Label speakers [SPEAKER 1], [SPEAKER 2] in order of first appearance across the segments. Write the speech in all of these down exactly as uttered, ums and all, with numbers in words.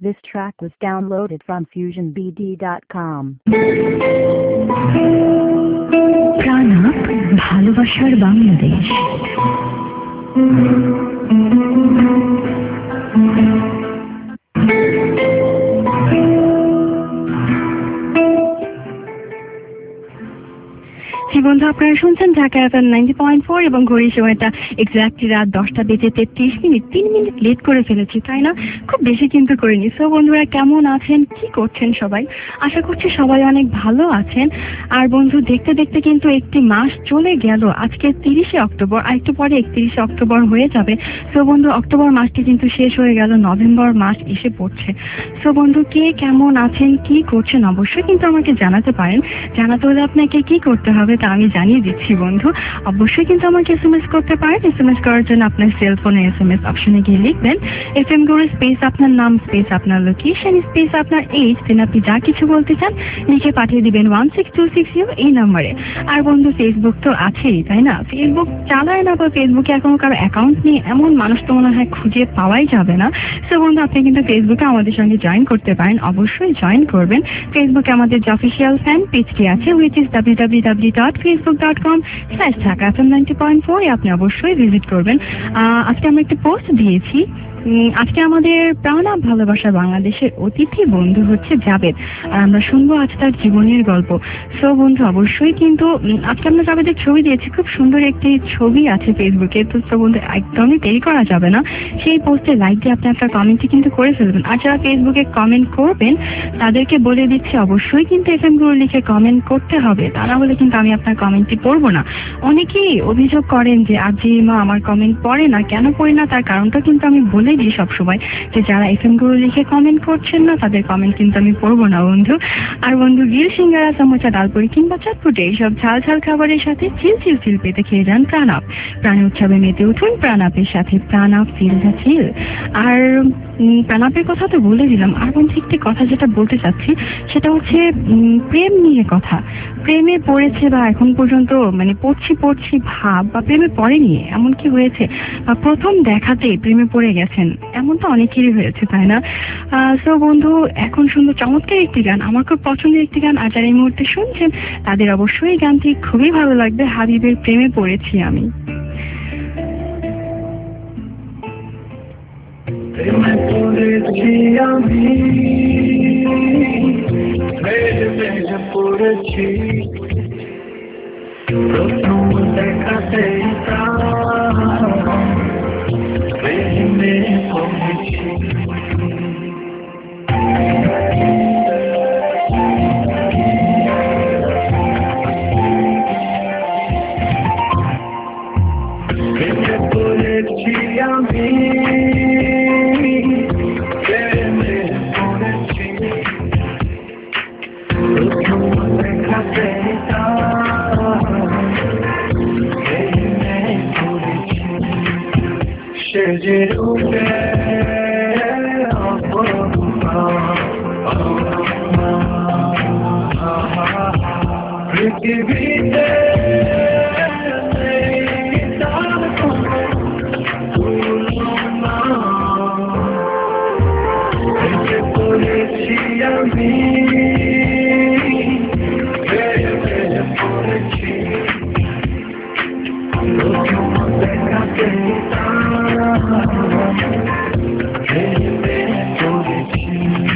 [SPEAKER 1] This track was downloaded from fusion b d dot com.
[SPEAKER 2] প্রাণাপ ভালোবাসার বাংলাদেশ। বন্ধু, আপনারা শুনছেন Dhaka FM ninety point four এবং ঘড়ির সময়টা এক্স্যাক্টলি রাত দশটা বেজে তেত্রিশ মিনিট। তিন মিনিট লেট করে ফেলেছি, তাই না? খুব বেশি কিন্তু করিনি। সো বন্ধুরা, কেমন আছেন, কি করছেন সবাই? আশা করছি সবাই অনেক ভালো আছেন। আর বন্ধু, দেখতে দেখতে কিন্তু একটি মাস চলে গেল। আজকে তিরিশে অক্টোবর, আর একটু পরে একত্রিশে অক্টোবর হয়ে যাবে। সো বন্ধু, অক্টোবর মাসটি কিন্তু শেষ হয়ে গেল, নভেম্বর মাস এসে পড়ছে। সো বন্ধু, কে কেমন আছেন, কি করছেন, অবশ্যই কিন্তু আমাকে জানাতে পারেন। জানাতে হলে আপনাকে কি করতে হবে তা আমি জানিয়ে দিচ্ছি বন্ধু। অবশ্যই কিন্তু আমাকে এস এম এস করতে পারেন। এস এম এস করার জন্য আপনার সেলফোনে এস এম এস অপশনে গিয়ে লিখবেন এফ এম গুরু স্পেস আপনার নাম স্পেস আপনার লোকেশন স্পেস আপনার এইজ, দেন আপনি যা কিছু বলতে চান লিখে পাঠিয়ে দিবেন one six two six zero এই নাম্বারে। আর বন্ধু, ফেসবুক তো আছেই, তাই না? ফেসবুক চালায় না বা ফেসবুকে এখন কারো অ্যাকাউন্ট নিয়ে এমন মানুষ তো মনে হয় খুঁজে পাওয়াই যাবে না। সো বন্ধু, আপনি কিন্তু ফেসবুকে আমাদের সঙ্গে জয়েন করতে পারেন। অবশ্যই জয়েন করবেন। ফেসবুকে আমাদের যে অফিসিয়াল ফ্যান পেজটি আছে, which is W W W dot Facebook dot com slash Dhaka FM ninety point four এ আপনি অবশ্যই ভিজিট করবেন। আজকে আমরা একটা পোস্ট দিয়েছি। আজকে আমাদের প্রাণাপ ভালোবাসা বাংলাদেশের অতিথি বন্ধু হচ্ছে জাবেদ, আর আমরা শুনবো আজ তার জীবনের গল্প। সো বন্ধু, অবশ্যই কিন্তু আজকে আমরা জাবেদের ছবি দিয়েছি, খুব সুন্দর একটি ছবি আছে ফেসবুকে। তো সো বন্ধু, একদমই দেরি করা যাবে না, সেই পোস্টে লাইক দিয়ে আপনি আপনার কমেন্টটি কিন্তু করে ফেলবেন। আর যারা ফেসবুকে কমেন্ট করবেন তাদেরকে বলে দিচ্ছি অবশ্যই কিন্তু এফ এম গুলো লিখে কমেন্ট করতে হবে, তা না হলে কিন্তু আমি আপনার কমেন্টটি পড়বো না। অনেকেই অভিযোগ করেন যে আজ যে মা আমার কমেন্ট পড়ে না, কেন পড়ে না তার কারণটা কিন্তু আমি বলে দিই সবসময়, যে যারা এফ এম গুলো লিখে কমেন্ট করছেন না তাদের কমেন্ট কিন্তু আমি পড়বো না বন্ধু। আর বন্ধু, গিল সিঙ্গারা চামচা ডালপুরি কিংবা চটপটে এইসব ঝাল ঝাল খাবারের সাথে চিল চিল চিল পেতে খেয়ে যান প্রাণাপ। প্রাণী উৎসবে মেতে উঠুন প্রাণাপের সাথে, প্রাণাপ ফিল দ্য চিল। আর প্রাণাপের কথা তো বলে দিলাম। আর বন্ধু, একটি কথা যেটা বলতে চাচ্ছি সেটা হচ্ছে প্রেম নিয়ে কথা। প্রেমে পড়েছে বা এখন পর্যন্ত মানে পড়ছি পড়ছি ভাব, বা প্রেমে পড়েনি এমন কি হয়েছে, বা প্রথম দেখাতে প্রেমে পড়ে গেছেন, এমন তো অনেকেরই হয়েছে, তাই না? সো বন্ধু, এখন সুন্দর চমৎকার একটি গান, আমার খুব পছন্দের একটি গান। আর যারা এই মুহূর্তে শুনছেন তাদের অবশ্যই গানটি খুবই ভালো লাগবে, হাবিবের প্রেমে পড়েছি আমি।
[SPEAKER 3] প্রেমে পড়েছি আমি, প্রেমে পড়েছি, প্রথম দেখাতে প্রেমে পড়েছি। প্রেমে পড়েছি আমি, প্রেমে পড়েছি, প্রথম দেখাতে প্রেমে পড়েছি। সে যে রূপে পৃথিবীতে পড়েছি আমি, প্রেমে পড়েছি, প্রথম দেখাতে প্রেমে পড়েছি।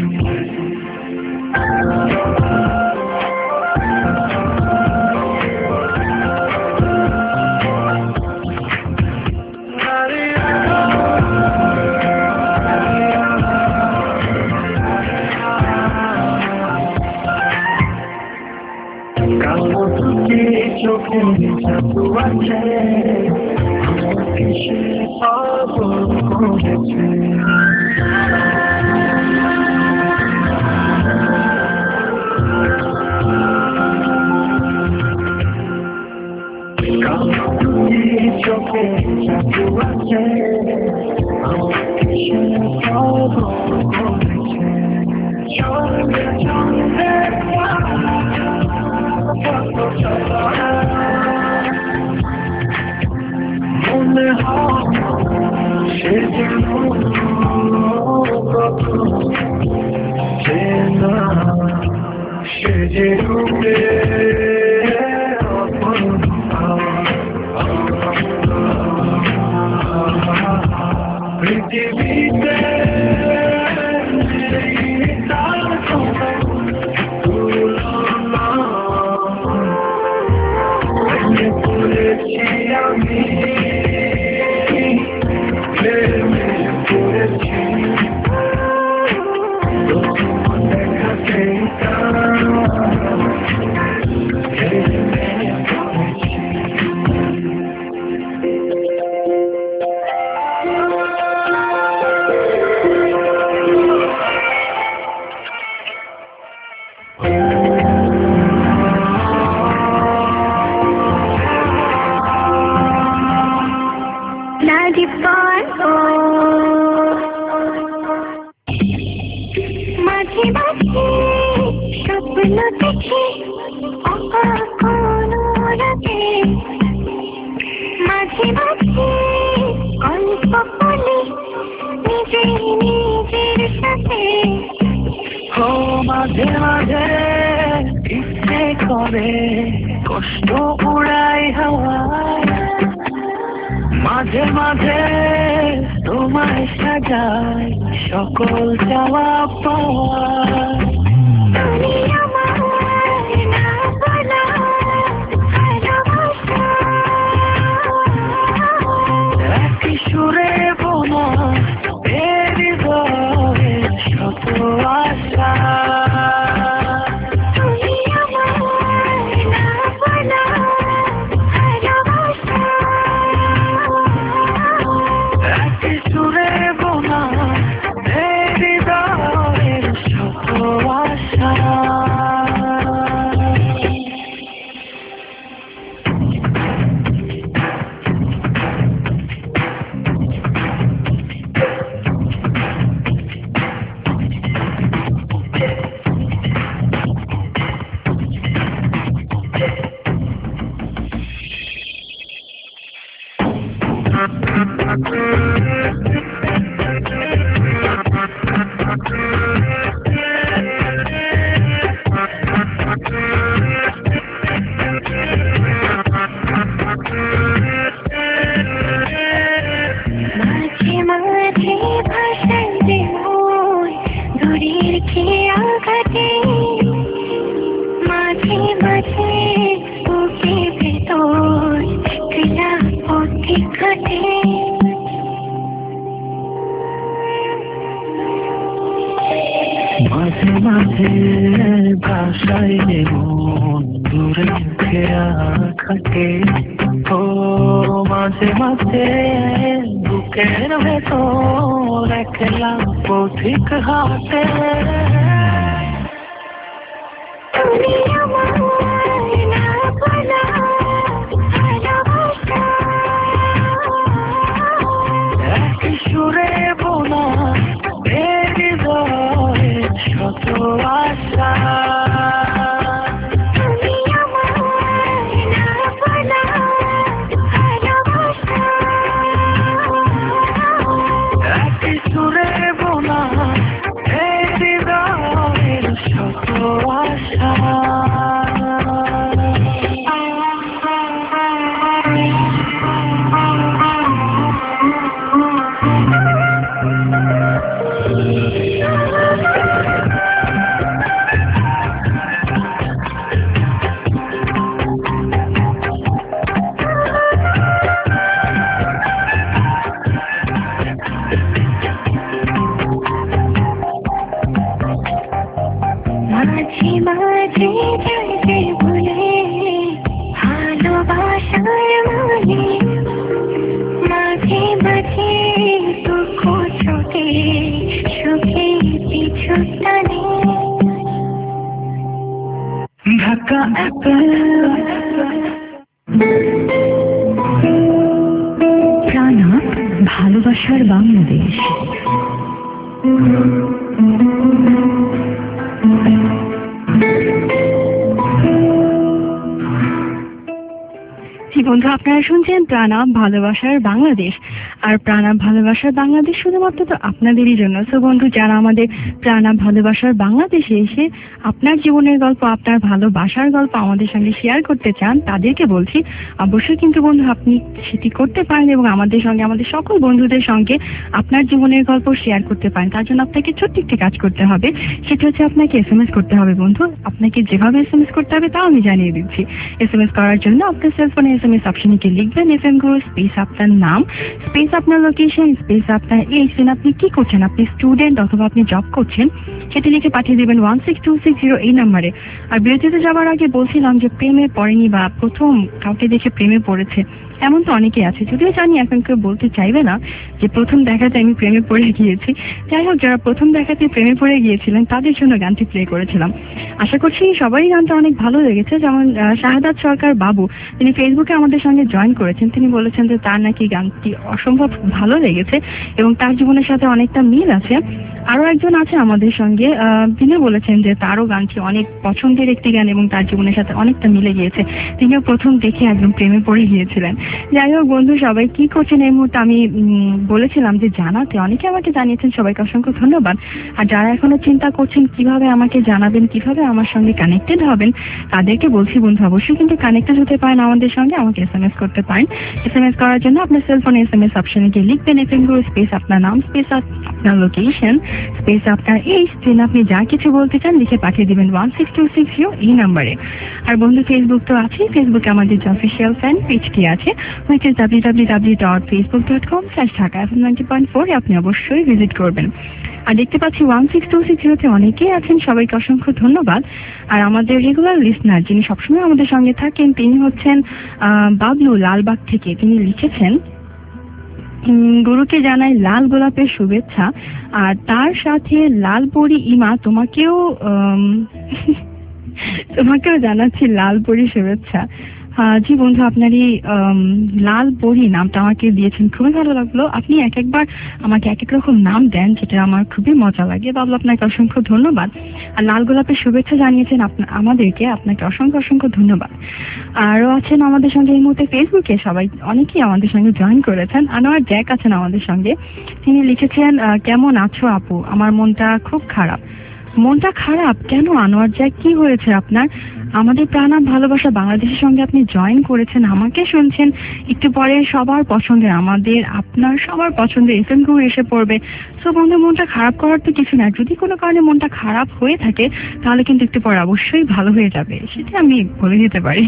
[SPEAKER 3] চোখে জাদু আছে, আমাকে সে পাগল করেছে। চোখে জাদু আছে, আমাকে সে পাগল করেছে। চলবে চলবে মনে হয় সে যেন সে যে রূপে পৃথিবীতে পড়েছি আমি প্রেমে পড়েছি দেখা সেইটা
[SPEAKER 4] মাঝে মাঝে স্বপ্ন দেখে কোনো রাতে মাঝে মাঝে গল্প বলে নিজে নিজের সাথে
[SPEAKER 3] ও মাঝে মাঝে ইচ্ছে করে কষ্ট উড়াই হাওয়ায় মাঝে মাঝে তোমায় সাজায় সকল চাওয়া পাওয়া
[SPEAKER 4] তুমি আমার না বলা ভালোবাসা
[SPEAKER 3] একই সুরে বোনা এ হৃদয়ে শত আশা
[SPEAKER 4] তুমি আমার না বলা ভালোবাসা
[SPEAKER 3] একই সুরে বোনা এ হৃদয়ের শত আশা
[SPEAKER 4] মাঝে মাঝে ভাষায় যে মন দূরের খেয়া কাটে মাঝে মাঝে বুকে ভেতর খেলা পথে কাটে
[SPEAKER 3] মাঝে মাঝে ভাষায় মন দূরে খেয়া খাটে ও মাঝে মাঝে বুকের ভেতর একলা পথিক হাটে
[SPEAKER 4] তুমি আমার না বলা ভালোবাসা
[SPEAKER 3] একই সুরে বোনা এ হৃদয়ে শত আশা
[SPEAKER 4] তুমি আমার না বলা ভালোবাসা
[SPEAKER 3] একই সুরে বোনা এ হৃদয়ের শত আশা
[SPEAKER 4] মাঝে মাঝে যাইতে ভুলে ভালোবাসার মানে মাঝে মাঝে দুঃখ চোখে সুখে পিছু টানে
[SPEAKER 3] ঢাকা
[SPEAKER 1] প্রাণা ভালোবাসার বাংলাদেশ।
[SPEAKER 2] জি বন্ধু, আপনারা শুনছেন প্রাণাম ভালোবাসার বাংলাদেশ। আর প্রাণাম ভালোবাসার বাংলাদেশ শুধুমাত্র তো আপনাদেরই জন্য। সো বন্ধু, যারা আমাদের প্রাণাম ভালোবাসার বাংলাদেশে এসে আপনার জীবনের গল্প, আপনার ভালোবাসার গল্প আমাদের সঙ্গে শেয়ার করতে চান, তাদেরকে বলছি অবশ্যই কিন্তু বন্ধু আপনি সেটি করতে পারেন এবং আমাদের সঙ্গে, আমাদের সকল বন্ধুদের সঙ্গে আপনার জীবনের গল্প শেয়ার করতে পারেন। তার জন্য আপনাকে ছোট্ট একটি কাজ করতে হবে, সেটা হচ্ছে আপনাকে এস এম এস করতে হবে বন্ধু। আপনাকে যেভাবে এস এম এস করতে হবে তাও আমি জানিয়ে দিচ্ছি। এস এম এস করার জন্য আপনার সেলফোনে এস এম এস অপশনে গিয়ে লিখবেন এফ এম গুরু স্পেস আপনার নাম স্পেস আপনার লোকেশন স্পেস আপনার এজ, দেন আপনি কি করছেন, আপনি স্টুডেন্ট অথবা আপনি জব করছেন, সেটি লিখে পাঠিয়ে দেবেন one six two six zero এই নাম্বারে। আর বিরতিতে যাওয়ার আগে বলছিলাম যে প্রেমে পড়েনি বা প্রথম কাউকে দেখে প্রেমে পড়েছে এমন তো অনেকেই আছে, যদিও জানি এখন কেউ বলতে চাইবে না যে প্রথম দেখাতে আমি প্রেমে পড়ে গিয়েছি। যাই হোক, যারা প্রথম দেখাতে প্রেমে পড়ে গিয়েছিলেন তাদের জন্য গানটি প্লে করেছিলাম। আশা করছি সবারই গানটা অনেক ভালো লেগেছে। যেমন শাহাদাত সরকার বাবু, তিনি ফেসবুকে আমাদের সঙ্গে জয়েন করেছেন, তিনি বলেছেন যে তার নাকি গানটি অসম্ভব ভালো লেগেছে এবং তার জীবনের সাথে অনেকটা মিল আছে। আরো একজন আছে আমাদের সঙ্গে, তিনি বলেছেন যে তারও গানটি অনেক পছন্দের একটি গান এবং তার জীবনের সাথে অনেকটা মিলে গিয়েছে, তিনিও প্রথম দেখে একদম প্রেমে পড়ে গিয়েছিলেন। যাই হোক বন্ধু, সবাই কি করছেন এই মুহূর্তে আমি বলেছিলাম যে জানাতে, অনেকে আমাকে জানিয়েছেন, সবাইকে অসংখ্য ধন্যবাদ। আর যারা এখনো চিন্তা করছেন কিভাবে আমাকে জানাবেন, কিভাবে আমার সঙ্গে কানেক্টেড হবেন, তাদেরকে বলছি বন্ধু অবশ্যই কিন্তু কানেক্টেড হতে পারেন আমাদের সঙ্গে, আমাকে এস এম এস করতে পারেন। এস এম এস করার জন্য আপনার সেলফোনে এস এম এস অপশনে গিয়ে লিখবেন এফ এম গুরু স্পেস আপনার নাম স্পেস আপনার লোকেশন স্পেস আপনার এজ, দেন আপনি যা কিছু বলতে চান লিখে পাঠিয়ে দিবেন one six two six zero এই নাম্বারে। আর বন্ধু, ফেসবুক তো আছে, ফেসবুকে আমাদের যে অফিসিয়াল ফ্যান পেজটি আছে, which is W W W dot Facebook dot com slash Dhaka F M ninety point four, আপনি অবশ্যই ভিজিট করবেন। আর দেখতে পাচ্ছি ওয়ান সিক্স টু সিক্স জিরোতে অনেকেই আছেন, সবাইকে অসংখ্য ধন্যবাদ। আর আমাদের রেগুলার লিসনার যিনি সবসময় আমাদের সঙ্গে থাকেন, তিনি হচ্ছেন বাবলু লালবাগ থেকে। তিনি লিখেছেন গুরুকে জানাই লাল গোলাপের শুভেচ্ছা, আর তার সাথে লাল পরি ইমা তোমাকেও তোমাকেও জানাচ্ছি লাল পরি শুভেচ্ছা। জি বন্ধু, আপনার এই লাল পরি নামটা আমাকে দিয়েছেন, খুবই ভালো লাগলো। আপনি এক একবার আমাকে এক এক রকম নাম দেন, যেটা আমার খুবই মজা লাগে। বাবলু, আপনাকে অসংখ্য ধন্যবাদ। আর লাল গোলাপের শুভেচ্ছা জানিয়েছেন আমাদেরকে, আপনাকে অসংখ্য অসংখ্য ধন্যবাদ। আরও আছেন আমাদের সঙ্গে এই মুহূর্তে ফেসবুকে, সবাই অনেকেই আমাদের সঙ্গে জয়েন করেছেন। আনোয়ার জ্যাক আছেন আমাদের সঙ্গে, তিনি লিখেছেন কেমন আছো আপু, আমার মনটা খুব খারাপ। মনটা খারাপ কেন আনোয়ার জ্যাক, কি হয়েছে আপনার? আমাদের প্রাণাম ভালোবাসা বাংলাদেশের সঙ্গে আপনি জয়েন করেছেন, আমাকে শুনছেন, একটু পরে সবার পছন্দের, আমাদের আপনার সবার পছন্দের এফ এম গুরু এসে পড়বে। সো বন্ধু, মনটা খারাপ করার তো কিছু না, যদি কোনো কারণে মনটা খারাপ হয়ে থাকে তাহলে কিন্তু একটু পরে অবশ্যই ভালো হয়ে যাবে, সেটা আমি বলে দিতে পারি।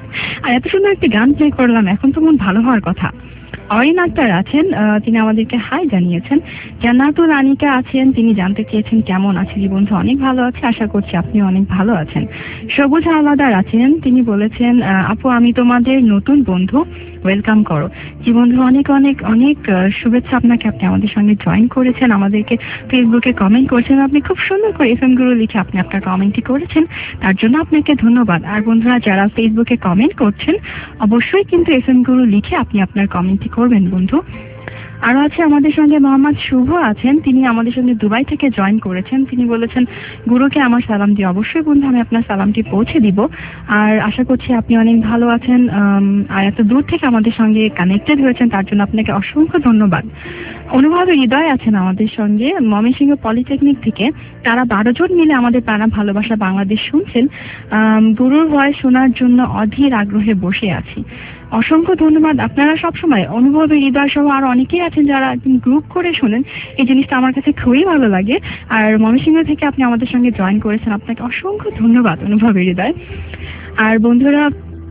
[SPEAKER 2] আর এত সুন্দর একটি গান প্লে করলাম, এখন তো মন ভালো হওয়ার কথা। অরিন আক্তার আছেন, তিনি আমাদেরকে হাই জানিয়েছেন। জান্নাতুল আনিকা আছেন, তিনি জানতে চেয়েছেন কেমন আছে জি বন্ধু, অনেক ভালো আছে, আশা করছি আপনি অনেক ভালো আছেন। সবুজ হাওলাদার আছেন, তিনি বলেছেন আপু আমি তোমাদের নতুন বন্ধু, ওয়েলকাম করো। জি বন্ধু, অনেক অনেক অনেক শুভেচ্ছা আপনাকে, আপনি আমাদের সঙ্গে জয়েন করেছেন, আমাদেরকে ফেসবুকে কমেন্ট করছেন, আপনি খুব সুন্দর করে এফ এম গুরু লিখে আপনি আপনার কমেন্টটি করেছেন, তার জন্য আপনাকে ধন্যবাদ। আর বন্ধুরা, যারা ফেসবুকে কমেন্ট করছেন অবশ্যই কিন্তু এফ এম গুরু লিখে আপনি আপনার কমেন্টটি করবেন বন্ধু। আরো আছে আমাদের সঙ্গে মোহাম্মদ শুভ আছেন, তিনি আমাদের সঙ্গে দুবাই থেকে জয়েন করেছেন, তিনি বলেছেন গুরুকে আমার সালাম দিয়ে। অবশ্যই বন্ধু, আমি আপনার সালামটি পৌঁছে দিব। আর আশা করছি আপনি অনেক ভালো আছেন, আর এত দূর থেকে আমাদের সঙ্গে কানেক্টেড হয়েছেন, তার জন্য আপনাকে অসংখ্য ধন্যবাদ। অনুভবের হৃদয় আছেন আমাদের সঙ্গে ময়মনসিংহ পলিটেকনিক থেকে, তারা বারো জন মিলে আমাদের প্রাণাম ভালোবাসা বাংলাদেশ শুনছেন। গুরুর ভয়েস শোনার জন্য অধীর আগ্রহে বসে আছি। অসংখ্য ধন্যবাদ। আপনারা সবসময় অনুভবের হৃদয় সহ আর অনেকেই আছেন যারা গ্রুপ করে শোনেন, এই জিনিসটা আমার কাছে খুবই ভালো লাগে। আর ময়মনসিংহ থেকে আপনি আমাদের সঙ্গে জয়েন করেছেন, আপনাকে অসংখ্য ধন্যবাদ অনুভবের হৃদয়। আর বন্ধুরা,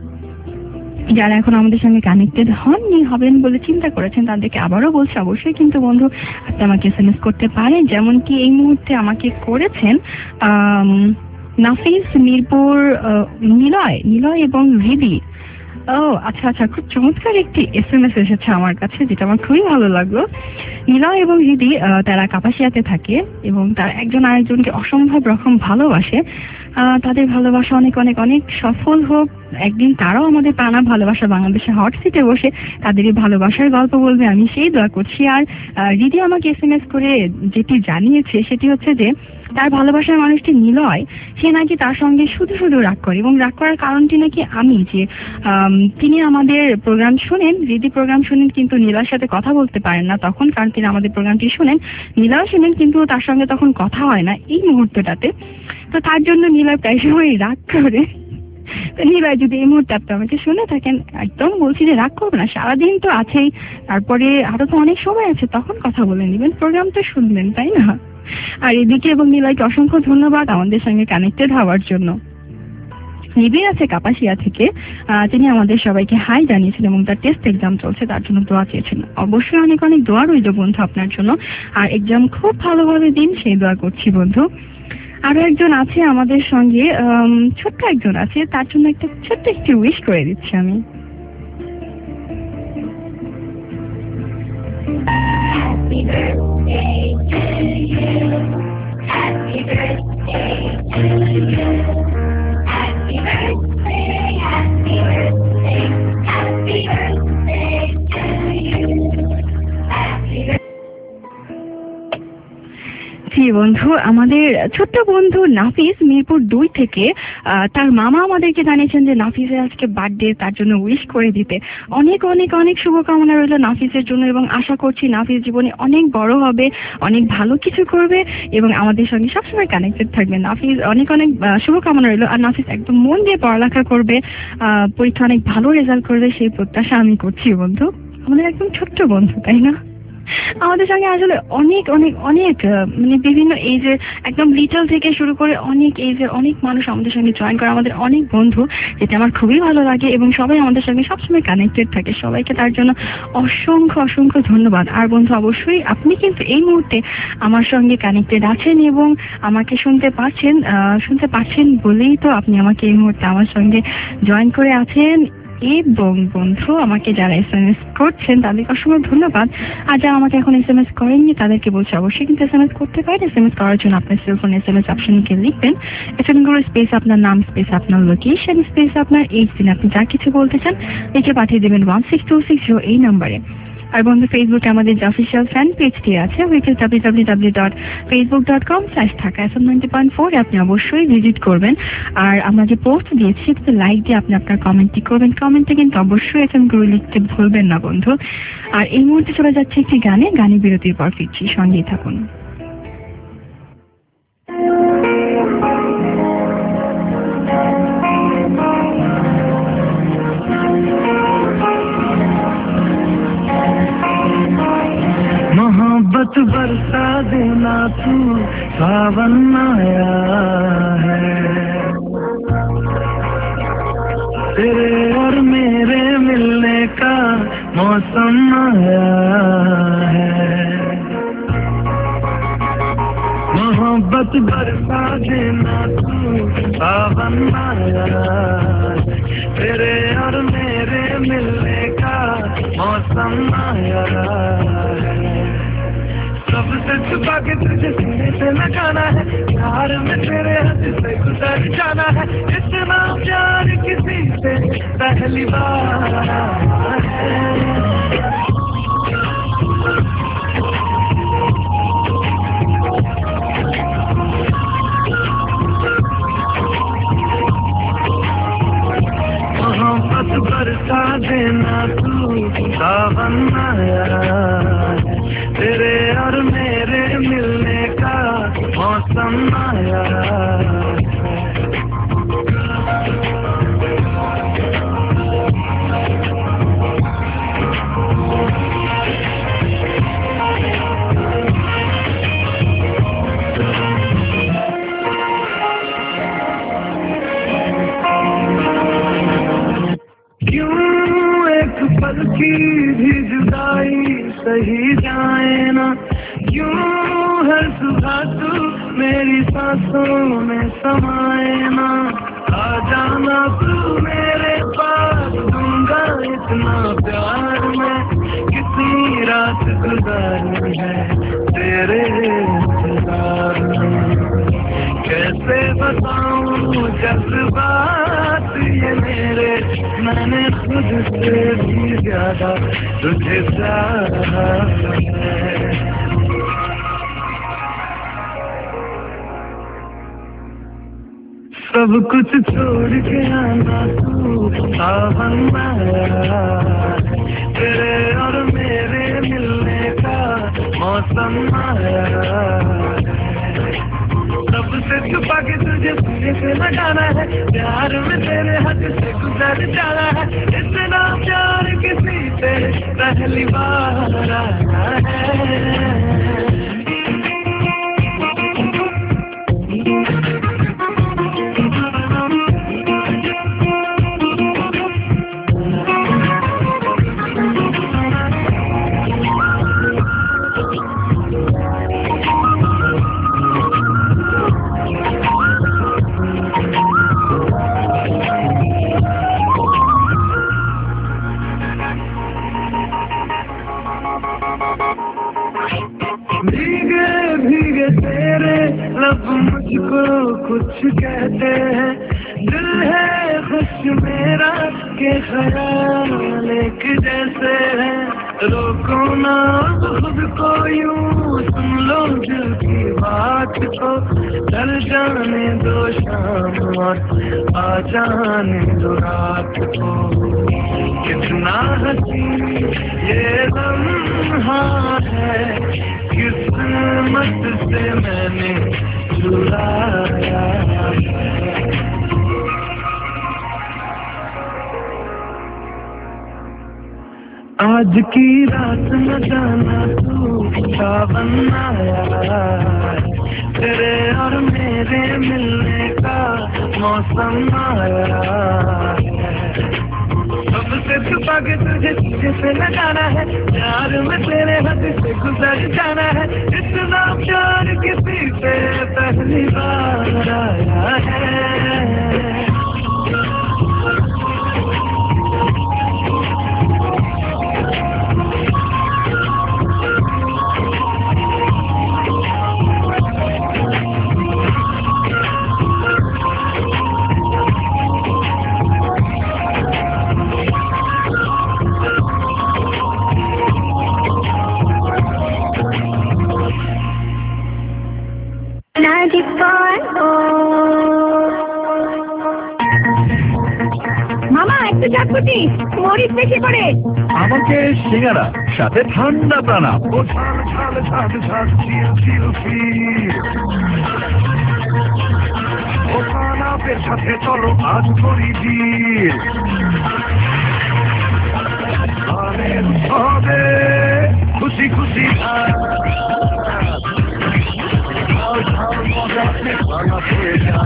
[SPEAKER 2] যারা এখন আমাদের সঙ্গে কানেক্টেড হননি, হবেন বলে চিন্তা করেছেন, তাদেরকে আবারও বলছি অবশ্যই কিন্তু বন্ধু আপনি আমাকে এস এম এস করতে পারেন, যেমন কি এই মুহূর্তে আমাকে করেছেন নাফিস মিরপুর, নিলয় নিলয় এবং রিদি। ও আচ্ছা আচ্ছা, খুব চমৎকার একটি এস এম এস এসেছে আমার কাছে, যেটা আমার খুবই ভালো লাগলো। নিলয় এবং হৃদি তারা কাপাসিয়াতে থাকে এবং তার একজন আরেকজনকে অসম্ভব রকম ভালোবাসে। তাদের ভালোবাসা অনেক অনেক অনেক সফল হোক, একদিন তারাও আমাদের প্রাণা ভালোবাসা বাংলাদেশে হট সিটে বসে তাদেরই ভালোবাসার গল্প বলবে, আমি সেই দোয়া করছি। আর রিদি আমাকে এস এম এস করে যেটি জানিয়েছে সেটি হচ্ছে যে তার ভালোবাসার মানুষটি নিলয়, সে নাকি তার সঙ্গে শুধু শুধু রাগ করে, এবং রাগ করার কারণটি নাকি আমি, যে তিনি আমাদের প্রোগ্রাম শুনেন, রিদি প্রোগ্রাম শুনেন, কিন্তু নীলয়ের সাথে কথা বলতে পারেন না তখন, কারণ তিনি আমাদের প্রোগ্রামটি শুনেন, নীলয় শুনেন, কিন্তু তার সঙ্গে তখন কথা হয় না এই মুহূর্তটাতে। তো তার জন্য নীলয় প্রায় সময় রাগ করে। তো নীলয় যদি এই মুহূর্তে আপনি আমাকে শুনে থাকেন, একদম বলছি যে রাগ করবে না, সারাদিন তো আছেই, তারপরে আরো তো অনেক সময় আছে, তখন কথা বলে নেবেন, প্রোগ্রাম তো শুনবেন, তাই না? আর এদিকে এবং নীলয়কে অসংখ্য ধন্যবাদ আমাদের সঙ্গে কানেক্টেড হওয়ার জন্য। নিবিড় আছে কাপাসিয়া থেকে, তিনি আমাদের সবাইকে হাই জানিয়েছেন এবং তার টেস্ট এক্সাম চলছে, তার জন্য দোয়া চেয়েছেন। অবশ্যই অনেক অনেক দোয়া রইল বন্ধু আপনার জন্য, আর এক্সাম খুব ভালোভাবে দিন সেই দোয়া করছি বন্ধু। আরো একজন আছে আমাদের সঙ্গে, ছোট্ট একজন আছে, তার জন্য একটা ছোট্ট একটি উইশ করে দিচ্ছি আমি। Happy birthday to you. Happy birthday to you. Happy birthday, happy birthday, happy birthday to you. Happy birthday. জি বন্ধু, আমাদের ছোট্ট বন্ধু নাফিস মিরপুর দুই থেকে তার মামা আমাদেরকে জানিয়েছেন যে নাফিসের আজকে বার্থডে, তার জন্য উইশ করে দিতে। অনেক অনেক অনেক শুভকামনা রইল নাফিসের জন্য, এবং আশা করছি নাফিস জীবনে অনেক বড় হবে, অনেক ভালো কিছু করবে এবং আমাদের সঙ্গে সবসময় কানেক্টেড থাকবে। নাফিস অনেক অনেক শুভকামনা রইল। আর নাফিস একদম মন দিয়ে পড়ালেখা করবে, পরীক্ষা অনেক ভালো রেজাল্ট করবে সেই প্রত্যাশা আমি করছি বন্ধু। আমাদের একদম ছোট্ট বন্ধু, তাই না? আমাদের সঙ্গে আসলে অনেক অনেক অনেক মানে বিভিন্ন এজের, একদম লিটল থেকে শুরু করে অনেক এজের অনেক মানুষ আমাদের সঙ্গে জয়েন করে, আমাদের অনেক বন্ধু, যেটা আমার খুবই ভালো লাগে, এবং সবাই আমাদের সঙ্গে সবসময় কানেক্টেড থাকে। সবাইকে তার জন্য অসংখ্য অসংখ্য ধন্যবাদ। আর বন্ধু অবশ্যই আপনি কিন্তু এই মুহূর্তে আমার সঙ্গে কানেক্টেড আছেন এবং আমাকে শুনতে পাচ্ছেন, শুনতে পাচ্ছেন বলেই তো আপনি আমাকে এই মুহূর্তে আমার সঙ্গে জয়েন করে আছেন। এবং বন্ধু আমাকে যারা এস এম এস করছেন তাদেরকে অসংখ্য ধন্যবাদ। আর যারা আমাকে এখন এস এম এস করেননি তাদেরকে বলছি অবশ্যই কিন্তু এস এম এস করতে পারেন। এস এম এস করার জন্য আপনার সেলফোন এস এম এস অপশনকে লিখবেন, এস এম এস স্পেস আপনার নাম, স্পেস আপনার লোকেশন, স্পেস আপনার এইজ দিন, আপনি যা কিছু বলতে চান লিখে পাঠিয়ে দেবেন one six two six zero এই নাম্বারে। আর বন্ধু ফেসবুকে আমাদের যে অফিসিয়াল ফ্যান পেজটি আছে, which is W W W dot Facebook dot com slash Dhaka F M ninety point four, আপনি অবশ্যই ভিজিট করবেন। আর আমরা যে পোস্ট দিয়েছি সেটাতে লাইক দিয়ে আপনি আপনার কমেন্টটি করবেন। কমেন্টে কিন্তু অবশ্যই এফ এম গুরু লিখতে ভুলবেন না বন্ধু। আর এই মুহূর্তে চলে যাচ্ছে একটি গানে, গানে বিরতির পর ফিরছি, সঙ্গেই থাকুন।
[SPEAKER 3] मोहब्बत बरसा देना तू, सावन आया है, तेरे और मेरे मिलने का मौसम आया है। मोहब्बत बरसा देना तू, सावन आया है, तेरे और मेरे मिलने का मौसम आया है। सबसे छुपा के तुझे सीने से लगाना है, प्यार में तेरे हाथ से गुजर जाना है, इतना प्यार किसी से पहली बार है। मोहब्बत बरसा देना तू, सावन आया, तेरे और मेरे मिलने का मौसम आया। पल की भी जुदाई सही जाए ना, क्यों हर सुबह तू मेरी सांसों में समाए ना। आ जाना तू मेरे पास, दूंगा इतना प्यार मैं, कितनी रात गुजारी है तेरे इंतजार में। कैसे बताऊं जज्बात ये मेरे तेरे मैंने खुद से भी ज्यादा तुझे चाहा है। सब कुछ छोड़ के आना तू सावन आया, तेरे और मेरे मिलने का मौसम आया। सबसे छुपा के तुझे सीने से लगाना है, प्यार में तेरे हाथ से गुजर जाना है। इतना प्यार किसी से पहली बार आया है। भीगे भीगे तेरे लब मुझको कुछ कहते हैं, दिल है खुश मेरा के ख्याल एक जैसे है। रोको ना खुद को यूं, सुन लो दिल की बात को, चल जाने दो शाम और आ जाने दो रात को। कितना हसीन ये लम्हा है, किस्मत से मैंने चुराया है। आज की रात न जाना तू सावन आया, तेरे और मेरे मिलने का मौसम आया। सबसे छुपा के तुझे सीने से लगाना है, प्यार में तेरे हाथ से गुजर जाना है। इतना प्यार किसी से पहली बार आया है।
[SPEAKER 2] মামা একটু চাটপুটি, মরিচ বেশি করে।
[SPEAKER 5] আমাকে সিঙ্গারা সাথে ঠান্ডা প্রাণা।
[SPEAKER 3] ও ছাল ছাল ছাল ছাল চিল চিল চিল, ও কানাপের সাথে চলো আজ করি দিল। গানের উৎসবে খুশি খুশি মজাতে বানাতে যা।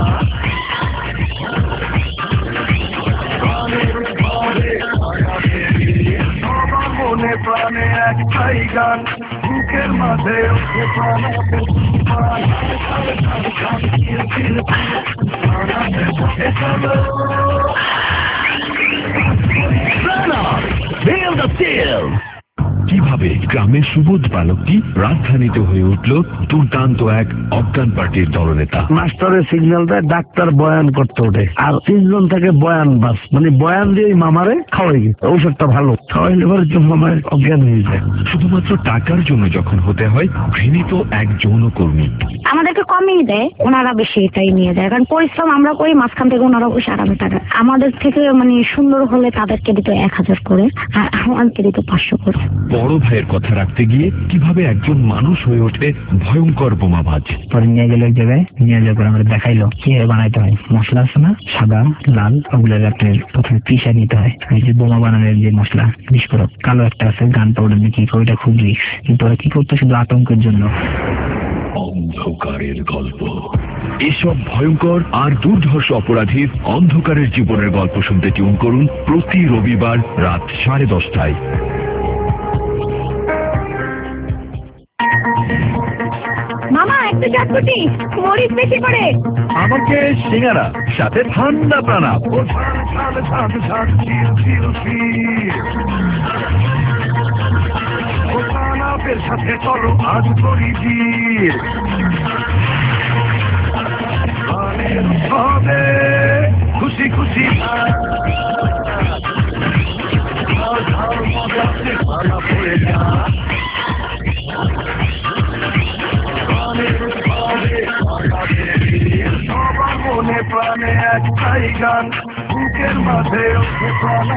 [SPEAKER 3] সবার মনে প্রাণে একটাই গান, বুকের মাঝে ওঠে প্রাণাতে তুফান।
[SPEAKER 5] কিভাবে গ্রামের সুবোধ বালকটি রাজধানীতে হয়ে উঠল দুর্দান্ত এক অজ্ঞান পার্টির দলনেতা।
[SPEAKER 6] মাস্টারের সিগন্যাল দেয়, ডাক্তার বয়ান করতে ওঠে, আর তিনজন থাকে বয়ান বাস, মানে বয়ান দিয়ে মামারে খাওয়াই গেছে। ঔষধটা ভালো খাওয়াইলে পরে মামার অজ্ঞান হয়ে যায়।
[SPEAKER 5] শুধুমাত্র টাকার জন্য যখন হতে হয় ঘৃণিত এক যৌনকর্মী।
[SPEAKER 7] আমাদেরকে কমই দেয়, ওনারা বেশি এটাই নিয়ে যায়, কারণ পরিশ্রম আমরা করি, মাঝখান থেকে ওনারা বসে আরামে টাকা। আমাদের থেকে মানে সুন্দর হলে তাদেরকে দিত এক হাজার করে, আর আমাকে দিত পাঁচশো করে।
[SPEAKER 5] বড় ভাইয়ের কথা রাখতে গিয়ে কিভাবে একজন মানুষ হয়ে ওঠে ভয়ঙ্কর বোমাবাজ।
[SPEAKER 6] পরে নিয়ে গেল এক জায়গায়, নিয়ে যাওয়ার পর আমরা দেখাইলো কিভাবে বানাইতে হয়। মশলা আছে না, সাদা লাল, ওগুলো আপনার প্রথমে পিষা নিতে হয়। এই যে বোমা বানানোর যে মশলা, বিস্ফোরক কালো একটা আছে, গান পাউডার বিক্রি করে, ওইটা খুব রিস্ক, কিন্তু ওরা কি করতো শুধু আতঙ্কের জন্য।
[SPEAKER 5] অন্ধকারের গল্প। এসব ভয়ঙ্কর আর দুর্ধর্ষ অপরাধীর অন্ধকারের জীবনের গল্প শুনতে টিউন করুন প্রতি রবিবার রাত সাড়ে দশটায়।
[SPEAKER 2] মামা একটু চাটপুটি, মরিচ বেশি করে।
[SPEAKER 5] আমাকে সিঙ্গারা সাথে ঠান্ডা প্রাণা।
[SPEAKER 3] ও ছাল ছাল ছাল ছাল চিল চিল চিল, ও কানাপের সাথে চলো আজ করি দিল। গানের উৎসবে খুশি খুশি মনে প্রাণে একটাই গান বুকের মাঝে ওঠে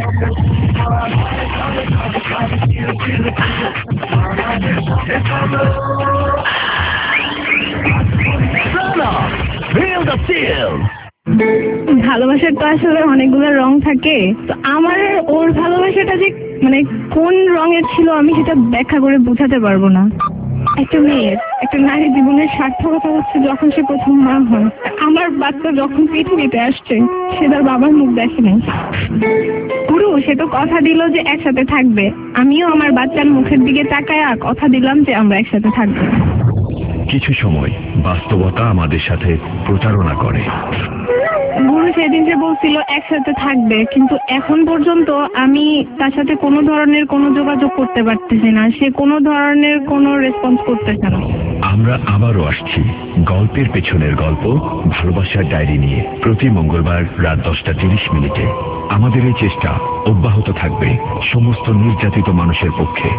[SPEAKER 2] ভালোবাসার তো আসলে অনেকগুলো রং থাকে, তো আমার ওর ভালোবাসাটা যে মানে কোন রঙের ছিল আমি সেটা ব্যাখ্যা করে বোঝাতে পারবো না। একটা মেয়ের একটা নারী জীবনের সার্থকতা হচ্ছে যখন সে প্রথম মা হয়। আমার বাচ্চা যখন পৃথিবীতে আসছে সে তার বাবার মুখ দেখেনি, পুরো সে তো কথা দিল যে একসাথে থাকবে, আমিও আমার বাচ্চার মুখের দিকে তাকায় কথা দিলাম যে আমরা একসাথে থাকবো।
[SPEAKER 5] কিছু সময় বাস্তবতা আমাদের সাথে প্রতারণা করে।
[SPEAKER 2] গুরু সেদিন যে বলছিল একসাথে থাকবে, কিন্তু এখন পর্যন্ত আমি তার সাথে কোনো ধরনের কোনো যোগাযোগ করতে পারতেছি না, সে কোনো ধরনের কোনো রেসপন্স করতেছে না।
[SPEAKER 5] আমরা আবারও আসছি গল্পের পেছনের গল্প ভালোবাসার ডায়েরি নিয়ে প্রতি মঙ্গলবার রাত দশটা তিরিশ মিনিটে। আমাদের এই চেষ্টা অব্যাহত থাকবে সমস্ত নির্যাতিত মানুষের পক্ষে।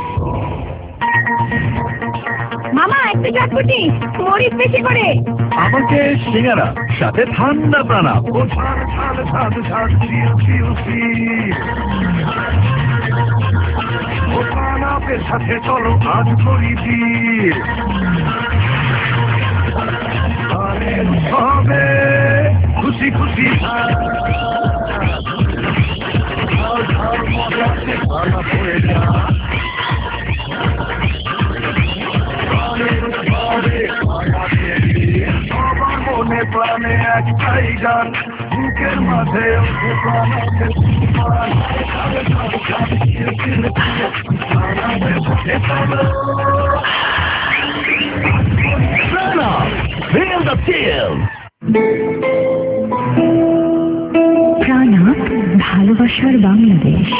[SPEAKER 2] মামা একটু চটপটি মরিচ বেশি করে
[SPEAKER 5] আমাকে সিঙ্গারা সাথে ঠান্ডা প্রাণা।
[SPEAKER 3] ও ছাড় ছাড় ছাড় ছাড় চিল চিল চিল ও প্রাণাপের সাথে চলো আজ করি দিল আরে হবে খুশি খুশি মজা পড়ে যা মনে প্রাণে একটাই গান বুকের মাঝে ওঠে
[SPEAKER 1] প্রাণা ভালোবাসার বাংলাদেশ।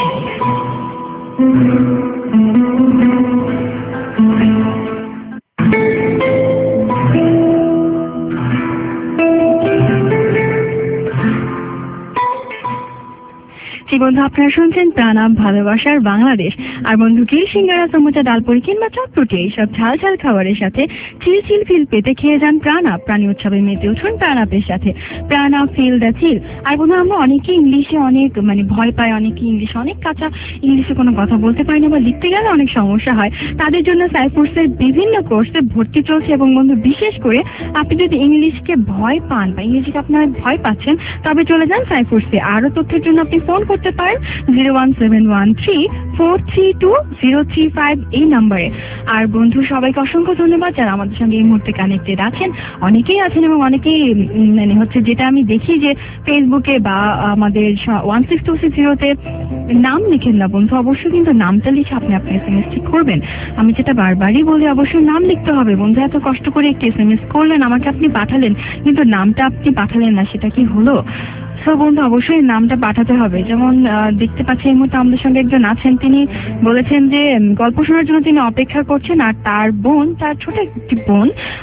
[SPEAKER 2] বন্ধু আপনারা শুনছেন প্রাণাপ ভালোবাসার বাংলাদেশ। আর বন্ধু গ্রিল সিঙ্গারা সমুচা ডালপুরি কিংবা চটপটি এইসব ঝাল ঝাল খাবারের সাথে চিল চিল ফিল পেতে খেয়ে যান প্রাণাপ। প্রাণী উৎসবে মেতে উঠুন প্রাণাপের সাথে, প্রাণাপ ফিল দ্য চিল। আর বন্ধু আমরা অনেকে ইংলিশে অনেক মানে ভয় পাই, অনেকে ইংলিশে অনেক কাঁচা, ইংলিশে কোনো কথা বলতে পারি না বা লিখতে গেলে অনেক সমস্যা হয়। তাদের জন্য সাইফোর্সের বিভিন্ন কোর্সে ভর্তি চলছে। এবং বন্ধু বিশেষ করে আপনি যদি ইংলিশকে ভয় পান বা ইংলিশকে আপনারা ভয় পাচ্ছেন তবে চলে যান সাইফোর্সে। আরো তথ্যের জন্য আপনি ফোন করতে পারেন zero one seven one three four three two zero three five এই নাম্বারে। আর বন্ধু সবাইকে অসংখ্য ধন্যবাদ যারা আমাদের সঙ্গে এই মুহূর্তে কানেক্টেড আছেন। অনেকেই আছেন এবং অনেকেই মানে হচ্ছে যেটা আমি দেখি যে ফেসবুকে বা আমাদের ওয়ান সিক্স টু সিক্স জিরোতে নাম লিখেন না বন্ধু, অবশ্যই কিন্তু নামটা লিখে আপনি আপনি এস এম এস ঠিক করবেন। আমি যেটা বারবারই বলি অবশ্যই নাম লিখতে হবে বন্ধু। এত কষ্ট করে একটি এস এম এস করলেন, আমাকে আপনি পাঠালেন, কিন্তু নামটা আপনি পাঠালেন না, সেটা কি হলো? সো বন্ধু অবশ্যই নামটা পাঠাতে হবে। যেমন দেখতে পাচ্ছি এই মুহূর্তে আমাদের সঙ্গে একজন আছেন, তিনি বলেছেন যে গল্প শোনার জন্য তিনি অপেক্ষা করছেন। আর তার বোন, তার ছোট একটি বোন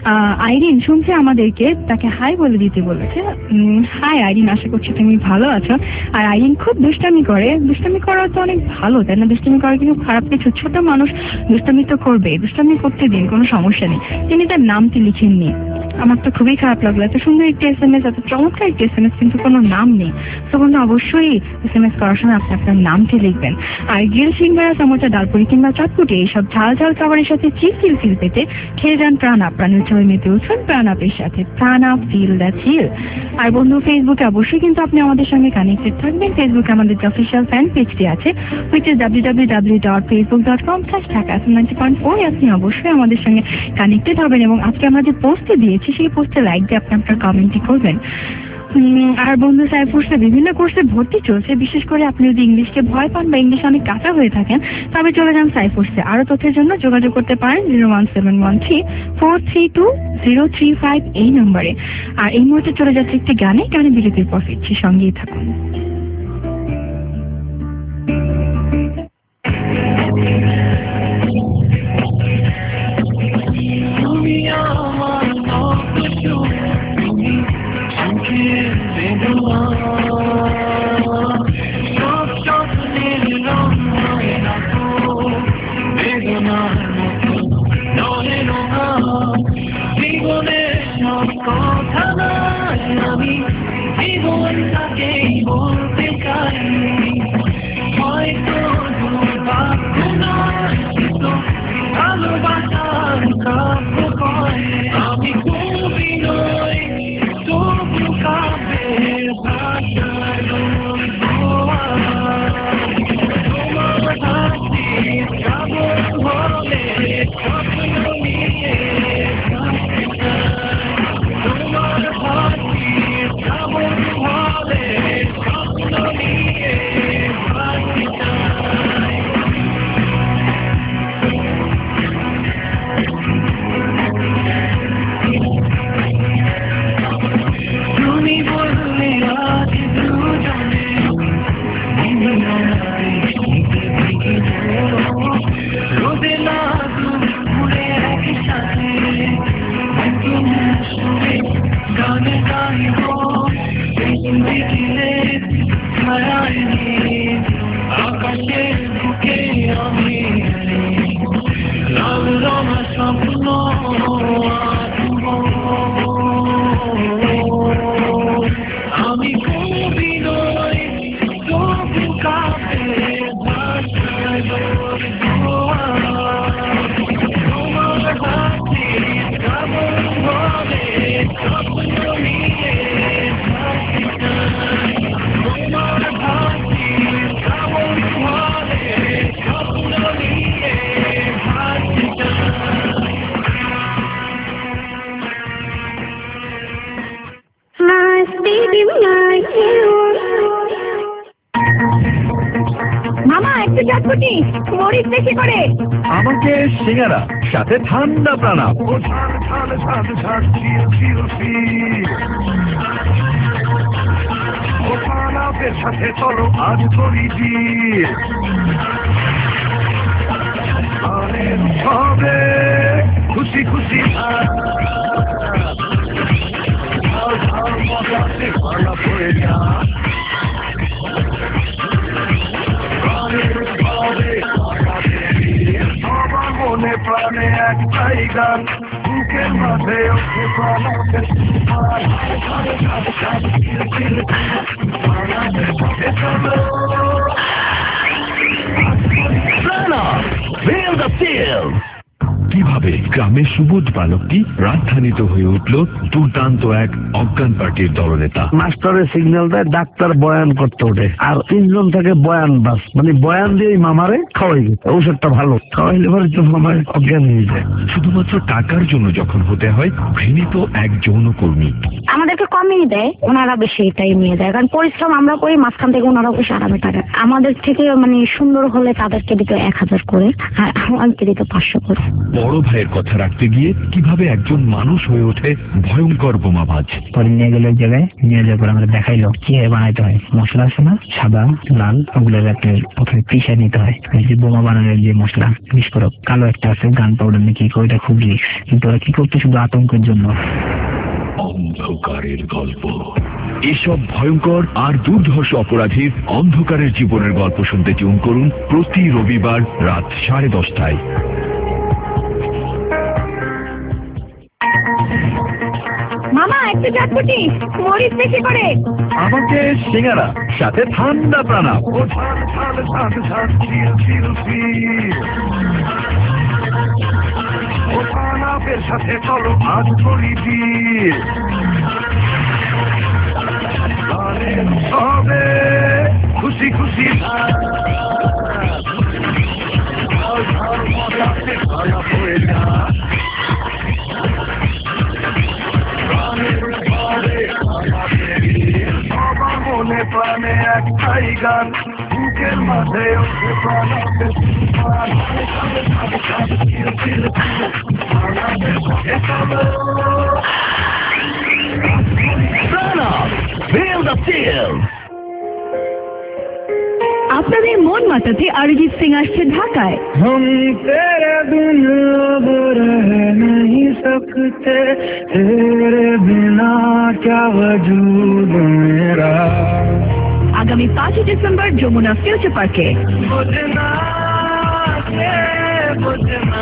[SPEAKER 2] আইরিন শুনছে আমাদেরকে, তাকে হাই বলে দিতে বলেছে। হাই আইরিন, আশা করছি তুমি ভালো আছো। আর আইরিন খুব দুষ্টামি করে, দুষ্টামি করা তো অনেক ভালো তাই না? দুষ্টামি করা কিন্তু খারাপ কিছু, ছোট মানুষ দুষ্টামি তো করবে, দুষ্টামি করতে দিন, কোনো সমস্যা নেই। তিনি তার নামটি লিখেননি, আমার তো খুবই খারাপ লাগলো। এত সুন্দর একটি এস এম এস, এত চমৎকার একটি এস এম এস, কিন্তু কোনো নাম নেই। তো বন্ধু অবশ্যই এস এম এস করার সময় আপনি আপনার নামটি লিখবেন। আর গ্রিল সিঙ্গারা সমুচা ডালপুরি কিংবা চটপটি এইসব ঝাল ঝাল খাবারের সাথে চিল চিল ফিল পেতে খেয়ে যান প্রাণাপ। প্রাণী উৎসবে মেতে উঠুন প্রাণাপের সাথে, প্রাণাপ ফিল দ্য চিল। আর বন্ধু ফেসবুকে অবশ্যই কিন্তু আপনি আমাদের সঙ্গে কানেক্টেড থাকবেন। ফেসবুকে আমাদের যে অফিসিয়াল ফ্যান পেজটি আছে, which is W W W dot Facebook dot com slash Dhaka F M ninety point four. আপনি অবশ্যই আমাদের সঙ্গে কানেক্টেড হবেন এবং আজকে আমরা যে পোস্টে দিয়েছি সেই পোস্টে লাইক দিয়ে আপনি আপনার কমেন্টই করবেন। আর বন্ধু সাইফোর্সে বিভিন্ন কোর্সে ভর্তি চলছে। বিশেষ করে আপনি যদি ইংলিশকে ভয় পান বা ইংলিশ অনেক কাঁচা হয়ে থাকেন তবে চলে যান সাইফোর্সে। আরো তথ্যের জন্য যোগাযোগ করতে পারেন zero one seven one three four three two zero three five এই নম্বরে। আর এই মুহূর্তে চলে যাচ্ছে একটি গানে, গানে বিরতির পর ফিরছি, সঙ্গেই থাকুন।
[SPEAKER 3] জীবনের সব কথা নয় আমি মনটাকে বলতে চাই হয়তো দুর্ভাগ্য নয় তো ভালোবাসার কাব্য কয় আমি কবি নই তবু কাব্যের ভাষায় তোমার হাসি শ্রাবণ হলে স্বপ্ন নিয়ে তোমার হাসি শ্রাবণ হলে স্বপ্ন নিয়ে ভাসি যায় তুমি বললে আজ দুজনে রোদে লাগু ঘুরে একসাথে তুমি শুনে গান গাইব বিকেলে ছায়ায় আকাশের বুকে আমি লাল রঙা স্বপ্ন আমি কবি নই তবু কাব্যের ভাষায় তোমার হাসি শ্রাবণ হলে স্বপ্ন নিয়ে ভাসি যায় তোমার হাসি শ্রাবণ হলে স্বপ্ন নিয়ে ভাসি যায়
[SPEAKER 7] Nice baby like you. মামা একটু চটপটি মরিচ বেশি করে
[SPEAKER 5] আমাকে সিঙ্গারা সাথে ঠান্ডা প্রাণাপ
[SPEAKER 3] ও ঝাল ঝাল ঝাল ঝাল চিল চিল চিল ও পানাপের সাথে চলো আজ করি দিল আনের সবে খুশি খুশি ঝাল ঝাল মজাতে ভালো হয়ে যা সবার মনে প্রাণে একটাই গান বুকের মাঝে ওঠে প্রাণের
[SPEAKER 5] কিভাবে গ্রামের সুবোধ বালকটি রাজধানীত হয়ে উঠল দুর্দান্ত এক অজ্ঞান পার্টির দলনেতা।
[SPEAKER 8] মাস্টারের সিগন্যাল দেয়, ডাক্তার বয়ান করতে ওঠে, আর তিনজন থেকে বয়ান বাস মানে বয়ান দিয়ে মামারে খাওয়াই দিত। ঔষধটা ভালো খাওয়াইলে পরে তো মামার অজ্ঞান হয়ে যায়।
[SPEAKER 5] শুধুমাত্র টাকার জন্য যখন হতে হয় ঘৃণিত এক যৌনকর্মী।
[SPEAKER 7] আমাদেরকে কমই দেয়, ওনারা বেশি এটাই নিয়ে দেয়, কারণ পরিশ্রম আমরা করি, মাঝখান থেকে ওনারা বেশি আরামে টাকা। আমাদের থেকে মানে সুন্দর হলে তাদেরকে দিত এক হাজার করে, আর আমাকে দিত পাঁচশো করে।
[SPEAKER 5] বড় ভাইয়ের কথা রাখতে গিয়ে কিভাবে একজন মানুষ হয়ে ওঠে ভয়ঙ্কর বোমাবাজ।
[SPEAKER 6] পরে নিয়ে গেল এক জায়গায়, নিয়ে যাওয়ার পর আমরা দেখাইলো কিভাবে বানাইতে হয়। মশলা আছে না, সাদা লাল, ওগুলো আপনার প্রথমে পিষে নিতে হয়। এই যে বোমা বানানোর যে মশলা বিস্ফোরক, কালো একটা আছে গান পাউডার নাকি, ওইটা খুব রিস্ক, কিন্তু ওরা কি করতে শুধু আতঙ্কের জন্য।
[SPEAKER 5] অন্ধকারের গল্প। এসব ভয়ঙ্কর আর দুর্ধর্ষ অপরাধীর অন্ধকারের জীবনের গল্প শুনতে টিউন করুন প্রতি রবিবার রাত সাড়ে দশটায়।
[SPEAKER 7] মামা একটু চটপটি মরিচ বেশি করে
[SPEAKER 5] আমাকে সিঙ্গারা সাথে ঠান্ডা প্রাণাপ।
[SPEAKER 3] ও ঝাল ঝাল ঝাল ঝাল চিল চিল চিল ও পানাপের সাথে চলো আজ করি দিল আনের সবে খুশি খুশি ঝাল ঝাল মজাতে ভালো হয়ে যা সবার মনে প্রাণে একটাই গান বুকের মাঝে ওঠে প্রাণের
[SPEAKER 2] আপনাদের মন মাতাতে অরিজিৎ সিং আসছে ঢাকায়।
[SPEAKER 3] हम तेरे बिन अब रह नहीं सकते तेरे बिना क्या वजूद मेरा।
[SPEAKER 2] আগামী পাঁচই ডিসেম্বর যমুনা ফিউচার পার্কে।
[SPEAKER 3] बुझना से बुझना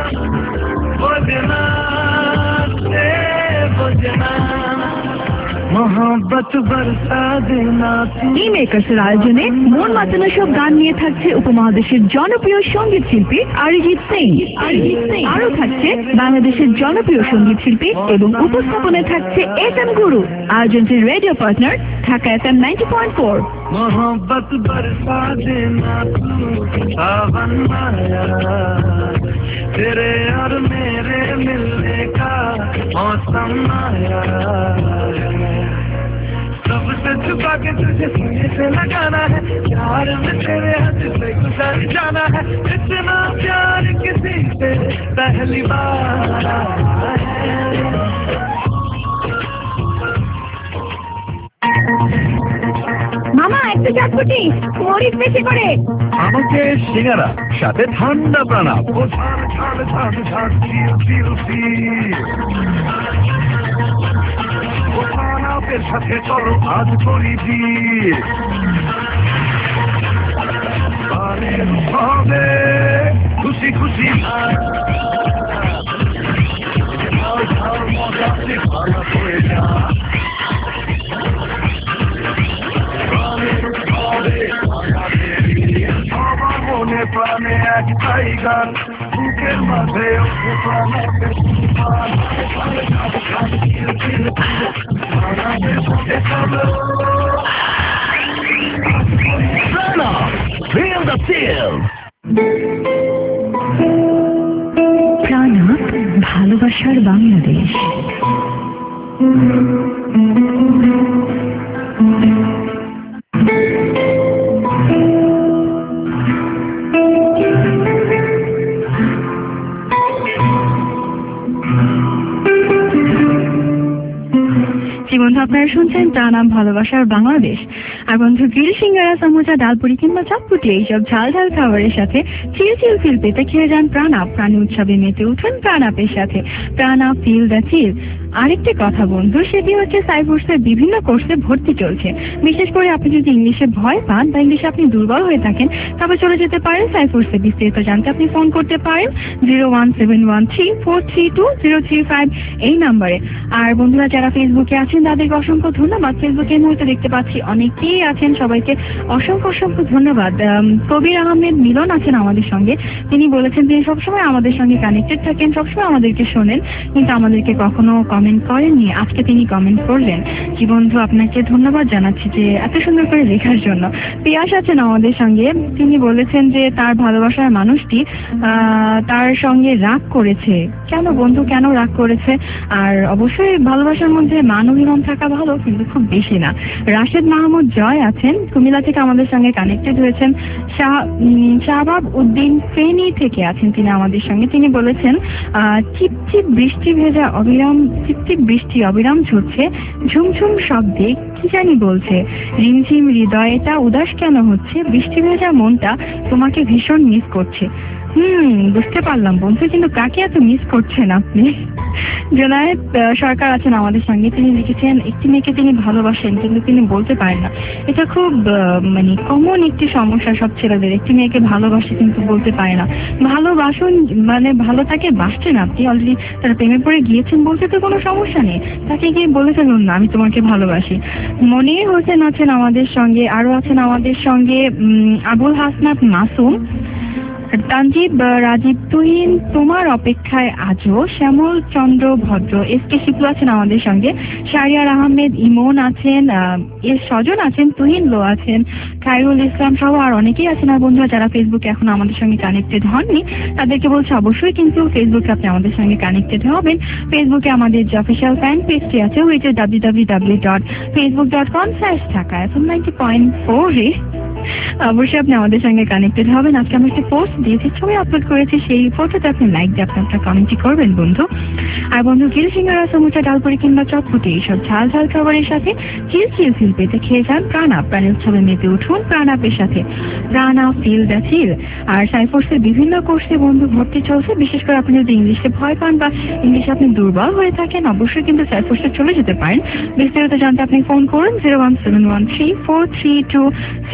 [SPEAKER 3] बुझना से बुझना मोहब्बत बरसा देना
[SPEAKER 2] এই মেকার্সের আয়োজনে মন মাতানো সব গান নিয়ে থাকছে উপমহাদেশের জনপ্রিয় সঙ্গীত শিল্পী অরিজিৎ সিং। অরিজিৎ সিং আরো থাকছে বাংলাদেশের জনপ্রিয় সঙ্গীত শিল্পী এবং উপস্থাপনায় থাকছে এস এম গুরু। আয়োজনটির radio partner Dhaka F M ninety point four.
[SPEAKER 3] मोहब्बत बरसा देना तू सावन आया तेरे और मेरे मिलने का मौसम आया सबसे छुपा के तुझे सीने से लगाना है प्यार में तेरे हाथ से गुजर जाना है इतना प्यार किसी से पहली बार है।
[SPEAKER 2] মামা একটু চটপটি মরিচ বেশি করে
[SPEAKER 5] আমাকে সিঙ্গারা সাথে ঠান্ডা প্রাণাপ।
[SPEAKER 3] ও ঝাল ঝাল ঝাল ঝাল চিল চিল চিল ও প্রাণাপের সাথে চলো আজ করি বিয়ে হবে খুশি খুশি হয়ে যা মনে প্রাণে একটাই গান বুকের মাঝে
[SPEAKER 2] প্রাণাপ ভালোবাসার বাংলাদেশ। বন্ধু আপনারা শুনছেন প্রাণাপ ভালোবাসার বাংলাদেশ। আর বন্ধু গ্রিল সিঙ্গারা সমুচা ডালপুরি কিংবা চটপুটি এইসব ঝাল ঝাল খাবারের সাথে চিল চিল ফিল পেতে খেয়ে যান প্রাণাপ। প্রাণী উৎসবে মেতে উঠুন প্রাণাপের সাথে। প্রাণাপ ফিল দ্য চিল। আরেকটি কথা বন্ধু, সেটি হচ্ছে সাইফোর্সের বিভিন্ন কোর্সে ভর্তি চলছে। বিশেষ করে আপনি যদি ইংলিশে ভয় পান বা ইংলিশে আপনি দুর্বল হয়ে থাকেন তবে চলে যেতে পারেন সাইফোর্সে। বিস্তারিত জানতে আপনি ফোন করতে পারেন zero one seven one three four three two zero three five এই নাম্বারে। আর বন্ধুরা যারা ফেসবুকে আছেন তাদেরকে অসংখ্য ধন্যবাদ। ফেসবুকে এই মুহূর্তে দেখতে পাচ্ছি অনেকেই আছেন, সবাইকে অসংখ্য অসংখ্য ধন্যবাদ। কবির আহমেদ মিলন আছেন আমাদের সঙ্গে, তিনি বলেছেন তিনি সবসময় আমাদের সঙ্গে কানেক্টেড থাকেন, সবসময় আমাদেরকে শোনেন, কিন্তু আমাদেরকে কখনো কমেন্ট করেননি। আজকে তিনি কমেন্ট করলেন। কি বন্ধু আপনাকে ধন্যবাদ জানাচ্ছি যে এত সুন্দর করে লেখার জন্য। পিয়াস আছেন আমাদের সঙ্গে, তিনি বলেছেন যে তার ভালোবাসার মানুষটি তার সঙ্গে রাগ করেছে। কেন বন্ধু, কেন রাগ করেছে? আর অবশ্যই ভালোবাসার মধ্যে মান অভিমান থাকা ভালো, কিন্তু খুব বেশি না। রাশেদ মাহমুদ জয় আছেন কুমিল্লা থেকে আমাদের সঙ্গে কানেক্টেড হয়েছেন। শাহ শাহবাব উদ্দিন ফেনী থেকে আছেন তিনি আমাদের সঙ্গে। তিনি বলেছেন চিপচিপ বৃষ্টি ভেজা অবিরাম চিপচিপ বৃষ্টি অবিরাম ঝরছে, ঝুমঝুম শব্দে কি জানি বলছে, রিমঝিম হৃদয়টা উদাস কেন হচ্ছে, বৃষ্টি ভেজা মনটা তোমাকে ভীষণ মিস করছে। হুম বুঝতে পারলাম বন্ধু, কিন্তু কাকে এত মিস করছেন আপনি? জোনায়েদ সরকার আছেন আমাদের সঙ্গে, তিনি লিখেছেন একটি মেয়েকে তিনি ভালোবাসেন কিন্তু তিনি বলতে পারেন না। এটা খুব মানে কমন একটি সমস্যা সব ছেলেদের, একটি মেয়েকে ভালোবাসে কিন্তু বলতে পারে না। ভালোবাসুন মানে ভালো তাকে বাসছেন আপনি, অলরেডি তার প্রেমে পড়ে গিয়েছেন বলতে তো কোনো সমস্যা নেই, তাকে গিয়ে বলে ফেলুন না আমি তোমাকে ভালোবাসি। মনির হোসেন আছেন আমাদের সঙ্গে, আরো আছেন আমাদের সঙ্গে আবুল হাসনাত মাসুম, তানজিব রাজীব তুহিন, তোমার অপেক্ষায় আজও, শ্যামল চন্দ্র ভদ্র, এস কে শিপু আছেন আমাদের সঙ্গে, শারিয়ার আহমেদ ইমন আছেন, এর স্বজন আছেন, তুহিন লো আছেন, খায়রুল ইসলাম সহ আর অনেকেই আছেন। আর বন্ধুরা যারা ফেসবুকে এখন আমাদের সঙ্গে কানেক্টেড হননি তাদেরকে বলছি অবশ্যই কিন্তু ফেসবুকে আপনি আমাদের সঙ্গে কানেক্টেড হবেন। ফেসবুকে আমাদের যে অফিসিয়াল ফ্যান পেজটি আছে ওইটা W W W dot Facebook dot com slash Dhaka F M ninety point four এ অবশ্যই আপনি আমাদের সঙ্গে কানেক্টেড হবেন। আজকে আমি একটা পোস্ট দিয়েছি, ছবি আপলোড করেছি, সেই ফটোতে আপনি লাইক দিয়ে আপনি একটা কমেন্টই করবেন বন্ধু। আর বন্ধু গ্রিল সিঙ্গারা সমুচা ডালপুরি কিংবা চটপুটি এইসব ঝাল ঝাল খাবারের সাথে চিল চিল ফিল পেতে খেয়ে যান প্রাণাপ। প্রাণী উৎসবে মেতে উঠুন প্রাণাপের সাথে। প্রাণাপ ফিল দ্য চিল। আর সাইফোর্সের বিভিন্ন কোর্সে বন্ধু ভর্তি চলছে। বিশেষ করে আপনি যদি ইংলিশে ভয় পান বা ইংলিশে আপনি দুর্বল হয়ে থাকেন অবশ্যই কিন্তু সাইফোর্সে চলে যেতে পারেন। বিস্তারিত জানতে আপনি ফোন করুন zero one seven one three four three two zero three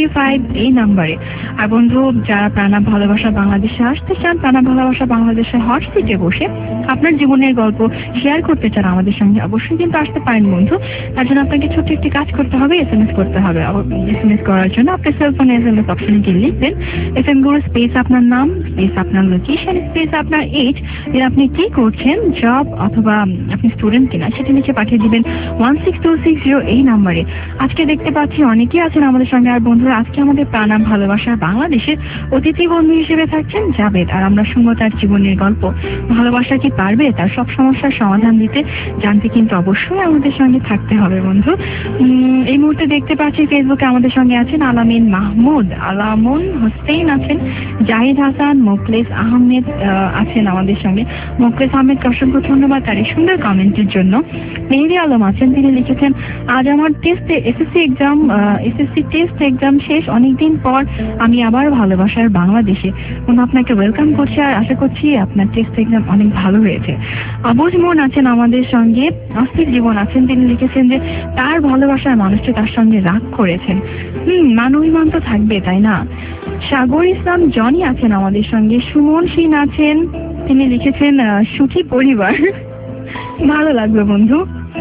[SPEAKER 2] three five এই নাম্বারে। আর বন্ধু, যারা প্রাণাপ ভালোবাসা বাংলাদেশে আসতে চান, প্রাণাপ ভালোবাসা বাংলাদেশে হট সিটে বসে আপনার জীবনের গল্প শেয়ার করতে চান আমাদের সঙ্গে, অবশ্যই কিন্তু আসতে পারেন বন্ধু। তার জন্য আপনাকে ছোট্ট একটি কাজ করতে হবে, এস এম এস করতে হবে। এস এম এস করার জন্য আপনার সেলফোনে এস এম এস অপশনে গিয়ে লিখবেন এফ এম গুরু স্পেস আপনার নাম স্পেস আপনার লোকেশন স্পেস আপনার এজ, এর আপনি কি করছেন, জব অথবা আপনি স্টুডেন্ট কিনা সেটা নিচে পাঠিয়ে দিবেন one six two six zero এই নাম্বারে। আজকে দেখতে পাচ্ছি অনেকেই আছেন আমাদের সঙ্গে। আর বন্ধুরা, আজকে আমাদের প্রাণাপ ভালোবাসার বাংলাদেশের অতিথি বন্ধু হিসেবে থাকছেন জাবেদ, আর আমরা শুনবো তার জীবনের গল্প। ভালোবাসা কি পারবে তার সব সমস্যার সমাধান দিতে? জানতে কিন্তু অবশ্যই আমাদের সঙ্গে থাকতে হবে বন্ধু। এই মুহূর্তে দেখতে পাচ্ছি ফেসবুকে আমাদের সঙ্গে আছেন আলামিন মাহমুদ, আলামুন হোসেন আছেন, জাহিদ হাসান, মোকলেস আহমেদ আছেন আমাদের সঙ্গে। মোকলেস আহমেদকে অসংখ্য ধন্যবাদ তার এই সুন্দর কমেন্টের জন্য। মেহেদি আলম আছেন, তিনি লিখেছেন আজ আমার টেস্টে SSC exam SSC test exam শেষ, অনেকদিন পর আমি আবার ভালোবাসার বাংলাদেশে। আপনাকে ওয়েলকাম করছি আর আশা করছি আপনার টেস্ট এক্সাম অনেক ভালো হয়েছে। আবুজ মন আছেন আমাদের সঙ্গে, অস্থির জীবন আছেন, তিনি লিখেছেন যে তার ভালোবাসার মানুষটি তার সঙ্গে রাগ করেছেন। হম মান অভিমান তো থাকবে, তাই না? সাগর ইসলাম জনি আছেন আমাদের সঙ্গে। সুমন সিন আছেন, তিনি লিখেছেন সুখী পরিবার, ভালো লাগবে বন্ধু।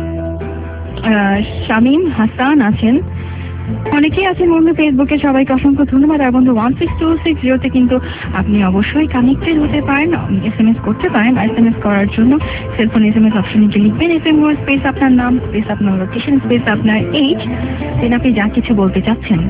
[SPEAKER 2] শামীম হাসান আছেন, অনেকেই আছেন বন্ধু ফেসবুকে, সবাইকে অসংখ্য ধন্যবাদ। আর বন্ধু ওয়ান সিক্স টু সিক্স জিরোতে কিন্তু আপনি অবশ্যই কানেক্টেড হতে পারেন, এস এম এস করতে পারেন। এস এম এস করার জন্য সেলফোন এস এম এস অপশনে লিখবেন এফ এম স্পেস আপনার নাম স্পেস আপনার লোকেশন স্পেস আপনার এইজ, দেন আপনি যা কিছু বলতে চাচ্ছেন।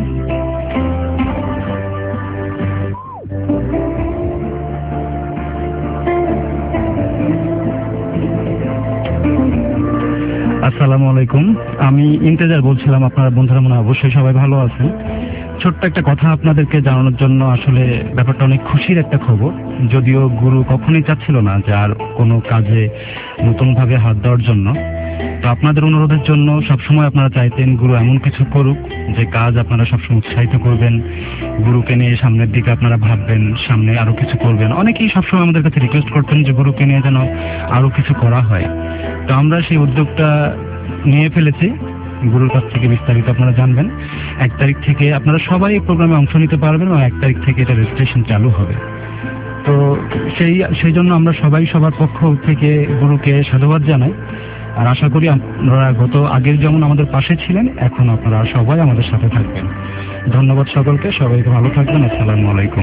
[SPEAKER 9] আসসালামু আলাইকুম, আমি ইন্তেজার বলছিলাম। আপনারা বন্ধুরা মনে অবশ্যই সবাই ভালো আছেন। ছোট্ট একটা কথা আপনাদেরকে জানানোর জন্য, আসলে ব্যাপারটা অনেক খুশির একটা খবর। যদিও গুরু কখনোই চাচ্ছিল না যে আর কোনো কাজে নতুনভাবে হাত দেওয়ার জন্য, তো আপনাদের অনুরোধের জন্য সবসময় আপনারা চাইতেন গুরু এমন কিছু করুক যে কাজ আপনারা সবসময় উৎসাহিত করবেন, গুরুকে নিয়ে সামনের দিকে আপনারা ভাববেন, সামনে আরো কিছু করবেন। অনেকেই সবসময় আমাদের কাছে রিকোয়েস্ট করতেন যে গুরুকে নিয়ে যেন আরো কিছু করা হয়। তো আমরা সেই উদ্যোগটা নিয়ে ফেলেছি। গুরুর কাছ থেকে বিস্তারিত আপনারা জানবেন। এক তারিখ থেকে আপনারা সবাই এই প্রোগ্রামে অংশ নিতে পারবেন এবং এক তারিখ থেকে এটা রেজিস্ট্রেশন চালু হবে। তো সেই সেই জন্য আমরা সবাই সবার পক্ষ থেকে গুরুকে সাধুবাদ জানাই। আর আশা করি আপনারা গত আগের যেমন আমাদের পাশে ছিলেন, এখন আপনারা সবাই আমাদের সাথে থাকবেন। ধন্যবাদ সকলকে, সবাই ভালো থাকবেন। আসসালামু আলাইকুম।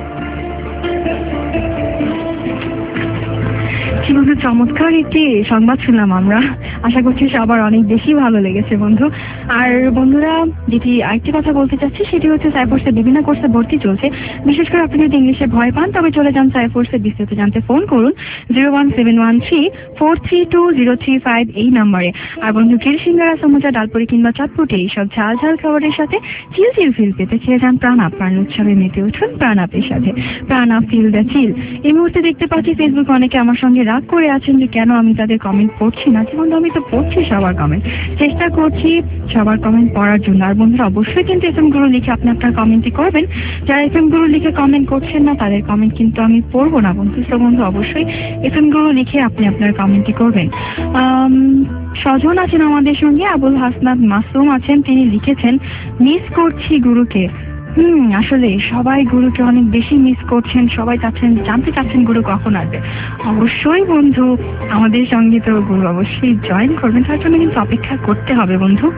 [SPEAKER 2] বন্ধু, চমৎকার একটি সংবাদ শুনলাম আমরা, আশা করছি সবার অনেক বেশি ভালো লেগেছে বন্ধু। আর বন্ধুরা, যেটি আরেকটি কথা বলতে চাচ্ছি সেটি হচ্ছে সাইফোর্সের বিভিন্ন কোর্সে ভর্তি চলছে। বিশেষ করে আপনি যদি ইংলিশে ভয় পান তবে চলে যান সাইফোর্সে, বিস্তারিত জানতে ফোন করুন zero one seven one three four three two zero three five এই নাম্বারে। আর বন্ধু, গ্রিল সিঙ্গারা, সমুচা, ডালপুরি কিংবা চটপটি এইসব ঝাল ঝাল খাবারের সাথে চিল চিল ফিল পেতে খেয়ে যান প্রাণাপ। প্রাণ উৎসবে মেতে উঠুন প্রাণাপের সাথে। প্রাণাপ ফিল দ্য চিল। এই মুহূর্তে দেখতে পাচ্ছি ফেসবুকে অনেকে আমার সঙ্গে রাগ করে আছেন যে কেন আমি তাদের কমেন্ট পড়ছি না। কিন্তু আমি তো পড়ছি সবার কমেন্ট, চেষ্টা করছি সবার কমেন্ট পড়ার জন্য। আর বন্ধুরা, অবশ্যই কিন্তু এফ এম গুরু লিখে আপনি আপনার কমেন্টই করবেন। যারা এফ এম গুরু লিখে কমেন্ট করছেন না তাদের কমেন্ট কিন্তু আমি পড়বো না বন্ধু। তো বন্ধু, অবশ্যই এফ এম গুরু লিখে আপনি আপনার কমেন্টই করবেন। স্বজন আছেন আমাদের সঙ্গে, আবুল হাসনাত মাসুম আছেন, তিনি লিখেছেন মিস করছি গুরুকে। হুম আসলে সবাই গুরুকে অনেক বেশি মিস করছেন, সবাই চাচ্ছেন জানতে চাচ্ছেন গুরু কখন আসবে। অবশ্যই বন্ধু, আমাদের সঙ্গে তো গুরু অবশ্যই জয়েন করবেন, তার জন্য কিন্তু অপেক্ষা করতে হবে বন্ধু।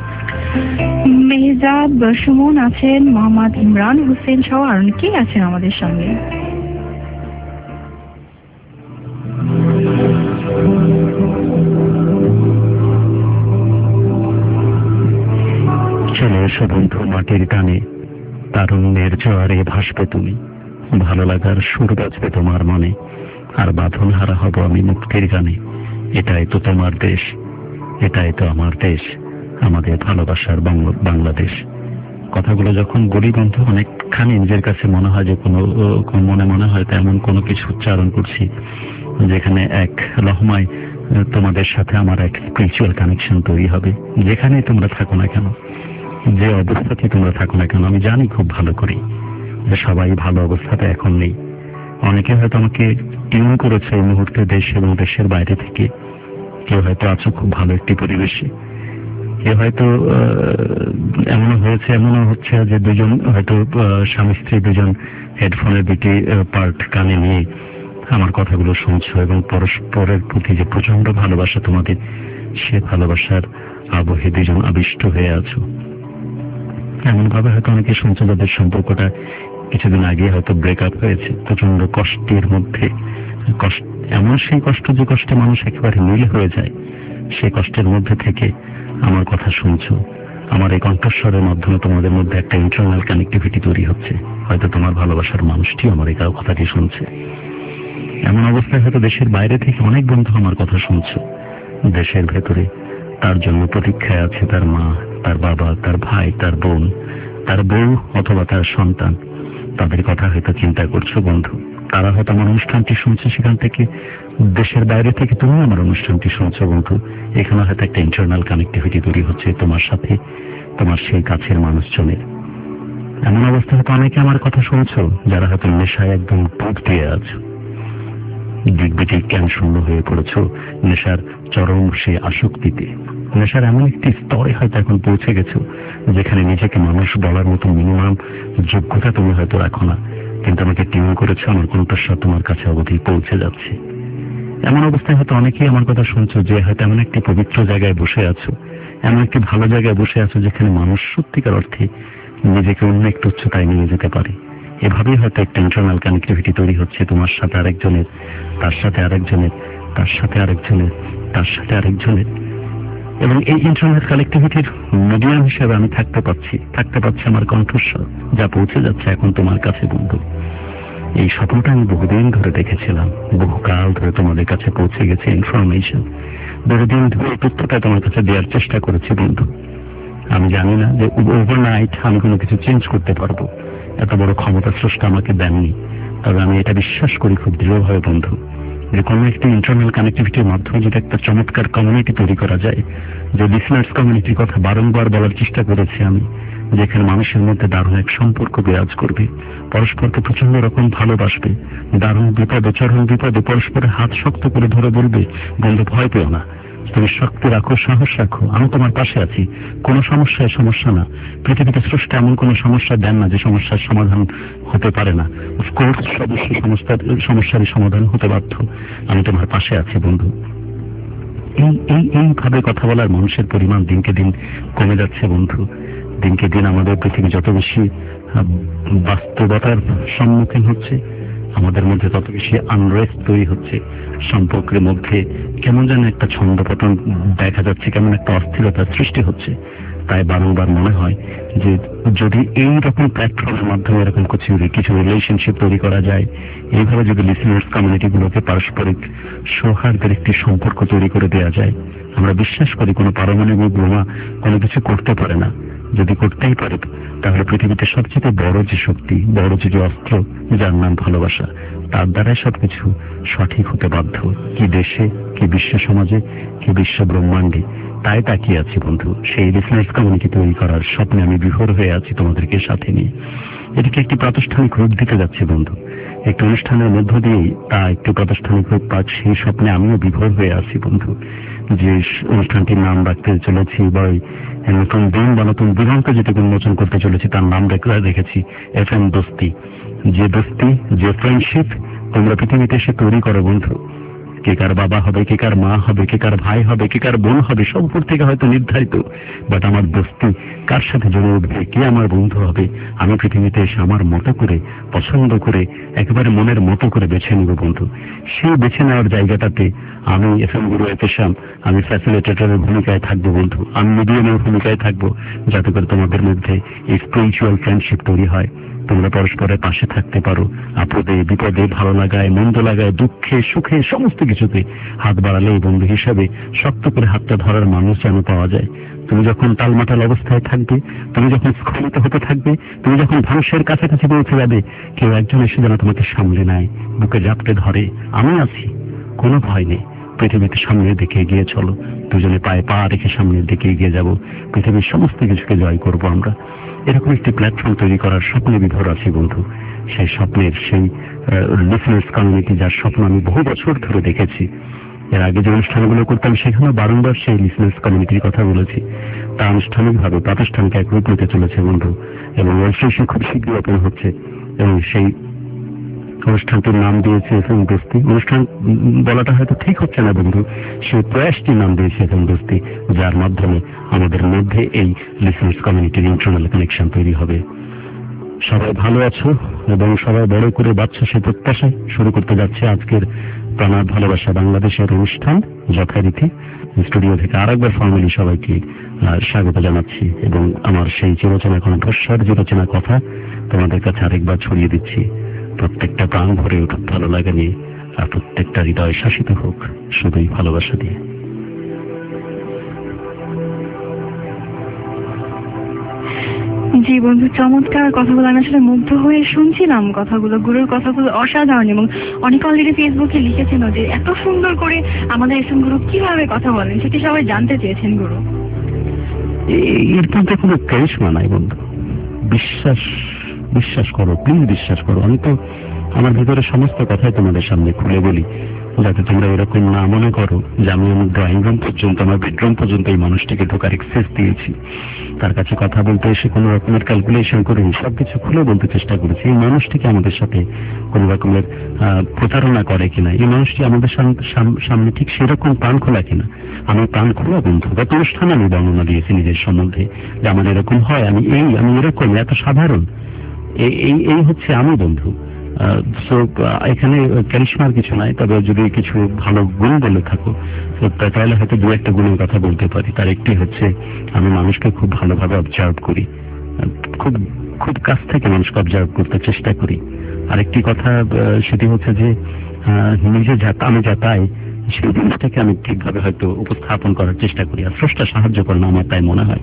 [SPEAKER 2] মেহজাব সুমন আছেন, মোহাম্মদ ইমরান হোসেন সহ আর অনেকেই আছেন আমাদের সঙ্গে।
[SPEAKER 10] চলে এসো বন্ধু মাটির টানে, তারুণ্যের জোয়ারে ভাসবে তুমি, ভালো লাগার সুর বাজবে তোমার মনে, আর বাঁধন হারা হব আমি মুক্তির গানে। এটাই তো তোমার দেশ, এটাই তো আমার দেশ, আমাদের ভালোবাসার বাংলাদেশ। কথাগুলো যখন বলি বন্ধু, অনেকখানি নিজের কাছে মনে হয় যে কোনো মনে মনে হয় তেমন কোনো কিছু উচ্চারণ করছি, যেখানে এক লহমায় তোমাদের সাথে আমার এক স্পিরিচুয়াল কানেকশন তৈরি হবে। যেখানেই তোমরা থাকো না কেন, যে অবস্থাতে তোমরা থাকো না কেন, আমি জানি খুব ভালো করি যে সবাই ভালো অবস্থাতে এখন নেই। অনেকে হয়তো আমাকে টিউন করেছে এই মুহূর্তে দেশ এবং দেশের বাইরে থেকে, কেউ হয়তো আছো খুব ভালো একটি পরিবেশে। এ হয়তো এমনও হয়েছে এমনও হচ্ছে যে দুজন হয়তো স্বামী স্ত্রী দুজন হেডফোনের দুটি পার্ট কানে নিয়ে আমার কথাগুলো শুনছো এবং পরস্পরের প্রতি যে প্রচন্ড ভালোবাসা তোমাদের, সে ভালোবাসার আবহে দুজন আবিষ্ট হয়ে আছো। এমন ভাবে হয়তো অনেকে শুনছো যাদের সম্পর্কটা কিছুদিন আগে হয়তো ব্রেকআপ হয়েছে, প্রচন্ড কষ্টের মধ্যে, কষ্ট এমন সেই কষ্ট যে কষ্টে মানুষ একেবারে মিল হয়ে যায়, সেই কষ্টের মধ্যে থেকে আমার কথা শুনছো। আমার এই কণ্ঠস্বরের মাধ্যমে তোমাদের মধ্যে একটা ইন্টারনাল কানেক্টিভিটি তৈরি হচ্ছে। হয়তো তোমার ভালোবাসার মানুষটি আমার এই কথাটি শুনছে। এমন অবস্থায় হয়তো দেশের বাইরে থেকে অনেক বন্ধু আমার কথা শুনছো। দেশের ভেতরে তার জন্য প্রতীক্ষায় আছে তার মা, তার বাবা, তার ভাই, তার বোন, তার বউ অথবা তার সন্তান। তাদের কথা হয়তো চিন্তা করছো বন্ধু। তারা হয়তো আমার অনুষ্ঠানটি শুনছে, সেখান থেকে দেশের বাইরে থেকে তুমি আমার অনুষ্ঠানটি শুনছো বন্ধু। এখানে হয়তো একটা ইন্টারনাল কানেক্টিভিটি তৈরি হচ্ছে তোমার সাথে, তোমার সেই কাছের মানুষজনের। এমন অবস্থা হয়তো অনেকে আমার কথা শুনছো যারা হয়তো নেশায় একদম ডুব দিয়ে আছো, দিকবিটি জ্ঞান শূন্য হয়ে পড়েছো নেশার চরম সে আসক্তিতে। নেশার এমন একটি স্তরে হয়তো এখন পৌঁছে গেছো যেখানে নিজেকে মানুষ বলার মতো মিনিমাম যোগ্যতা তুমি হয়তো রাখো না, কিন্তু আমাকে টিউন করেছো, আমার কণ্ঠস্বর তোমার কাছে অবধি পৌঁছে যাচ্ছে। এমন অবস্থায় হয়তো অনেকেই আমার কথা শুনছো যে হয়তো এমন একটি পবিত্র জায়গায় বসে আছো, এমন একটি ভালো জায়গায় বসে আছো যেখানে মানুষ সত্যিকার অর্থে নিজেকে অন্য একটু উচ্চতায় নিয়ে যেতে পারে। এভাবেই হয়তো একটা ইন্টারনাল কানেক্টিভিটি তৈরি হচ্ছে তোমার সাথে আরেকজনের, তার সাথে আরেকজনের, তার সাথে আরেকজনের, তার সাথে আরেকজনের। এবং এই ইন্টারনাল কানেক্টিভিটির মিডিয়াম হিসেবে আমি থাকতে পারছি, থাকতে পারছি আমার কণ্ঠস্বর যা পৌঁছে যাচ্ছে এখন তোমার কাছে বন্ধু। এই স্বপ্নটা আমি বহুদিন ধরে দেখেছিলাম, বহুকাল ধরে তোমাদের কাছে পৌঁছে গেছে ইনফরমেশন, বহুদিন ধরে এই তথ্যটা তোমার কাছে দেওয়ার চেষ্টা করেছি বন্ধু। আমি জানি না যে ওভারনাইট আমি কোনো কিছু চেঞ্জ করতে পারবো, এত বড় ক্ষমতা স্রষ্টা আমাকে দেননি, তবে আমি এটা বিশ্বাস করি খুব দৃঢ়ভাবে বন্ধু যে কোনো একটি ইন্টারনাল কানেক্টিভিটির মাধ্যমে যদি একটা চমৎকার কমিউনিটি তৈরি করা যায়, যে লিসনার্স কমিউনিটির কথা বারংবার বলার চেষ্টা করেছি আমি, যেখানে মানুষের মধ্যে দারুণ এক সম্পর্ক বিরাজ করবে, পরস্পরকে প্রচন্ড রকম ভালোবাসবে, দারুণ বিপদে চরম বিপদে পরস্পরের হাত শক্ত করে ধরে বলবে বন্ধু ভয় পেও না, তুমি শক্তি রাখো, সাহস রাখো, আমি তোমার পাশে আছি, কোনো সমস্যায় সমস্যা না। পৃথিবীতে স্রষ্টা এমন কোনো সমস্যা দেন না যে সমস্যার সমাধান হতে পারে না। অফকোর্স অবশ্যই সমস্যার সমস্যারই সমাধান হতে বাধ্য। আমি তোমার পাশে আছি বন্ধু। এই এই এইভাবে কথা বলার মানুষের পরিমাণ দিনকে দিন কমে যাচ্ছে বন্ধু। দিনকে দিন আমাদের পৃথিবী যত বেশি বাস্তবতার সম্মুখীন হচ্ছে, আমাদের মধ্যে তত বেশি আনরেস্ট তৈরি হচ্ছে, সম্পর্কের মধ্যে কেমন যেন একটা ছন্দপতন দেখা যাচ্ছে, কেমন একটা অস্থিরতার সৃষ্টি হচ্ছে। তাই বারংবার মনে হয় যে যদি এই রকম প্ল্যাটফর্মের মাধ্যমে এরকম কিছু কিছু রিলেশনশিপ তৈরি করা যায়, এইভাবে যদি লিসনার্স কমিউনিটিগুলোকে পারস্পরিক সৌহার্দ্যের একটি সম্পর্ক তৈরি করে দেওয়া যায়, আমরা বিশ্বাস করি কোনো পারমাণবিক বোমা কোনো কিছু করতে পারে না। যদি করতেই পারে তাহলে পৃথিবীতে সবচেয়ে বড় যে শক্তি, বড় যে অস্ত্র, যার নাম ভালোবাসা, তার দ্বারাই সবকিছু সঠিক হতে বাধ্য। কি দেশে, কি বিশ্ব সমাজে, কি বিশ্ব ব্রহ্মাণ্ডে। তাই তাকিয়ে আছি বন্ধু, সেই লিসনার্স কমিউনিটি তৈরি করার স্বপ্নে আমি বিভোর হয়ে আছি তোমাদেরকে সাথে নিয়ে। এটিকে একটি প্রাতিষ্ঠানিক রূপ দিতে যাচ্ছে বন্ধু, একটি অনুষ্ঠানের মধ্য দিয়েই তা একটি প্রাতিষ্ঠানিক রূপ পাক, সেই স্বপ্নে আমিও বিভোর হয়ে আছি বন্ধু। যে অনুষ্ঠানটির নাম রাখতে চলেছি বা নতুন দিন বা নতুন দিগন্ত যেটুকু উন্মোচন করতে চলেছি, তার নাম রেখেছি এফ এম দোস্তি। যে দোস্তি, যে ফ্রেন্ডশিপ তোমরা পৃথিবীতে এসে তৈরি করো বন্ধু, কে কার বাবা হবে, কে কার মা হবে, কে কার ভাই হবে, কে কার বোন হবে, সব উপর থেকে হয়তো নির্ধারিত। বাট আমার দোস্তি কার সাথে জড়ে উঠবে, কে আমার বন্ধু হবে, আমি পৃথিবীতে এসে আমার মতো করে, পছন্দ করে, একেবারে মনের মতো করে বেছে নিব বন্ধু। সেই বেছে নেওয়ার জায়গাটাতে আমি এফ এম গুরু এতেশাম, আমি ফ্যাসিলিটেটরের ভূমিকায় থাকবো বন্ধু, আমি মিডিয়ামের ভূমিকায় থাকবো, যাতে করে তোমাদের মধ্যে এই স্পিরিচুয়াল ফ্রেন্ডশিপ তৈরি হয়, তোমরা পরস্পরের পাশে থাকতে পারো, আপদে বিপদে, ভালো লাগায় মন্দ লাগায়, দুঃখে সুখে, সমস্ত কিছুতে হাত বাড়ালে এই বন্ধু হিসাবে শক্ত করে হাতটা ধরার মানুষ যেন পাওয়া যায়। তুমি যখন টালমাটাল অবস্থায় থাকবে, তুমি যখন স্খলিত হতে থাকবে, তুমি যখন ধ্বংসের কাছাকাছি পৌঁছে যাবে, কেউ একজন এসে যেন তোমাকে সামলে নেয়, বুকে জাপটে ধরে, আমি আছি, কোনো ভয় নেই, পৃথিবীতে সামনের দিকে এগিয়ে চলো, দুজনে পায়ে পা রেখে সামনের দিকে এগিয়ে যাব, পৃথিবীর সমস্ত কিছুকে জয় করব আমরা। এরকম একটি প্ল্যাটফর্ম তৈরি করার স্বপ্নে বিভোর আছি বন্ধু। সেই স্বপ্নের, সেই লিসনার্স কমিউনিটি যার স্বপ্ন আমি বহু বছর ধরে দেখেছি, এর আগে যে অনুষ্ঠানগুলো করতাম সেখানেও বারংবার সেই লিসনার্স কমিউনিটির কথা বলেছি। এটা আনুষ্ঠানিকভাবে প্রাতিষ্ঠানিক এক রূপ নিতে চলেছে বন্ধু, এবং রেজিস্ট্রেশন খুব শীঘ্রই ওপেন হচ্ছে, এবং সেই অনুষ্ঠানটির নাম দিয়েছে এফ এম দোস্তি। অনুষ্ঠান বলাটা হয়তো ঠিক হচ্ছে না বন্ধু, সেই প্রয়াসটির নাম দিয়েছে এফ এম দোস্তি, যার মাধ্যমে আমাদের মধ্যে এই লিসেনার্স কমিউনিটির ইন্টারনাল কানেকশন তৈরি হবে। সবাই ভালো আছো এবং সবাই বড় করে বাচ্চা সে প্রত্যাশায় শুরু করতে যাচ্ছে আজকের প্রাণার ভালোবাসা বাংলাদেশের অনুষ্ঠান যথারীতি। স্টুডিও থেকে আরেকবার ফর্মালি সবাইকে স্বাগত জানাচ্ছি এবং আমার সেই চিরচেনা কণ্ঠস্বর চিরচেনা কথা তোমাদের কাছে আরেকবার ছড়িয়ে দিচ্ছি। প্রত্যেকটা প্রাণ ভরে উঠুক ভালো লাগা নিয়ে, আর প্রত্যেকটা হৃদয় শাসিত হোক শুধুই ভালোবাসা দিয়ে।
[SPEAKER 2] জি বন্ধু, চমৎকার কথাগুলো। আমি আসলে মুগ্ধ হয়ে শুনছিলাম কথাগুলো, গুরুর কথাগুলো অসাধারণ, এবং অনেকে অলরেডি ফেসবুকে লিখেছিল যে এত সুন্দর করে আমাদের এসএম গুরু কিভাবে কথা বলেন, সেটি সবাই জানতে চেয়েছেন গুরু।
[SPEAKER 10] এর মধ্যে কোনো কারিশমা নাই বন্ধু, বিশ্বাস বিশ্বাস করো, প্লিজ বিশ্বাস করো। আমি তো আমার ভিতরে সমস্ত কথাই তোমাদের সামনে খুলে বলি, যাতে তোমরা এরকম না মনে করো যে আমি আমার ড্রয়িং রুম পর্যন্ত, আমার বেডরুম পর্যন্ত এই মানুষটিকে ঢোকার এক্সেস দিয়েছি, তার কাছে কথা বলতে এসে কোনো রকমের ক্যালকুলেশন করিনি, সবকিছু খুলে বলতে চেষ্টা করেছি। এই মানুষটিকে আমাদের সাথে কোনো রকমের প্রতারণা করে কিনা, এই মানুষটি আমাদের সামনে ঠিক সেরকম প্রাণ খোলা কিনা। আমি প্রাণ খোলা বন্ধু, গত অনুষ্ঠানে আমি বর্ণনা দিয়েছি নিজের সম্বন্ধে যে আমার এরকম হয়, আমি এই আমি এরকম এত সাধারণ, এই এই হচ্ছে আমি বন্ধু। এখানে ক্যারিশমার কিছু নাই, তবে যদি কিছু ভালো গুণ বলে থাকো তাহলে হয়তো দু একটা গুণের কথা বলতে পারি। তার একটি হচ্ছে আমি মানুষকে খুব ভালোভাবে অবজার্ভ করি, খুব খুব কাছ থেকে মানুষকে অবজার্ভ করতে চেষ্টা করি। আরেকটি কথা সেটি হচ্ছে যে নিজে আমি যা পাই সেই জিনিসটাকে আমি ঠিকভাবে হয়তো উপস্থাপন করার চেষ্টা করি, আর স্রষ্টা সাহায্য করেন আমার তাই মনে হয়।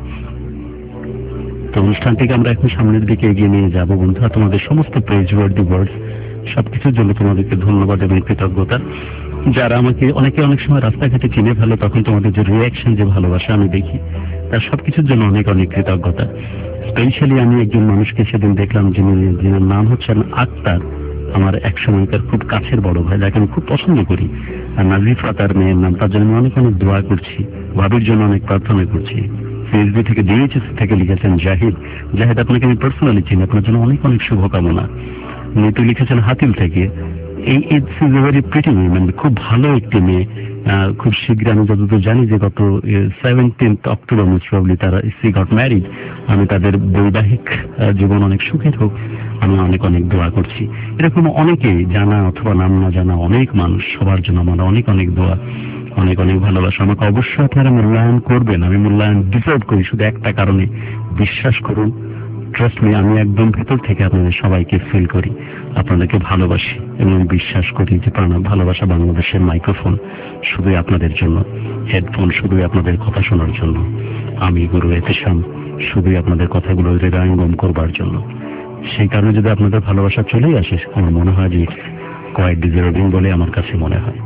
[SPEAKER 10] তো অনুষ্ঠানটিকে আমরা এখন সামনের দিকে এগিয়ে নিয়ে যাবো বন্ধু। তোমাদের সমস্ত প্রেজ ওয়ার্ডি ওয়ার্ডস সবকিছুর জন্য তোমাদেরকে ধন্যবাদ এবং কৃতজ্ঞতা। যারা আমাকে অনেকে অনেক সময় রাস্তাঘাটে চিনে ফেলো, তখন তোমাদের যে রিয়াকশন, যে ভালোবাসা আমি দেখি, তার সবকিছুর জন্য অনেক অনেক কৃতজ্ঞতা। স্পেশালি আমি একজন মানুষকে সেদিন দেখলাম যিনি যিনার নাম হচ্ছেন আক্তার, আমার এক সময়কার খুব কাছের বড় ভাই, যাকে আমি খুব পছন্দ করি। আর নাজিফা তার মেয়ের নাম, তার জন্য আমি অনেক অনেক দোয়া করছি, ভাবির জন্য অনেক প্রার্থনা করছি। সিএসবি থেকে ডিএইচএস থেকে লিখেছেন জাহিদ, জাহিদ আপনাকে আমি পার্সোনালি চিনি, আপনার জন্য অনেক অনেক শুভকামনা। নিতু লিখেছেন হাতিল থেকে, এই it's is a very pretty women, খুব ভালো একটি মেয়ে। খুব শীঘ্র আমি যতদূর জানি যে গত সেভেন্টিন্থ অক্টোবর মোস্ট প্রবাবলি তারা সি গট ম্যারিড। আমি তাদের বৈবাহিক জীবন অনেক সুখের হোক, আমি অনেক অনেক দোয়া করছি। এরকম অনেকেই জানা অথবা নাম না জানা অনেক মানুষ, সবার জন্য আমার অনেক অনেক দোয়া, অনেক অনেক ভালোবাসা। আমাকে অবশ্যই আপনারা মূল্যায়ন করবেন, আমি মূল্যায়ন ডিজার্ভ করি শুধু একটা কারণে, বিশ্বাস করুন, ট্রাস্ট মি, আমি একদম ভেতর থেকে আপনাদের সবাইকে ফিল করি, আপনাদেরকে ভালোবাসি এবং বিশ্বাস করি যে প্রাণার ভালোবাসা বাংলাদেশের মাইক্রোফোন শুধুই আপনাদের জন্য, হেডফোন শুধুই আপনাদের কথা শোনার জন্য, আমি গুরু এতেশাম শুধুই আপনাদের কথাগুলো হৃদয়ঙ্গম করবার জন্য। সেই কারণে যদি আপনাদের ভালোবাসা চলেই আসে, আমার মনে হয় যে কোয়াইট ডিজার্ভিং বলে আমার কাছে মনে হয়।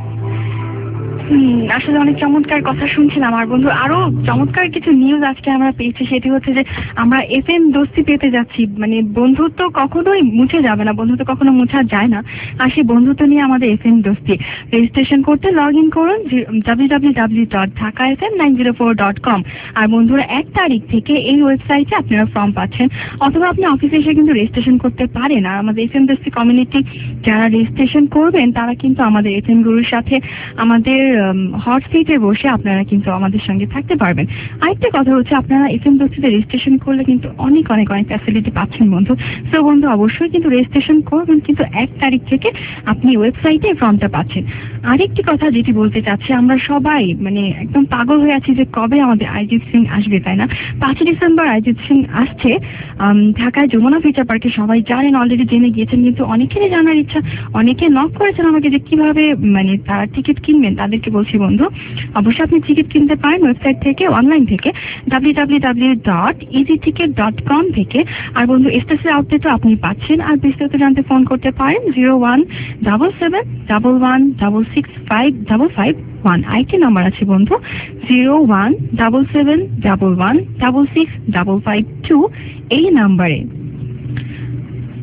[SPEAKER 2] হম আসলে অনেক চমৎকার কথা শুনছিলাম। আর বন্ধু, আরো চমৎকার কিছু নিউজ আজকে আমরা পেয়েছি, সেটি হচ্ছে যে আমরা এফ এম দোস্তি পেতে যাচ্ছি। মানে বন্ধুত্ব কখনোই মুছে যাবে না, বন্ধুত্ব কখনো মুছা যায় না। আর সেই বন্ধুত্ব নিয়ে আমাদের এফ এম দোস্তি রেজিস্ট্রেশন করতে লগ ইন করুন W W W dot Dhaka F M nine zero four dot com. আর বন্ধুরা, এক তারিখ থেকে এই ওয়েবসাইটে আপনারা ফর্ম পাচ্ছেন, অথবা আপনি অফিসে এসে কিন্তু রেজিস্ট্রেশন করতে পারেন। আর আমাদের এফ এম দোস্তি কমিউনিটি যারা রেজিস্ট্রেশন করবেন তারা কিন্তু আমাদের এফ এম গুরুর সাথে আমাদের হট সিটে বসে আপনারা কিন্তু আমাদের সঙ্গে থাকতে পারবেন। আরেকটা কথা হচ্ছে, আপনারা এফ এম দোস্তিতে রেজিস্ট্রেশন করলে কিন্তু অনেক অনেক অনেক ফ্যাসিলিটি পাচ্ছেন বন্ধু। সো বন্ধু, অবশ্যই কিন্তু রেজিস্ট্রেশন করবেন, কিন্তু এক তারিখ থেকে আপনি ওয়েবসাইটে ফর্মটা পাচ্ছেন। আরেকটি কথা যেটি বলতে চাচ্ছি, আমরা সবাই মানে একদম পাগল হয়ে আছি যে কবে আমাদের অরিজিৎ সিং আসবে, তাই না? পাঁচই ডিসেম্বর অরিজিৎ সিং আসছে ঢাকায় যমুনা ফিউচার পার্কে। সবাই জানেন, অলরেডি জেনে গিয়েছেন, কিন্তু অনেকেরই জানার ইচ্ছা, অনেকে নক করেছেন আমাকে যে কিভাবে মানে তারা টিকিট কিনবেন। তাদেরকে বলছি বন্ধু, অবশ্যই আপনি টিকিট কিনতে পারেন ওয়েবসাইট থেকে, অনলাইন থেকে W W W dot easy ticket dot com থেকে। আর বন্ধু, এসটিসি আউটলেটও আপনি পাচ্ছেন। আর বিস্তারিত জানতে ফোন করতে পারেন zero one double seven double one double six five double five one. IT number আছে বন্ধু zero one double seven double one double six double five two, এই নাম্বারে।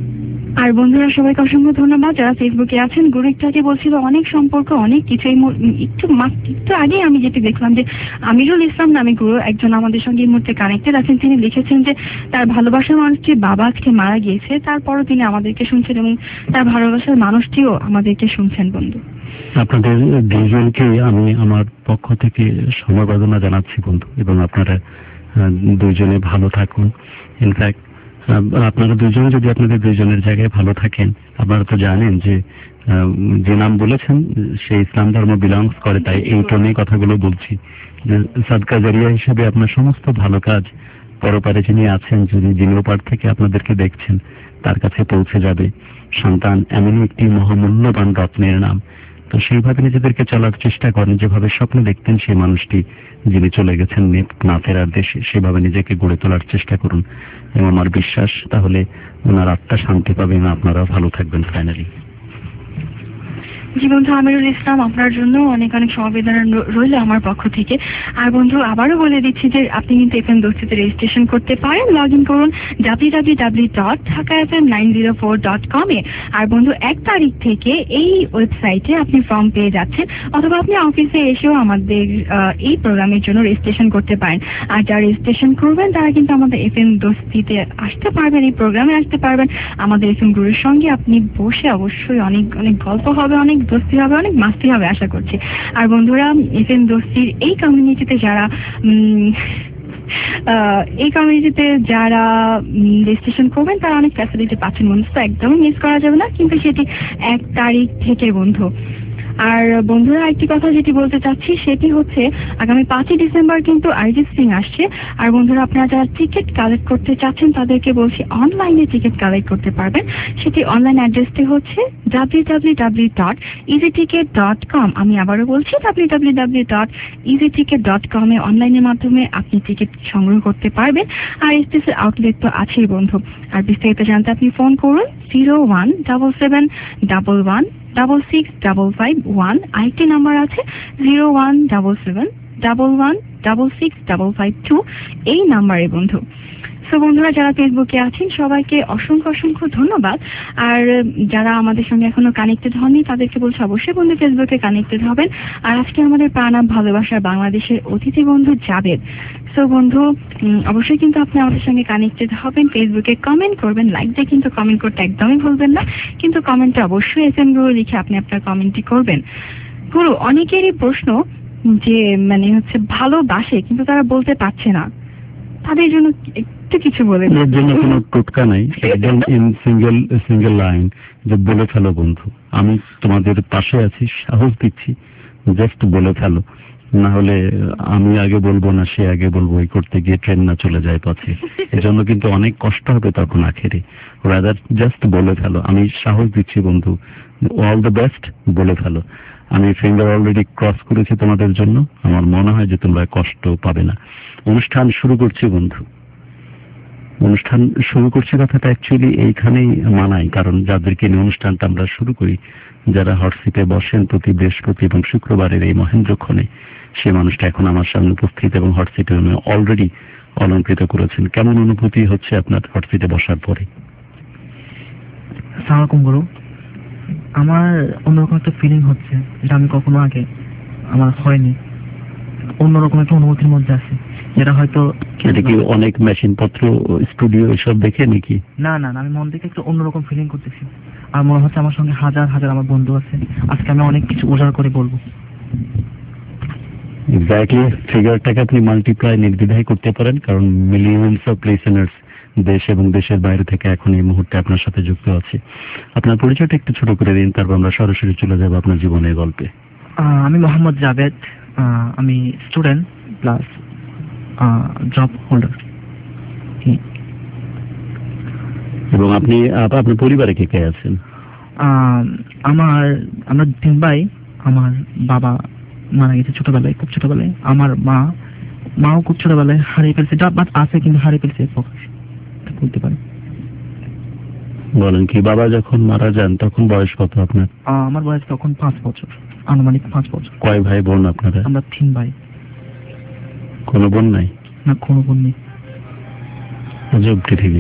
[SPEAKER 2] আর বন্ধুরা সবাইকে অসংখ্য ধন্যবাদ যারা ফেসবুকে আছেন। গুরু একটু আগে বলছিল অনেক সম্পর্ক অনেক কিছু, এই মু- একটু মা- একটু আগে আমি যেটি দেখলাম যে আমিরুল ইসলাম নামে গুরু একজন আমাদের সঙ্গে এই মুহূর্তে কানেক্টেড আছেন। তিনি লিখেছেন যে তার ভালোবাসার মানুষটি বাবা আজকে মারা গিয়েছে, তারপরও তিনি আমাদেরকে শুনছেন এবং তার ভালোবাসার মানুষটিও আমাদেরকে শুনছেন। বন্ধু
[SPEAKER 10] আপনাদের দুইজনকে আমি আমার পক্ষ থেকে সমবেদনা জানাচ্ছি বন্ধু, এবং আপনারা আহ, দুইজনে ভালো থাকুন। ইনফ্যাক্ট আপনারা দুইজনে যদি আপনাদের দুইজনের জায়গায় ভালো থাকেন, আপনারা তো জানেন যে আহ, যে নাম বলেছেন সে ইসলাম ধর্ম বিলংস করে, তাই এই টোনে কথাগুলো বলছি যে সাদকা জারিয়া হিসেবে আপনার সমস্ত ভালো কাজ পরপারে যিনি আছেন, যদি যিনি ওপার থেকে আপনাদেরকে দেখছেন তার কাছে পৌঁছে যাবে। সন্তান এমনই একটি মহামূল্যবান রত্নের নাম, তো সেইভাবে নিজেদেরকে চলার চেষ্টা করেন, যেভাবে স্বপ্ন দেখতেন সেই মানুষটি যিনি চলে গেছেন না ফেরার দেশে, সেভাবে নিজেকে গড়ে তোলার চেষ্টা করুন, এবং আমার বিশ্বাস তাহলে ওনার আত্মা শান্তি পাবে এবং আপনারাও ভালো থাকবেন। ফাইনালি
[SPEAKER 2] জি বন্ধু আমিরুল ইসলাম, আপনার জন্য অনেক অনেক সমবেদনা রইল আমার পক্ষ থেকে। আর বন্ধু আবারও বলে দিচ্ছি যে আপনি কিন্তু এফএম দোস্তিতে রেজিস্ট্রেশন করতে পারেন। লগ ইন করুন W W W dot Dhaka F M nine zero four dot com এ। আর বন্ধু এক তারিখ থেকে এই ওয়েবসাইটে আপনি ফর্ম পেয়ে যাচ্ছেন, অথবা আপনি অফিসে এসেও আমাদের এই প্রোগ্রামের জন্য রেজিস্ট্রেশন করতে পারেন। আর যারা রেজিস্ট্রেশন করবেন তারা কিন্তু আমাদের এফএম দোস্তিতে আসতে পারবেন, এই প্রোগ্রামে আসতে পারবেন। আমাদের এফএম গুরুর সঙ্গে আপনি বসে অবশ্যই অনেক অনেক গল্প হবে, অনেক দোস্তি হবে, অনেক মাস্তি হবে আশা করছি। আর বন্ধুরা এফএম দোস্তির এই কমিউনিটিতে যারা এই কমিউনিটিতে যারা রেজিস্ট্রেশন করবেন তারা অনেক ফ্যাসিলিটি পাচ্ছেন বন্ধু, তো একদমই মিস করা যাবে না, কিন্তু সেটি এক তারিখ থেকে বন্ধু। আর বন্ধুরা একটি কথা যেটি বলতে চাচ্ছি সেটি হচ্ছে আগামী পাঁচই ডিসেম্বর কিন্তু অরিজিৎ সিং আসছে। আর বন্ধুরা আপনারা যারা টিকিট কালেক্ট করতে চাচ্ছেন তাদেরকে বলছি অনলাইনে টিকিট কালেক্ট করতে পারবেন। সেটি অনলাইন অ্যাড্রেসটি হচ্ছে W W W dot easy ticket dot com. আমি আবারও বলছি W W W dot easy ticket dot com এ অনলাইনের মাধ্যমে আপনি টিকিট সংগ্রহ করতে পারবেন। আর এসটিসির আউটলেট তো আছেই বন্ধু। আর বিস্তারিত জানতে আপনি ফোন করুন zero one double seven double one double six double five one. আরেকটি নাম্বার আছে zero one double seven double one double six double five two, এই নাম্বারে বন্ধু। সো বন্ধুরা যারা ফেসবুকে আছেন সবাইকে অসংখ্য অসংখ্য ধন্যবাদ। আর যারা আমাদের সঙ্গে এখনো কানেক্টেড হননি তাদেরকে বলছি অবশ্যই বন্ধু ফেসবুকে কানেক্টেড হবেন। আর আজকে আমাদের প্রাণাম ভালোবাসার বাংলাদেশের অতিথি বন্ধু জাবেদ। সো বন্ধু অবশ্যই কিন্তু আপনি আমাদের সঙ্গে কানেক্টেড হবেন, ফেসবুকে কমেন্ট করবেন, লাইক দিয়ে কিন্তু কমেন্ট করতে একদমই ভুলবেন না, কিন্তু কমেন্টে অবশ্যই এস এম গুরু লিখে আপনি আপনার কমেন্টটি করবেন। গুরু অনেকেরই প্রশ্ন যে মানে হচ্ছে ভালোবাসে কিন্তু তারা বলতে পারছে না, তাদের জন্য একটু কিছু বলে।
[SPEAKER 10] এর জন্য কোনো টোটকা নাই, একদম ইন সিঙ্গেল সিঙ্গেল লাইন যে বলে ফেলো বন্ধু, আমি তোমাদের পাশে আছি, সাহস দিচ্ছি, জাস্ট বলে ফেলো, না হলে আমি আগে বলবো না সে আগে বলবো, এই করতে গিয়ে ট্রেন না চলে যায় পথে, এজন্য কিন্তু অনেক কষ্ট হবে তখন আখেরে। রাদার জাস্ট বলে ফেলো, আমি সাহস দিচ্ছি বন্ধু, অল দ্য বেস্ট, বলে ফেলো। আমি ফিঙ্গার অলরেডি ক্রস করেছি তোমাদের জন্য, আমার মনে হয় যে তোমরা কষ্ট পাবে না। অনুষ্ঠান শুরু করছি বন্ধু, অনুষ্ঠান শুরু করছি কথাটা অ্যাকচুয়ালি এইখানেই মানাই, কারণ যাদেরকে নিয়ে অনুষ্ঠানটা আমরা শুরু করি, যারা হটসিটে বসেন প্রতি বৃহস্পতি এবং শুক্রবারের এই মহেন্দ্রক্ষণে, সে মানুষটা এখন আমার সামনে উপস্থিত এবং হটসিটে অলরেডি অলঙ্কৃত করেছেন। কেমন অনুভূতি হচ্ছে আপনার হটসিটে বসার পরে?
[SPEAKER 6] আসসালামু আলাইকুম গুরু, আমার অন্যরকম একটা ফিলিং হচ্ছে যেটা আমি কখনো আগে আমার হয়নি, অন্যরকম একটা অনুভূতির মধ্যে আছে, যেটা হয়তো
[SPEAKER 10] এটা কি অনেক মেশিন পত্র স্টুডিও এসব দেখে নাকি?
[SPEAKER 6] না না আমি মন থেকে একটু অন্যরকম ফিলিং করতেছি, আর মনে হচ্ছে আমার সঙ্গে হাজার হাজার আমার বন্ধু আছে, আজকে আমি অনেক কিছু উজাড় করে বলবো।
[SPEAKER 10] এক্স্যাক্টলি, ফিগারটাকে আপনি মাল্টিপ্লাই নির্দ্বিধায় করতে পারেন, কারণ মিলিয়নস অফ লিসেনার্স দেশ এবং দেশের বাইরে থেকে এখন এই মুহূর্তে আপনার সাথে যুক্ত আছে। আপনার পরিচয়টা একটু ছোট করে দিন, তারপর আমরা সরাসরি চলে যাব আপনার জীবনের গল্পে।
[SPEAKER 6] আমি মোহাম্মদ জাবেদ, আমি স্টুডেন্ট প্লাস জব হোল্ডার।
[SPEAKER 10] এবং আপনি আপনার পরিবারে কে কে আছেন?
[SPEAKER 6] আমার আমরা তিন ভাই, আমার বাবা মারা গেছে ছোটবেলায়, খুব ছোটবেলায়। আমার মা মাও খুব ছোটবেলায় হারিয়ে ফেলছে, যা বাট আছে কিন্তু হারিয়ে ফেলছে বলতে পারি।
[SPEAKER 10] বলেন কি, বাবা যখন মারা যান তখন বয়স কত আপনার?
[SPEAKER 6] আমার বয়স তখন পাঁচ বছর, আনুমানিক পাঁচ বছর।
[SPEAKER 10] কয় ভাই বোন আপনারা?
[SPEAKER 6] আমরা তিন ভাই।
[SPEAKER 10] কোনো বোন নাই?
[SPEAKER 6] না, কোনো বোন নেই।
[SPEAKER 10] আজব পৃথিবী।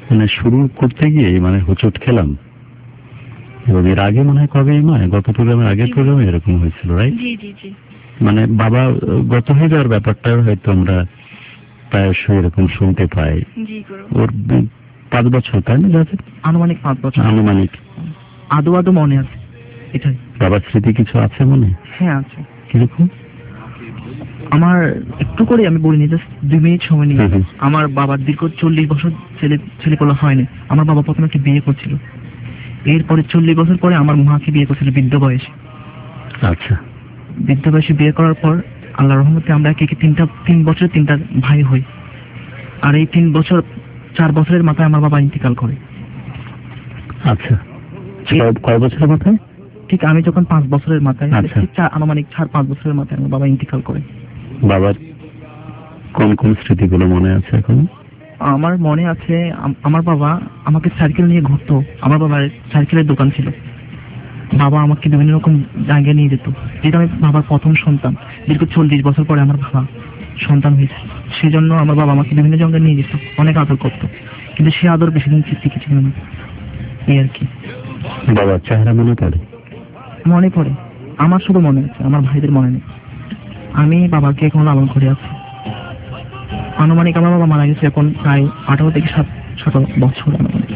[SPEAKER 10] মানে শুরু করতে গিয়ে মানে হোঁচট খেলাম, এবং এর আগে মনে হয় কবে মা গত প্রোগ্রামের আগের প্রোগ্রামে এরকম হয়েছিল, রাইট?
[SPEAKER 2] জি জি জি
[SPEAKER 10] মানে বাবা গত হয়ে যাওয়ার ব্যাপারটা হয়তো আমরা প্রায়শই এরকম শুনতে পাই।
[SPEAKER 2] জি গুরু।
[SPEAKER 10] ওর পাঁচ বছর তাই না যাচ্ছে?
[SPEAKER 2] আনুমানিক পাঁচ বছর।
[SPEAKER 10] আনুমানিক
[SPEAKER 2] আদৌ আদৌ মনে আছে এটাই।
[SPEAKER 10] বাবার স্মৃতি কিছু আছে মনে?
[SPEAKER 2] হ্যাঁ আছে।
[SPEAKER 10] কিরকম?
[SPEAKER 2] আমার একটু করে আমি বলিনি, জাস্ট দুই মিনিট সময় নিয়ে। আমার বাবার দীর্ঘ চল্লিশ বছর ছেলে ছেলেপোলা হয়নি। আমার বাবা প্রথমে একটা বিয়ে করছিল, এরপরে চল্লিশ বছর পরে আমার মাকে বিয়ে করছিল বৃদ্ধ বয়সে।
[SPEAKER 10] আচ্ছা।
[SPEAKER 2] বৃদ্ধ বয়সে বিয়ে করার পর আল্লাহ রহমতে আমরা একে একে তিনটা তিন বছর তিনটা ভাই হই। আর এই তিন বছর চার বছরের মাথায় আমার বাবা ইন্তেকাল করে।
[SPEAKER 10] আচ্ছা, কয় বছরের মাথায়?
[SPEAKER 2] ঠিক আমি যখন পাঁচ বছরের মাথায়,
[SPEAKER 10] আচ্ছা।
[SPEAKER 2] ঠিক আনুমানিক চার পাঁচ বছরের মাথায় আমার বাবা ইন্তেকাল করে।
[SPEAKER 10] বাবার কোন কোন স্মৃতিগুলো মনে আছে এখন?
[SPEAKER 2] আমার মনে আছে আম- আমার বাবা আমাকে সাইকেল নিয়ে ঘুরতো। আমার বাবার সাইকেলের দোকান ছিল। বাবা আমাকে বিভিন্ন রকম জায়গায় নিয়ে যেত, যেটা আমি বাবার প্রথম সন্তান। দীর্ঘ চল্লিশ বছর পরে আমার বাবা সন্তান হয়েছে, সেই জন্য আমার বাবা আমাকে বিভিন্ন জায়গায় নিয়ে যেত, অনেক আদর করতো। কিন্তু সে আদর বেশি দিন টিকে ছিল না, এই আর কি।
[SPEAKER 10] বাবার চেহারা মনে পড়ে?
[SPEAKER 2] মনে পড়ে, আমার শুধু মনে আছে, আমার ভাইদের মনে নেই। আমি বাবাকে এখন লালন করে আছি। আনুমানিক আমার বাবা মারা গেছে এখন প্রায় আঠারো থেকে সাত সাত বছর আনুমানিক।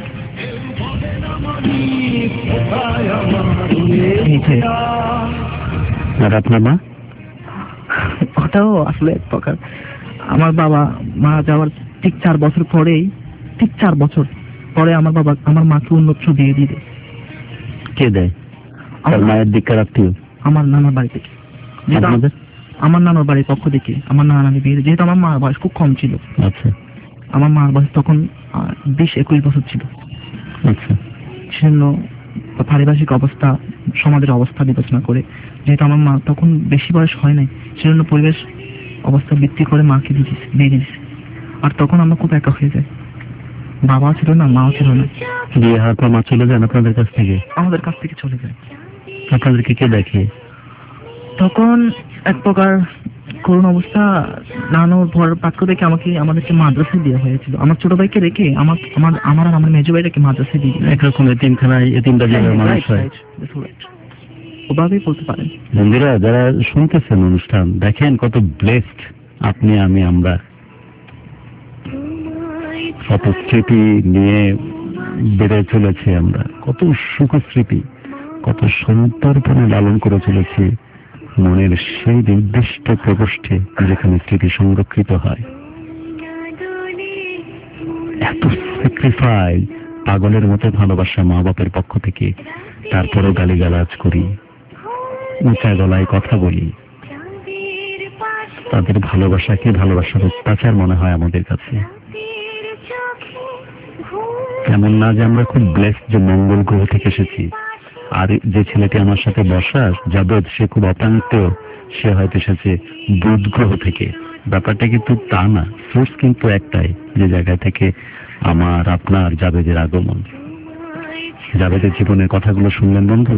[SPEAKER 10] আর আপনার মা?
[SPEAKER 2] ওটাও আসলে এক প্রকার। আমার বাবা মারা যাওয়ার ঠিক চার বছর পরেই, ঠিক চার বছর পরে আমার বাবা আমার মাকে উন্নত দিয়ে দিয়ে দেয়।
[SPEAKER 10] কে দেয়? আমার মায়ের দিককার আত্মীয়?
[SPEAKER 2] আমার নানার বাড়ি থেকে। আমার নানার বাড়ির পক্ষ থেকে আমার নানা নানি বিয়ে, যেহেতু আমার মার বয়স খুব কম ছিল।
[SPEAKER 10] আচ্ছা।
[SPEAKER 2] আমার মার বয়স তখন বিশ একুশ বছর ছিল।
[SPEAKER 10] আচ্ছা।
[SPEAKER 2] সেজন্য পারিপার্শ্বিক অবস্থা, সমাজের অবস্থা বিবেচনা করে, যেহেতু আমার মা তখন বেশি বয়স হয় নাই, সেজন্য পরিবেশ অবস্থা ভিত্তি করে মাকে দিয়ে দিয়েছে। আর তখন আমরা খুব একা হয়ে যাই, বাবা ছিল না, মাও ছিল না।
[SPEAKER 10] বিয়ে হওয়ার পর মা চলে যান আপনাদের কাছ থেকে?
[SPEAKER 2] আমাদের কাছ থেকে চলে যায়।
[SPEAKER 10] আপনাদেরকে কে দেখে?
[SPEAKER 2] তখন এক প্রকার করুণ অবস্থা। নানুর ভর পাক্য দেখে আমাকে আমাদেরকে মাদ্রাসায় দেওয়া হয়েছিল। আমার ছোট ভাইকে রেখে আমার আমার আমার আর আমার মেজো ভাইটাকে মাদ্রাসায় দিয়ে দিল।
[SPEAKER 10] একরকম এতিমখানায় এতিমটা জায়গায় মানুষ হয়,
[SPEAKER 2] ওভাবেই বলতে পারেন।
[SPEAKER 10] বন্ধুরা যারা শুনতেছেন অনুষ্ঠান, দেখেন কত ব্লেসড আপনি, আমি, আমরা। কত স্মৃতি নিয়ে বেড়ে চলেছি আমরা, কত সুখ স্মৃতি, কত সন্তর্পণে লালন করে চলেছি মনের সেই নির্দিষ্ট প্রকোষ্ঠে যেখানে স্মৃতি সংরক্ষিত হয়। এত স্যাক্রিফাইস, পাগলের মতো ভালোবাসা মা বাপের পক্ষ থেকে, তারপরও গালিগালাজ করি, উঁচা গলায় কথা বলি। তাদের ভালোবাসাকে ভালোবাসার অত্যাচার মনে হয় আমাদের কাছে। এমন না যে আমরা খুব ব্লেসড যে মঙ্গল গ্রহ থেকে এসেছি। আর যে ছেলেটি আমার সাথে বসা যাদব, সে খুব অপ্রান্ত, সে হয়তো এসেছে বুধ গ্রহ থেকে। ব্যাপারটা কিন্তু তা না, সোর্স কিন্তু একটাই, যে জায়গা থেকে আমার আপনার জাবেদের আগমন। জাবেদের জীবনের কথাগুলো শুনলেন বন্ধু?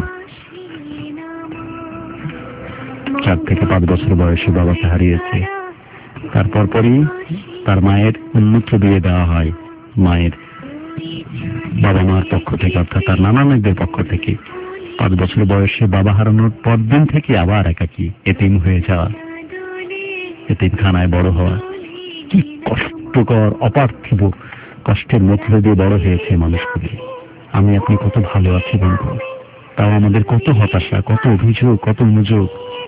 [SPEAKER 10] চার থেকে পাঁচ বছর বয়সে বাবাকে হারিয়েছে। তারপর পরই তার মায়ের উন্মুক্ত দিয়ে দেওয়া হয়, মায়ের বাবা মার পক্ষ থেকে, অর্থাৎ তার নানা নানিদের পক্ষ থেকে। পাঁচ বছর বয়সে বাবা হারানোর পর দিন থেকে আবার একাকী, এতিম হয়ে যাওয়া, এতিমখানায় বড় হওয়া। কি কষ্টকর, অপার্থিব কষ্টের মধ্যে দিয়ে বড় হয়েছে মানুষগুলি। আমি আপনি কত ভালো আছি বন্ধু, তাও আমাদের কত হতাশা, কত অভিযোগ, কত অনুযোগ।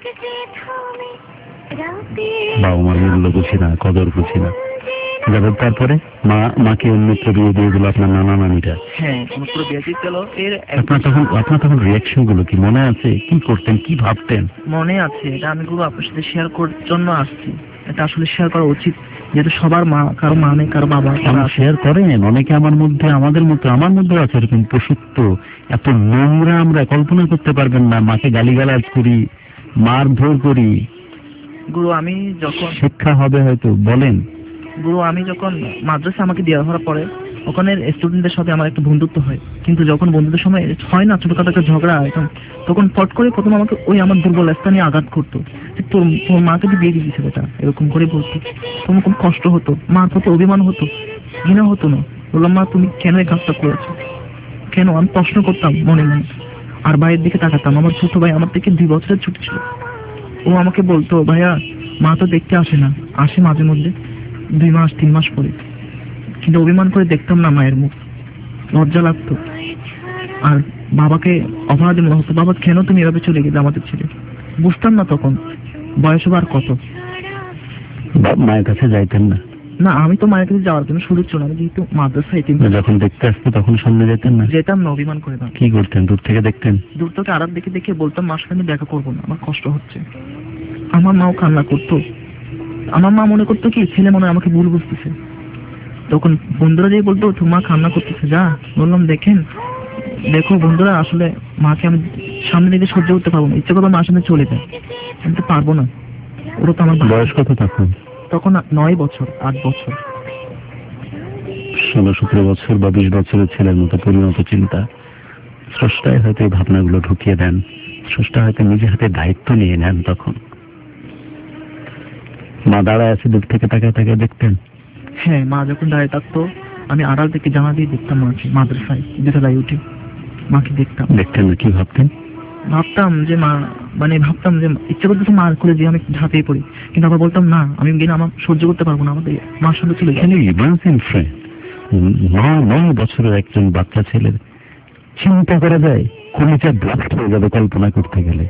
[SPEAKER 10] বাবা মার মূল্য বুঝি না, কদর বুঝি না। যাদের তারপরে মা মাকে উন্মুক্ত দিয়ে দিয়ে দিল আপনার নানা নানিরা।
[SPEAKER 2] হ্যাঁ, উন্মুক্ত দিয়ে দিল। এর
[SPEAKER 10] আপনার তখন আপনার তখন রিয়াকশন গুলো কি মনে আছে? কি করতেন, কি ভাবতেন?
[SPEAKER 2] মনে আছে, এটা আমি গুলো আপনার সাথে শেয়ার করার জন্য আসছি। এটা আসলে শেয়ার করা উচিত, যেহেতু সবার মা, কারো মা নেই, কারো বাবা।
[SPEAKER 10] শেয়ার করেন অনেকে, আমার মধ্যে, আমাদের মধ্যে, আমার মধ্যে আছে এরকম পশুত্ব, এত নোংরা আমরা কল্পনা করতে পারবেন না। মাকে গালিগালাজ করি, মারধর করি।
[SPEAKER 2] গুরু আমি যখন
[SPEAKER 10] শিক্ষা হবে হয়তো, বলেন।
[SPEAKER 2] গুরু আমি যখন মাদ্রাসা আমাকে দেওয়া হওয়ার পরে ওখানে স্টুডেন্টদের সাথে আমার একটা বন্ধুত্ব হয়, কিন্তু যখন বন্ধুদের সময় হয় না, ছোটখাটো একটা ঝগড়া হয়, তখন ফট করে প্রথম আমাকে ওই আমার দুর্বল স্থানে আঘাত করতো। তোর তোর মাকে তো বিয়ে দিয়েছে বেটা, এরকম করে বলতো। তোমার খুব কষ্ট হতো, মার প্রতি অভিমান হতো, ঘৃণা হতো না,
[SPEAKER 6] বললাম মা তুমি কেন এই কাজটা করেছো, কেন? আমি প্রশ্ন করতাম মনে মনে, আর ভাইয়ের দিকে তাকাতাম। আমার ছোট ভাই আমার থেকে দুই বছরের ছোট ছিল। ও আমাকে বলতো ভাইয়া মা তো দেখতে আসে না, আসে মাঝে মধ্যে দুই মাস তিন মাস পরে, কিন্তু অভিমান করে দেখতাম না মায়ের মুখ, লজ্জা লাগতো। আর বাবাকে অপরাধী মনে হতো, বাবা কেন তুমি এভাবে চলে গেলে আমাদের ছেলে। বুঝতাম না তখন, বয়স আর কত।
[SPEAKER 10] মায়ের কাছে যাইতেন না?
[SPEAKER 6] না, আমি তো মায়ের কাছে যাওয়ার জন্য সুযোগ ছিল না, যেহেতু মাদ্রাসায়
[SPEAKER 10] যখন দেখতে আসতো তখন সামনে যেতেন না?
[SPEAKER 6] যেতাম না, অভিমান করে না।
[SPEAKER 10] কি করতেন? দূর থেকে দেখতেন?
[SPEAKER 6] দূর থেকে আড়াল দেখে দেখে বলতাম মার সাথে আমি দেখা করবো না, আমার কষ্ট হচ্ছে। আমার মাও কান্না করতো। আমার মা মনে করতো কি ছেলে মনে হয় আমাকে ভুল বুঝতেছে। তখন বন্ধুরা যেই বলতো তোর মা কান্না করতেছে যা। বললাম দেখেন দেখো বন্ধুরা, আসলে মাকে আমি সামনে দিকে সহ্য করতে পারবো না, ইচ্ছে করবো মার সামনে চলে যায়, আমি তো পারবো না। ওরা তো আমার
[SPEAKER 10] বয়স কত তখন?
[SPEAKER 6] তখন নয় বছর আট বছর।
[SPEAKER 10] ষোলো সতেরো বছর বা বিশ বছরের ছেলের মতো পরিণত চিন্তা। স্রষ্টায় হয়তো এই ভাবনাগুলো ঢুকিয়ে দেন, স্রষ্টা হয়তো নিজে হাতে দায়িত্ব নিয়ে নেন। তখন মা দাঁড়ায় আছে, দূর থেকে তাকায় তাকায় দেখতেন?
[SPEAKER 6] হ্যাঁ, মা যখন দাঁড়িয়ে থাকতো আমি আড়াল থেকে জামা দিয়ে দেখতাম মাকে, মাদ্রাসায় বিদ্যালয়ে উঠে মাকে দেখতাম।
[SPEAKER 10] দেখতেন না? কি ভাবতেন?
[SPEAKER 6] ভাবতাম যে মা, মানে ভাবতাম যে ইচ্ছে করতেছে মার করে যে আমি ঝাঁপিয়ে পড়ি, কিন্তু আবার বলতাম না আমি গেলে আমার সহ্য করতে পারবো না, আমাদের মার সঙ্গে চলে যায়।
[SPEAKER 10] নয় বছরের একজন বাচ্চা ছেলের চিন্তা করা যায়, কলিজা ব্লাস্ট হয়ে যাবে কল্পনা করতে গেলে।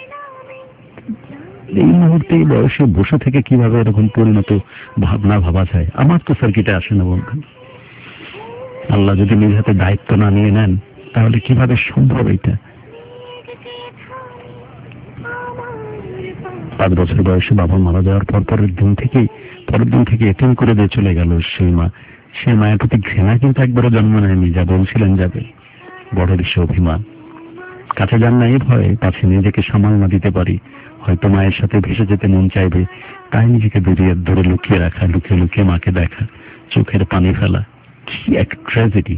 [SPEAKER 10] এই মুহূর্তে এই বয়সে বসে থেকে কিভাবে এরকম পরিণত ভাবনা ভাবা যায়? আমার তো সার্কিটে আসে না বন্ধু। আল্লাহ যদি নিজ হাতে দায়িত্ব না নিয়ে নেন তাহলে কিভাবে সম্ভব এটা? পাঁচ বছর বয়সে বাবা মারা যাওয়ার পর পরের দিন থেকেই পরের দিন থেকে এটিএম করে দিয়ে চলে গেল সেই মা। সেই মায়ের প্রতি ঘৃণা কিন্তু একবারও জন্ম নেয়নি, যা বলছিলেন যাবে। বড় বেশি অভিমান। কাছে যান না এই ভয়ে, কাছে নিজেকে সামাল না দিতে পারি, হয়তো মায়ের সাথে ভেসে যেতে মন চাইবে, তাই নিজেকে বেরিয়ে ধরে লুকিয়ে রাখা, লুকিয়ে লুকিয়ে মাকে দেখা, চোখের পানি ফেলা। কি এক ট্র্যাজেডি!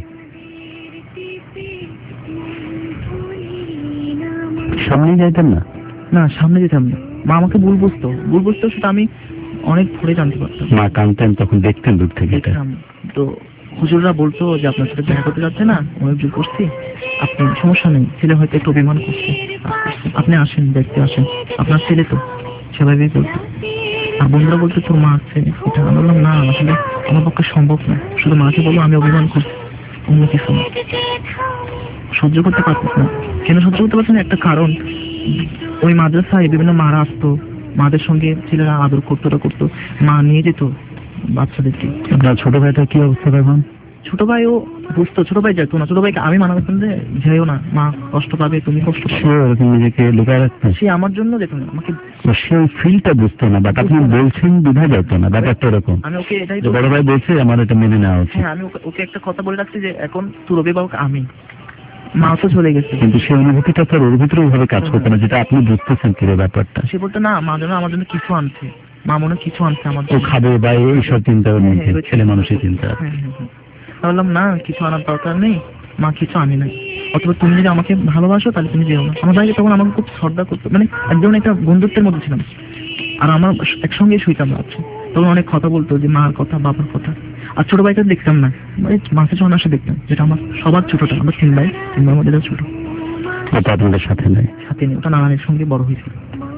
[SPEAKER 10] সামনে যাইতেন না?
[SPEAKER 6] না, সামনে যেতাম না। মা আমাকে ভুল বুঝতো, ভুল বুঝতো সেটা আমি অনেক পরে জানতে পারতাম।
[SPEAKER 10] মা কাঁদতেন তখন দেখতেন দূর থেকে?
[SPEAKER 6] তো হুজুররা বলতো যে আপনার সাথে দেখা করতে যাচ্ছে না, অনেক জোর করছি, আপনি সমস্যা নেই, ছেলে হয়তো একটু অভিমান করছে, আপনি আসেন দেখতে আসেন, আপনার ছেলে তো, সেভাবেই বলতো। আর বন্ধুরা বলতো তোর মা আছে এটা। আমি বললাম না, আসলে আমার পক্ষে সম্ভব না, শুধু মাকে বলো আমি অভিমান করছি, অন্য কিছু না। সহ্য করতে পারতিস না। কেন সহ্য করতে পারছি না? একটা কারণ, ওই মাদ্রাসায় বিভিন্ন মারা আসতো, মাদের সঙ্গে ছেলেরা আদর করতো করতো, মা নিয়ে যেত বাচ্চাদেরকে।
[SPEAKER 10] আপনার ছোট ভাইটা কি অবস্থা এখন?
[SPEAKER 6] ছোট ভাইও বুঝতো, ছোট ভাই যেত না। ছোট ভাইকে আমি মানা করতাম যে যাইও না, মা কষ্ট পাবে, তুমি কষ্ট পাবে,
[SPEAKER 10] নিজেকে লুকায় রাখতেন।
[SPEAKER 6] সে আমার জন্য যেত না, আমাকে
[SPEAKER 10] সে ওই ফিলটা বুঝতো না, বাট আপনি বলছেন বোঝা যেত না ব্যাপারটা এরকম।
[SPEAKER 6] আমি ওকে এটাই
[SPEAKER 10] বড় ভাই বলছে আমার এটা মেনে নেওয়া উচিত।
[SPEAKER 6] হ্যাঁ, আমি ওকে একটা কথা বলে রাখছি যে এখন তোর অভিভাবক আমি, মা তো চলে গেছে,
[SPEAKER 10] কিন্তু সেই অনুভূতিটা তার ওর ভিতরে ওইভাবে কাজ করতো না যেটা আপনি বুঝতেছেন কি ব্যাপারটা।
[SPEAKER 6] সে বলতো না মা যেন আমার জন্য কিছু আনছে, মা মনে কিছু আনছে আমার
[SPEAKER 10] জন্য, খাবে বা এইসব চিন্তা ছেলে মানুষের চিন্তা।
[SPEAKER 6] বললাম না, কিছু আনার দরকার নেই, মা কিছু আনি নাই, অথবা তুমি যদি আমাকে ভালোবাসো তাহলে তুমি যেও না। আমার ভাই তখন আমাকে খুব শ্রদ্ধা করতো, মানে একজন একটা বন্ধুত্বের মধ্যে ছিলাম, আর আমার একসঙ্গে শুইতাম রাত্রে। তখন অনেক কথা বলতো যে মার কথা, বাবার কথা। আর ছোট ভাইটা দেখতাম না, মানে মাকে যখন আসে দেখতাম, যেটা আমার সবার ছোটটা, আমরা তিন ভাই, তিন ভাইয়ের মধ্যে ছোট,
[SPEAKER 10] আপনাদের সাথে নেই,
[SPEAKER 6] সাথে নেই, ওটা নানানের সঙ্গে বড় হয়েছিল।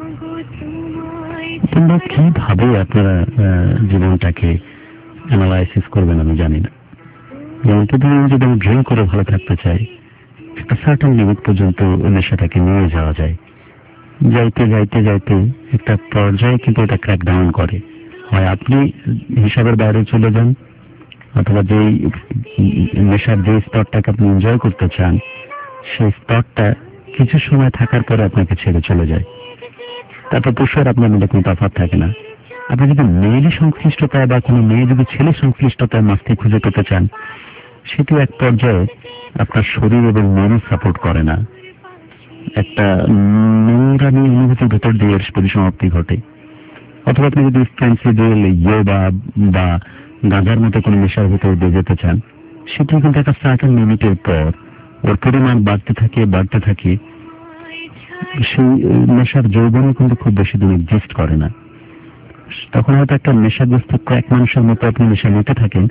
[SPEAKER 10] তোমরা কিভাবে আপনারা জীবনটাকে অ্যানালাইসিস করবেন আমি জানি না। যেমন প্রতিদিন যদি আমি ড্রিঙ্ক করে ভালো থাকতে চাই, একটা সার্টেন লিমিট পর্যন্ত নেশাটাকে নিয়ে যাওয়া যায়। যাইতে যাইতে যাইতে একটা পর্যায়ে কিন্তু এটা ক্র্যাক ডাউন করে। হয় আপনি হিসাবের বাইরে চলে যান, অথবা যেই নেশার যে স্তরটাকে আপনি এনজয় করতে চান সেই স্তরটা কিছু সময় থাকার পরে আপনাকে ছেড়ে চলে যায়। তারপর পশুর আপনার মধ্যে কোনো তফাৎ থাকে না। আপনি যদি মেয়েলি সংশ্লিষ্টতায় বা কোনো মেয়ে যদি ছেলে সংশ্লিষ্টতায় মাস্তি খুঁজে পেতে চান, সেটি এক পর্যায়ে আপনার শরীর এবং মন সাপোর্ট করে না। একটা নোংরামি অনুভূতির ভেতর দিয়ে এর পরিসমাপ্তি ঘটে। অথবা আপনি যদি ফ্যান্সিডেল ইয়োবা বা গাঁজার মতো কোনো নেশার ভেতর দিয়ে যেতে চান, সেটি কিন্তু একটা সার্টেন লিমিটের পর ওর পরিমাণ বাড়তে থাকে বাড়তে থাকে সেই নেশার যৌবনে কিন্তু খুব বেশি দিন এক্সিস্ট করে না। তখন হয়তো একটা নেশাগ্রস্ত এক মানুষের মতো আপনি নেশা নিতে থাকেন,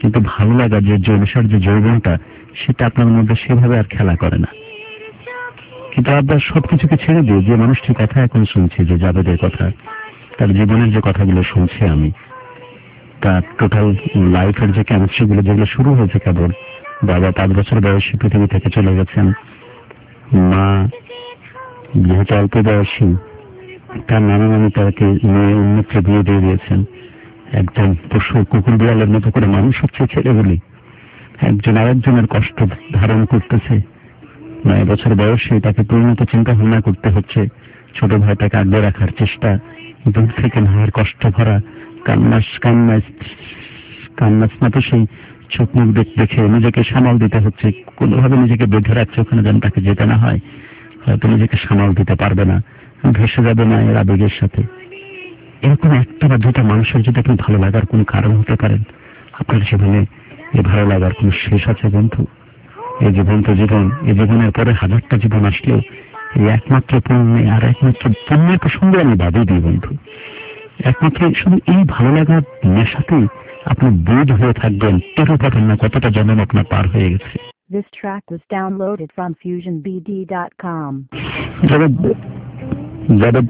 [SPEAKER 10] কিন্তু ভালো লাগা যে জৈবসার যে যৌবনটা সেটা আপনার মধ্যে সেভাবে আর খেলা করে না। কিন্তু আপনার সবকিছুকে ছেড়ে দিয়ে যে মানুষটির কথা এখন শুনছি, যে জাবেদের কথা, তার জীবনের যে কথাগুলো শুনছি আমি, তার টোটাল লাইফের যে কেমিস্ট্রি গুলো যেগুলো শুরু হয়েছে কেবল, বাবা পাঁচ বছর বয়সী পৃথিবী থেকে চলে গেছেন, মা যেহেতু অল্প বয়সী তার নানা নানি তাকে মেয়ে উন্মুক্ত বিয়ে দিয়ে দিয়েছেন, একজন পশু কুকুর বিড়ালের মতো করে মানুষ হচ্ছে ছেলেগুলি, একজন আরেকজনের কষ্ট ধারণ করতেছে, নয় বছর বয়সে তাকে পরিণত চিন্তা ভাবনা করতে হচ্ছে, ছোট ভাইটাকে আগলে রাখার চেষ্টা, দূর থেকে মায়ের কষ্ট ভরা কান্নাস কান্নাস কান্নাস মতো সেই চোখ মুখ দেখে নিজেকে সামাল দিতে হচ্ছে, কোনোভাবে নিজেকে বেঁধে রাখছে ওখানে যেন তাকে যেতে না হয়, হয়তো নিজেকে সামাল দিতে পারবে না, ভেসে যাবে না এর আবেগের সাথে। এরকম একটা বা দুটা মানুষের যদি আপনি ভালো লাগার কোনো কারণ হতে পারেন, আপনার জীবনে এই ভালো লাগার কোনো শেষ আছে বন্ধু? এই জীবন তো জীবন, এই জীবনের পরে হাজারটা জীবন আসলেও এই একমাত্র পুণ্যে আর একমাত্র পুণ্যের প্রসঙ্গে আমি বাদই দিই বন্ধু, একমাত্র শুধু এই ভালো লাগার নেশাতেই আপনি বোধ হয়ে থাকবেন, টেরও পাবেন না কতটা জন্ম আপনার পার হয়ে গেছে।
[SPEAKER 1] This track was downloaded from fusion b d dot com.
[SPEAKER 10] যাদের যাদের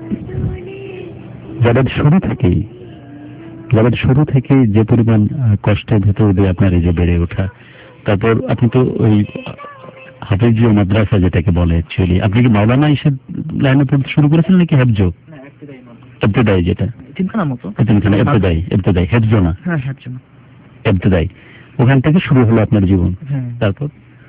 [SPEAKER 10] যাদের শুরু থেকেই যাদের শুরু থেকেই যে পরিমাণ কষ্টের ভেতর দিয়ে আপনার এই যে বেড়ে ওঠা, তারপর আপনি তো ওই হাফেজীয় মাদ্রাসা যেটাকে বলে, অ্যাকচুয়ালি আপনি কি মাওলানা হিসেবে লাইনে পড়তে শুরু করেছেন নাকি হেফজো? ইবতেদায়ী, যেটা তিনখানা মতো তিনখানা ইবতেদায়ী ইবতেদায়ী হেফজো না, হ্যাঁ হেফজো না ইবতেদায়ী, ওখান থেকে শুরু হলো আপনার জীবন। তারপর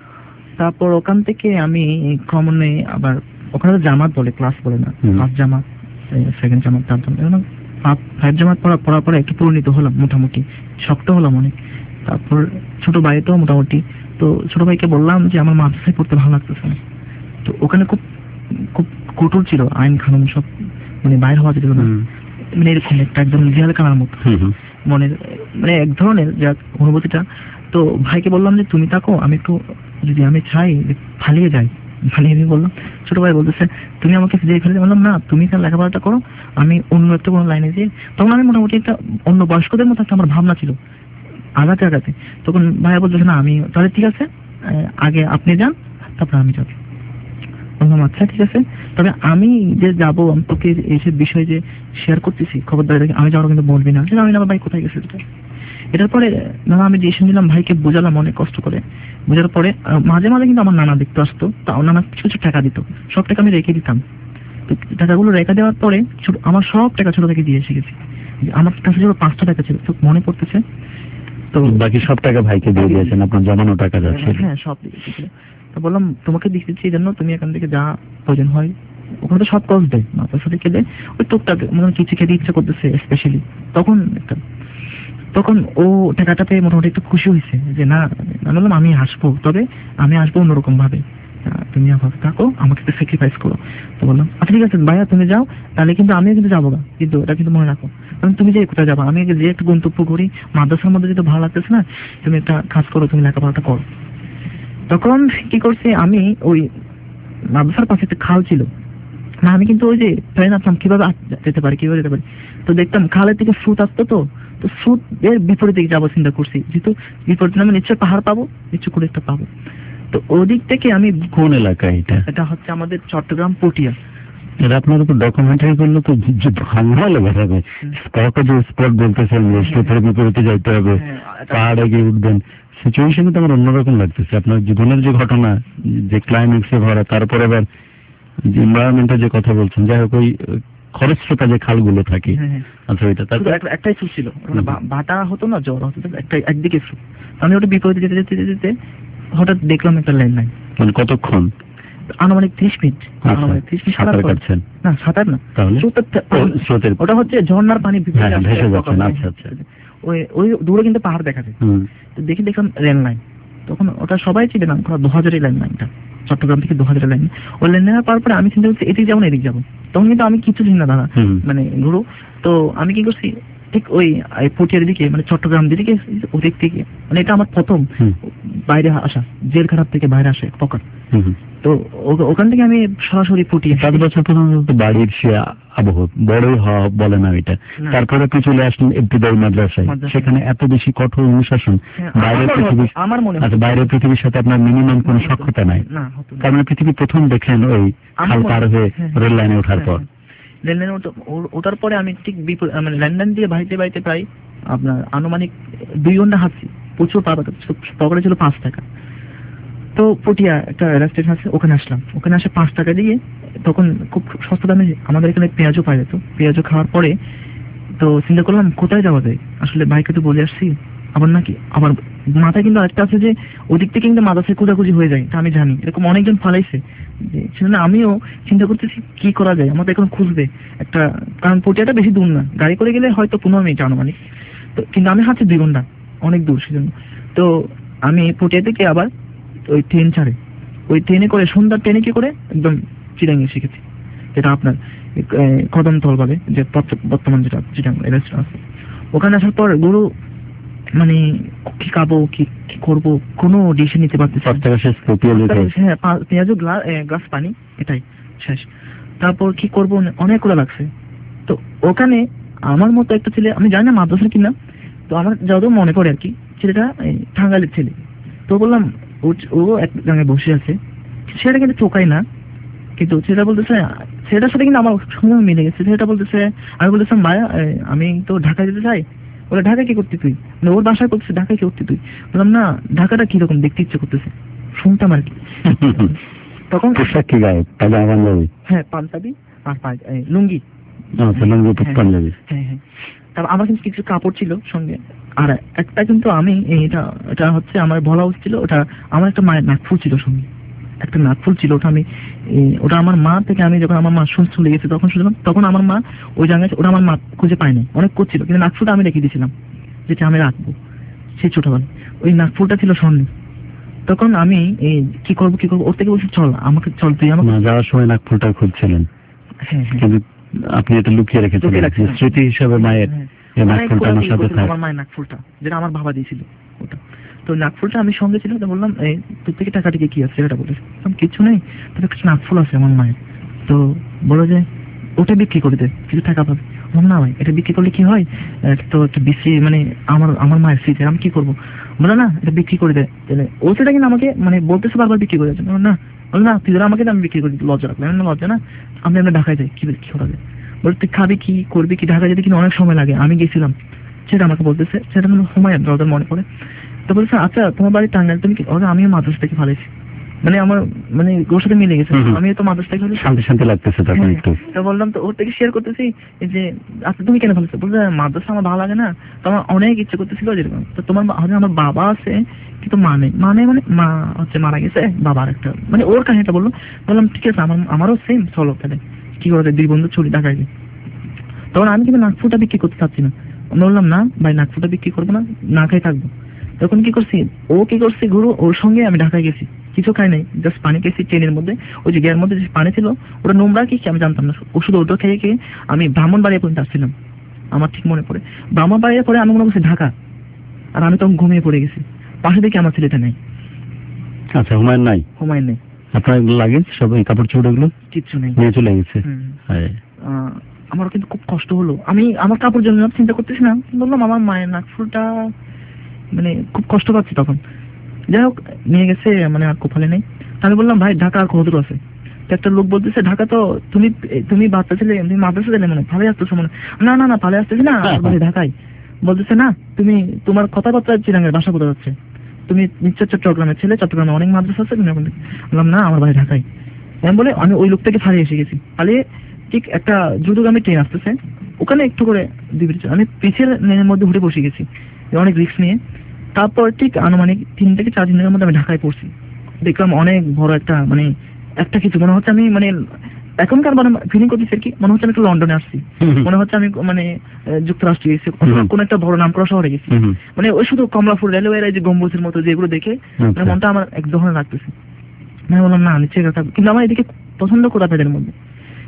[SPEAKER 6] তারপর ওখান থেকে আমি কমনে আবার ওখানে জামাত বলে, ক্লাস বলে না, ফার্স্ট জামাত, সেকেন্ড জামাত, থার্ড জামাত, ফাইভ জামাত পড়া পড়ার পরে একটু পরিণত হলাম, মোটামুটি শক্ত হলাম অনেক। তারপর ছোট ভাইটাও মোটামুটি, তো ছোট ভাইকে বললাম যে আমার মাদ্রাসায় পড়তে ভালো লাগতেছে না, তো ওখানে খুব খুব কঠোর ছিল আইন কানুন সব, মানে বাইরে হওয়া যেত না, মানে এরকম একটা একদম জেল কানার মতো মনের, মানে এক ধরনের যা অনুভূতিটা। তো ভাইকে বললাম যে তুমি থাকো, আমি একটু যদি আমি চাই ফালিয়ে যাই, ফালিয়ে আমি বললাম, ছোট ভাই বলতেছে তুমি আমাকে যে ফেলে, বললাম না তুমি তার লেখাপড়াটা করো, আমি অন্য একটা কোনো লাইনে যাই। তখন আমি মোটামুটি একটা অন্য বয়স্কদের মতো একটা আমার ভাবনা ছিল আগাতে আগাতে। তখন ভাইয়া বলতেছে না আমি তাহলে ঠিক আছে, আগে আপনি যান তারপর আমি যাবো। বললাম আচ্ছা ঠিক আছে, তবে আমি যে যাবো তোকে এইসব বিষয় যে শেয়ার করতেছি খবরদার আমি যাওয়ার কিন্তু বলবি না, আমি না ভাই কোথায় গেছে এটা। এটার পরে নানা আমি ডিসিশন নিলাম, ভাইকে বোঝালাম অনেক কষ্ট করে। বোঝার পরে মাঝে মাঝে কিন্তু আমার নানা দেখতে আসতো, তাও নানা কিছু কিছু টাকা দিত, সব টাকা আমি রেখে দিতাম। তো টাকাগুলো রেখে দেওয়ার পরে আমার সব টাকা ছোট থেকে দিয়ে এসে গেছি। আমার কাছে ছিল পাঁচটা টাকা ছিল, মনে পড়তেছে, তো
[SPEAKER 10] বাকি সব টাকা ভাইকে দিয়ে দিয়েছেন, আপনার জমানো টাকা যাচ্ছে।
[SPEAKER 6] হ্যাঁ সব দিয়েছিল। তো বললাম তোমাকে দিচ্ছি এই জন্য তুমি এখান থেকে যা প্রয়োজন হয়, ওখানে তো সব খরচ দেয়, মাদ্রাসা থেকে দেয়, ওই টুকটাক মানে কিছু খেতে ইচ্ছা করতেছে স্পেশালি, তখন একটা তখন ও টাকাটা পেয়ে মোটামুটি একটু খুশি হয়েছে যে না, আমি বললাম আমি আসবো, তবে আমি আসবো অন্যরকম ভাবে, তুমি ভাবে থাকো, আমাকে একটু স্যাক্রিফাইস করো। তো বললাম আচ্ছা ঠিক আছে ভাইয়া তুমি যাও, তাহলে কিন্তু আমিও কিন্তু যাবো না, কিন্তু এটা কিন্তু মনে রাখো, কারণ তুমি যে কোথায় যাবো, আমি যে একটা গন্তব্য করি মাদ্রাসার মধ্যে যেটা ভালো লাগতেছে না, তুমি একটা কাজ করো, তুমি লেখাপড়াটা করো। তখন কি করছে, আমি ওই মাদ্রাসার পাশে একটা খাল ছিল না, আমি কিন্তু ওই যে ট্রেন আসলাম কিভাবে যেতে পারি কিভাবে যেতে পারি, তো দেখতাম খালের থেকে স্রোত আসতো, তো তো স্রোত এর বিপরীত দিকে যাবো চিন্তা করছি, যেহেতু বিপরীত আমি নিশ্চয় পাহাড় পাবো, নিশ্চয় করে একটা পাবো। তো ওদিক থেকে আমি,
[SPEAKER 10] কোন এলাকায় এটা?
[SPEAKER 6] এটা হচ্ছে আমাদের চট্টগ্রাম পটিয়া।
[SPEAKER 10] এটা আপনার উপর ডকুমেন্টারি করলে তো ভালো লেগে যাবে, স্পট যে স্পট বলতেছেন স্রোতের বিপরীতে যাইতে হবে, পাহাড়ে গিয়ে উঠবেন, সিচুয়েশন তো আমার অন্যরকম লাগতেছে। আপনার জীবনের যে ঘটনা, যে ক্লাইম্যাক্সে ভরা, তারপরে আবার যে এনভায়রনমেন্টের যে কথা বলছেন, যাই হোক ওই খরস্রোতা যে খালগুলো থাকে, আচ্ছা ওইটা তারপর
[SPEAKER 6] একটাই স্রোত ছিল, বাটা হতো না, জ্বর হতো, একটা একদিকে স্রোত, আমি ওটা বিপরীতে যেতে যেতে যেতে যেতে হঠাৎ দেখলাম একটা ল্যান্ড লাইন।
[SPEAKER 10] মানে কতক্ষণ?
[SPEAKER 6] আনুমানিক ত্রিশ মিনিট। সাঁতার কাটছেন না? সাঁতার না, স্রোতের, ওটা হচ্ছে ঝর্ণার পানি ভেসে যাচ্ছে। আচ্ছা আচ্ছা, ওই ওই দূরে কিন্তু পাহাড় দেখা যায়, তো দেখি দেখলাম রেল লাইন। তখন ওটা সবাই চিনে নাম করা দু হাজারের লাইন, লাইনটা চট্টগ্রাম থেকে দু হাজারের লাইন। ওই লাইন নেওয়ার পাওয়ার পরে আমি চিন্তা করছি এদিকে যাবো না এদিক যাবো, তখন কিন্তু আমি কিছু চিনি না দাদা, মানে গুরু। তো আমি কি করছি, ঠিক ওই পটিয়ার দিকে মানে চট্টগ্রাম দিকে ওদিক থেকে, মানে এটা আমার প্রথম বাইরে আসা, জেলখানা থেকে বাইরে আসে পকেট।
[SPEAKER 9] তো ও- ওখান থেকে আমি সরাসরি পুটিয়ে
[SPEAKER 10] সাত বছর পর্যন্ত বাড়ির সে আবহ বড়ই হওয়া বলে না এটা।
[SPEAKER 9] না।
[SPEAKER 10] তারপরে আপনি চলে আসলেন ইবতিদায়ী মাদ্রাসায়,
[SPEAKER 9] মাদ্রাসায়।
[SPEAKER 10] সেখানে এত বেশি কঠোর অনুশাসন,
[SPEAKER 9] হ্যাঁ,
[SPEAKER 10] বাইরের
[SPEAKER 9] আমার মনে
[SPEAKER 10] পৃথিবীর
[SPEAKER 9] হতো- আমার মনে
[SPEAKER 10] আচ্ছা
[SPEAKER 9] হতো।
[SPEAKER 10] বাইরের পৃথিবীর সাথে আপনার মিনিমাম কোনো
[SPEAKER 9] হতো।
[SPEAKER 10] সক্ষতা নাই,
[SPEAKER 9] না হতো না।
[SPEAKER 10] তার মানে পৃথিবী প্রথম দেখলেন ওই
[SPEAKER 9] আমার
[SPEAKER 10] খাল
[SPEAKER 9] মনে-
[SPEAKER 10] পার হয়ে
[SPEAKER 9] হ্যাঁ,
[SPEAKER 10] রেল লাইনে ওঠার
[SPEAKER 9] হ্যাঁ,
[SPEAKER 10] পর।
[SPEAKER 9] হ্যাঁ। লেনদেনে ওঠা- ও- ওঠার পরে আমি ঠিক বিপরীত মানে লেনদেন দিয়ে বাড়িতে বাড়িতে প্রায় আপনার আনুমানিক দুই ঘন্টা হাঁটছি, প্রচুর পা ব্যথা, পকেটে ছিল পাঁচ টাকা। তো পটিয়া একটা রেল স্টেশন আছে, ওখানে আসলাম। ওখানে আসে পাঁচ টাকা দিয়ে, তখন খুব সস্তা দামে আমাদের এখানে পেঁয়াজও পাওয়া যেত। পেঁয়াজও খাওয়ার পরে তো চিন্তা করলাম কোথায় যাওয়া যায়, আসলে বাইকে তো বলে আসছি, আবার নাকি আবার মাথায় কিন্তু আরেকটা আছে যে ওদিক থেকে কিন্তু মাদ্রাসায় খোঁজাখুঁজি হয়ে যায়, তা আমি জানি এরকম অনেকজন ফালাইছে। যে সেজন্য আমিও চিন্তা করতেছি কি করা যায়, আমাদের এখন খুঁজবে একটা, কারণ পটিয়াটা বেশি দূর না, গাড়ি করে গেলে হয়তো পনেরো মিনিট আনুমানিক, তো কিন্তু আমি হাঁটছি দুই ঘন্টা, অনেক দূর। সেজন্য তো আমি পটিয়া থেকে আবার ওই ট্রেন ছাড়ে, ওই ট্রেনে করে সন্ধ্যার ট্রেনে কি করে একদম চিরাঙ্গে শিখেছি, যেটা আপনার কদমতল বলে, যে বর্তমান যেটা চিরাং রেস্টুরেন্ট আছে। ওখানে আসার পর গরু মানে কি খাবো কি কি করবো কোনো ডিসিশন নিতে পারতেছি
[SPEAKER 10] পাঁচ টাকা শেষ করে পেঁয়াজ খাই।
[SPEAKER 9] হ্যাঁ, পা- পেঁয়াজও গ্লাস পানি, এটাই শেষ। তারপর কি করবো, অনেকগুলো লাগছে। তো ওখানে আমার মতো একটা ছেলে, আমি জানি না মাদ্রাসা কিনা, তো আমার যত মনে পড়ে আর কি, ছেলেটা এই টাঙ্গাইলের ছেলে। তো বললাম ও ও এক জায়গায় বসে আছে, সেটা কিন্তু চোখাই না, কিন্তু ছেলেটা বলতেছে, ছেলেটার সাথে কিন্তু আমার সময় মিলে গেছে। ছেলেটা বলতেছে, আমি বলতেছিলাম ভাইয়া আমি তো ঢাকায় যেতে চাই। বলে ঢাকায় কি করতে তুই, মানে ওর বাসায় করতেছে, ঢাকায় কি করতে তুই? বললাম না, ঢাকাটা কিরকম দেখতে ইচ্ছে করতেছে, শুনতাম আর কি। তখন
[SPEAKER 10] পোশাক কি গায়ে তাহলে পাঞ্জাবি?
[SPEAKER 9] হ্যাঁ, পাঞ্জাবি আর পায়- এই, লুঙ্গি।
[SPEAKER 10] আচ্ছা লুঙ্গি
[SPEAKER 9] হ্যাঁ,
[SPEAKER 10] পাঞ্জাবি।
[SPEAKER 9] হ্যাঁ হ্যাঁ। তারপর আমার কিন্তু কিছু কাপড় ছিল সঙ্গে, আর একটা কিন্তু আমি এটা এটা হচ্ছে আমার বলা উচিত ছিল, ওটা আমার একটা মায়ের নাকফুল ছিল সঙ্গে, একটা নাকফুল ছিল। ওটা আমি এই, ওটা আমার মা থেকে আমি যখন আমার মা সুস্থ চলে গেছে তখন শুনলাম, তখন আমার মা ওই জায়গায়, ওটা আমার মা খুঁজে পায়নি, অনেক করছিল, কিন্তু নাকফুলটা আমি রেখে দিয়েছিলাম, যেটা আমি রাখবো সেই ছোটবেলায়। ওই নাকফুলটা ছিল স্বর্ণের। তখন আমি এই কি করবো কি করবো, ওর থেকে বলছি চল আমাকে, চল তুই আমাকে।
[SPEAKER 10] না, যাওয়ার সময় নাকফুলটা খুঁজছিলেন,
[SPEAKER 9] হ্যাঁ হ্যাঁ,
[SPEAKER 10] কিন্তু আপনি এটা লুকিয়ে রেখেছিলেন
[SPEAKER 9] লুকিয়ে রাখছিলাম।
[SPEAKER 10] স্মৃতি হিসেবে মায়ের
[SPEAKER 9] হ্যাঁ,
[SPEAKER 10] এই
[SPEAKER 9] অনেক
[SPEAKER 10] নাকফুলটা আমার
[SPEAKER 9] খোঁজাখুঁজি
[SPEAKER 10] সাথে
[SPEAKER 9] করছিলাম,
[SPEAKER 10] থাক।
[SPEAKER 9] আমার মায়ের নাকফুলটা যেটা আমার বাবা দিয়েছিল ওটা। তো নাকফুলটা আমি সঙ্গে ছিল, তো বললাম এই তোর থেকে টাকা টিকে কি আছে সেটা বলে, কিছু নেই, তবে কিছু নাকফুল আছে আমার মায়ের। তো বলো যে ওটা বিক্রি করে দে, কিছু টাকা পাবে। বললাম না ভাই, এটা বিক্রি করলে কি হয়, এটা তো একটা বেশি মানে আমার আমার মায়ের স্মৃতি, আমি কি করবো। বলো না এটা বিক্রি করে দেয়, তাহলে ও সেটা কিন্তু আমাকে মানে বলতেছে বারবার বিক্রি করে দেয়। না বলো না, তুই ধরো আমাকে, আমি বিক্রি করে দিই, লজ্জা রাখলাম না, লজ্জা না, আমি আমরা ঢাকায় যাই, কি কি করা যায়। বলে তুই খাবি কি করবি কি, ঢাকা যেতে কিন্তু অনেক সময় লাগে, আমি গেছিলাম। সেটা আমাকে বলতেছে, সেটা কিন্তু সময় যতটা মনে পড়ে। তো বলছে আচ্ছা তোমার বাড়ি টাঙ্গাইল, তুমি কি? ওরা আমিও মাদ্রাসা থেকে ফালাইছি, মানে আমার মানে ওর সাথে মিলে গেছে, আমি তো মাদ্রাসা থেকে ফালাইছি।
[SPEAKER 10] শান্তি শান্তি লাগতেছে তখন একটু।
[SPEAKER 9] তো বললাম, তো ওর থেকে শেয়ার করতেছি যে আচ্ছা তুমি কেন ফালাইছো? বলছে মাদ্রাসা আমার ভালো লাগে না, তো আমার অনেক ইচ্ছে করতেছিল যেরকম। তো তোমার আমার বাবা আছে কিন্তু মানে মানে মানে মা হচ্ছে মারা গেছে, বাবার একটা মানে ওর কাহিনীটা বললো। বললাম ঠিক আছে, আমার আমারও সেম, চলো তাহলে কি করা যায়, দুই বন্ধু ছড়ি ঢাকায় যাই। তখন আমি কিন্তু নাকফুলটা বিক্রি করতে চাচ্ছি না, আমি বললাম না ভাই নাকফুলটা বিক্রি করবো না, না খাই থাকবো। তখন কি করছি, ও কি করছি গুরু, ওর সঙ্গে আমি ঢাকায় গেছি, কিছু খাই নাই, জাস্ট পানি খেয়েছি ট্রেনের মধ্যে। ওই যে গ্যার মধ্যে যে পানি ছিল ওটা নোংরা কি আমি জানতাম না, ও শুধু ওটা খেয়ে খেয়ে আমি ব্রাহ্মণবাড়িয়া পর্যন্ত আসছিলাম, আমার ঠিক মনে পড়ে। ব্রাহ্মণবাড়িয়া পরে আমি মনে করছি ঢাকা, আর আমি তখন ঘুমিয়ে পড়ে গেছি। পাশে দেখি আমার ছেলেটা নেই।
[SPEAKER 10] আচ্ছা, হুমায়ুন নাই?
[SPEAKER 9] হুমায়ুন নেই।
[SPEAKER 10] আপনার লাগেজ সব এই কাপড় চোপড় গুলো
[SPEAKER 9] কিচ্ছু নেই,
[SPEAKER 10] নিয়ে চলে গেছে।
[SPEAKER 9] হ্যাঁ, আমার কিন্তু খুব কষ্ট হলো, আমি আমার কাপড় জন্য চিন্তা করতেছি না, বললাম আমার মায়ের নাকফুলটা মানে খুব কষ্ট পাচ্ছি তখন। যাই হোক নিয়ে গেছে, মানে আর কোপালে নেই। আমি বললাম ভাই ঢাকা আর কত দূর আছে? একটা লোক বলতেছে ঢাকা তো তুমি তুমি বাচ্চা ছেলে, তুমি মাদ্রাসা দিলে মনে ভালো আসতেছো মনে। না না না ভালো আসতেছি না, বলে ঢাকায়। বলতেছে না তুমি তোমার কথাবার্তা চিরাঙ্গের বাসা কোথায় যাচ্ছে, তুমি নিশ্চয় চট্টগ্রামের ছেলে, চট্টগ্রামে অনেক মাদ্রাসা আছে। বললাম না আমার বাড়ি ঢাকায়। আমি বলে আমি ওই লোকটাকে ফালিয়ে এসে গেছি, ফালিয়ে ঠিক একটা দ্রুতগামী ট্রেন আসতেছে, ওখানে একটু করে দিবি, আমি পিছের লেনের মধ্যে উঠে বসে গেছি অনেক রিস্ক নিয়ে। তারপর ঠিক আনুমানিক তিন থেকে চার দিনের মধ্যে আমি ঢাকায় পড়ছি। দেখলাম অনেক বড় একটা মানে একটা কিছু মনে হচ্ছে আমি মানে এখনকার মানে ফিলিং করতেছি আর কি, মনে হচ্ছে আমি একটু লন্ডনে আসছি, মনে হচ্ছে আমি মানে যুক্তরাষ্ট্রে গেছি, কোন একটা বড় নাম করা শহরে গেছি। মানে ওই শুধু কমলাপুর রেলওয়ের যে গম্বুজের মতো যেগুলো দেখে মানে মনটা আমার এক ধরনের লাগতেছে। আমি বললাম না নিচে কথা, কিন্তু আমার এদিকে পছন্দ কোথা তাদের মধ্যে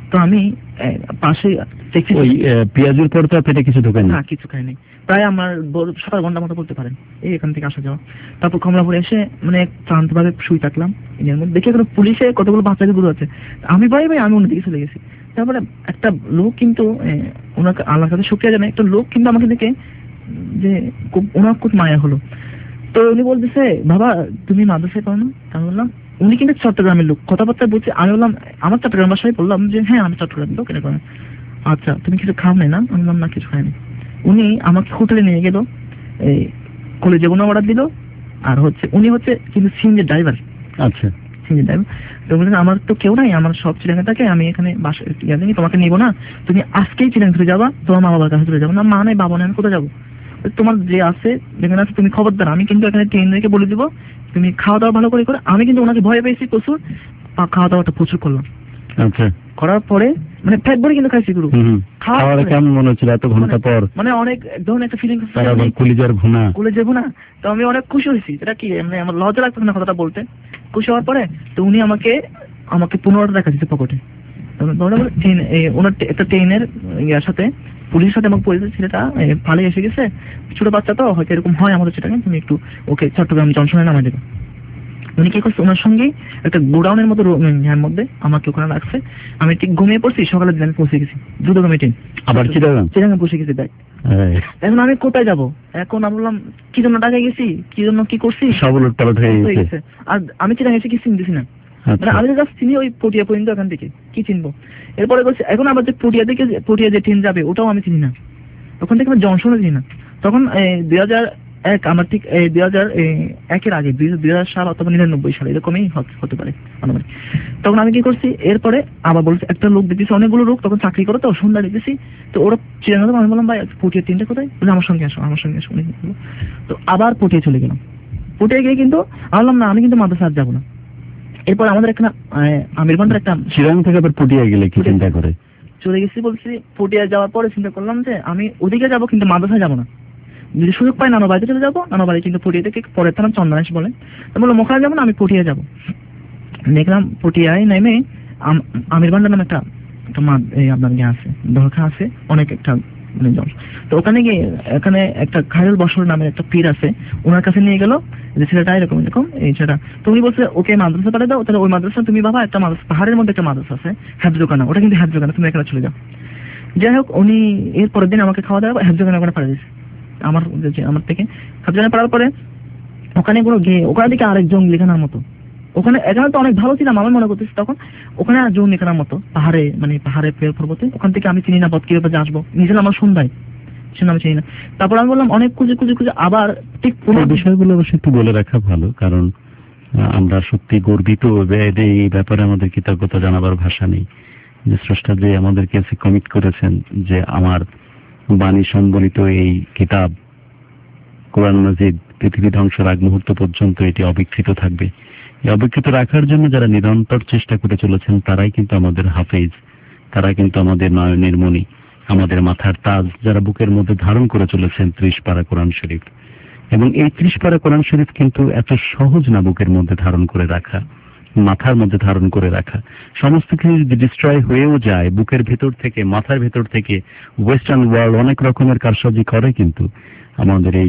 [SPEAKER 6] তো আমি পাশে
[SPEAKER 10] ওই পেঁয়াজের পর তো পেটে কিছু ঢোকে না?
[SPEAKER 6] কিছু খাইনি, প্রায় আমার সাত ঘন্টা মতো বলতে পারেন এই এখান থেকে আসা যাওয়া। তারপর কমলাপুরে এসে মানে ক্লান্ত ভাবে শুয়ে থাকলাম, এর মধ্যে দেখি কোনো পুলিশে কতগুলো বাচ্চাকে দূর আছে, আমি ভাই ভাই আমি অন্যদিকে চলে গেছি। তারপরে একটা লোক কিন্তু ওনাকে আল্লাহর কাছে শুকরিয়া জানাই, একটা লোক কিন্তু আমাকে দেখে যে ওনার খুব মায়া হলো। তো উনি বলতেছে বাবা তুমি মাদ্রাসায় পড়ো না? আমি বললাম, উনি কিন্তু চট্টগ্রামের লোক, কথাবার্তা বলছে। আমি বললাম আমার চট্টগ্রাম বাসায় বললাম যে হ্যাঁ আমি চট্টগ্রামের লোক, এরকম। আচ্ছা তুমি কিছু খাও নাই না? আমি বললাম না কিছু খাইনি। উনি আমাকে হোটেলে নিয়ে গেল, এই কলেজে বোনা অর্ডার দিল, আর হচ্ছে উনি হচ্ছে কিন্তু সিএনজির ড্রাইভার।
[SPEAKER 10] আচ্ছা
[SPEAKER 6] সিএনজির ড্রাইভার। তো বললেন আমার তো কেউ নাই, আমার সব চিরাঙ্গে থাকে, আমি এখানে বাসা তোমাকে নিবো না, তুমি আজকেই চিরাং চলে যাবা, তোমার মা বাবার কাছে চলে যাবো। না মা নাই বাবা নাই, আমি কোথায় যাবো? তোমার যে আছে যেখানে আছে তুমি খবরদার, আমি কিন্তু এখানে ট্রেন রেখে বলে দিব তুমি খাওয়া দাওয়া ভালো করে করে। আমি কিন্তু ওনাকে ভয় পেয়েছি প্রচুর, খাওয়া দাওয়াটা প্রচুর করলাম।
[SPEAKER 10] আচ্ছা
[SPEAKER 6] করার পরে মানে পেট ভরে কিন্তু খাইছি গুরু।
[SPEAKER 10] খাওয়ার কেমন মনে হচ্ছিল এত ঘন্টা পর?
[SPEAKER 6] মানে অনেক ধরনের একটা ফিলিং,
[SPEAKER 10] কলিজার ভুনা
[SPEAKER 6] কলিজার ভুনা। তো আমি অনেক খুশি হয়েছি, এটা কি মানে আমার লজ্জা লাগতো না কথাটা বলতে। খুশি হওয়ার পরে তো উনি আমাকে আমাকে পনেরোটা টাকা দিচ্ছে পকেটে। ওনার একটা ট্রেনের ইয়ার সাথে পুলিশের সাথে আমাকে পরিচিত ছেলেটা পালিয়ে এসে গেছে, ছোট বাচ্চা তো হয়তো এরকম হয় আমাদের সেটাকে, তুমি একটু ওকে চট্টগ্রাম জনশনে নামাই দেবে। উনি কি করছে ওনার সঙ্গে একটা গোডাউনের মতো এর মধ্যে আমাকে ওখানে রাখছে। আমি ঠিক ঘুমিয়ে পড়ছি, সকালের দিন আমি পৌঁছে গেছি দ্রুতগামী ট্রেন,
[SPEAKER 10] আবার চিটাগাং
[SPEAKER 6] চিটাগাং পৌঁছে গেছি। দেখ এখন আমি কোথায় যাব? এখন আমি বললাম কি জন্য ঢাকায় গেছি, কি জন্য কি করছি,
[SPEAKER 10] সব উলটপালট হয়ে গেছে।
[SPEAKER 6] আর আমি চিটাগাং এসে কি চিনতেছি না, মানে আমি জাস্ট চিনি ওই পটিয়া পর্যন্ত, এখান থেকে কি চিনবো। এরপরে বলছি এখন আবার যে পটিয়া থেকে পটিয়া যে ট্রেন যাবে ওটাও আমি চিনি না, ওখান থেকে আমি জনশনে চিনি না। তখন দুই হাজার এক আমার ঠিক দুই হাজার একের আগে দুই হাজার সাল অথবা নিরানব্বই সাল এরকমই হতে পারে আনুমানিক। তখন আমি কি করছি, এরপরে আবার বলছি একটা লোক দেখতেছি, অনেকগুলো লোক তখন চাকরি করে তো সন্ধ্যা দেখতেছি, তো ওরা চিরাঙ্গা। আমি বললাম ভাই পটিয়া ট্রেনটা কোথায়? বলে আমার সঙ্গে আসো, আমার সঙ্গে আসো। তো আবার পটিয়া চলে গেলাম। পটিয়া গিয়ে কিন্তু বললাম না আমি কিন্তু মাদ্রাসা যাবো না। এরপর আমাদের একটা আমির বান্দার একটা
[SPEAKER 10] চিরাং থেকে আবার পটিয়া গেলে কি চিন্তা করে
[SPEAKER 6] চলে গেছি। বলছি পটিয়া যাওয়ার পরে চিন্তা করলাম যে আমি ওদিকে যাবো কিন্তু মাদ্রাসায় যাবো না, যদি সুযোগ পাই নানা বাড়িতে চলে যাবো। নানা বাড়ি কিন্তু পটিয়া থেকে পরের থানা চন্দনাশ বলে, তো বললো মোখানে যাবো না, আমি পটিয়া যাবো। দেখলাম পটিয়ায় নেমে আমির বান্দার নামে একটা আপনার ইয়ে আছে, দরখা আছে অনেক একটা মানে জল। তো ওখানে গিয়ে এখানে একটা খায়রুল বসর নামের একটা পীর আছে, ওনার কাছে নিয়ে গেল যে ছেলেটা এরকম এরকম এই ছেলেটা। তো উনি বলছে ওকে মাদ্রাসা পাঠিয়ে দাও, তাহলে ওই মাদ্রাসা তুমি বাবা একটা মাদ্রাসা পাহাড়ের মধ্যে একটা মাদ্রাসা আছে হাফজোখানা, ওটা কিন্তু হাফজোখানা, তুমি এখানে চলে যাও। যাই হোক উনি এর পরের দিন আমাকে খাওয়া দাওয়া হাফজোখানা ওখানে পাঠিয়ে দিয়েছে আমার আমার থেকে। হাফজোখানা পাওয়ার পরে ওখানে কোনো গিয়ে ওখানে দিকে আরেক জঙ্গলিখানার মতো, ওখানে এখানে তো অনেক ভালো ছিলাম আমি মনে করতেছি তখন, ওখানে আর জঙ্গলিখানার মতো পাহাড়ে মানে পাহাড়ে পেয়ে পর্বতে, ওখান থেকে আমি চিনি না পথ কিভাবে যে আসবো, নিজের আমার সন্ধ্যায় সেটা আমি চিনি না। তারপর আমি বললাম অনেক খুঁজে খুঁজে খুঁজে আবার ঠিক পুরো
[SPEAKER 10] বিষয়গুলো অবশ্যই একটু বলে রাখা ভালো, কারণ আমরা সত্যি গর্বিত এই ব্যাপারে, আমাদের কৃতজ্ঞতা জানাবার ভাষা নেই যে স্রষ্টা যে আমাদেরকে কমিট করেছেন যে আমার বাণী সম্বলিত এই কিতাব কোরআন মাজিদ পৃথিবী ধ্বংসের আগ মুহূর্ত পর্যন্ত এটি অবিকৃত থাকবে। এই অবিকৃত রাখার জন্য যারা নিরন্তর চেষ্টা করে চলেছেন তারাই কিন্তু আমাদের হাফেজ, তারা কিন্তু আমাদের নয়নের মণি, আমাদের মাথার তাজ, যারা বুকের মধ্যে ধারণ করে চলেছেন ত্রিশ পারা কোরআন শরীফ। এবং এই ত্রিশ পারা কোরআন শরীফ কিন্তু এত সহজ না বুকের মধ্যে ধারণ করে রাখা, মাথার মধ্যে ধারণ করে রাখা। সমস্ত কিছু যদি ডিস্ট্রয় হয়েও যায় বুকের ভেতর থেকে, মাথার ভেতর থেকে ওয়েস্টার্ন ওয়ার্ল্ড অনেক রকমের কারসাজি করে, কিন্তু আমাদের এই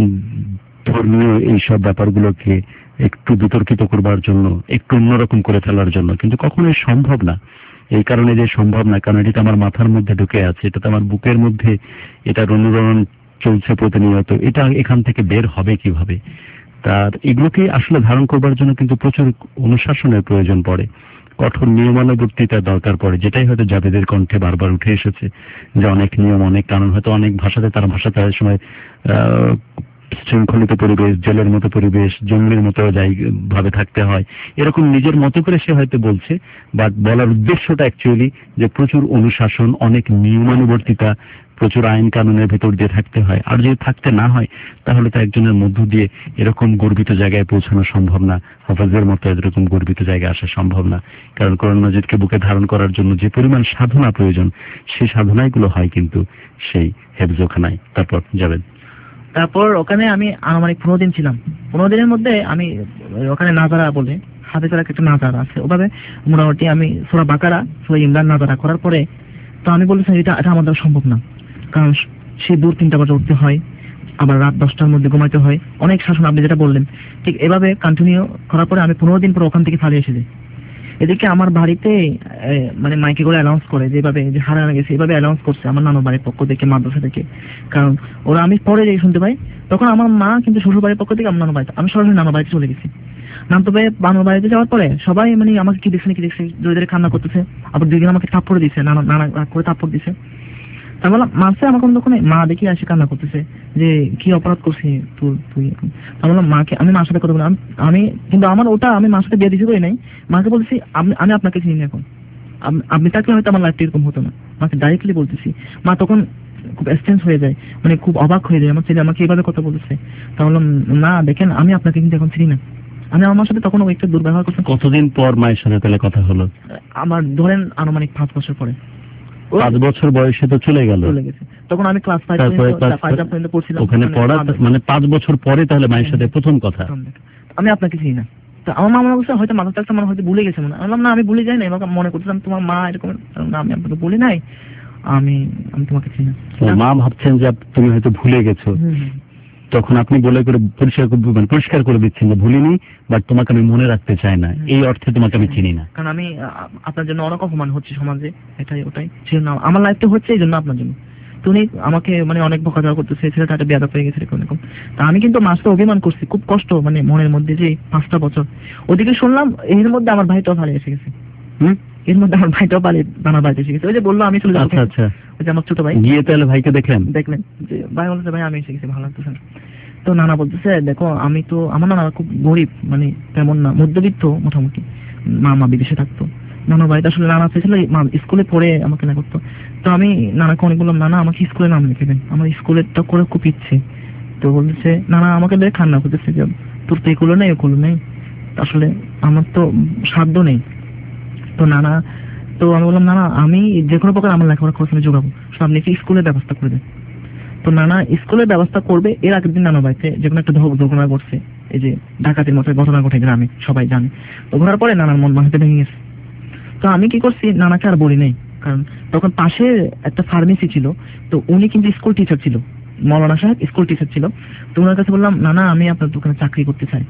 [SPEAKER 10] ধর্মীয় এইসব ব্যাপারগুলোকে একটু বিতর্কিত করবার জন্য, একটু অন্যরকম করে ফেলার জন্য, কিন্তু কখনোই সম্ভব না। এই কারণে যে সম্ভব না, কারণ এটা আমার মাথার মধ্যে ঢুকে আছে, এটা তো আমার বুকের মধ্যে, এটা অনুরণন চলছে প্রতিনিয়ত, এটা এখান থেকে বের হবে কিভাবে? তার এগুলোকে আসলে ধারণ করবার জন্য কিন্তু প্রচুর অনুশাসনের প্রয়োজন পড়ে, কঠোর নিয়মানুবর্তিতার দরকার পড়ে, যেটাই হয়তো জাবেদের কণ্ঠে বারবার উঠে এসেছে যে অনেক নিয়ম, অনেক কারণ, হয়তো অনেক ভাষাতে তার ভাষা তার সময় আহ শৃঙ্খলিত পরিবেশ, জেলের মতো পরিবেশ, জঙ্গলের মতো যাই ভাবে থাকতে হয়, এরকম নিজের মতো করে সে হয়তো বলছে, বাট বলার উদ্দেশ্যটা অ্যাকচুয়ালি যে প্রচুর অনুশাসন, অনেক নিয়মানুবর্তিতা, প্রচুর আইন কানুনের ভেতর দিয়ে থাকতে হয়। আর যদি থাকতে না হয় তাহলে তো একজনের মধ্য দিয়ে এরকম গর্বিত জায়গায় পৌঁছানো সম্ভব না, হাফেজের মতো এরকম গর্বিত জায়গায় আসা সম্ভব না। কারণ কোরআন মাজিদকে বুকে ধারণ করার জন্য যে পরিমাণ সাধনা প্রয়োজন, সেই সাধনাগুলো হয় কিন্তু সেই হেফজোখানায়। তারপর যাবেন।
[SPEAKER 6] তারপর ওখানে আমি আনুমানিক পনেরো দিন ছিলাম। পনেরো দিনের মধ্যে আমি ওখানে নাজারা বলে হাদিসের একটা নাজারা আছে, ওভাবে মোটামুটি আমি সূরা বাকারা সূরা ইমরান নাজারা করার পরে তো আমি বলেছি এটা এটা আমাদের সম্ভব না, কারণ সে দূর তিনটা বাজে উঠতে হয়, আবার রাত দশটার মধ্যে ঘুমাইতে হয়, অনেক শাসন আপনি যেটা বললেন। ঠিক এভাবে কন্টিনিউ করার পরে আমি পনেরো দিন পর ওখান থেকে পালিয়ে এসে যাই। এদিকে আমার বাড়িতে মানে মাইকে করে অ্যানাউন্স করে যেভাবে যে হারানো গেছে, এভাবে অ্যানাউন্স করছে আমার নানু বাড়ির পক্ষ থেকে, মাদ্রাসা থেকে। কারণ ওরা আমি পরে যেই শুনতে পাই তখন আমার মা কিন্তু শ্বশুর বাড়ির পক্ষ থেকে আমার নানু বাড়িতে, আমি সরাসরি নানু বাড়িতে চলে গেছি। নাম তবে নানু বাড়িতে যাওয়ার পরে সবাই মানে আমাকে কি দেখছে কি দেখছে জোরে জোরে কান্না করতেছে, আবার দুই দিন আমাকে থাপ্পড় দিছে, নানা নানা করে থাপ্পড় দিছে। তাই বললাম মাসে আমার কোনো দোকানে, মা দেখি আসে কান্না করতেছে যে কি অপরাধ করছি তুই তুই আমি বললাম মাকে, আমি মার সাথে কথা বললাম, আমি কিন্তু আমার ওটা আমি মার সাথে বিয়ে দিতে করি নাই, মাকে বলছি আমি আমি আপনাকে চিনি না, এখন আপনি থাকলে হয়তো আমার লাইফটা এরকম হতো না, মাকে ডাইরেক্টলি বলতেছি। মা তখন খুব এক্সটেন্স হয়ে যায়, মানে খুব অবাক হয়ে যায়, আমার ছেলে আমাকে এইভাবে কথা বলতেছে। তা বললাম না দেখেন আমি আপনাকে কিন্তু এখন চিনি না, আমি আমার সাথে তখন একটু দুর্ব্যবহার করছেন।
[SPEAKER 10] কতদিন পর মায়ের সাথে তাহলে কথা হলো?
[SPEAKER 6] আমার ধরেন আনুমানিক পাঁচ বছর পরে।
[SPEAKER 10] পাঁচ বছর বয়সে তো চলে গেল,
[SPEAKER 6] তখন আমি ক্লাস ফাইভ পর্যন্ত পড়ছিলাম
[SPEAKER 10] ওখানে পড়া, মানে পাঁচ বছর পরে তাহলে মায়ের সাথে প্রথম কথা।
[SPEAKER 6] আমি আপনাকে চিনি না, তো আমার মামা বলছে হয়তো মাথা টাকটা মনে হয়তো ভুলে গেছে মনে। আমি বললাম না আমি ভুলে যাই না, আমাকে মনে করতেছিলাম তোমার মা এরকম, না আমি আপনাকে বলি নাই, আমি আমি তোমাকে চিনি না।
[SPEAKER 10] মা ভাবছেন যে তুমি হয়তো ভুলে গেছো, তখন আপনি বলে করে পরিষ্কার মানে পরিষ্কার করে দিচ্ছেন যে ভুলিনি, বাট তোমাকে আমি মনে রাখতে চাই না, এই অর্থে তোমাকে আমি চিনি না।
[SPEAKER 6] কারণ আমি আপনার জন্য অনেক অপমান হচ্ছে সমাজে, এটাই ওটাই সেজন্য আমার লাইফটা হচ্ছে এই জন্য আপনার জন্য। তুমি আমাকে মানে অনেক বকাঝকা করতেছে, ছেলেটা একটা বেয়াদব হয়ে গেছে এরকম এরকম। তা আমি কিন্তু মাসটা অভিমান করছি, খুব কষ্ট মানে মনের মধ্যে যে পাঁচটা বছর। ওদিকে শুনলাম এর মধ্যে আমার ভাইটাও পালিয়ে এসে গেছে। হুম এর মধ্যে আমার ভাইটাও পালিয়ে আমার বাড়িতে এসে গেছে। ওই যে বললো আমি চলে যাবো।
[SPEAKER 10] আচ্ছা আচ্ছা,
[SPEAKER 6] ওই যে আমার ছোট ভাই
[SPEAKER 10] গিয়ে তাহলে ভাইকে দেখলেন?
[SPEAKER 6] দেখলেন যে ভাই বলছে ভাই আমি এসে গেছি, ভালো লাগতেছে। তো নানা বলতেছে দেখো আমি তো, আমার নানা খুব গরিব, মানে তেমন না, মধ্যবিত্ত মোটামুটি, মামা বিদেশে থাকতো, নানা বাড়িতে আসলে নানা চেয়েছিল স্কুলে পড়ে আমাকে না করতো। তো আমি নানাকে অনেক বললাম নানা আমাকে স্কুলে নাম লিখে দেন, আমার স্কুলেরটা করে খুব ইচ্ছে। তো বলছে নানা আমাকে দেখে কান্না করতেছে যে তোর তো এগুলো নেই ওগুলো নেই, আসলে আমার তো সাধ্য নেই। তো নানা, তো আমি বললাম নানা আমি যে কোনো প্রকার আমার লেখাপড়া খরচ আমি যোগাবো, আপনি কি স্কুলের ব্যবস্থা করে দেন। তো নানা স্কুলের ব্যবস্থা করবে। এর আগের দিন নানা বাড়িতে যে কোনো একটা দুর্ঘটনা ঘটছে, এই যে ডাকাতির মতো ঘটনা ঘটে গ্রামে, সবাই জানে। তো ঘোরার পরে নানার মন মাথাতে ভেঙে গেছে। তো আমি কি করছি, নানাকে আর বলি নাই, কারণ তখন পাশে একটা ফার্মেসি ছিল, তো উনি কিন্তু স্কুল টিচার ছিল, মৌলানা সাহেব স্কুল টিচার ছিল। তো ওনার কাছে বললাম নানা আমি আপনার দোকানে চাকরি করতে চাই।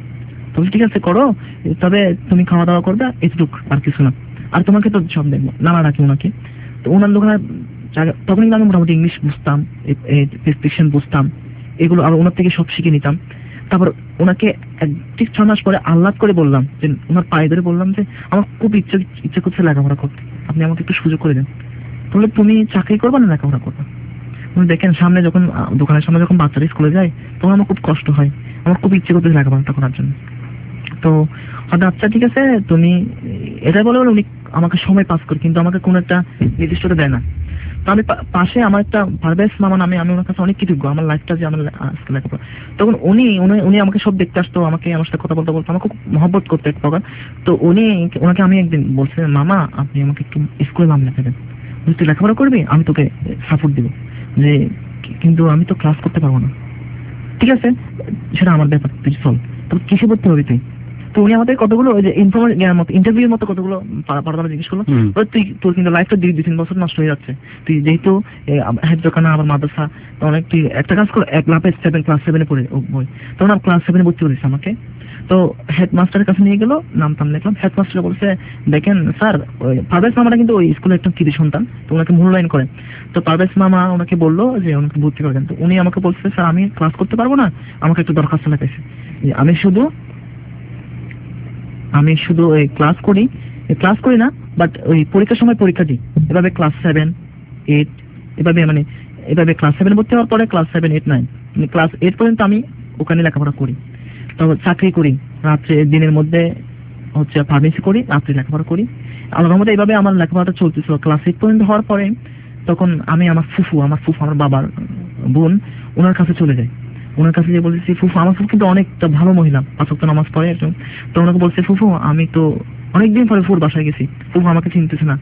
[SPEAKER 6] তো ঠিক আছে করো, তবে তুমি খাওয়া দাওয়া করবে এটুকু, আর কিছু না, আর তোমাকে তো সব দেখবো। নানা ডাকি ওনাকে। তো ওনার দোকানে তখন কিন্তু আমি মোটামুটি ইংলিশ বুঝতাম, প্রেসক্রিপশন বুঝতাম, এগুলো আর ওনার থেকে সব শিখে নিতাম। তারপর ওনাকে ঠিক ছ মাস পরে আহ্লাদ করে বললাম যে ওনার পায়ে ধরে বললাম যে আমার খুব ইচ্ছে ইচ্ছে করছে লেখাপড়া করতে, আপনি আমাকে একটু সুযোগ করে দেন। তাহলে তুমি চাকরি করবে না লেখাপড়া করবে? উনি দেখেন সামনে যখন দোকানের সামনে যখন বাচ্চারা স্কুলে যায় তখন আমার খুব কষ্ট হয়, আমার খুব ইচ্ছে করতেছে লেখাপড়াটা করার জন্য। তো হয়তো আচ্ছা ঠিক আছে তুমি এটা বলে বলে উনি আমাকে সময় পাস করে, কিন্তু আমাকে কোনো একটা নির্দিষ্টটা দেয় না। তো আমি পাশে আমার একটা পারভেজ মামা নামে, আমি ওনার কাছে অনেক কৃতজ্ঞ আমার লাইফটা যে আমার লেখাপড়া। তখন উনি উনি আমাকে সব দেখতে আসতো, আমাকে আমার সাথে কথা বলতে বলতো, আমাকে খুব মহব্বত করতো এক প্রকার। তো উনি ওনাকে আমি একদিন বলছি মামা আপনি আমাকে একটু স্কুলে নাম লেখা দেন, তুই লেখাপড়া করবি আমি তোকে সাপোর্ট দিব, যে কিন্তু আমি তো ক্লাস করতে পারবো না। ঠিক আছে সেটা আমার ব্যাপার, তুই চল, তো কিসে পড়তে হবে তুই। তো উনি আমাদের কতগুলো ওই যে ইনফরমেশন মতো ইন্টারভিউর মতো কতগুলো পাড়া জিজ্ঞেস করলো, তুই তোর কিন্তু লাইফটা দুই দুই তিন বছর নষ্ট হয়ে যাচ্ছে, তুই যেহেতু হেফজখানা আবার মাদ্রাসা অনেক, তুই একটা কাজ কর এক লাফে সেভেন ক্লাস সেভেনে পড়ে বই। তখন আমি ক্লাস সেভেনে ভর্তি করেছি আমাকে। তো হেডমাস্টারের কাছে নিয়ে গেল, নাম টাম লিখলাম। হেডমাস্টার বলছে দেখেন স্যার ওই পারভেজ মামাটা কিন্তু ওই স্কুলের একটা কৃতি সন্তান, তো ওনাকে মূল্যায়ন করেন। তো পারভেজ মামা ওনাকে বললো যে ওনাকে ভর্তি করে দেন। তো উনি আমাকে বলছে স্যার আমি ক্লাস করতে পারবো না, আমাকে একটু দরখাস্ত লেখাইছে, আমি শুধু আমি শুধু ওই ক্লাস করি, ক্লাস করি না বাট ওই পরীক্ষার সময় পরীক্ষা দিই। এভাবে ক্লাস সেভেন এইট এভাবে মানে এভাবে ক্লাস সেভেন ভর্তি হওয়ার পরে ক্লাস সেভেন এইট নাইন মানে ক্লাস এইট পর্যন্ত আমি ওখানে লেখাপড়া করি। তো চাকরি করি, রাত্রে দিনের মধ্যে হচ্ছে ফার্মেসি করি, রাত্রে লেখাপড়া করি। আলাদা মধ্যে এইভাবে আমার লেখাপড়াটা চলতেছিল। ক্লাস এইট পর্যন্ত হওয়ার পরে তখন আমি আমার ফুফু আমার ফুফু আমার বাবার বোন ওনার কাছে চলে যাই। ওনার কাছে যে বলতেছি ফুফু, আমার ফুফু কিন্তু অনেকটা ভালো মহিলা, পাঁচ ওয়াক্ত নামাজ পড়ে একজন। তো ওনাকে বলছে ফুফু আমি তো অনেকদিন পরে ফুফুর বাসায় গেছি, ফুফু আমাকে চিনতেছে না,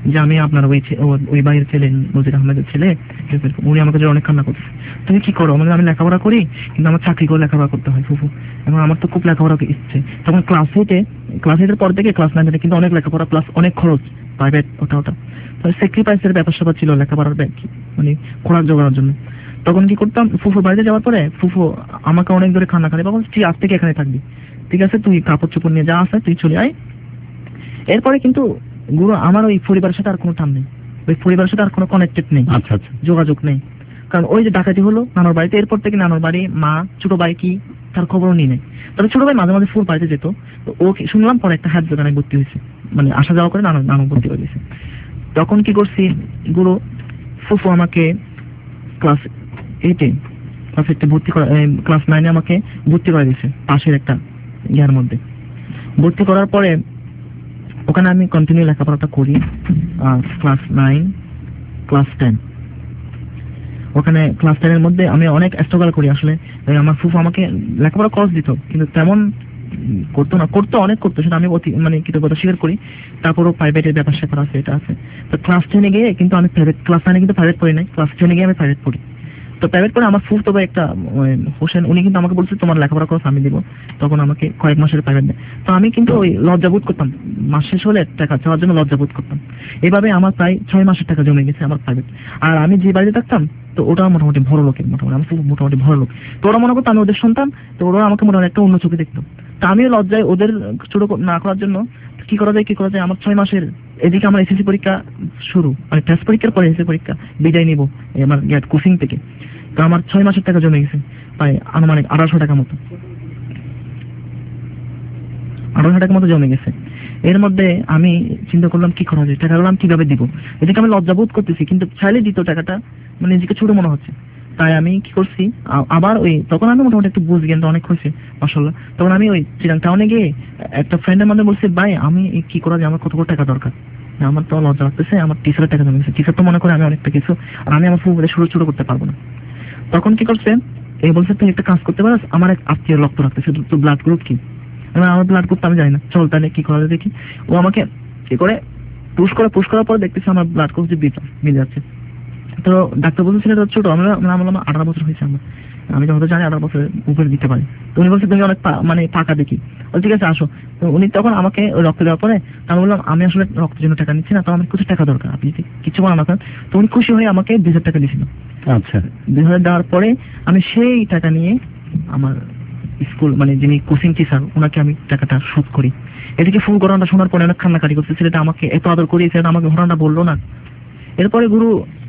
[SPEAKER 6] যে আমি আপনার ওই ছে- ও- ওই বাড়ির ছেলে নজির আহমেদের ছেলে, উনি আমাকে যে অনেক কান্না করছে, তুমি কি করো? মানে আমি লেখাপড়া করি কিন্তু আমার চাকরি করে লেখাপড়া করতে হয় ফুফু, এবং আমার তো খুব লেখাপড়া ইচ্ছে। তখন ক্লাস এইটে ক্লাস এইটের পর থেকে ক্লাস নাইনে কিন্তু অনেক লেখাপড়া প্লাস অনেক খরচ, প্রাইভেট ওটা ওটা, তো স্যাক্রিফাইসের ব্যাপার স্যাপার ছিল লেখাপড়ার ব্যাগ মানে খোরাক জোগানোর জন্য। তখন কি করতাম, ফুফুর বাড়িতে যাওয়ার পরে ফুফু আমাকে অনেক ধরে খানা খানে, বাবা তুই আজ থেকে এখানে থাকবি, ঠিক আছে তুই কাপড় চোপড় নিয়ে যা আছে তুই চলে আয়। এরপরে কিন্তু গুরু আমার ওই পরিবারের সাথে আর কোনো টান নেই, ওই পরিবারের সাথে আর কোনো কানেক্টেড নেই,
[SPEAKER 10] আচ্ছা আচ্ছা
[SPEAKER 6] যোগাযোগ নেই। কারণ ওই যে ডাকাতি হলো নানুর বাড়িতে, এরপর থেকে নানুর বাড়ি মা ছোট ভাই কি তার খবরও নিয়ে নেই। তবে ছোট ভাই মাঝে মাঝে ফুল বাড়িতে যেত, তো ও শুনলাম পরে একটা হাত দোকানে ভর্তি হয়েছে, মানে আসা যাওয়া করে নানু নানু ভর্তি হয়ে গেছে। তখন কি করছি গুরু, ফুফু আমাকে ক্লাস এইটে ক্লাস এইটে ভর্তি করা, ক্লাস নাইনে আমাকে ভর্তি করে দিয়েছে পাশের একটা ইয়ার মধ্যে। ভর্তি করার পরে ওখানে আমি কন্টিনিউ লেখাপড়াটা করি, ক্লাস নাইন ক্লাস টেন। ওখানে ক্লাস টেনের মধ্যে আমি অনেক স্ট্রাগল করি আসলে। আমার ফুফু আমাকে লেখাপড়া খরচ দিত কিন্তু তেমন করতো না, করতো অনেক করতো, সেটা আমি অতি মানে কৃতজ্ঞতা স্বীকার করি। তারপরও প্রাইভেটের ব্যাপার স্যাপার আছে, এটা আছে। তো ক্লাস টেনে গিয়ে কিন্তু আমি প্রাইভেট, ক্লাস নাইনে কিন্তু প্রাইভেট পড়ি নাই, ক্লাস টেনে গিয়ে আমি প্রাইভেট পড়ি। তো প্রাইভেট পড়ে আমার ফুফ তবে একটা হোসেন, উনি কিন্তু আমাকে বলছে তোমার লেখাপড়া খরচ আমি দিব, তখন আমাকে কয়েক মাসের প্রাইভেট দেয়। তো আমি কিন্তু ওই লজ্জাবোধ করতাম, মাস শেষ হলে টাকা চাওয়ার জন্য লজ্জাবোধ করতাম। এভাবে আমার প্রায় ছয় মাসের টাকা জমে গেছে আমার প্রাইভেট। আর আমি যে বাড়িতে থাকতাম তো ওটা মোটামুটি বড় লোকের, মোটামুটি আমার ফুফু মোটামুটি বড় লোক। তো ওরা মনে করতো আমি ওদের সন্তান, তো ওরা আমাকে মোটামুটি একটা অন্য চোখে দেখতো। তা আমিও লজ্জায় ওদের ছোট না করার জন্য কি করা যায় কি করা যায় আমার ছয় মাসের, এদিকে আমার এসএসসি পরীক্ষা শুরু, মানে টেস্ট পরীক্ষার পরে এসএসসি পরীক্ষা বিদায় নিব আমার কোচিং থেকে। তো আমার ছয় মাসের টাকা জমে গেছে প্রায় আনুমানিক আঠারোশো টাকা মতো, আঠারোশো টাকা মতো জমে গেছে। এর মধ্যে আমি চিন্তা করলাম কি করা যায়, টাকাগুলো আমি কিভাবে দিব। এদিকে আমি লজ্জাবোধ করতেছি কিন্তু চাইলে দিত টাকাটা, মানে নিজেকে ছোট মনে হচ্ছে। তাই আমি কি করছি, আবার ওই তখন আমি মোটামুটি একটু বুঝ জ্ঞান অনেক হয়েছে মাশাআল্লাহ। তখন আমি ওই চিরাং টাউনে গিয়ে একটা ফ্রেন্ডের মধ্যে বলছি, ভাই আমি কি করা যায়, আমার কত কত টাকা দরকার, আমার তো লজ্জা লাগতেছে, আমার টিচারের টাকা জমে গেছে, টিচার তো মনে করে আমি অনেকটা কিছু, আর আমি আমার ফুফুকে শুরু শুরু করতে পারবো না। তখন কি করছে, এই বলছে তুই একটা কাজ করতে পারিস, আমার এক আত্মীয় রক্ত রাখতেছে, তো ব্লাড গ্রুপ কি, আমার ব্লাড গ্রুপ আমি জানি না, চল তাহলে কি করা যায় দেখি। ও আমাকে কি করে পুশ করে পুশ করার পর দেখতেছি আমার ব্লাড গ্রুপ যে মিলে যাচ্ছে। তো ডাক্তার বলছিল এটা ছোট, আমরা আমরা বললাম আঠারো বছর হয়েছে, আমরা আমি যখন জানি আঠারো বছরের উপরে দিতে পারি। তো উনি বলছে তুমি অনেক মানে পাকা দেখি, ঠিক আছে আসো। তো উনি তখন আমাকে রক্ত দেওয়ার পরে আমি বললাম আমি আসলে রক্তের জন্য টাকা নিচ্ছি না, তো আমার কিছু টাকা দরকার, আপনি কিছু বলেন না। তো উনি খুশি হয়ে আমাকে দুই হাজার টাকা দিয়েছিল।
[SPEAKER 10] আচ্ছা,
[SPEAKER 6] দুই হাজার দেওয়ার পরে আমি সেই টাকা নিয়ে আমার স্কুল মানে যিনি কোচিং টিচার ওনাকে আমি টাকাটা শোধ করি। এদিকে ফুল ঘটনাটা শোনার পরে অনেক কান্নাকাটি করছে, ছেলেটা আমাকে এত আদর করিয়ে ছেলেটা আমাকে ঘটনাটা বললো না। এরপরে গুরু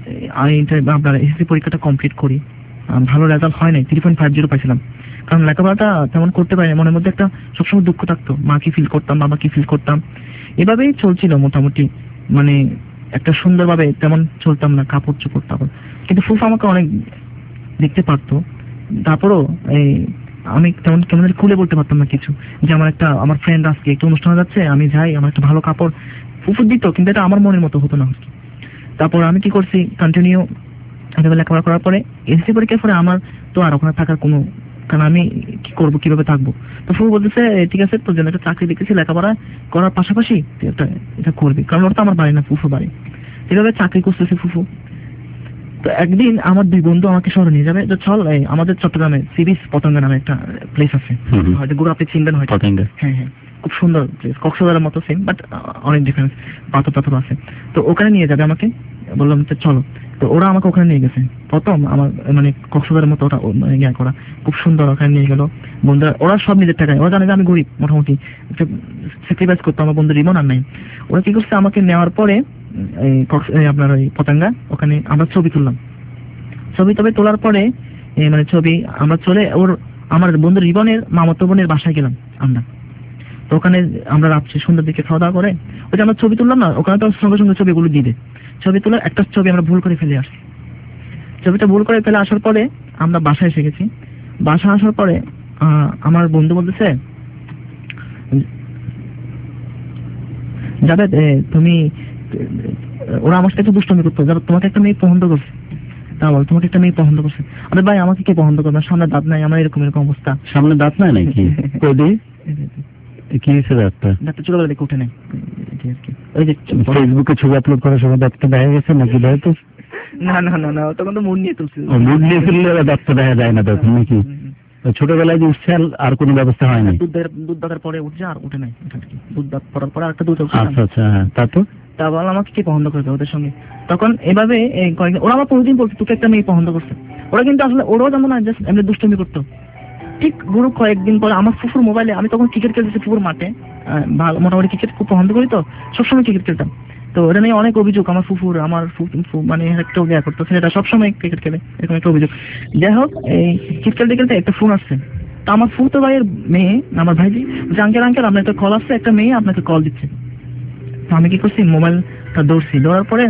[SPEAKER 6] আপনার এসএসসি পরীক্ষাটা কমপ্লিট করি, ভালো রেজাল্ট হয় নাই, থ্রি পয়েন্ট ফাইভ জিরো পাইছিলাম। কারণ লেখাপড়াটা তেমন করতে পারি, মনের মধ্যে একটা সবসময় দুঃখ থাকতো, মা কি ফিল করতাম, বাবা কি ফিল করতাম, এভাবেই চলছিল মোটামুটি। মানে একটা সুন্দরভাবে তেমন চলতাম না, কাপড় চোপড় তাপড়। কিন্তু ফুফা আমাকে অনেক দেখতে পারতো, তারপরও এই আমি তেমন কেমন খুলে বলতে পারতাম না কিছু, যে আমার একটা আমার ফ্রেন্ড আজকে একটু অনুষ্ঠানে যাচ্ছে আমি যাই, আমার একটা ভালো কাপড় ফুফু দিত, কিন্তু এটা আমার মনের মতো হতো না। তারপর আমি কি করছি, কন্টিনিউ লেখাপড়া করার পরে এসএসসি পরীক্ষার পরে আমার তো আর ওখানে থাকার কোনো, কারণ আমি কি করবো কিভাবে থাকবো। তো ফুফু বলতেছে ঠিক আছে তোর জন্য একটা চাকরি দেখতেছি, লেখাপড়া করার পাশাপাশি তুই একটা এটা করবি, কারণ ওটা তো আমার বাড়ি না, ফুফু বাড়ি। এভাবে চাকরি করতেছে ফুফু। তো একদিন আমার দুই বন্ধু আমাকে শহরে নিয়ে যাবে, যে চল আমাদের চট্টগ্রামে সি বিচ পতঙ্গা নামে একটা প্লেস আছে, হয়তো গুরু আপনি চিনবেন হয়তো। হ্যাঁ হ্যাঁ, খুব সুন্দর প্লেস, কক্সবাজারের মতো সেম, বাট অনেক ডিফারেন্স, পাথর পাথর আছে। তো ওখানে নিয়ে যাবে আমাকে, বললাম চলো। তো ওরা আমাকে ওখানে নিয়ে গেছে, প্রথম আমার মানে কক্সবাজারের মতো ওটা ইয়া করা, খুব সুন্দর। ওখানে নিয়ে গেল বন্ধুরা, ওরা সব নিজের টাকায়, ওরা জানে যে আমি গরিব মোটামুটি, স্যাক্রিফাইস করতো আমার বন্ধু রিমন আর নাই। ওরা কি করছে, আমাকে নেওয়ার পরে এই আপনার ওই পতঙ্গা ওখানে আমরা ছবি তুললাম। ছবি তবে তোলার পরে মানে ছবি আমরা চলে ওর আমার বন্ধু রিবনের মামাতো বোনের বাসায় গেলাম আমরা। তো ওখানে আমরা রাত্রে সন্ধ্যার দিকে খাওয়া দাওয়া করে ওই যে আমরা ছবি তুললাম না, ওখানে তো সঙ্গে সঙ্গে ছবিগুলো দিয়ে দেয়। ছবি তোলার একটা ছবি আমরা ভুল করে ফেলে আসি, ছবিটা ভুল করে ফেলে আসার পরে আমরা বাসায় এসে গেছি। বাসা আসার পরে আমার বন্ধু বলতেছে যাবে তুমি, ওরা আমার সাথে দুষ্টমি করতো, যাবে তোমাকে একটা মেয়ে পছন্দ করছে, তা বল তোমাকে একটা মেয়ে পছন্দ করছে। আরে ভাই আমাকে কে পছন্দ করবে, সামনে দাঁত নাই, আমার এরকম এরকম অবস্থা।
[SPEAKER 10] সামনে দাঁত নাই নাকি? কি হয়েছে দাঁতটা?
[SPEAKER 6] দাঁতটা ছোটবেলা থেকে উঠে নেই আর কি। ওই যে ফেসবুকে ছবি আপলোড করার সময় দাঁতটা দেখা গেছে নাকি তো?
[SPEAKER 11] না না না না তখন তো মুড নিয়ে তুলছি।
[SPEAKER 6] মুড নিয়ে তুললে দাঁতটা দেখা যায় না তখন নাকি? ছোটবেলায় যে উঠছে আর কোনো ব্যবস্থা হয়নি?
[SPEAKER 11] দুধ দুধ দাঁতের পরে উঠছে আর উঠে নাই, দুধ দাঁত পড়ার পরে আরেকটা দুধ।
[SPEAKER 6] আচ্ছা আচ্ছা, হ্যাঁ তারপর
[SPEAKER 11] তা বল আমাকে কে পছন্দ করবে ওদের সঙ্গে। তখন এভাবে কয়েকদিন ওরা আমার প্রতিদিন বলছে তোকে একটা মেয়ে পছন্দ করছে। ওরা কিন্তু আসলে ওরাও জানো না, জাস্ট এমনি দুষ্টুমি করতো। ঠিক গুরু কয়েকদিন পরে আমার ফুফুর মোবাইলে, আমি তখন ক্রিকেট খেলতেছি ফুফুর মাঠে, ভালো মোটামুটি ক্রিকেট খুব পছন্দ করি তো সবসময় ক্রিকেট খেলতাম। তো এটা নিয়ে অনেক অভিযোগ, আমার ফুফুর আমার মানে একটা ইয়া করতো, ছেলেটা সবসময় ক্রিকেট খেলে, এরকম একটা অভিযোগ। যাই হোক, এই ক্রিকেট খেলতে খেলতে একটা ফোন আসছে। তো আমার ফুফুতো ভাইয়ের মেয়ে, আমার ভাইজি যে আঙ্কেল আঙ্কেল আপনার একটা কল আসছে, একটা মেয়ে আপনাকে কল দিচ্ছে। তো আমি কি করছি, মোবাইলটা দৌড়ছি, দৌড়ার পরে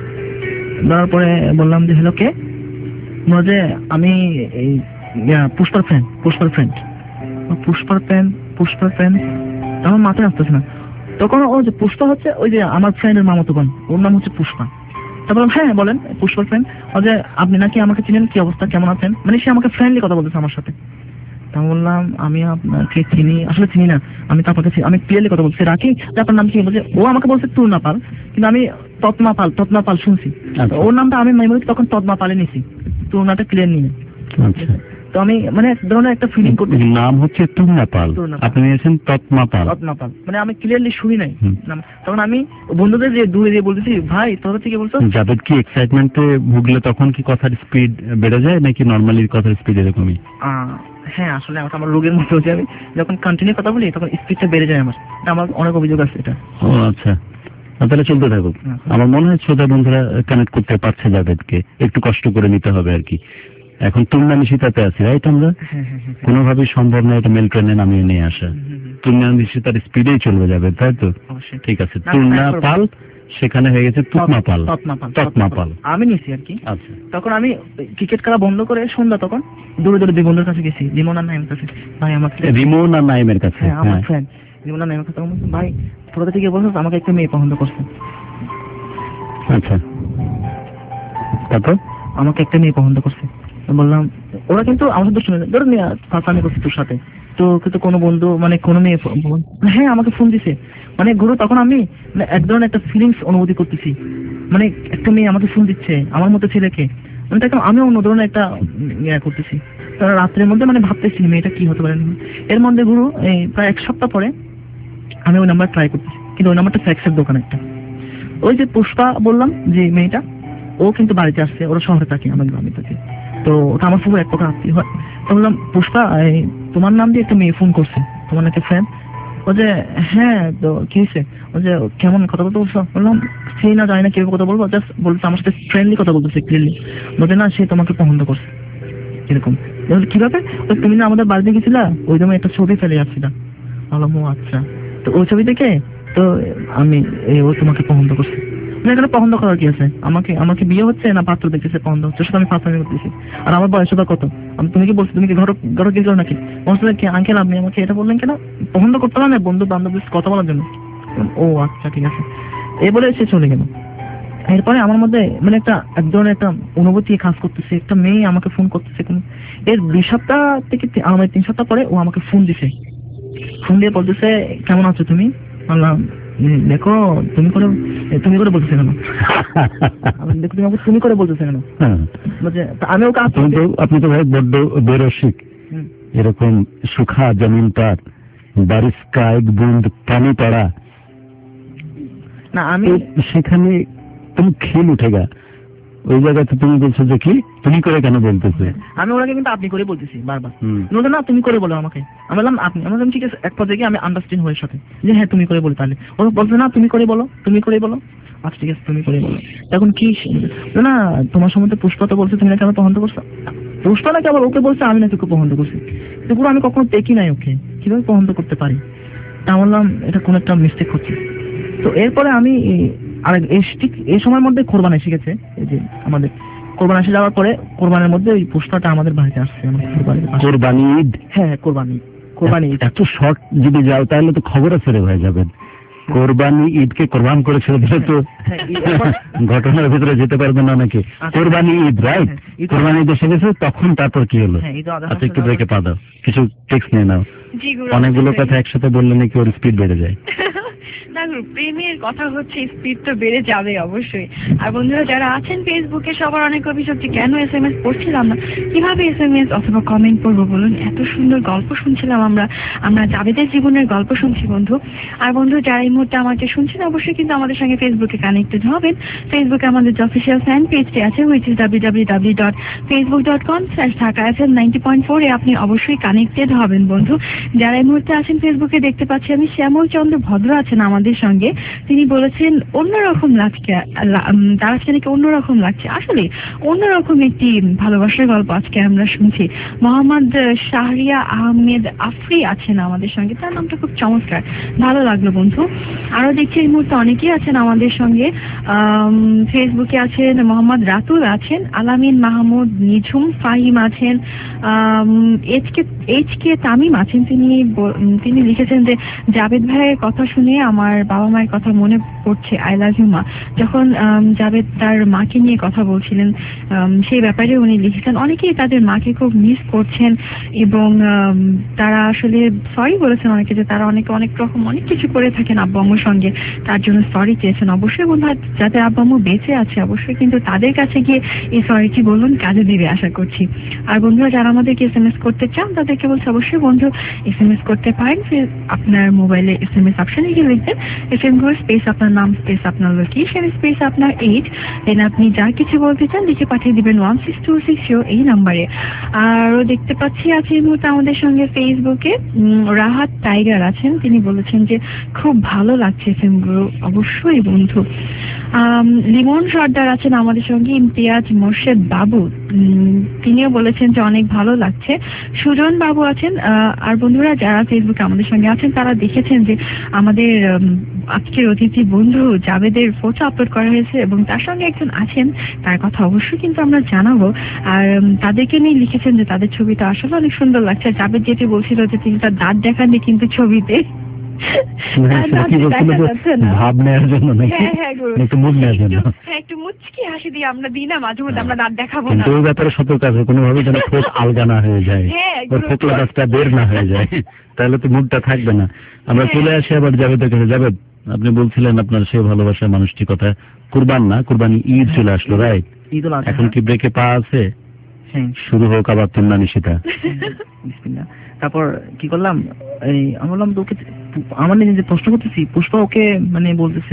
[SPEAKER 11] দৌড়ার পরে বললাম যে হ্যালো কে? বলছে আমি এই পুষ্পার ফ্রেন্ড, পুষ্পার ফ্রেন্ড পুষ্পার ফ্রেন্ড পুষ্পার ফ্রেন্ড আমার মাথায় আসতেছে না। তখন ও যে পুষ্পা হচ্ছে ওই যে আমার ফ্রেন্ডের মামাতো বোন, ওর নাম হচ্ছে পুষ্পা। তা বললাম হ্যাঁ বলেন পুষ্পার ফ্রেন্ড। ও যে আপনি নাকি আমাকে চিনেন, কি অবস্থা, কেমন আছেন? মানে সে আমাকে ফ্রেন্ডলি কথা বলতেছে আমার সাথে। তা বললাম আমি আপনাকে চিনি, আসলে চিনি না, আমি তো আপনাকে আমি ক্লিয়ারলি কথা বলছি। রাখি যে আপনার নাম কি? বলছে ও আমাকে বলছে তূর্ণা পাল, কিন্তু আমি তৎমা পাল তৎমা পাল শুনছি। ওর নামটা আমি মেমোরি তখন তৎমা পালে নিছি, তূর্ণাটা ক্লিয়ার নিয়ে।
[SPEAKER 6] আচ্ছা,
[SPEAKER 11] তো আমি মানে এক ধরনের একটা ফিলিং করতে,
[SPEAKER 6] নাম হচ্ছে তূর্ণা পাল, আপনি নিয়েছেন তৎমা পাল।
[SPEAKER 11] তৎমা পাল মানে আমি ক্লিয়ারলি শুনি নাই। তখন আমি বন্ধুদের যে দূরে দিয়ে বলতেছি ভাই তোরা থেকে বলছো।
[SPEAKER 6] যাদের কি এক্সাইটমেন্টে ভুগলে তখন কি কথার স্পিড বেড়ে যায় নাকি নর্মালি কথার স্পিড এরকমই?
[SPEAKER 11] হ্যাঁ আসলে আমার রোগের মতো হচ্ছে, আমি যখন কন্টিনিউ কথা বলি তখন স্পিডটা বেড়ে যায় আমার। আমার অনেক অভিযোগ আছে এটা।
[SPEAKER 6] ও আচ্ছা, তাহলে চলতে থাকুক। আমার মনে হয় শ্রোতা বন্ধুরা কানেক্ট করতে পারছে জাভেদকে, একটু কষ্ট করে নিতে হবে আর কি। এখন তুলনা নিশিতাতে আছি রাইট আমরা, কোনোভাবেই সম্ভব না এটা মেল ট্রেনে নামিয়ে নিয়ে আসা। তুলনা নিশিতার স্পিডেই চলবে যাবে, তাই তো? ঠিক আছে, তুলনা পাল সেখানে হয়ে গেছে তৎমা পাল, তৎমা পাল
[SPEAKER 11] আমি নিছি আর কি।
[SPEAKER 6] আচ্ছা,
[SPEAKER 11] তখন আমি ক্রিকেট খেলা বন্ধ করে সন্ধ্যা তখন দূরে দূরে দুই বন্ধুর কাছে গেছি, রিমন আর নাইমের কাছে। ভাই আমাকে
[SPEAKER 6] রিমন আর নাইমের কাছে,
[SPEAKER 11] হ্যাঁ আমার ফ্রেন্ড রিমন আর নাইমের কাছে। ভাই ছোটদের থেকে বলছো আমাকে একটা মেয়ে পছন্দ করছে।
[SPEAKER 6] আচ্ছা, তারপর
[SPEAKER 11] আমাকে একটা মেয়ে পছন্দ করছে। বললাম ওরা কিন্তু আমার দুষ্ট ধরো ফাঁসানি করছে তোর সাথে, তো কিন্তু কোনো বন্ধু মানে কোনো মেয়ে হ্যাঁ আমাকে ফোন দিছে। মানে গুরু তখন আমি এক ধরনের একটা ফিলিংস অনুভূতি করতেছি, মানে একটা মেয়ে আমাকে ফোন দিচ্ছে আমার মতো ছেলেকে, মানে তাকে আমি অন্য ধরনের একটা ইয়ে করতেছি। তারা রাত্রের মধ্যে মানে ভাবতেছি মেয়েটা কি হতে পারে। এর মধ্যে গুরু এই প্রায় এক সপ্তাহ পরে আমি ওই নাম্বার ট্রাই করতেছি, কিন্তু ওই নাম্বারটা ফ্যাক্সের দোকান একটা। ওই যে পুষ্পা বললাম যে মেয়েটা, ও কিন্তু বাড়িতে আসছে, ওরা শহরে থাকে আমার গ্রামে থাকে। তো ওটা আমার পুরো এক প্রকার আত্মীয় হয়। তো বললাম পুষ্পা তোমার নাম দিয়ে একটা মেয়ে ফোন করছে, তোমার নাকি ফ্রেন্ড? ও যে হ্যাঁ, তো কি হয়েছে? ও যে কেমন কথা বলতে বলছো? বললাম সেই না জানি না কিভাবে কথা বলবো, জাস্ট বলছে আমার সাথে ফ্রেন্ডলি কথা বলতেছে ক্লিয়ারলি। বলছে না সে তোমাকে পছন্দ করছে এরকম। কিভাবে? তুমি না আমাদের বাড়িতে গেছিলা, ওই জন্য একটা ছবি ফেলে আসছিলাম। বললাম ও আচ্ছা, তো ওই ছবি দেখে তো আমি ও তোমাকে পছন্দ করছে। এখানে পছন্দ করার কি আছে? আমাকে আমাকে বিয়ে হচ্ছে না পাত্র দেখতেছে পছন্দ হচ্ছে, সেটা আমি ফাঁসানি করতেছি। আর আমার বয়স বা কত? আমি তুমি কি বলছো, তুমি কি ঘর ঘর গেছিল নাকি? বলছিল কি আঙ্কেল আপনি আমাকে এটা বললেন কেন? পছন্দ করতে না বন্ধু বান্ধবের কথা বলার জন্য। ও আচ্ছা ঠিক আছে, এই বলে সে চলে গেল। এরপরে আমার মধ্যে মানে একটা এক ধরনের একটা অনুভূতি কাজ করতেছে, একটা মেয়ে আমাকে ফোন করতেছে। এর দুই সপ্তাহ থেকে আমার তিন সপ্তাহ পরে ও আমাকে ফোন দিছে। ফোন দিয়ে বলতেছে কেমন আছো তুমি? বললাম দেখো তুমি করে তুমি করে বলতেছে কেন? দেখো তুমি আমাকে তুমি করে বলতেছে কেন? আমি ওকে
[SPEAKER 6] আপনি তো ভাই বড্ড বেরসিক, এরকম সুখা জমিন পার বারিশ কা এক বুন্দ পানি পড়া,
[SPEAKER 11] না আমি
[SPEAKER 6] সেখানে তুমি খেল উঠেগা। ওই জায়গাতে তুমি বলছো যে কি তুমি করে কেন বলতেছে?
[SPEAKER 11] আমি ওনাকে কিন্তু আপনি করে বলতেছি বারবার, বলতে না তুমি করে বলো আমাকে। আমি বললাম আপনি। আমি বললাম ঠিক আছে, এক পর্যায়ে আমি আন্ডারস্ট্যান্ড হয়ে সাথে যে হ্যাঁ তুমি করে বলি। তাহলে ও বলছে না তুমি করে বলো, তুমি করে বলো। আচ্ছা ঠিক আছে তুমি করে বলো। এখন কি না তোমার সম্বন্ধে পুষ্পা তো বলছে তুমি নাকি আমার পছন্দ করছো। পুষ্পা নাকি আবার ওকে বলছে আমি নাকি ওকে পছন্দ করছি, কিন্তু আমি কখনো দেখি নাই ওকে, কিভাবে পছন্দ করতে পারি? তা বললাম এটা কোনো একটা মিস্টেক হচ্ছে। তো এরপরে আমি আর ঠিক এই সময়ের মধ্যে কোরবান এসে গেছে। এই যে আমাদের কোরবান এসে যাওয়ার পরে কোরবানের মধ্যে ওই পুষ্পাটা আমাদের বাড়িতে আসছে।
[SPEAKER 6] কোরবানি ঈদ?
[SPEAKER 11] হ্যাঁ কোরবানি কোরবানি ঈদ।
[SPEAKER 6] এত শর্ট যদি যাও তাহলে তো খবরে ছেড়ে হয়ে যাবেন। কোরবানি ঈদকে কোরবান করে ছেড়ে দিলে তো ঘটনার ভিতরে যেতে পারবে না নাকি? কোরবানি ঈদ রাইট, কোরবানি ঈদ এসে গেছে তখন তারপর কি হলো? আচ্ছা একটু ব্রেকে পা দাও, কিছু টেক্সট নিয়ে নাও। অনেকগুলো কথা একসাথে বললে নাকি ওর স্পিড বেড়ে যায়।
[SPEAKER 2] না আর প্রেমের কথা হচ্ছে, স্পিড তো বেড়ে যাবে অবশ্যই। আর বন্ধুরা যারা আছেন ফেসবুকে, সবার অনেক অভিযোগ যে কেন এস এম এস পড়ছিলাম না, কিভাবে এস এম এস অথবা কমেন্ট করবো বলুন। এত সুন্দর গল্প শুনছিলাম আমরা, আমরা জাবেদের জীবনের গল্প শুনছি বন্ধু। আর বন্ধু যারা এই মুহূর্তে আমাকে শুনছেন অবশ্যই কিন্তু আমাদের সঙ্গে ফেসবুকে কানেক্টেড হবেন। ফেসবুকে আমাদের যে অফিসিয়াল ফ্যান পেজটি আছে, which is W W W dot Facebook dot com slash Dhaka F M ninety point four এ আপনি অবশ্যই কানেক্টেড হবেন বন্ধু। যারা এই মুহূর্তে আছেন ফেসবুকে দেখতে পাচ্ছি আমি শ্যামল চন্দ্র ভদ্র আছেন আমাদের সঙ্গে। তিনি বলেছেন অন্যরকম লাগছে, তার আজকে নাকি অন্যরকম লাগছে। আসলে অন্যরকম একটি ভালোবাসার গল্প আজকে আমরা শুনছি। মোহাম্মদ শাহরিয়া আহমেদ আফরি আছেন আমাদের সঙ্গে, তার নামটা খুব চমৎকার, ভালো লাগলো বন্ধু। আরো দেখছি এই মুহূর্তে অনেকেই আছেন আমাদের সঙ্গে। ফেসবুকে আছেন মোহাম্মদ রাতুল আছেন, আলামিন মাহমুদ, নিঝুম ফাহিম আছেন, H K H K Tamim আছেন। তিনি তিনি লিখেছেন যে জাবেদ ভাইয়ের কথা শুনে আমার বাবা মায়ের কথা মনে পড়ছে। আই লাভ ইউ মা। যখন জাবেদ তার মাকে নিয়ে কথা বলছিলেন সেই ব্যাপারে উনি লিখেছেন অনেকেই তাদের মাকে খুব মিস করছেন এবং তারা আসলে সরি বলেছেন অনেকে, যে তারা অনেকে অনেক রকম অনেক কিছু করে থাকেন আব্বু আম্মুর সঙ্গে, তার জন্য সরি চেয়েছেন। অবশ্যই বন্ধু যাদের আব্বু আম্মু বেঁচে আছে অবশ্যই কিন্তু তাদের কাছে গিয়ে এই সরিটি বলুন, কাজে দিবে আশা করছি। আর বন্ধুরা যারা আমাদেরকে এস এম এস করতে চান তাদেরকে বলছে অবশ্যই বন্ধু এস এম এস করতে পারেন। আপনার মোবাইলে এস এম এস অপশনে গিয়ে লিখবেন এস এম ঘর স্পেস আপনার নাম স্পেস আপনার লোকেশন স্পেস আপনার এইজ, দেন আপনি যা কিছু বলতে চান লিখে পাঠিয়ে দিবেন one six two six zero এই নাম্বারে। আরও দেখতে পাচ্ছি আছে এই মুহূর্তে আমাদের সঙ্গে ফেসবুকে রাহাত টাইগার আছেন। তিনি বলেছেন যে খুব ভালো লাগছে এফ এম গুলো, অবশ্যই বন্ধু। লিমন সর্দার আছেন আমাদের সঙ্গে, ইমতিয়াজ মোর্শেদ বাবু তিনিও বলেছেন যে অনেক ভালো লাগছে। সুজন বাবু আছেন। আর বন্ধুরা যারা ফেসবুকে আমাদের সঙ্গে আছেন তারা দেখেছেন যে আমাদের আজকের অতিথি বন্ধু জাবেদের ফটো আপলোড করা হয়েছে এবং তার সঙ্গে একজন আছেন, তার কথা অবশ্যই কিন্তু আমরা জানাবো। আর তাদেরকে নিয়ে লিখেছেন যে তাদের ছবিটা আসলে অনেক সুন্দর লাগছে। জাবেদ যেটি বলছিল যে তিনি তার দাঁত দেখাননি কিন্তু ছবিতে
[SPEAKER 10] ভাব নেওয়ার জন্য একটু মুখ নেওয়ার জন্য
[SPEAKER 2] একটু মুচকি হাসি দিয়ে আমরা দিই না মাঝে মধ্যে, আমরা দাঁত দেখাবো না।
[SPEAKER 10] ওই ব্যাপারে সতর্ক আছে, কোনোভাবে যেন ঠোঁট আলগা না হয়ে যায়, ফোকলা গাছটা বের না হয়ে যায়, তাহলে তো মুখটা থাকবে না। আমরা চলে আসি আবার জাবেদের কাছে। জাবেদ, আপনি বলছিলেন আপনার সেই ভালোবাসার মানুষটি কথা, কুরবান না কুরবানি ঈদ চলে আসলো, রাইট? এখন কি ব্রেকে পা আছে? শুরু হোক আবার তুলনা নিশিতা।
[SPEAKER 11] তারপর কি করলাম, এই আমি বললাম তোকে আমার নিজে প্রশ্ন করতেছি, পুষ্পা ওকে মানে বলতেছে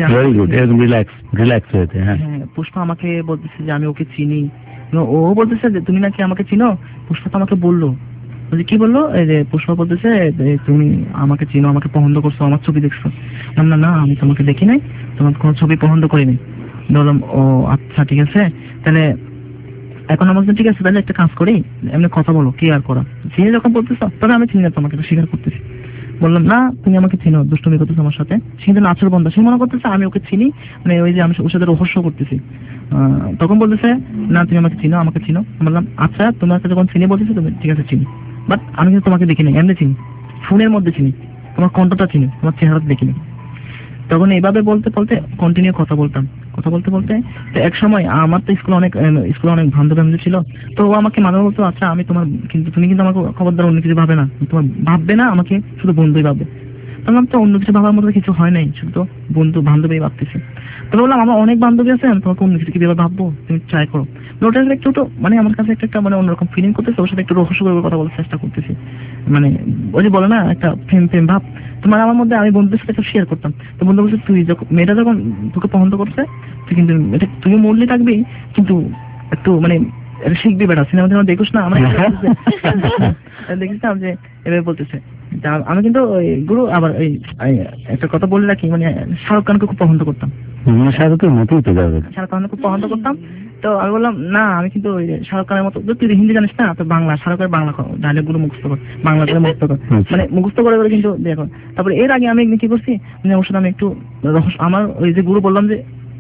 [SPEAKER 11] হ্যাঁ পুষ্পা আমাকে বলতেছে যে আমি ওকে চিনি, ও বলতেছে যে তুমি নাকি আমাকে চিনো। পুষ্পা তো আমাকে বললো, বলছি কি বললো, এই যে পুষ্পা বলতেছে তুমি আমাকে চিনো, আমাকে পছন্দ করছো, আমার ছবি দেখছো। না না আমি তোমাকে দেখি নাই, তোমার কোনো ছবি পছন্দ করিনি। বললাম ও আচ্ছা ঠিক আছে, তাহলে এখন আমার ঠিক আছে, তাহলে একটা কাজ করি, এমনি কথা বলো, কি আর করা, চিনি যখন বলতেছো তবে আমি চিনি না তোমাকে, তো স্বীকার করতেছি। বললাম না তুমি আমাকে চিনো, দুষ্টুমি করতেছো আমার সাথে। সে কিন্তু নাচের বন্ধা, সে মনে করতেছে আমি ওকে চিনি, মানে ওই যে আমি ওর সাথে রহস্য করতেছি। তখন বলতেছে না তুমি আমাকে চিনো, আমাকে চিনো। বললাম আচ্ছা তোমাকে যখন চিনি বলতেছো তুমি ঠিক আছে চিনি, বাট আমি কিন্তু তোমাকে দেখিনি, এমনি চিনি, ফোনের মধ্যে চিনি, তোমার কণ্ঠটা চিনি, তোমার চেহারা দেখিনি। তখন এইভাবে বলতে বলতে কন্টিনিউ কথা বলতাম, কথা বলতে বলতে এক সময় আমার তো স্কুলে অনেক স্কুলে অনেক বান্ধব বান্ধব ছিল, তো ও আমাকে মাঝে বলতো আচ্ছা আমি তোমার, কিন্তু তুমি কিন্তু আমাকে খবরদার অন্য কিছু ভাবে না, তোমার ভাববে না, আমাকে শুধু বন্ধুই ভাববে। তখন তো অন্য কিছু ভাবার মতো কিছু হয় নাই, শুধু তো বন্ধু বান্ধবী ভাবতেছি। তো বললাম আমার অনেক বান্ধবী আছে, আমি তোমাকে অন্য কিছু কিভাবে ভাববো, তুমি ট্রাই করো। ওটা একটু তো মানে আমার কাছে একটা মানে অন্যরকম ফিলিং করতেছে, ওর সাথে একটু রহস্য করে কথা বলার চেষ্টা করতেছি, মানে ওই যে বলে না একটা প্রেম প্রেম ভাব। তোমার আমার মধ্যে আমি বন্ধুদের সাথে একটা শেয়ার করতাম, তো বন্ধু বলছে তুই যখন মেয়েটা যখন তোকে পছন্দ করছে তুই কিন্তু এটা তুইও মরলে থাকবি, কিন্তু একটু মানে শিখবি বেটা, সিনেমা সিনেমা দেখিস না, আমরা দেখেছিলাম যে এভাবে বলতেছে। আমি কিন্তু গুরু আবার এই একটা কথা বলে রাখি, মানে শাহরুখ খানকে খুব পছন্দ করতাম,
[SPEAKER 10] শাহরুখের মতোই তো যাবে,
[SPEAKER 11] শাহরুখ খানকে খুব পছন্দ করতাম। তো আমি বললাম না আমি কিন্তু ওই শাহরুখ খানের মতো, তুই হিন্দি জানিস না, তো বাংলা শাহরুখের বাংলা ডায়লগ গুলো মুখস্থ কর, বাংলা করে মুখস্থ কর, মানে মুখস্থ করে করে কিন্তু দেখো। তারপরে এর আগে আমি একদিন কি করছি, মানে ওর সাথে আমি একটু রহস্য, আমার ওই যে গুরু বললাম যে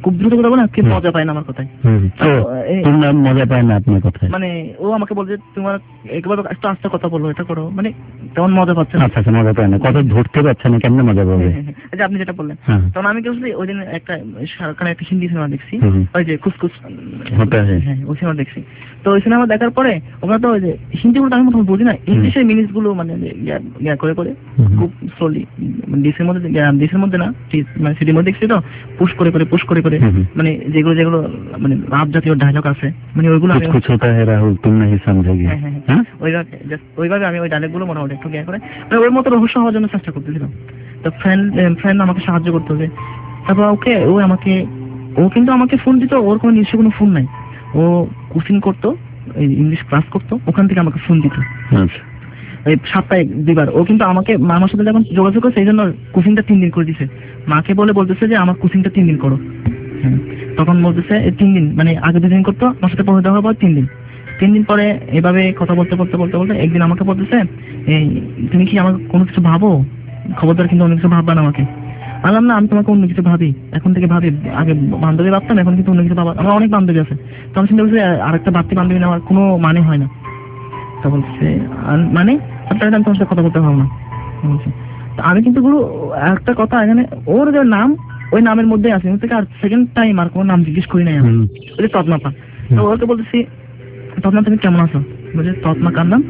[SPEAKER 11] খুব দ্রুত কথা বলে কেউ মজা পায় না আমার কথায়।
[SPEAKER 10] মজা পায় না আপনার কথায়,
[SPEAKER 11] মানে ও আমাকে বলছে তোমার একবার একটু আস্তে কথা বলো, এটা করো, মানে তেমন মজা পাচ্ছে না।
[SPEAKER 10] আচ্ছা আচ্ছা, মজা পায় না, কথা ধরতে পারছে না, কেমনে মজা পাবে?
[SPEAKER 11] আপনি যেটা বললেন, তখন আমি কি বলছি ওই দিন একটা শাহরুখ একটা হিন্দি সিনেমা দেখছি, ওই যে কুসকুস, হ্যাঁ ওই সিনেমা দেখছি। তো ওই সিনেমা দেখার পরে ওখানে তো ওই যে হিন্দি গুলো আমি মোটামুটি বুঝি না, ইংলিশের মিনিটস গুলো মানে ইয়া করে করে খুব স্লোলি ডিসের মধ্যে ডিসের মধ্যে না মানে সিটির মধ্যে দেখছি, তো পুশ করে করে পুশ করে করে মানে যেগুলো যেগুলো মানে রাত জাতীয় ডায়লগ আছে মানে ওইগুলো
[SPEAKER 10] রাহুল তুমি নাকি সমঝোগে,
[SPEAKER 11] ওইভাবে ওইভাবে আমি ওই ডায়লগ গুলো মোটামুটি একটু ইয়া করে মানে ওর মতো রহস্য হওয়ার জন্য চেষ্টা করতেছিলাম। তো ফ্রেন্ড ফ্রেন্ড আমাকে সাহায্য করতে হবে। তারপর ওকে ও আমাকে ও কিন্তু আমাকে ফোন দিত, ওর কোনো নিজস্ব কোনো ফোন নাই, ও কোচিং করতো, ইংলিশ ক্লাস করতো, ওখান থেকে আমাকে ফোন দিত এই সপ্তাহে দুইবার। ও কিন্তু আমাকে মামার সাথে যখন যোগাযোগ করে সেই জন্য কোচিংটা তিন দিন করে দিছে, মাকে বলে বলতেছে যে আমার কোচিংটা তিন দিন করো। হ্যাঁ তখন বলতেছে তিন দিন মানে আগে দুদিন করতো, আমার সাথে পৌঁছে দেওয়ার পর তিন দিন তিন দিন পরে এভাবে কথা বলতে বলতে বলতে বলতে একদিন আমাকে বলতেছে এই তুমি কি আমার কোনো কিছু ভাবো, খবরদার কিন্তু অন্য কিছু ভাববা না আমাকে। বললাম না আমি তোমাকে অন্য কিছু ভাবি, এখন থেকে ভাবি, আগে বান্ধবী ভাবতাম এখন কিন্তু অন্য কিছু ভাবা, আমার অনেক বান্ধবী আছে। তো আমি চিন্তা করছি আরেকটা বাড়তি বান্ধবী নেওয়ার কোনো মানে হয় না। তো বলছে মানে আমি তোমার সাথে কথা বলতে পারবো না। আমি কিন্তু গুরু একটা কথা এখানে ওর যে নাম ওই নামের মধ্যে আছে থেকে আর সেকেন্ড টাইম আর কোনো নাম জিজ্ঞেস করি নাই আমি, ওই তৎমাপা। তো ওকে বলতেছি তৎমা তুমি কেমন আছো, বলছে তৎমা কার নাম?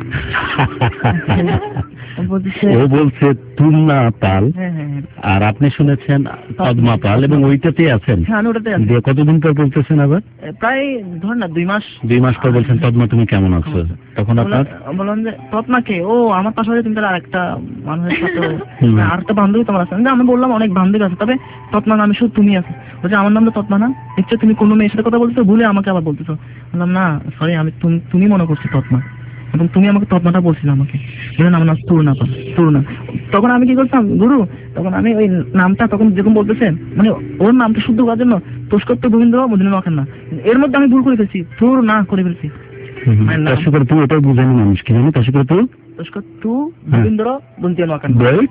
[SPEAKER 10] ও বলছে তুলনা পাল আর আপনি শুনেছেন পদ্মা পাল এবং ওইটাতে আছেন। কতদিন পর বলতেছেন আবার?
[SPEAKER 11] প্রায় ধর না দুই মাস
[SPEAKER 10] দুই মাস পর বলছেন তদ্মা তুমি কেমন আছো, তখন আপনার
[SPEAKER 11] বললাম যে তৎমা কে? ও আমার পাশাপাশি তুমি তাহলে আরেকটা মানুষের সাথে আরেকটা বান্ধবী তোমার আছে। আমি বললাম অনেক বান্ধবী আছে, তবে তৎমা নামে শুধু তুমি আছে। বলছে আমার নাম তো তৎমা না, নিশ্চয় তুমি কোনো মেয়ের সাথে কথা বলছো, ভুলে আমাকে আবার বলতেছো। বললাম না সরি আমি তুমি মনে করছি তৎমা, এবং তুমি আমাকে তৎমাটা বলছিলে আমাকে, বললেন আমার নাম তুরনা পাল তুরনা। তখন আমি কি করতাম গুরু, তখন আমি ওই নামটা তখন যেরকম বলতেছে মানে ওর নামটা শুদ্ধ করার জন্য তোষকর তো গোবিন্দ মদিনা মাখান না, এর মধ্যে আমি ভুল করে ফেলছি, তোর না করে ফেলছি।
[SPEAKER 10] তুই ওটাই বুঝানি মানুষ কি জানি তোষকর তু
[SPEAKER 11] তোষকর তু গোবিন্দ দন্তিয়া মাখান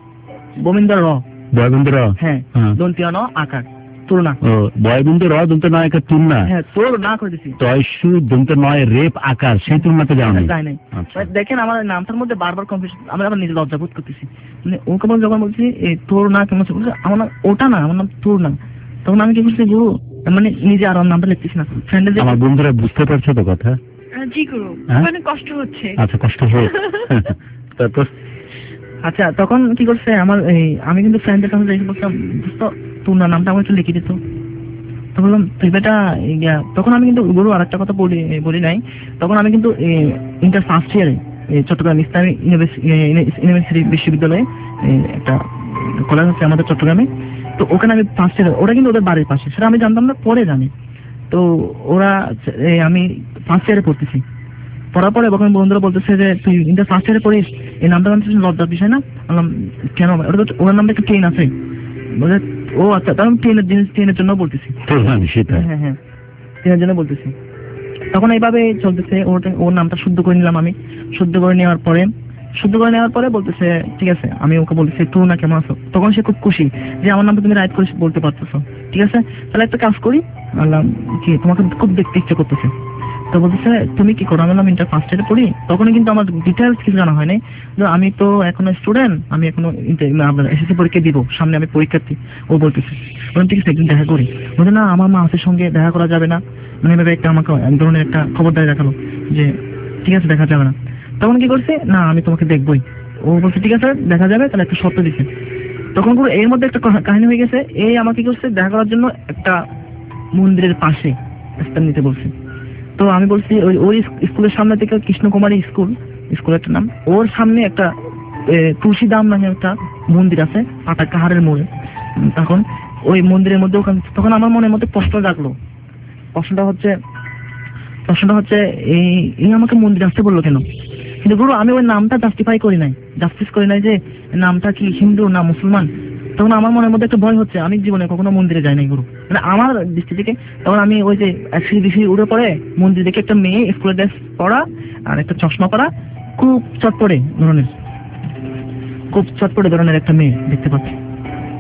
[SPEAKER 11] গোবিন্দ র
[SPEAKER 10] বয়বন্ধ র
[SPEAKER 11] হ্যাঁ দন্তিয়া ন আকার তুলনা
[SPEAKER 10] বয়বন্ধ র দন্ত নয় আকার তুলনা,
[SPEAKER 11] হ্যাঁ তোর না করে দিছি
[SPEAKER 10] তয়সু দন্ত নয় রেপ আকার, সেই তুলনাতে যাও নাই।
[SPEAKER 11] দেখেন আমার নামটার মধ্যে বারবার কনফিউশন, আমি আবার নিজে লজ্জা বোধ করতেছি। মানে ওকে বল যখন বলছি তোর না কেমন বলছে আমার নাম ওটা না, আমার নাম তোর না। তখন আমি কি করছি গুরু মানে নিজে আর নামটা লিখতেছি না। ফ্রেন্ডের
[SPEAKER 10] আমার বন্ধুরা বুঝতে পারছে তো কথা?
[SPEAKER 2] জি গুরু মানে কষ্ট হচ্ছে।
[SPEAKER 10] আচ্ছা কষ্ট হয় তারপর
[SPEAKER 11] আচ্ছা তখন কি করছে আমার এই আমি কিন্তু ফ্রেন্ডের কাছে যাই বলতাম তোর না নামটা আমার একটু লিখে দিত। তো বললাম তুই বেটা তখন আমি কিন্তু গুরু আর একটা কথা বলি বলি নাই, তখন আমি কিন্তু ইন্টার ফার্স্ট ইয়ারে চট্টগ্রাম ইসলামী ইউনিভার্সিটি বিশ্ববিদ্যালয়ে একটা কলেজ আছে আমাদের চট্টগ্রামে। তো ওখানে আমি ফার্স্ট ইয়ারে, ওরা কিন্তু ওদের বাড়ির পাশে, সেটা আমি জানতাম না, পরে জানি। তো ওরা আমি ফার্স্ট ইয়ারে পড়তেছি, পড়ার পরে যখন বন্ধুরা বলতেছে যে তুই ইন্টার ফার্স্ট ইয়ারে পড়িস এই নামটা জানতেছিস লজ্জার বিষয় না? বললাম কেন? ওটা তো ওনার নামটা একটা ট্রেন আছে। বলে ও আচ্ছা তখন ট্রেনের জিনিস ট্রেনের জন্য বলতেছি, হ্যাঁ হ্যাঁ ট্রেনের জন্য বলতেছি। তখন এইভাবে চলতেছে, ওর ওর নামটা শুদ্ধ করে নিলাম আমি। শুদ্ধ করে নেওয়ার পরে শুদ্ধ করে নেওয়ার পরে বলতেছে ঠিক আছে, আমি ওকে বলতেছি তুই না কেমন আছো। তখন সে খুব খুশি যে আমার নামটা তুমি রাইট করে বলতে পারতেছো, ঠিক আছে তাহলে একটা কাজ করি। বললাম কি তোমাকে খুব দেখতে ইচ্ছে করতেছে। তো বলতেছে তুমি কি করো? আমি ইন্টার ফার্স্ট ইয়ারে পড়ি। তখন কিন্তু আমার ডিটেলস কিছু জানা হয় নাই, আমি তো এখনো স্টুডেন্ট, আমি এখনো আপনার এসএসসি পরীক্ষা দিব, সামনে আমি পরীক্ষার্থী। ও বলতেছে বললাম ঠিক আছে একদিন দেখা করি। বলছে না আমার মা হাতের সঙ্গে দেখা করা যাবে না, মানে এভাবে একটা আমাকে এক ধরনের একটা খবরদারি দেখালো যে ঠিক আছে দেখা যাবে না। তখন কি করছে না আমি তোমাকে দেখবই। ও বলছে ঠিক আছে দেখা যাবে, তাহলে একটা শর্ত দিচ্ছে। তখন পুরো এর মধ্যে একটা কাহিনী হয়ে গেছে। এই আমাকে কি করছে দেখা করার জন্য একটা মন্দিরের পাশে স্থান নিতে বলছে। তো আমি বলছি ওই ওই স্কুলের সামনে থেকে কৃষ্ণকুমারী স্কুল স্কুল একটা নাম, ওর সামনে একটা তুলসীদাম নামে একটা মন্দির আছে পাটা কাহারের মোড়ে। তখন ওই মন্দিরের মধ্যে ওখানে তখন আমার মনের মধ্যে প্রশ্ন জাগলো। প্রশ্নটা হচ্ছে প্রশ্নটা হচ্ছে এই এই আমাকে মন্দিরে আসতে বললো কেন? কিন্তু গুরু আমি ওই নামটা জাস্টিফাই করি নাই, জাস্টিস করি নাই যে নামটা কি হিন্দু না মুসলমান। তখন আমার মনের মধ্যে একটা ভয় হচ্ছে, আমি জীবনে কখনো মন্দিরে যাই নাই গুরু, মানে আমার দৃষ্টি থেকে। তখন আমি ওই যে একশো বেশি উড়ে পড়ে মন্দির দেখে একটা মেয়ে স্কুলের ড্রেস পরা আর একটা চশমা পরা খুব চটপটে ধরনের খুব চটপটে ধরনের একটা মেয়ে দেখতে পাচ্ছি।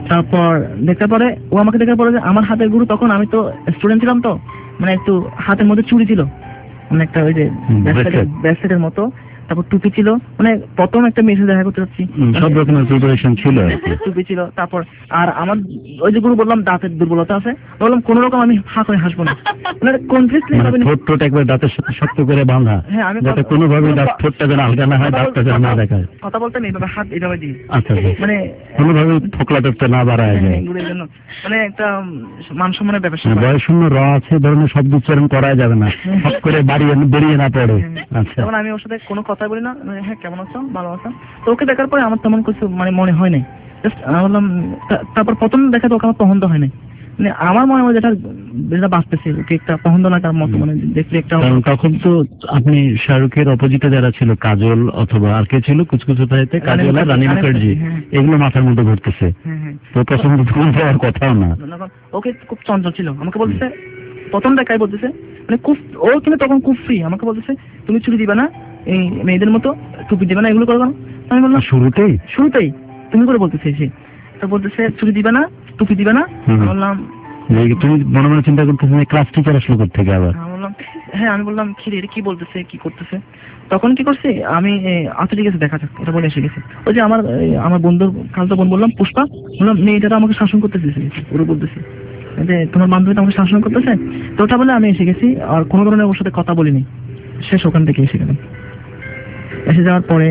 [SPEAKER 11] তারপর দেখার পরে ও আমাকে দেখার পরে যে আমার হাতের গুরু, তখন আমি তো স্টুডেন্ট ছিলাম, তো মানে একটু হাতের মধ্যে চুড়ি ছিল, মানে একটা ওই যে ব্রেসলেটের মতো, তারপর টুপি ছিল, মানে প্রথম একটা মেয়ের দেখা করতে যাচ্ছি,
[SPEAKER 10] সব রকমের প্রিপারেশন ছিল,
[SPEAKER 11] টুপি ছিল। তারপর আর আমার ওই যে গুরু বললাম দাঁতের দুর্বলতা আছে, বললাম কোন রকম আমি হা করে হাসবো না, মানে কনফিউজলি ভাবে
[SPEAKER 10] ঠোঁট ঠোঁট একবার দাঁতের সাথে শক্ত করে বাঁধা, যাতে কোনোভাবে দাঁত ঠোঁটটা যেন আলগা না হয়, দাঁতটা যেন না দেখায়।
[SPEAKER 11] কথা বলতে নেই এইভাবে হাত এইভাবে দিই,
[SPEAKER 10] আচ্ছা
[SPEAKER 11] মানে
[SPEAKER 10] কোনোভাবে ফোকলা টোকটা না বাড়ায় যায়,
[SPEAKER 11] মানে একটা মান সম্মানের ব্যাপার।
[SPEAKER 10] বয়স শূন্য র আছে ধরনের শব্দ উচ্চারণ করা যাবে না, হট করে বাড়িয়ে বেরিয়ে না পড়ে। আচ্ছা,
[SPEAKER 11] তখন আমি ওর সাথে কোনো কথা বলি না, হ্যাঁ কেমন আছো, ভালো আছো। তো ওকে দেখার পরে আমার তেমন কিছু মানে মনে হয় নাই, জাস্ট বললাম। তারপর প্রথম দেখা তো ওকে আমার পছন্দ হয় নাই, মানে আমার মনে হয় যেটা যেটা বাঁচতেছে ওকে একটা পছন্দ লাগার মতো, মানে দেখলে একটা।
[SPEAKER 10] তখন তো আপনি শাহরুখের অপোজিটে যারা ছিল, কাজল অথবা আর কে ছিল, কুচকুচু তাইতে কাজল আর রানী মুখার্জি, এগুলো মাথার মধ্যে ঘুরতেছে, তো পছন্দ হওয়ার কথাও না।
[SPEAKER 11] ওকে খুব চঞ্চল ছিল, আমাকে বলতেছে প্রথম দেখায়, বলতেছে মানে খুব, ও কিন্তু তখন খুব ফ্রি, আমাকে বলতেছে তুমি চুরি দিবা না, এই মেয়েদের মতো টুপি দিবা না, এগুলো করো। আমি বললাম
[SPEAKER 10] শুরুতেই
[SPEAKER 11] শুরুতেই তুমি করে বলতেছে সে, তো বলতেছে চুরি দিবা না, টুপি দিবা না। বললাম
[SPEAKER 10] তুমি মনে মনে চিন্তা করতেছো ক্লাস টিচার আসলো কোথা থেকে আবার।
[SPEAKER 11] বললাম হ্যাঁ, আমি বললাম কি রে কি বলতেছে কি করতেছে। তখন কি করছে, আমি আচ্ছা ঠিক আছে দেখা যাক, এটা বলে এসে গেছে। ওই যে আমার আমার বন্ধুর খালতো বোন বললাম পুষ্পা, বললাম মেয়েটা আমাকে শাসন করতেছে, ওরা বলতেছে যে তোমার বান্ধবীটা আমাকে শাসন করতেছে, তো ওটা বলে আমি এসে গেছি, আর কোনো ধরনের ওর সাথে কথা বলিনি, শেষ ওখান থেকে এসে গেলাম। এসে যাওয়ার পরে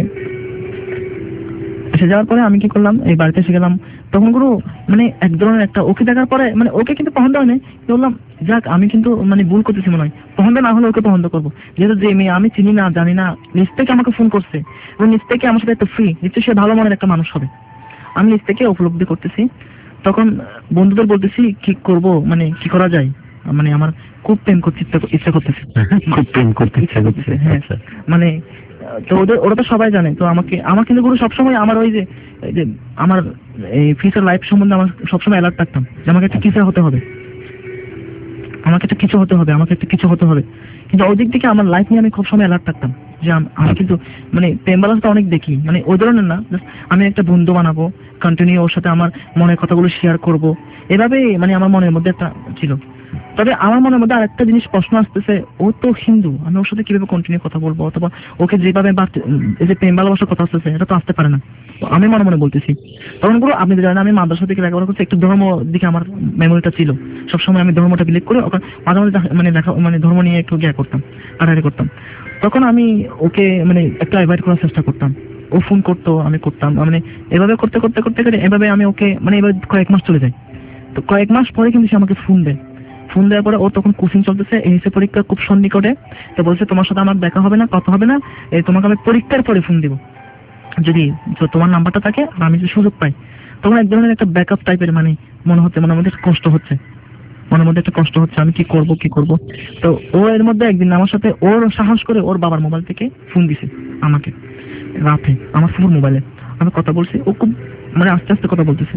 [SPEAKER 11] এসে যাওয়ার পরে আমি কি করলাম, এই বাড়িতে এসে গেলাম। তখন গুরু মানে এক ধরনের একটা, ওকে দেখার পরে মানে ওকে কিন্তু পছন্দ হয়নি, বললাম যাক আমি কিন্তু মানে ভুল করতেছি মনে হয়, পছন্দ না হলে ওকে পছন্দ করবো, যেহেতু যে মেয়ে আমি চিনি না জানি না, নিজ থেকে আমাকে ফোন করছে এবং নিজ থেকে আমার সাথে একটা ফ্রি, নিশ্চয়ই সে ভালো মনের একটা মানুষ হবে, আমি নিজ থেকে উপলব্ধি করতেছি। তখন বন্ধুদের বলতেছি কি করব, মানে কি করা যায়, মানে আমার খুব প্রেম করতে ইচ্ছা করতেছে,
[SPEAKER 10] খুব প্রেম করতে ইচ্ছা করতেছে। হ্যাঁ,
[SPEAKER 11] মানে তো ওদের ওরা তো সবাই জানে, তো আমাকে আমার কিন্তু গুরু সবসময় আমার ওই যে যে আমার এই ফিউচার লাইফ সম্বন্ধে আমার সবসময় অ্যালার্ট থাকতাম যে আমাকে একটা কিছু হতে হবে, আমাকে একটা কিছু হতে হবে, আমাকে একটা কিছু হতে হবে। কিন্তু ওই দিক থেকে আমার লাইফ নিয়ে আমি খুব সময় অ্যালার্ট থাকতাম যে আমি কিন্তু মানে প্রেম বালাসটা অনেক দেখি, মানে ওই ধরনের না, আমি একটা বন্ধু বানাবো, কন্টিনিউ ওর সাথে আমার মনের কথাগুলো শেয়ার করব, এভাবে মানে আমার মনের মধ্যে একটা ছিল। তবে আমার মনের মধ্যে আরেকটা জিনিস প্রশ্ন আসতেছে, ও তো হিন্দু, আমি ওর সাথে কিভাবে কন্টিনিউ কথা বলবো, অথবা ওকে যেভাবে এই যে প্রেম ভালোবাসার কথা আসতেছে এটা তো আসতে পারে না, আমি মনে মনে বলতেছি। তখন পুরো আপনি জানেন আমি মাদ্রাসা থেকে লেখাপড়া করছি, একটু ধর্ম দিকে আমার মেমোরিটা ছিল, সবসময় আমি ধর্মটা বিলিভ করে ওকে মাঝে মাঝে মানে দেখা মানে ধর্ম নিয়ে একটু জ্ঞা করতাম, হাঁটাহাঁটি করতাম। তখন আমি ওকে মানে একটু অ্যাভয়েড করার চেষ্টা করতাম, ও ফোন করতো আমি করতাম, মানে এভাবে করতে করতে করতে করতে এভাবে আমি ওকে মানে এবার কয়েক মাস চলে যাই। তো কয়েক মাস পরে কিন্তু সে আমাকে ফোন দেয়, ফোন দেওয়ার পরে ও তখন কোচিং চলতেছে, এসে পরীক্ষা খুব সন্নিকটে, তো বলছে তোমার সাথে আমার দেখা হবে না, কথা হবে না, এই তোমাকে আমি পরীক্ষার পরে ফোন দিব, যদি তোমার নাম্বারটা থাকে আর আমি যদি সুযোগ পাই। তখন এক ধরনের একটা ব্যাকআপ টাইপের মানে মনে হচ্ছে, মনের মধ্যে কষ্ট হচ্ছে, মনের মধ্যে একটা কষ্ট হচ্ছে, আমি কি করব কি করব। তো ও এর মধ্যে একদিন আমার সাথে ওর সাহস করে ওর বাবার মোবাইল থেকে ফোন দিছে আমাকে রাতে, আমার ফুফুর মোবাইলে আমি কথা বলছি, ও খুব মানে আস্তে আস্তে কথা বলতেছে।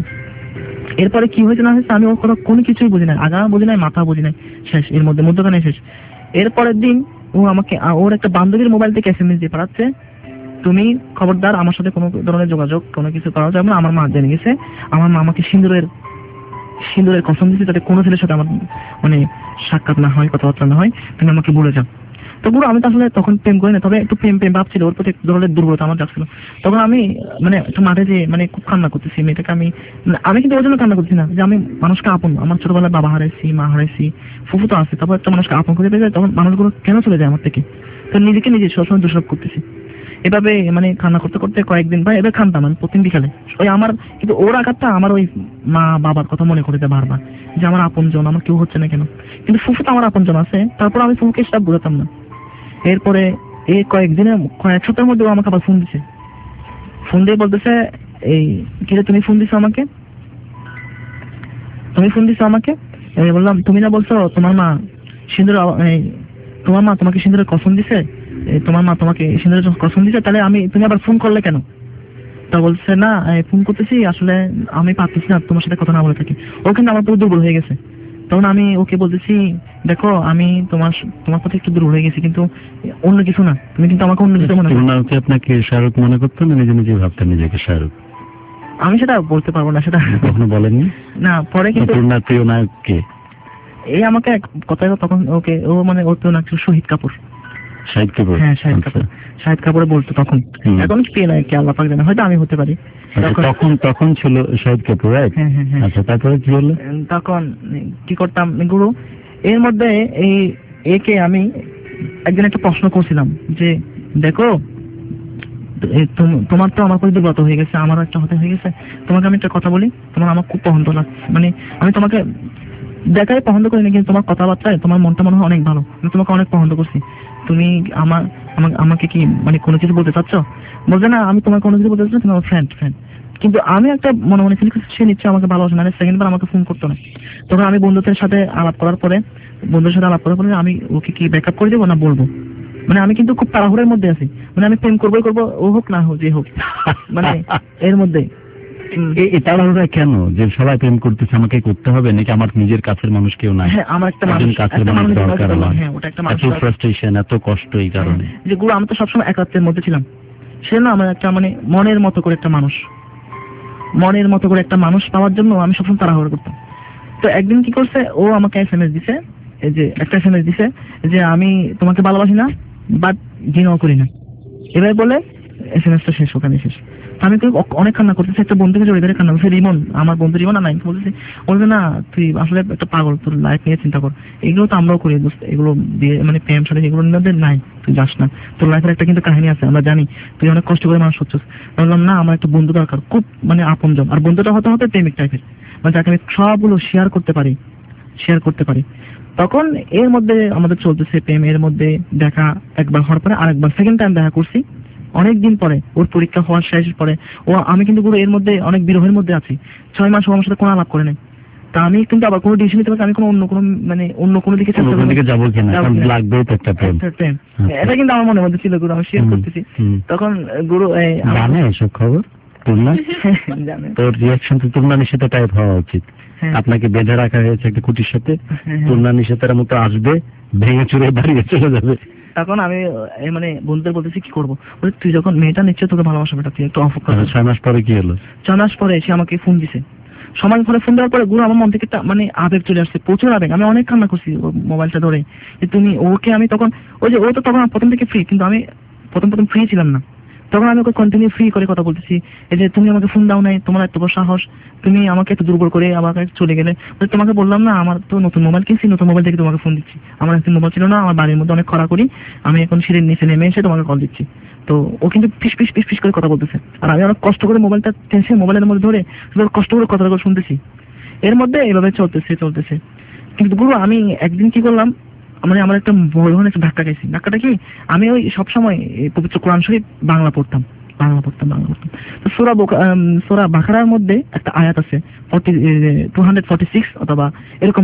[SPEAKER 11] এরপরে কি হয়েছে না হয়েছে আমি ওর কথা কোনো কিছুই বুঝি নাই, আগা বুঝি নাই, মাথা বুঝি নাই, শেষ এর মধ্যে মধ্যখানে শেষ। এরপরের দিন ও আমাকে ওর একটা বান্ধবীর মোবাইল থেকে এস এম এস দিয়ে পাঠাচ্ছে, তুমি খবরদার আমার সাথে কোনো ধরনের যোগাযোগ কোনো কিছু করা যাবে না, আমার মা জেনে গেছে, আমার মা আমাকে সিঁদুরের সিঁদুরের কসম দিচ্ছে যাতে কোনো ছেলের সাথে আমার মানে সাক্ষাৎ না হয়, কথাবার্তা না হয়, তুমি আমাকে বলে যাও। তো পুরো আমি তো আসলে তখন প্রেম করি না, তবে একটু প্রেম প্রেম ভাবছিল, ওর প্রতি ধরনের দুর্বলতা আমার যাচ্ছিল। তখন আমি মানে একটা মাঠে যে মানে খুব কান্না করতেছি, মেয়েটাকে আমি আমি কিন্তু ওর জন্য কান্না করছি না, যে আমি মানুষকে আপন, আমার ছোটবেলায় বাবা হারাইছি, মা হারাইছি, ফুফু তো আছে, তারপর একটা মানুষকে আপন করে পেয়ে যায়, তখন মানুষগুলো কেন চলে যায় আমার থেকে, তো নিজেকে নিজে সবসময় দোষারোপ করতেছি। এভাবে মানে কান্না করতে করতে কয়েকদিন ভাই এবার কানতাম আমি প্রতিদিন বিকালে, ওই আমার কিন্তু ওর আঘাতটা আমার ওই মা বাবার কথা মনে করে দেয় বারবার, যে আমার আপন জন আমার কেউ হচ্ছে না কেন, কিন্তু ফুফু তো আমার আপন জন আছে, তারপর আমি ফুফুকে সেটা বোঝাতাম না। এরপরে এই কয়েকদিনে কয়েক সপ্তাহের মধ্যে আমাকে আবার ফোন দিছে, ফোন দিয়ে বলতেছে এই কিরে তুমি ফোন দিছো আমাকে, তুমি ফোন দিছো আমাকে বললাম তুমি না বলছো তোমার মা সিঁদুর, তোমার মা তোমাকে সিঁদুরের কসম দিছে, তোমার মা তোমাকে সিঁদুরের কসম দিছে, তাহলে আমি তুমি আবার ফোন করলে কেন? তা বলছে না ফোন করতেছি আসলে আমি পারতেছি না তোমার সাথে কথা না বলে থাকি। ও কিন্তু আমার পুরো দুর্বল হয়ে গেছে। তখন আমি ওকে বলতেছি দেখো আমি তোমার তোমার প্রতি একটু দুর্বল হয়ে গেছি, কিন্তু অন্য কিছু না, তুমি কিন্তু আমাকে অন্য কিছু মনে করো।
[SPEAKER 10] আপনাকে শাহরুখ মনে করতো না, নিজে নিজে ভাবতেন নিজেকে শাহরুখ?
[SPEAKER 11] আমি সেটা বলতে পারবো না, সেটা
[SPEAKER 10] কখনো বলেননি?
[SPEAKER 11] না, পরে কিন্তু
[SPEAKER 10] পূর্ণার প্রিয় নায়ক কে?
[SPEAKER 11] এই আমাকে এক কথায় তখন ওকে ও মানে ওর প্রিয় নায়ক ছিল শহীদ কাপুর।
[SPEAKER 10] শাহিদ কাপুর?
[SPEAKER 11] হ্যাঁ শাহিদ কাপুর, শাহিদ কাপুরে বলতো তখন। এখন কি প্রিয় নায়ক কে আল্লাহ পাক জানে, হয়তো আমি হতে পারি।
[SPEAKER 10] তখন তখন ছিল শাহিদ কাপুর, রাইট?
[SPEAKER 11] হ্যাঁ হ্যাঁ হ্যাঁ।
[SPEAKER 10] আচ্ছা, তারপরে কি হলো?
[SPEAKER 11] তখন কি করতাম গুরু, এর মধ্যে এই একে আমি একদিন একটা প্রশ্ন করছিলাম যে দেখো তোমার তো আমার পরিধি গত হয়ে গেছে, আমার একটা হতে হয়ে গেছে, তোমাকে আমি একটা কথা বলি, তোমার আমার খুব পছন্দ লাগছে, মানে আমি তোমাকে দেখাই পছন্দ করিনি, কিন্তু তোমার কথাবার্তায় তোমার মনটা মনে হয় অনেক ভালো, আমি তোমাকে অনেক পছন্দ করছি, তুমি আমার আমাকে কি মানে কোনো কিছু বলতে চাচ্ছ? বলছে না আমি তোমার কোনো কিছু বলতে চাচ্ছি, তুমি আমার ফ্রেন্ড ফ্রেন্ড কিন্তু আমি একটা মনে মনে ফিল করছি সে নিচ্ছে আমাকে ভালোবাসে না, সেকেন্ড বার আমাকে ফোন করতো না। তখন আমি বন্ধুদের সাথে আলাপ করার পরে বন্ধুদের সাথে আলাপ করার পরে আমি ওকে কি ব্যাকআপ করে দেবো না বলবো, মানে আমি কিন্তু খুব তাড়াহুড়োর মধ্যে আছি, মানে আমি প্রেম করবোই করবো, ও হোক না হোক যে হোক, মানে এর মধ্যে
[SPEAKER 10] এই তাড়াহুড়া কেন যে সবাই প্রেম করতেছে আমাকে করতে হবে, নাকি আমার নিজের কাছের মানুষ কেউ নাই?
[SPEAKER 11] হ্যাঁ আমার একটা মানুষ
[SPEAKER 10] কাছের মানুষ দরকার,
[SPEAKER 11] হ্যাঁ ওটা একটা মানুষ,
[SPEAKER 10] এত ফ্রাস্ট্রেশন এত কষ্ট এই কারণে
[SPEAKER 11] যে গুরু আমি তো সবসময় একাত্মের মধ্যে ছিলাম, সে না আমার একটা মানে মনের মতো করে একটা মানুষ, মনের মতো করে একটা মানুষ পাওয়ার জন্য আমি সবসময় তাড়াহুড়ো করতাম। তো একদিন কি করছে, ও আমাকে এস এম এস দিছে, এই যে একটা এস এম এস দিছে যে আমি তোমাকে ভালোবাসি না বাট ঘৃণাও করি না, এবার বলে এস এম এসটা শেষ, ওখানে শেষ। আমি তো অনেক কান্না করতেছি, একটা বন্ধুকে জড়িয়ে ধরে কান্না করছে, রিমন আমার বন্ধু রিমন, আমি বলতেছি, বলছে না তুই আসলে একটা পাগল, তোর লাইফ নিয়ে চিন্তা কর, এগুলো তো আমরাও করি দোস্ত, এগুলো দিয়ে মানে প্রেম সাথে এগুলো নাই, তুই যাস না, তোর লাইফের একটা কিন্তু কাহিনী আছে, আমরা জানি তুই অনেক কষ্ট করে মানুষ হচ্ছিস। বললাম না আমার একটা বন্ধু দরকার, খুব মানে আপনজন, আর বন্ধুটা হতে হতে প্রেমিক টাইপের, মানে যাকে আমি সবগুলো শেয়ার করতে পারি শেয়ার করতে পারি তখন এর মধ্যে আমাদের চলতেছে প্রেম, এর মধ্যে দেখা একবার হওয়ার পরে আরেকবার সেকেন্ড টাইম দেখা করছি অনেকদিন পরে, ওর পরীক্ষা হওয়ার শেষের পরে। ও আমি কিন্তু পুরো এর মধ্যে অনেক বিরহের মধ্যে আছি, ছয় মাস ও আমার সাথে কোনো আলাপ করে নাই, তা আমি কিন্তু আবার কোনো ডিসিশন নিতে পারছি, আমি কোনো অন্য কোনো মানে অন্য কোনো দিকে
[SPEAKER 10] যাবো কিনা, লাগবে তো একটা প্রেম,
[SPEAKER 11] এটা কিন্তু আমার মনের মধ্যে ছিল গুরু, আমি শেয়ার করতেছি। তখন গুরু
[SPEAKER 10] জানে এসব খবর, তুলনা তোর রিয়াকশন তো তুলনা নিষেধের টাইপ হওয়া উচিত, আপনাকে বেঁধে রাখা হয়েছে একটা কুটির সাথে, তুলনা নিষেধের মতো আসবে, ভেঙে চুরে বাড়িয়ে চলে যাবে।
[SPEAKER 11] তখন আমি মানে বন্ধুদের বলতেছি কি করবো, তুই যখন মেয়েটা নিচ্ছে তোকে ভালোবাসা বেটা, তুই একটু অফ কর।
[SPEAKER 10] ছয় মাস পরে কি হলো?
[SPEAKER 11] ছয় মাস পরে এসে আমাকে ফোন দিছে, সময় পরে ফোন দেওয়ার পরে গুরু আমার মন থেকে মানে আবেগ চলে আসছে, প্রচুর আবেগ, আমি অনেক কান্না করছি মোবাইলটা ধরে, যে তুমি ওকে, আমি তখন ওই যে ও তো তখন প্রথম থেকে ফ্রি, কিন্তু আমি প্রথম প্রথম ফ্রি ছিলাম না, তখন আমি ওকে কন্টিনিউ ফ্রি করে কথা বলতেছি, এই যে তুমি আমাকে ফোন দাও নাই, তোমার এত বড় সাহস, তুমি আমাকে এত দুর্বল করে আমাকে চলে গেলে, তোমাকে বললাম না আমার তো নতুন মোবাইল কিনছি, নতুন মোবাইল থেকে তোমাকে ফোন দিচ্ছি, আমার একদিন মোবাইল ছিল না, আমার বাড়ির মধ্যে অনেক খরা করি, আমি এখন সিঁড়ির নিচে নেমে এসে তোমাকে কল দিচ্ছি। তো ও কিন্তু ফিস ফিস ফিস ফিস করে কথা বলতেছে, আর আমি অনেক কষ্ট করে মোবাইলটা টেনছে মোবাইলের মধ্যে ধরে কষ্ট করে কথা করে শুনতেছি, এর মধ্যে এইভাবে চলতেছে চলতেছে কিন্তু গুরু আমি একদিন কি করলাম, মানে আমার একটা বড় ধরনের একটা ধাক্কা খাইছি। ধাক্কাটা কি, আমি ওই সবসময় পবিত্র কোরআন শরীফ বাংলা পড়তাম বাংলা পড়তাম বাংলা পড়তাম তো সূরা সূরা বাকারার মধ্যে একটা আয়াত আছে টু হান্ড্রেড ফর্টি সিক্স অথবা এরকম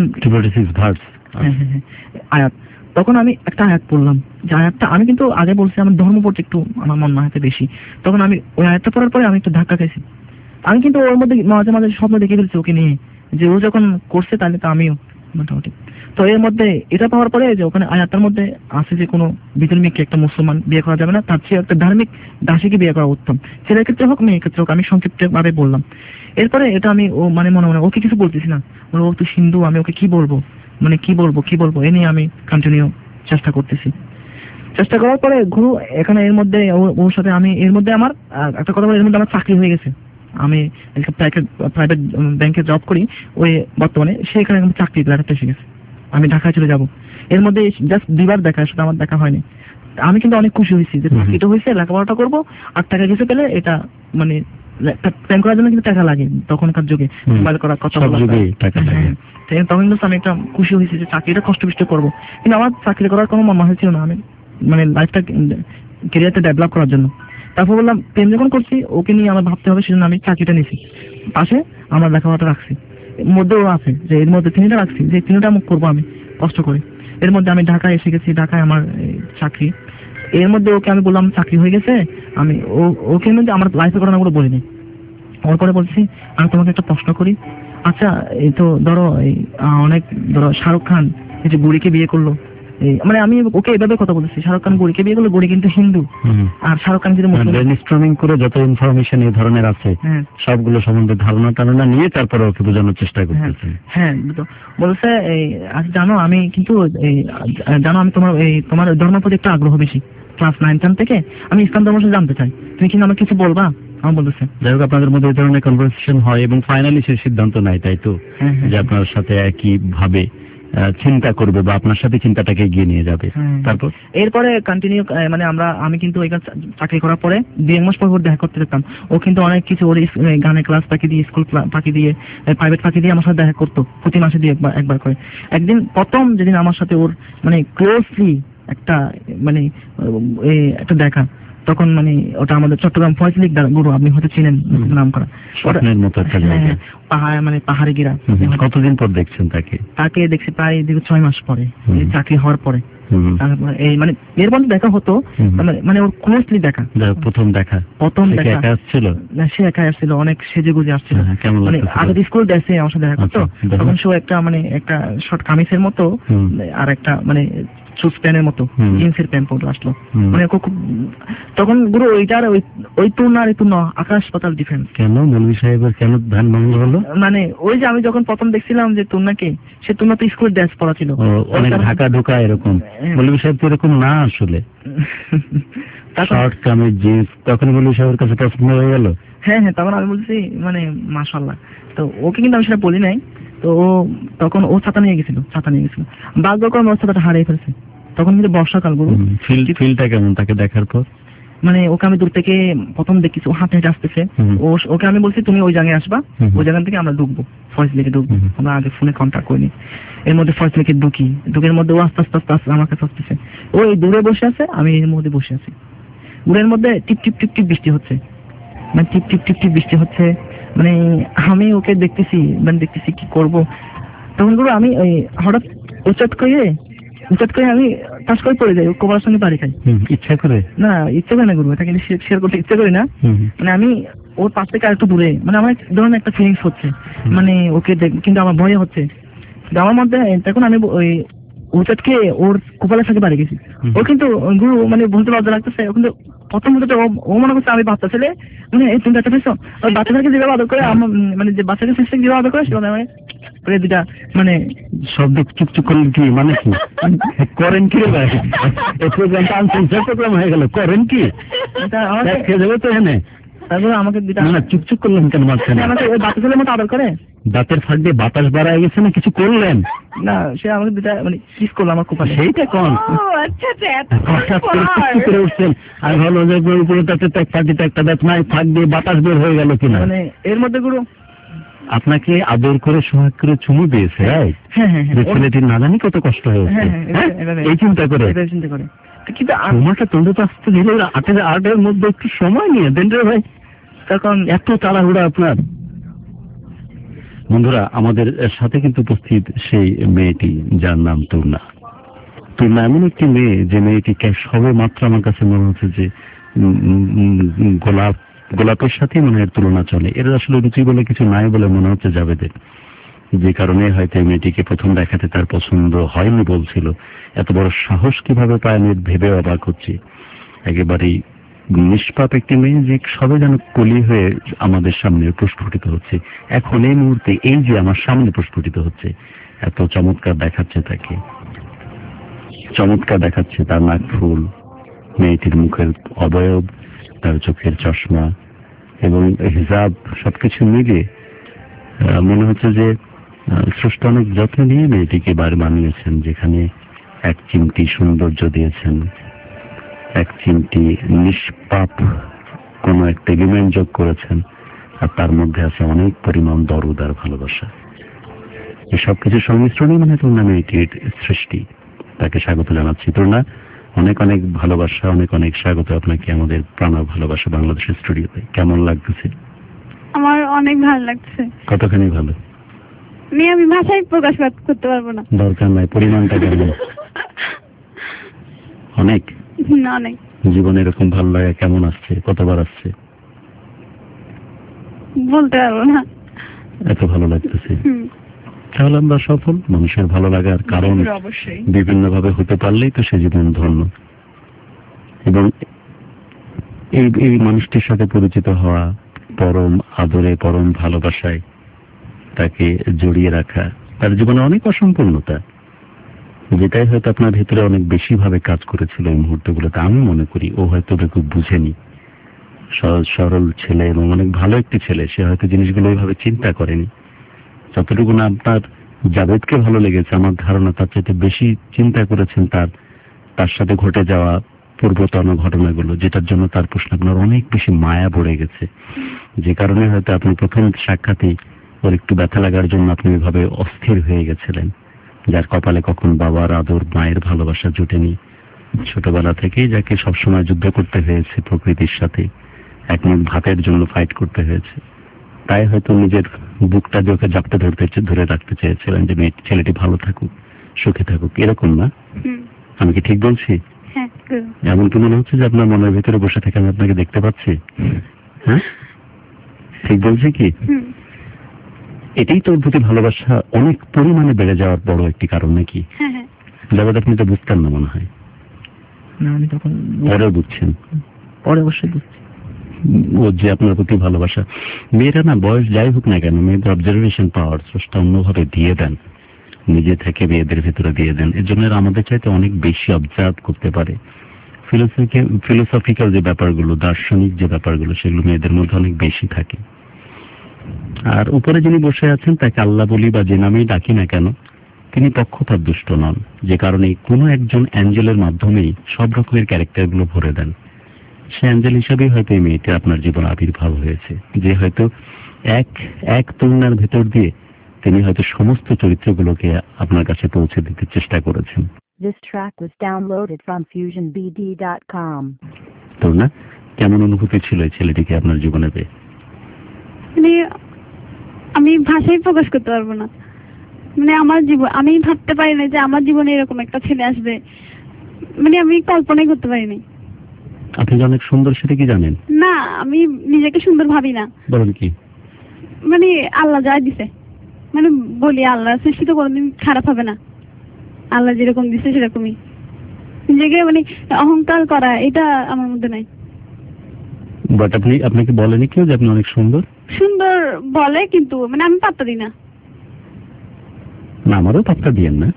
[SPEAKER 11] আয়াত, তখন আমি একটা আয়াত পড়লাম, যে আয়াতটা আমি কিন্তু আগে বলছি আমার ধর্ম পড়তে একটু আমার মন মাহাতে বেশি, তখন আমি ওই আয়াতটা পড়ার পরে আমি একটু ধাক্কা খাইছি। আমি কিন্তু ওর মধ্যে মাঝে মাঝে স্বপ্ন দেখে ফেলছি ওকে নিয়ে, যে ও যখন করছে তাহলে তো আমিও মোটামুটি। তো এর মধ্যে এটা পাওয়ার পরে যে ওখানে আয়াতটার মধ্যে আছে যে কোনো বিধর্মীকে একটা মুসলমান বিয়ে করা যাবে না, তার চেয়ে একটা ধার্মিক দাসীকে বিয়ে করা উত্তম, ছেলের ক্ষেত্রে হোক মেয়ের ক্ষেত্রে হোক, আমি সংক্ষিপ্ত ভাবে বললাম। এরপরে এটা আমি ও মানে মনে মনে ওকে কিছু বলতেছি না, ও তো হিন্দু, আমি ওকে কি বলবো মানে কি বলবো কি বলবো এ নিয়ে আমি কন্টিনিউ চেষ্টা করতেছি। চেষ্টা করার পরে গুরু এখানে এর মধ্যে ওর সাথে আমি এর মধ্যে আমার একটা কথা বলে, এর মধ্যে আমার চাকরি হয়ে গেছে, আমি প্রাইভেট ব্যাংকে জব করি ওই বর্তমানে, সেখানে চাকরি লেখাতে এসে গেছে, আমি ঢাকায় চলে যাব। এর মধ্যে জাস্ট দুইবার দেখা, সেটা আমার দেখা হয়নি। আমি কিন্তু অনেক খুশি হয়েছি যে চাকরিটা হয়েছে, লেখাপড়াটা করবো, আর টাকা কিছু পেলে এটা মানে প্ল্যান করার জন্য কিন্তু টাকা লাগে তখনকার যুগে, মোবাইল করা কথা বলা, তখন কিন্তু আমি একটা খুশি হয়েছি যে চাকরিটা কষ্ট বিষ্ট করবো, কিন্তু আমার চাকরি করার কোনো মন হয়েছিল না, আমি মানে লাইফটা ক্যারিয়ারটা ডেভেলপ করার জন্য। তারপর বললাম প্রেম যখন করছি ওকে নিয়ে আমার ভাবতে হবে, সেজন্য আমি চাকরিটা নিয়েছি, পাশে আমার লেখাপড়াটা রাখছি, মধ্যেও আছে যে এর মধ্যে তিনটা রাখছি, যে তিনটা মুখ করবো আমি কষ্ট করে। এর মধ্যে আমি ঢাকায় এসে গেছি, ঢাকায় আমার চাকরি, এর মধ্যে ওকে আমি বললাম চাকরি হয়ে গেছে, আমি ওকে মধ্যে আমার লাইফের ঘটনাগুলো বলিনি। ওর পরে বলছি আমি তোমাকে একটা প্রশ্ন করি, আচ্ছা এই তো ধরো এই অনেক ধরো শাহরুখ খান এই যে বুড়িকে বিয়ে করলো, এই মানে আমি ওকে এভাবে কথা বলতেছি, শাহরুখ খান গরিকে বিয়ে করলো, গরি কিন্তু হিন্দু, আর শাহরুখ খান কিন্তু মুসলিম।
[SPEAKER 10] ব্রেনস্টর্মিং করে যত ইনফরমেশন এই ধরনের আছে সবগুলো সম্বন্ধে ধারণা টারণা নিয়ে তারপরে ওকে বোঝানোর চেষ্টা করতেছে।
[SPEAKER 11] হ্যাঁ, বলছে এই আজ জানো আমি কিন্তু এই জানো আমি তোমার এই তোমার ধর্মের প্রতি একটু আগ্রহ বেশি, ক্লাস নাইন টেন থেকে আমি ইসলাম ধর্ম জানতে চাই, তুমি কিন্তু আমাকে কিছু বলবা? আমার বলতেছে।
[SPEAKER 10] যাই হোক, আপনাদের মধ্যে এই ধরনের কনভারসেশন হয় এবং ফাইনালি সে সিদ্ধান্ত নেয়, তাই তো, যে আপনার সাথে একই ভাবে চিন্তা করবে বা আপনার সাথে চিন্তাটাকে এগিয়ে নিয়ে যাবে। তারপর
[SPEAKER 11] এরপরে কন্টিনিউ মানে আমরা আমি কিন্তু ওই চাকরি করার পরে দুই এক মাস পর দেখা করতে যেতাম। ও কিন্তু অনেক কিছু ওর গানের ক্লাস ফাঁকি দিয়ে, স্কুল ফাঁকি দিয়ে, প্রাইভেট ফাঁকি দিয়ে আমার সাথে দেখা করতো প্রতি মাসে দিয়ে একবার একবার করে। একদিন প্রথম যেদিন আমার সাথে ওর মানে ক্লোজলি একটা মানে একটা দেখা, তখন মানে ওটা আমাদের চট্টগ্রাম ফয়জলিক গুরু, আপনি হয়তো চিনেন, নাম করা
[SPEAKER 10] স্বপ্নের মতো একটা জায়গা,
[SPEAKER 11] পাহাড় মানে পাহাড়ি গিরা।
[SPEAKER 10] কতদিন পর দেখছেন তাকে?
[SPEAKER 11] তাকে দেখছি প্রায় দীর্ঘ ছয় মাস পরে, চাকরি হওয়ার পরে। এই মানে এর মধ্যে দেখা হতো, মানে ওর ক্লোজলি দেখা,
[SPEAKER 10] প্রথম দেখা
[SPEAKER 11] প্রথম দেখা
[SPEAKER 10] আসছিল
[SPEAKER 11] না, সে একাই আসছিল, অনেক সেজে গুজে আসছিল। মানে আগে স্কুল ড্রেসে আমার সাথে দেখা করতো, তখন সে একটা মানে একটা শর্ট কামিজের মতো আর একটা মানে সুট প্যান্টের মতো জিন্সের প্যান্ট পরে আসলো। মানে তখন গুরু ওইটার ওই তুলনার এই তুলনা আকাশ পাতাল ডিফারেন্স।
[SPEAKER 10] কেন মৌলভী সাহেবের কেন ধ্যান ভঙ্গ হলো?
[SPEAKER 11] মানে ওই যে আমি যখন প্রথম দেখছিলাম যে তুলনাকে, সে তুলনা তো স্কুল ড্রেস পরা ছিল,
[SPEAKER 10] অনেক ঢাকা ঢোকা এরকম। মৌলভী সাহেব তো এরকম না আসলে, শর্ট কামিজ জিন্স। তখন মৌলভী সাহেবের কাছে পছন্দ হয়ে গেল।
[SPEAKER 11] হ্যাঁ হ্যাঁ, তখন আমি বলছি মানে মাশাআল্লাহ। তো ওকে কিন্তু আমি সেটা বলি নাই। তো ও তখন ও ছাতা নিয়ে গেছিল, ছাতা নিয়ে গেছিল ভাগ্যক্রমে ওর ছাতাটা হারিয়ে ফেলছে। তখন কিন্তু বর্ষাকাল গুরু।
[SPEAKER 10] ফিলটা কেমন তাকে দেখার পর?
[SPEAKER 11] মানে ওকে আমি দূর থেকে প্রথম দেখেছি, ও হাঁটে হেঁটে আসতেছে। ওকে আমি বলছি তুমি ওই জায়গায় আসবা, ওই জায়গা থেকে আমরা ঢুকবো, ফয়জলিকে ঢুকবো। আমরা আগে ফোনে কন্ট্যাক্ট করিনি। এর মধ্যে ফয়জলিকে ঢুকি, ঢুকের মধ্যে ও আস্তে আস্তে আস্তে আস্তে আমার কাছে আসতেছে। ও এই দূরে বসে আছে, আমি এর মধ্যে বসে আছি। দূরের মধ্যে টিপ টিপ টিপ টিপ বৃষ্টি হচ্ছে, মানে টিপ টিপ টিপ টিপ বৃষ্টি হচ্ছে। মানে আমি ওকে দেখতেছি, মানে দেখতেছি কি করব। তখন গুরু আমি ওই হঠাৎ উচ্চাট করে উচ্চাট করে আমি টাচ করে পড়ে যাই, কোপার সঙ্গে বাড়ি খাই।
[SPEAKER 10] ইচ্ছা করে না,
[SPEAKER 11] ইচ্ছা করে না গুরু, এটা কিন্তু শেয়ার করতে ইচ্ছা করি না। মানে আমি ওর পাশ থেকে আর একটু দূরে, মানে আমার ধরনের একটা ফিলিংস হচ্ছে, মানে ওকে কিন্তু আমার ভয় হচ্ছে আমার মধ্যে। তখন আমি ওই উচ্চাটকে ওর কপালের সাথে বাড়ি গেছি। ও কিন্তু গুরু মানে বলতে লজ্জা লাগতেছে, কিন্তু প্রথম মধ্যে ও মনে করছে আমি বাচ্চা ছেলে, মানে এই তুমি বাচ্চা পেয়েছো, ওই বাচ্চাদেরকে যেভাবে আদর করে, মানে যে বাচ্চাকে সিস্টেম যেভাবে আদর করে সেভাবে মানে দুটা মানে
[SPEAKER 10] শব্দ চুপচুপ করলেন কি মানে কি করেন কি রে ভাই? প্রোগ্রামটা আনসেন্সার প্রোগ্রাম হয়ে গেল, করেন কি খেয়ে যাবে তো এনে।
[SPEAKER 11] তারপরে আমাকে দুটা
[SPEAKER 10] না চুপচুপ করলেন কেন? মাঝখানে
[SPEAKER 11] আমাকে ওই বাচ্চা ছেলের মতো আদর করে,
[SPEAKER 10] দাঁতের ফাঁক দিয়ে বাতাস বাড়ায় গেছে না কিছু করলেন?
[SPEAKER 11] না, সে আমাকে দুটা মানে কিস করলো আমার কপালে।
[SPEAKER 10] সেইটা কোন করে উঠছেন? আমি ভালো যে উপরে তাতে ফাঁক দিতে একটা দাঁত নাই, ফাঁক দিয়ে বাতাস বের হয়ে গেল কিনা।
[SPEAKER 11] মানে এর মধ্যে গুরু
[SPEAKER 10] আপনাকে আদর করে সোহাগ করে চুমু দিয়েছে, ছেলেটির না জানি কত কষ্ট হয়েছে এই চিন্তা করে
[SPEAKER 11] চিন্তা করে।
[SPEAKER 10] কিন্তু আমাকে তোমরা তো আসতে দিলে আটের আটের মধ্যে একটু সময় নিয়ে দেন রে ভাই, তখন এত তাড়াহুড়া আপনার। বন্ধুরা, আমাদের সাথে কিন্তু উপস্থিত সেই মেয়েটি যার নাম তুর্না। তুর্না এমন একটি মেয়ে যে মেয়েটিকে সবে মাত্র আমার কাছে মনে হচ্ছে যে গোলাপ গোলাপের সাথে মনে হয় তুলনা চলে। এর আসলে রুচি বলে কিছু নাই বলে মনে হচ্ছে জাবেদের, যে কারণে হয়তো এই মেয়েটিকে প্রথম দেখাতে তার পছন্দ হয়নি বলছিল। এত বড় সাহস কিভাবে পায় আমি ভেবে অবাক হচ্ছি। একেবারেই নিষ্পাপ একটি মেয়ে যে সবে যেন কলি হয়ে আমাদের সামনে প্রস্ফুটিত হচ্ছে। এখন এই মুহূর্তে এই যে আমার সামনে প্রস্ফুটিত হচ্ছে, এত চমৎকার দেখাচ্ছে তাকে, চমৎকার দেখাচ্ছে তার নাক ফুল, মেয়েটির মুখের অবয়ব, তার চোখের চশমা এবং হিজাব, সবকিছু মিলিয়ে মনে হচ্ছে যে স্রষ্টা অনেক যত্ন নিয়ে মেয়েটিকে বার বানিয়েছেন, যেখানে এক চিমটি সৌন্দর্য দিয়েছেন, এক চিমটি নিষ্পাপ কোন একটা এলিমেন্ট যোগ করেছেন, আর তার মধ্যে আছে অনেক পরিমাণ দরদ আর ভালোবাসা। এসব কিছু সংমিশ্রণই মানে তুলনা মেয়েটির সৃষ্টি। তাকে স্বাগত জানাচ্ছি। তুলনা, অনেক অনেক ভালোবাসা, অনেক অনেক স্বাগত আপনাকে আমাদের প্রাণ ভালোবাসা বাংলাদেশের স্টুডিওতে। কেমন লাগতেছে?
[SPEAKER 2] আমার অনেক ভালো লাগছে।
[SPEAKER 10] কতখানি ভালো
[SPEAKER 2] আমি ভাষায় প্রকাশ করতে পারবো না।
[SPEAKER 10] দরকার নাই, পরিমাণটা কেমন? অনেক
[SPEAKER 2] অনেক।
[SPEAKER 10] জীবনে এরকম ভালো লাগা কেমন আসছে, কতবার আসছে
[SPEAKER 2] বলতে পারবো না,
[SPEAKER 10] এত ভালো লাগতেছে। তাহলে আমরা সফল। মানুষের ভালো লাগার কারণ
[SPEAKER 2] অবশ্যই
[SPEAKER 10] বিভিন্ন ভাবে হতে পারলেই তো সে জীবন ধন্য। এবং এই এই মানুষটির সাথে পরিচিত হওয়া, পরম আদরে পরম ভালোবাসায় তাকে জড়িয়ে রাখা, তার জীবনে অনেক অসম্পূর্ণতা, যেটাই হয়তো আপনার ভেতরে অনেক বেশি ভাবে কাজ করেছিল এই মুহূর্তগুলোতে। আমি মনে করি ও হয়তো খুব বুঝেনি, সহজ সরল ছেলে এবং অনেক ভালো একটি ছেলে, সে হয়তো জিনিসগুলো ওইভাবে চিন্তা করেনি। যতটুকু না আপনার জাভেদকে ভালো লেগেছে, আমার ধারণা তার চাইতে বেশি চিন্তা করেছেন তার তার সাথে ঘটে যাওয়া পূর্বতন ঘটনাগুলো, যেটার জন্য তার প্রশ্ন আপনার অনেক বেশি মায়া পড়ে গেছে, যে কারণে হয়তো আপনি প্রথম সাক্ষাতেই ওর একটু ব্যথা লাগার জন্য আপনি ওইভাবে অস্থির হয়ে গেছিলেন, যার কপালে কখন বাবার আদর মায়ের ভালোবাসা জুটেনি। ছোটবেলা থেকেই যাকে সবসময় যুদ্ধ করতে হয়েছে প্রকৃতির সাথে, এক মুঠ ভাতের জন্য ফাইট করতে হয়েছে, তাই হয়তো নিজের বুকটা দিয়ে ওকে জাপটে ধরতে ধরে রাখতে চেয়েছিলেন যে মেয়ে ছেলেটি ভালো থাকুক, সুখে থাকুক, এরকম না? আমি কি ঠিক বলছি? এমন কি মনে হচ্ছে যে আপনার মনের ভেতরে বসে থেকে আমি আপনাকে দেখতে পাচ্ছি? হ্যাঁ, ঠিক বলছি কি? এটাই তোর প্রতি ভালোবাসা অনেক পরিমাণে বেড়ে যাওয়ার বড় একটি কারণ নাকি? যাবার আপনি তো বুঝতেন না মনে হয়।
[SPEAKER 11] না, আমি তখন
[SPEAKER 10] পরে বুঝছেন।
[SPEAKER 11] পরে অবশ্যই বুঝছি
[SPEAKER 10] ও যে আপনার প্রতি ভালোবাসা। মেয়েরা না বয়স যাই হোক না কেন, মেয়েদের অবজারভেশন পাওয়ার স্রষ্টা অন্যভাবে দিয়ে দেন, নিজে থেকে মেয়েদের ভেতরে দিয়ে দেন। এর জন্য আমাদের চাইতে অনেক বেশি অবজার্ভ করতে পারে। ফিলোসফিক্যাল যে ব্যাপারগুলো, দার্শনিক যে ব্যাপারগুলো, সেগুলো মেয়েদের মধ্যে অনেক বেশি থাকে। আর উপরে যিনি বসে আছেন তাকে আল্লাহ বলি বা যে নামেই ডাকি না কেন, তিনি পক্ষপাত দুষ্ট নন, যে কারণে কোনো একজন অ্যাঞ্জেলের মাধ্যমেই সব রকমের ক্যারেক্টারগুলো ভরে দেন। সে অ্যাঞ্জেল হিসাবেই হয়তো এই মেয়েটি আপনার জীবনে আবির্ভাব হয়েছে, যে হয়তো এক এক তরুণার ভেতর দিয়ে তিনি হয়তো সমস্ত চরিত্রগুলোকে আপনার কাছে পৌঁছে দিতে চেষ্টা করেছেন।
[SPEAKER 1] This track was downloaded from fusion b d dot com.
[SPEAKER 10] তরুণা, কেমন অনুভূতি ছিল এই ছেলেটিকে আপনার জীবনে পেয়ে?
[SPEAKER 2] মানে আমি ভাষায় প্রকাশ করতে পারবো না। মানে আমার জীবন, আমি ভাবতে পারি না যে আমার জীবনে এরকম একটা ছেলে আসবে, মানে আমি কল্পনাই করতে পারিনি।
[SPEAKER 10] আপনি যে অনেক সুন্দর সেটা কি জানেন?
[SPEAKER 2] না, আমি নিজেকে সুন্দর ভাবি না।
[SPEAKER 10] বলেন কি?
[SPEAKER 2] মানে আল্লাহ যা দিছে, মানে বলি আল্লাহ সৃষ্টি তো কোনোদিন খারাপ হবে না, আল্লাহ যেরকম দিছে সেরকমই। নিজেকে মানে অহংকার করা, এটা আমার মধ্যে নাই।
[SPEAKER 10] বাট আপনি আপনাকে বলেনি কেউ যে আপনি অনেক সুন্দর?
[SPEAKER 2] সুন্দর বলে, কিন্তু মানে আমি পাত্তা দিই না।
[SPEAKER 10] না, আমারও পাত্তা দিয়েন না।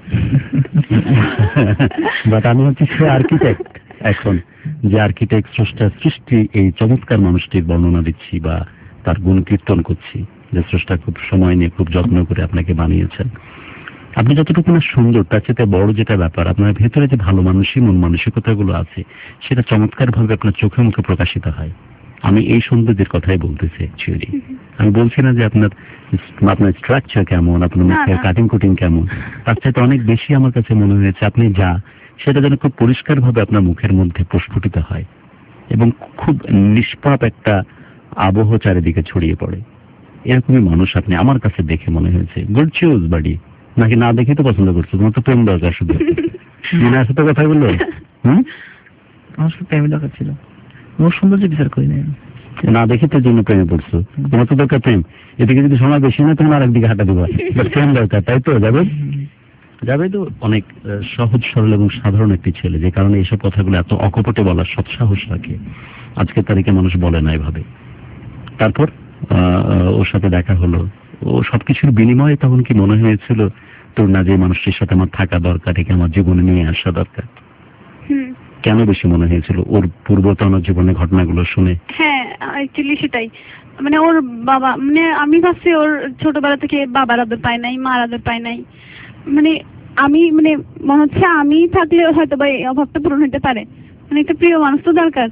[SPEAKER 10] বাট আমি হচ্ছে সে আর্কিটেক্ট, এখন যে আর্কিটেক্ট স্রষ্টার সৃষ্টি এই চমৎকার মানুষটির বর্ণনা দিচ্ছি বা তার গুণ কীর্তন করছি, যে স্রষ্টা খুব সময় নিয়ে খুব যত্ন করে আপনাকে বানিয়েছেন। আপনি যতটুকু না সুন্দর, তার চেয়ে বড় যেটা ব্যাপার, আপনার ভেতরে যে ভালো মানুষই মন মানসিকতাগুলো আছে সেটা চমৎকার ভাবে আপনার চোখে মুখে প্রকাশিত হয়। আমি এই সৌন্দর্যের কথাই বলতেছি অ্যাকচুয়ালি। আমি বলছি না যে আপনার আপনার স্ট্রাকচার কেমন, আপনার মুখের কাটিং কুটিং কেমন, তার চাইতে অনেক বেশি আমার কাছে মনে হয়েছে আপনি যা, সেটা যেন খুব পরিষ্কার ভাবে আপনার মুখের মধ্যে প্রস্ফুটিত হয় এবং খুব নিষ্পাপ একটা আবহ চারিদিকে ছড়িয়ে পড়ে। এরকমই মানুষ আপনি আমার কাছে দেখে মনে হয়েছে। গুড চুজ বাড়ি, নাকি না দেখে তো পছন্দ করছো? তোমার তো প্রেম দরকার শুধু, মনে আছে তো কথা বললো? হম,
[SPEAKER 11] আমার শুধু প্রেমের দরকার ছিল, ওর সৌন্দর্য বিচার করি না।
[SPEAKER 10] না দেখে তোর জন্য প্রেমে পড়ছো, তোমার তো দরকার প্রেম। এদিকে যদি সময় বেশি না, তোমার আরেকদিকে হাঁটা দেবা, প্রেম দরকার, তাই তো? যাবে যাবে তো অনেক সহজ সরল এবং সাধারণ একটি ছেলে, যে কারণে এইসব কথাগুলো এত অকপটে বলার সৎসাহস রাখে। আজকের তারিখে মানুষ বলে না এভাবে। তারপর ওর সাথে দেখা হলো, ও সবকিছুর বিনিময়ে তখন কি মনে হয়েছিল তোর না যে মানুষটির সাথে আমার থাকা দরকার, একে আমার জীবনে নিয়ে আসা দরকার? কেন বেশি মনে হয়েছিল ওর পূর্বতন জীবনে ঘটনাগুলো শুনে?
[SPEAKER 2] হ্যাঁ, অ্যাকচুয়ালি সেটাই। মানে ওর বাবা, মানে আমি ভাবছি ওর ছোটবেলা থেকে বাবার আদর পায় নাই, মার আদর পায় নাই। মানে আমি মানে মনে হচ্ছে আমি থাকলে হয়তো বা এই অভাবটা পূরণ হতে পারে। মানে একটা প্রিয় মানুষ তো দরকার,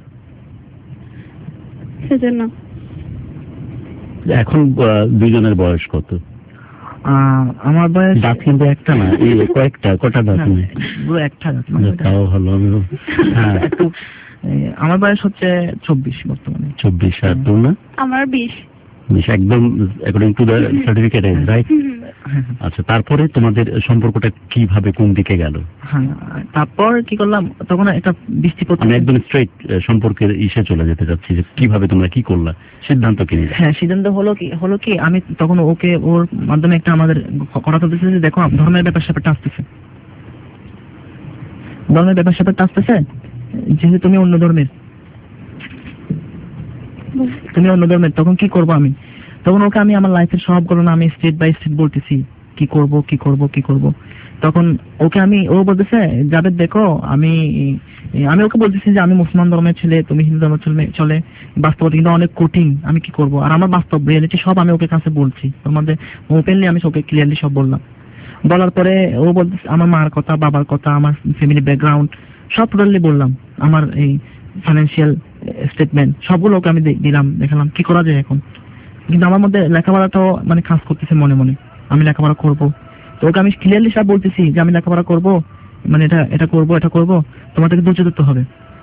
[SPEAKER 2] সেজন্য।
[SPEAKER 10] এখন দুজনের বয়স কত?
[SPEAKER 11] আমার বয়স
[SPEAKER 10] দাঁত কিন্তু একটা না, এই কয়েকটা, কটা দাঁত?
[SPEAKER 11] পুরো একটা দাঁত।
[SPEAKER 10] তাও ভালো। হ্যাঁ,
[SPEAKER 11] আমার বয়স হচ্ছে চব্বিশ বর্তমানে।
[SPEAKER 10] চব্বিশ। আর তোর না?
[SPEAKER 2] আমার বিশ।
[SPEAKER 10] বিশ, একদম according to the certificate, right? আচ্ছা, তারপরে তোমাদের সম্পর্কটা কিভাবে কোন দিকে গেল?
[SPEAKER 11] হ্যাঁ, তারপর কি করলাম, তখন একটা বৃষ্টি পড়তে,
[SPEAKER 10] আমি একদম স্ট্রেট সম্পর্কের ইসে চলে যেতে চাচ্ছি যে কিভাবে তোমরা কি করলা, সিদ্ধান্ত কি নিলে?
[SPEAKER 11] হ্যাঁ, সিদ্ধান্ত হলো কি হলো কি আমি তখন ওকে ওর মাধ্যমে একটা আমাদের কথা চলতেছে যে দেখো ধর্মের ব্যাপার স্যাপারটা আসতেছে, ধর্মের ব্যাপার স্যাপারটা আসতেছে, যেহেতু তুমি অন্য ধর্মের তুমি অন্য ধর্মের তখন কি করবো আমি? তখন ওকে আমি আমার লাইফের সব ঘটনা আমি স্টেপ বাই স্টেপ বলতেছি কি করব কি করব কি করব। তখন ওকে আমি ও বলতেছে যাবে দেখো আমি আমি ওকে বলতেছি যে আমি মুসলমান ধর্মের ছেলে, তুমি হিন্দু ধর্মের ছেলে, চলে বাস্তবতা কিন্তু অনেক কঠিন, আমি কি করব। আর আমার বাস্তব রিয়েলিটি সব আমি ওকে কাছে বলছি, ওর মধ্যে ওপেনলি আমি ওকে ক্লিয়ারলি সব বললাম। বলার পরে ও বলতেছে আমার মার কথা, বাবার কথা, আমার ফ্যামিলি ব্যাকগ্রাউন্ড সব টোটালি বললাম, আমার এই ফাইন্যান্সিয়াল স্টেটমেন্ট সবগুলো ওকে আমি দিলাম, দেখালাম কি করা যায় এখন। কিন্তু আমার মধ্যে লেখাপড়াটাও মানে কাজ করতেছে মনে মনে, আমি লেখাপড়া করব। তো ওকে আমি ক্লিয়ারলি সব বলতেছি যে আমি লেখাপড়া করব, মানে এটা এটা করব এটা করব, তোমাদেরকে ধৈর্য ধরতে হবে।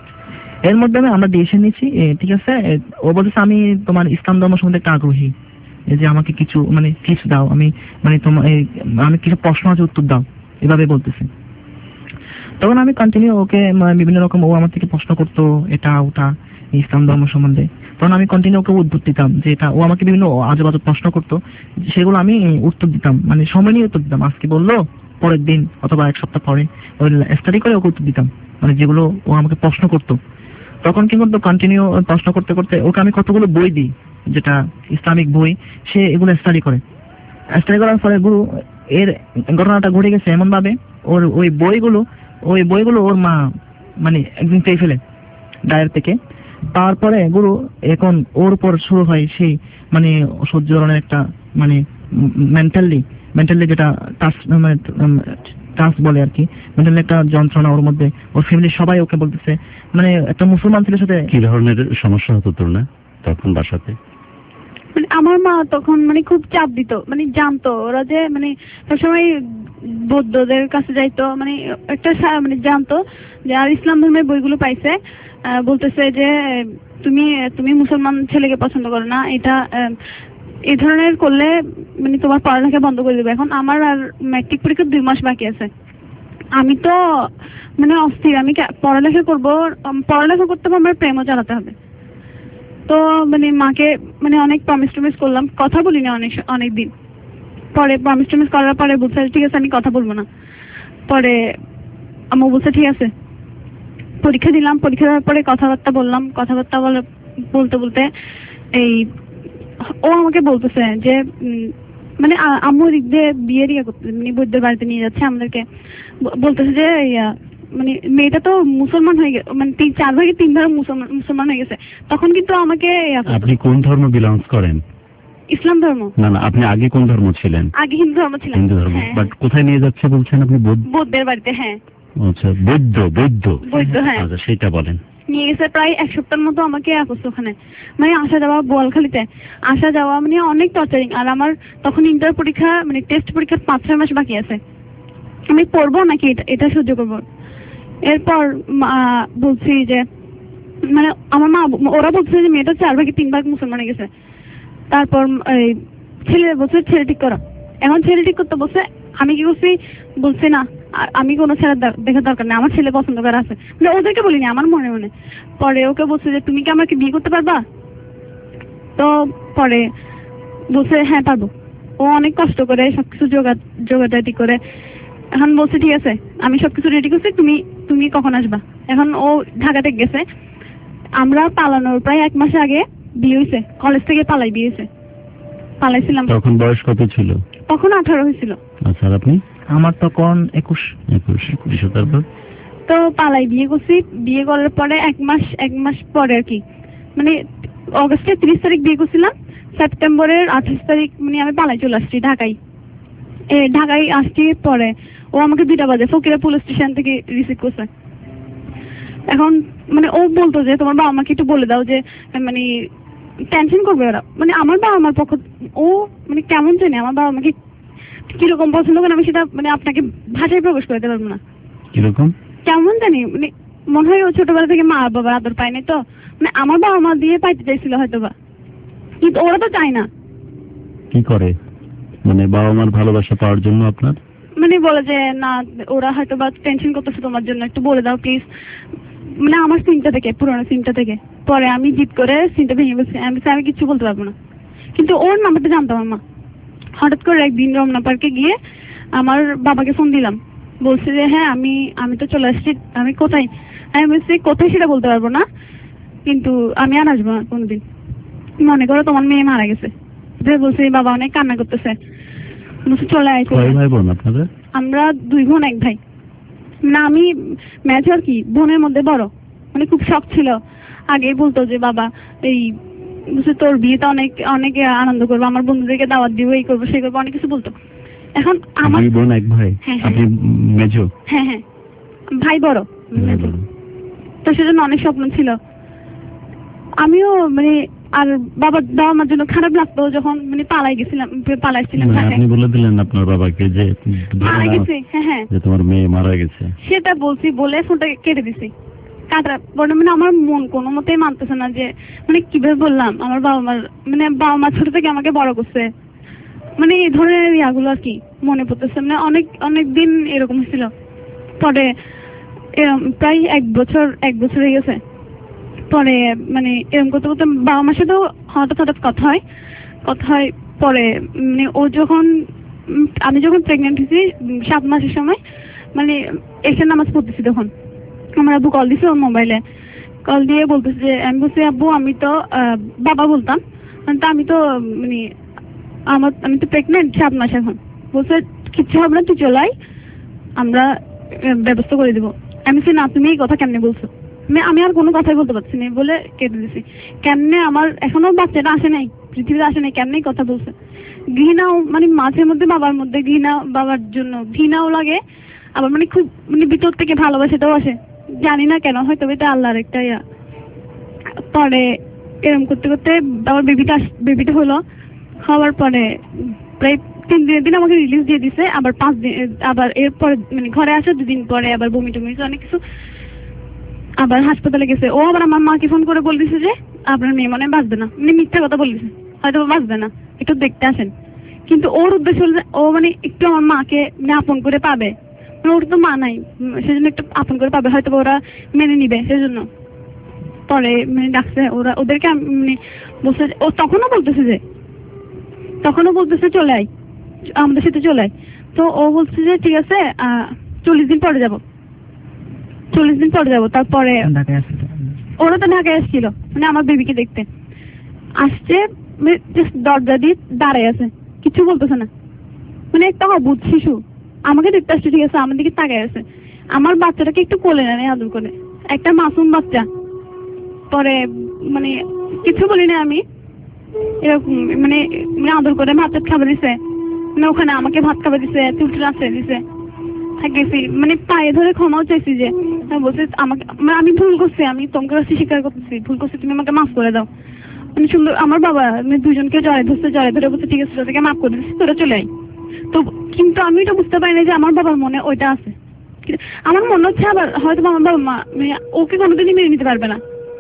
[SPEAKER 11] এর মধ্যে আমি আমরা ডিসিশন নিচ্ছি, ঠিক আছে। ও বলতেছে আমি তোমার ইসলাম ধর্ম সম্বন্ধে একটা আগ্রহী, এই যে আমাকে কিছু মানে টিপস দাও, আমি মানে তোমার আমি কিছু প্রশ্ন আছে উত্তর দাও, এভাবে বলতেছে। তখন আমি কন্টিনিউ ওকে বিভিন্ন রকম, ও আমার থেকে প্রশ্ন করতো এটা ওটা ইসলাম ধর্ম সম্বন্ধে, তখন আমি কন্টিনিউ ওকে উত্তর দিতাম যে এটা, ও আমাকে বিভিন্ন আজব আজব প্রশ্ন করতো, সেগুলো আমি উত্তর দিতাম, মানে সময় নিয়ে উত্তর দিতাম। আজকে বললো পরের দিন অথবা এক সপ্তাহ পরে ওই স্টাডি করে ওকে উত্তর দিতাম, মানে যেগুলো ও আমাকে প্রশ্ন করতো। তখন কি করতো, কন্টিনিউ প্রশ্ন করতে করতে ওকে আমি কতগুলো বই দিই, যেটা ইসলামিক বই, সে এগুলো স্টাডি করে। স্টাডি করার পরে গুরু এর ঘটনাটা ঘটে গেছে এমন ভাবে, ওর ওই বইগুলো ওই বইগুলো ওর মা মানে একদিন পেয়ে ফেলে ডায়ের থেকে। তারপরে গুরু এখন ওর উপর শুরু হয় সেই মানে সহ্য ধরনের একটা মানে মেন্টালি মেন্টালি যেটা টাচ মানে টাচ বলে আর কি, মেন্টালি একটা যন্ত্রণা ওর মধ্যে। ওর ফ্যামিলির সবাই ওকে বলতেছে, মানে একটা মুসলমান ছেলের সাথে
[SPEAKER 10] কি ধরনের সমস্যা হতো তোর না তখন বাসাতে?
[SPEAKER 2] মানে আমার মা তখন মানে খুব চাপ দিত, মানে জানতো ওরা যে মানে সবসময় বৌদ্ধদের কাছে যাইতো, মানে একটা মানে জানতো যে আর ইসলাম ধর্মের বইগুলো পাইছে, বলতেছে যে তুমি তুমি মুসলমান ছেলেকে পছন্দ করো না, এটা এই ধরনের করলে মানে তোমার পড়ালেখা বন্ধ করে দেবে। এখন আমার আর ম্যাট্রিক পরীক্ষার দুই মাস বাকি আছে, আমি তো মানে অস্থির, আমি পড়ালেখা করব, পড়ালেখা করতে হবে, আমার প্রেমও চালাতে হবে। তো মানে মাকে মানে অনেক প্রমিস টমিস করলাম, কথা বলিনি অনেক অনেক দিন পরে প্রমিস টমিস করার পরে বলছে ঠিক আছে আমি কথা বলবো না। পরে আম্মু বলছে ঠিক আছে। পরীক্ষা দিলাম, পরীক্ষা দেওয়ার পরে কথাবার্তা বললাম, কথাবার্তা বলতে বলতে এই ও আমাকে বলতেছে যে মানে আম্মু দিক দিয়ে বিয়ে দিয়ে করতে মানে বৌদ্ধের বাড়িতে নিয়ে যাচ্ছে আমাদেরকে, বলতেছে যে মানে মেয়েটা তো মুসলমান হয়ে গেছে, মানে তিন চার ভাগে তিন ভাগ মুসলমান মুসলমান হয়ে গেছে। তখন কিন্তু আমাকে
[SPEAKER 10] আপনি কোন ধর্ম বিলংস করেন?
[SPEAKER 2] ইসলাম ধর্ম।
[SPEAKER 10] না না, আপনি আগে কোন ধর্ম ছিলেন?
[SPEAKER 2] আগে হিন্দু ধর্ম ছিলাম।
[SPEAKER 10] হিন্দু ধর্ম, বাট কোথায় নিয়ে যাচ্ছে বলছেন আপনি?
[SPEAKER 2] বৌদ্ধের বাড়িতে। হ্যাঁ
[SPEAKER 10] আচ্ছা, বৌদ্ধ বৌদ্ধ
[SPEAKER 2] বৌদ্ধ হ্যাঁ।
[SPEAKER 10] আচ্ছা সেটা বলেন।
[SPEAKER 2] নিয়ে গেছে প্রায় এক সপ্তাহের মতো আমাকে করছে ওখানে, মানে আসা যাওয়া বোয়ালখালীতে আসা যাওয়া মানে অনেক টর্চারিং। আর আমার তখন ইন্টার পরীক্ষা মানে টেস্ট পরীক্ষার পাঁচ ছয় মাস বাকি আছে, আমি পড়বো নাকি এটা এটা সহ্য করবো। এরপর বলছি যে মানে আমার মা ওরা বলছে যে মেয়েটা চার ভাগে তিন ভাগ মুসলমান হয়ে গেছে। তারপর এই ছেলে বলছে ছেলে ঠিক করা, এখন ছেলে ঠিক করতে বলছে। আমি কি করছি, বলছি না আমি কোনো ছেলে দেখার দরকার নেই, আমার ছেলে পছন্দ করা আছে, মানে ওদেরকে বলিনি, আমার মনে মনে। পরে ওকে বলছে যে তুমি কি আমাকে বিয়ে করতে পারবা? তো পরে বলছে হ্যাঁ পারবো। ও অনেক কষ্ট করে সবকিছু জোগাড় জোগাড়াটি করে এখন বলছে ঠিক আছে আমি সবকিছু রেডি করছি, তুমি তুমি কখন আসবা। এখন ও ঢাকাতে গেছে, আমরা পালানোর প্রায় এক মাস আগে বিয়ে হয়েছে, কলেজ থেকে পালাই বিয়ে হয়েছে, পালাইছিলাম।
[SPEAKER 10] তখন বয়স কত ছিল?
[SPEAKER 2] তখন আঠারো হয়েছিল।
[SPEAKER 10] আচ্ছা, আপনি?
[SPEAKER 11] আমার তখন একুশ
[SPEAKER 10] একুশ একুশ তারপর
[SPEAKER 2] তো পালাই বিয়ে করছি। বিয়ে করার পরে এক মাস এক মাস পরে আর কি, মানে অগস্টের তিরিশ তারিখ বিয়ে করছিলাম, সেপ্টেম্বরের আঠাশ তারিখ মানে আমি পালাই চলে আসছি ঢাকায়। এ ঢাকায় আসছি পরে ও আমাকে দুইটা বাজে ফকিরা পুলিশ স্টেশন থেকে রিসিভ করছে। এখন মানে ও বলতো যে তোমার বাবা আমাকে একটু বলে দাও যে মানে টেনশন করবে ওরা, মানে আমার বাবা আমার পক্ষ, ও মানে কেমন জানি আমার বাবা আমাকে কিরকম পছন্দ করেন আমি সেটা মানে আপনাকে ভাষায় প্রকাশ করতে পারবো না।
[SPEAKER 10] কিরকম
[SPEAKER 2] কেমন জানি মানে মনে হয় ও ছোটবেলা থেকে মা বাবার আদর পায় নাই, তো মানে আমার বাবা মা দিয়ে পাইতে চাইছিল হয়তো বা, কিন্তু ওরা তো চায় না।
[SPEAKER 10] কি করে মানে বাবা মার ভালোবাসা পাওয়ার জন্য আপনার
[SPEAKER 2] মানে বলে যে না ওরা হয়তো বা টেনশন করতেছে তোমার জন্য, একটু বলে দাও প্লিজ। মানে আমার সিমটা থেকে, পুরোনো সিমটা থেকে। পরে আমি জিদ করে সিমটা ভেঙে বলছি, আমি আমি কিছু বলতে পারবো না। কিন্তু ওর নাম্বারটা জানতাম আমার মা। হঠাৎ করে একদিন রমনা পার্কে গিয়ে আমার বাবাকে ফোন দিলাম, বলছে যে হ্যাঁ আমি আমি তো চলে আসছি। আমি কোথায়, আমি বলছি কোথায় সেটা বলতে পারবো না, কিন্তু আমি আর আসবো না কোনোদিন। মনে করো তোমার মেয়ে মারা গেছে। বলছে বাবা অনেক কান্না করতেছে, বলছে চলে আয়।
[SPEAKER 10] ভাই বোন আপনাদের?
[SPEAKER 2] আমরা দুই বোন এক ভাই। না আমি ম্যাচ আর কি বোনের মধ্যে বড়। মানে খুব শখ ছিল, আগেই বলতো যে বাবা এই বুঝছে তোর বিয়েতে অনেক অনেক আনন্দ করবো, আমার বন্ধুদেরকে দাওয়াত দিব, এই করবো সেই করবো, অনেক কিছু বলতো। এখন আমার
[SPEAKER 10] দুই বোন এক ভাই, আপনি মেজো?
[SPEAKER 2] হ্যাঁ হ্যাঁ ভাই বড়, তো সেজন্য অনেক স্বপ্ন ছিল। আমিও মানে আর বাবার বাবা মার জন্য খারাপ লাগতো যখন মানে পালাই গেছিলাম, পালাইছিলাম।
[SPEAKER 10] আপনি বলে দিলেন আপনার বাবাকে যে
[SPEAKER 2] মারা গেছে? হ্যাঁ হ্যাঁ
[SPEAKER 10] যে তোমার মেয়ে মারা গেছে,
[SPEAKER 2] সেটা বলছি, বলে ফোনটা কেটে দিছি। কাটা বলে মানে আমার মন কোনো মতেই মানতেছে না যে মানে কিভাবে বললাম আমার বাবা মার, মানে বাবা মা ছোট থেকে আমাকে বড় করছে, মানে এই ধরনের ইয়াগুলো আর কি মনে পড়তেছে। মানে অনেক অনেক দিন এরকম ছিল। পরে প্রায় এক বছর এক বছর হয়ে গেছে। পরে মানে এরকম করতে করতে বাবা মার সাথেও হঠাৎ হঠাৎ কথা হয় কথা হয় পরে মানে ও যখন, আমি যখন প্রেগনেন্ট হয়েছি সাত মাসের সময়, মানে এসে নামাজ পড়তেছি তখন আমার আব্বু কল দিছে ওর মোবাইলে। কল দিয়ে বলতেছে যে, আমি বলছি আব্বু আমি তো বাবা বলতাম, তা আমি তো মানে আমার আমি তো প্রেগনেন্ট সাত মাস এখন। বলছে কিচ্ছু হবে না, তুই চলাই, আমরা ব্যবস্থা করে দেবো। আমি বলছি না তুমি এই কথা কেমনে বলছো, আমি আর কোনো কথাই বলতে পারছি না বলে কেটে দিছি। কেমনে আমার এখনো বাচ্চাটা আসে নাই, পৃথিবীতে আসে নাই, কেমনে কথা বলছে। ঘৃণাও মানে মাঝে মধ্যে বাবার মধ্যে ঘৃণা, বাবার জন্য ঘৃণাও লাগে, আবার মানে খুব মানে ভিতর থেকে ভালোবাসাটাও আসে, জানি না কেন, হয়তো এটা আল্লাহর একটা ইয়া। পরে এরকম করতে করতে আবার বেবিটা বেবিটা হলো। হওয়ার পরে প্রায় তিন দিনের দিন আমাকে রিলিজ দিয়ে দিছে। আবার পাঁচ দিন আবার এরপরে মানে ঘরে আসে দুদিন পরে আবার বমি টমি অনেক কিছু, আবার হাসপাতালে গেছে। ও আবার আমার মাকে ফোন করে বলতেছে যে আপনার মেয়ে মনে বাঁচবে না, মানে মিথ্যা কথা বলতেছে, হয়তো বাঁচবে না, একটু দেখতে আসেন। কিন্তু ওর উদ্দেশ্য হল যে ও মানে একটু আমার মাকে মানে আপন করে পাবে, ওর তো মা নাই, সেজন্য একটু আপন করে পাবে, হয়তো ওরা মেনে নিবে সেজন্য। পরে মানে ডাকছে ওরা, ওদেরকে মানে বলছে, ও তখনও বলতেছে যে তখনও বলতেছে চলে আয়, আমাদের সাথে চলে আয়। তো ও বলছে যে ঠিক আছে চল্লিশ দিন পরে যাবো চল্লিশ দিন পরে যাবো। তারপরে ওরা তো ঢাকায় আসছিল মানে আমার বেবিকে দেখতে আসছে, দরজা দিয়ে দাঁড়ায় আছে, কিছু বলতেছে না, মানে একটা অবুঝ শিশু আমাকে দেখতে আসছে, ঠিক আছে আমার দিকে তাকায় আছে। আমার বাচ্চাটাকে একটু কোলে নেয় আদর করে, একটা মাসুম বাচ্চা। পরে মানে কিছু বলি না আমি, এরকম মানে মানে আদর করে ভাত খাবার দিছে, মানে ওখানে আমাকে ভাত খাবার দিছে, চুলটুল আছে দিছে, গেছি মানে পায়ে ধরে ক্ষমাও চাইছি যে বলছে আমাকে আমি ভুল করছি, আমি তোমাকে কাছে স্বীকার করতেছি ভুল করছি, তুমি আমাকে মাফ করে দাও। মানে সুন্দর আমার বাবা মানে দুজনকে জড়াই ধরছে, জড়াই ধরে বলছে ঠিক আছে তোদেরকে মাফ করে দিচ্ছি, তোরা চলে আয়। তো কিন্তু আমি এটা বুঝতে পারি না যে আমার বাবার মনে ওইটা আছে। আমার মনে হচ্ছে আবার হয়তো আমার বাবা মা মানে ওকে কোনোদিনই মেনে নিতে পারবে না।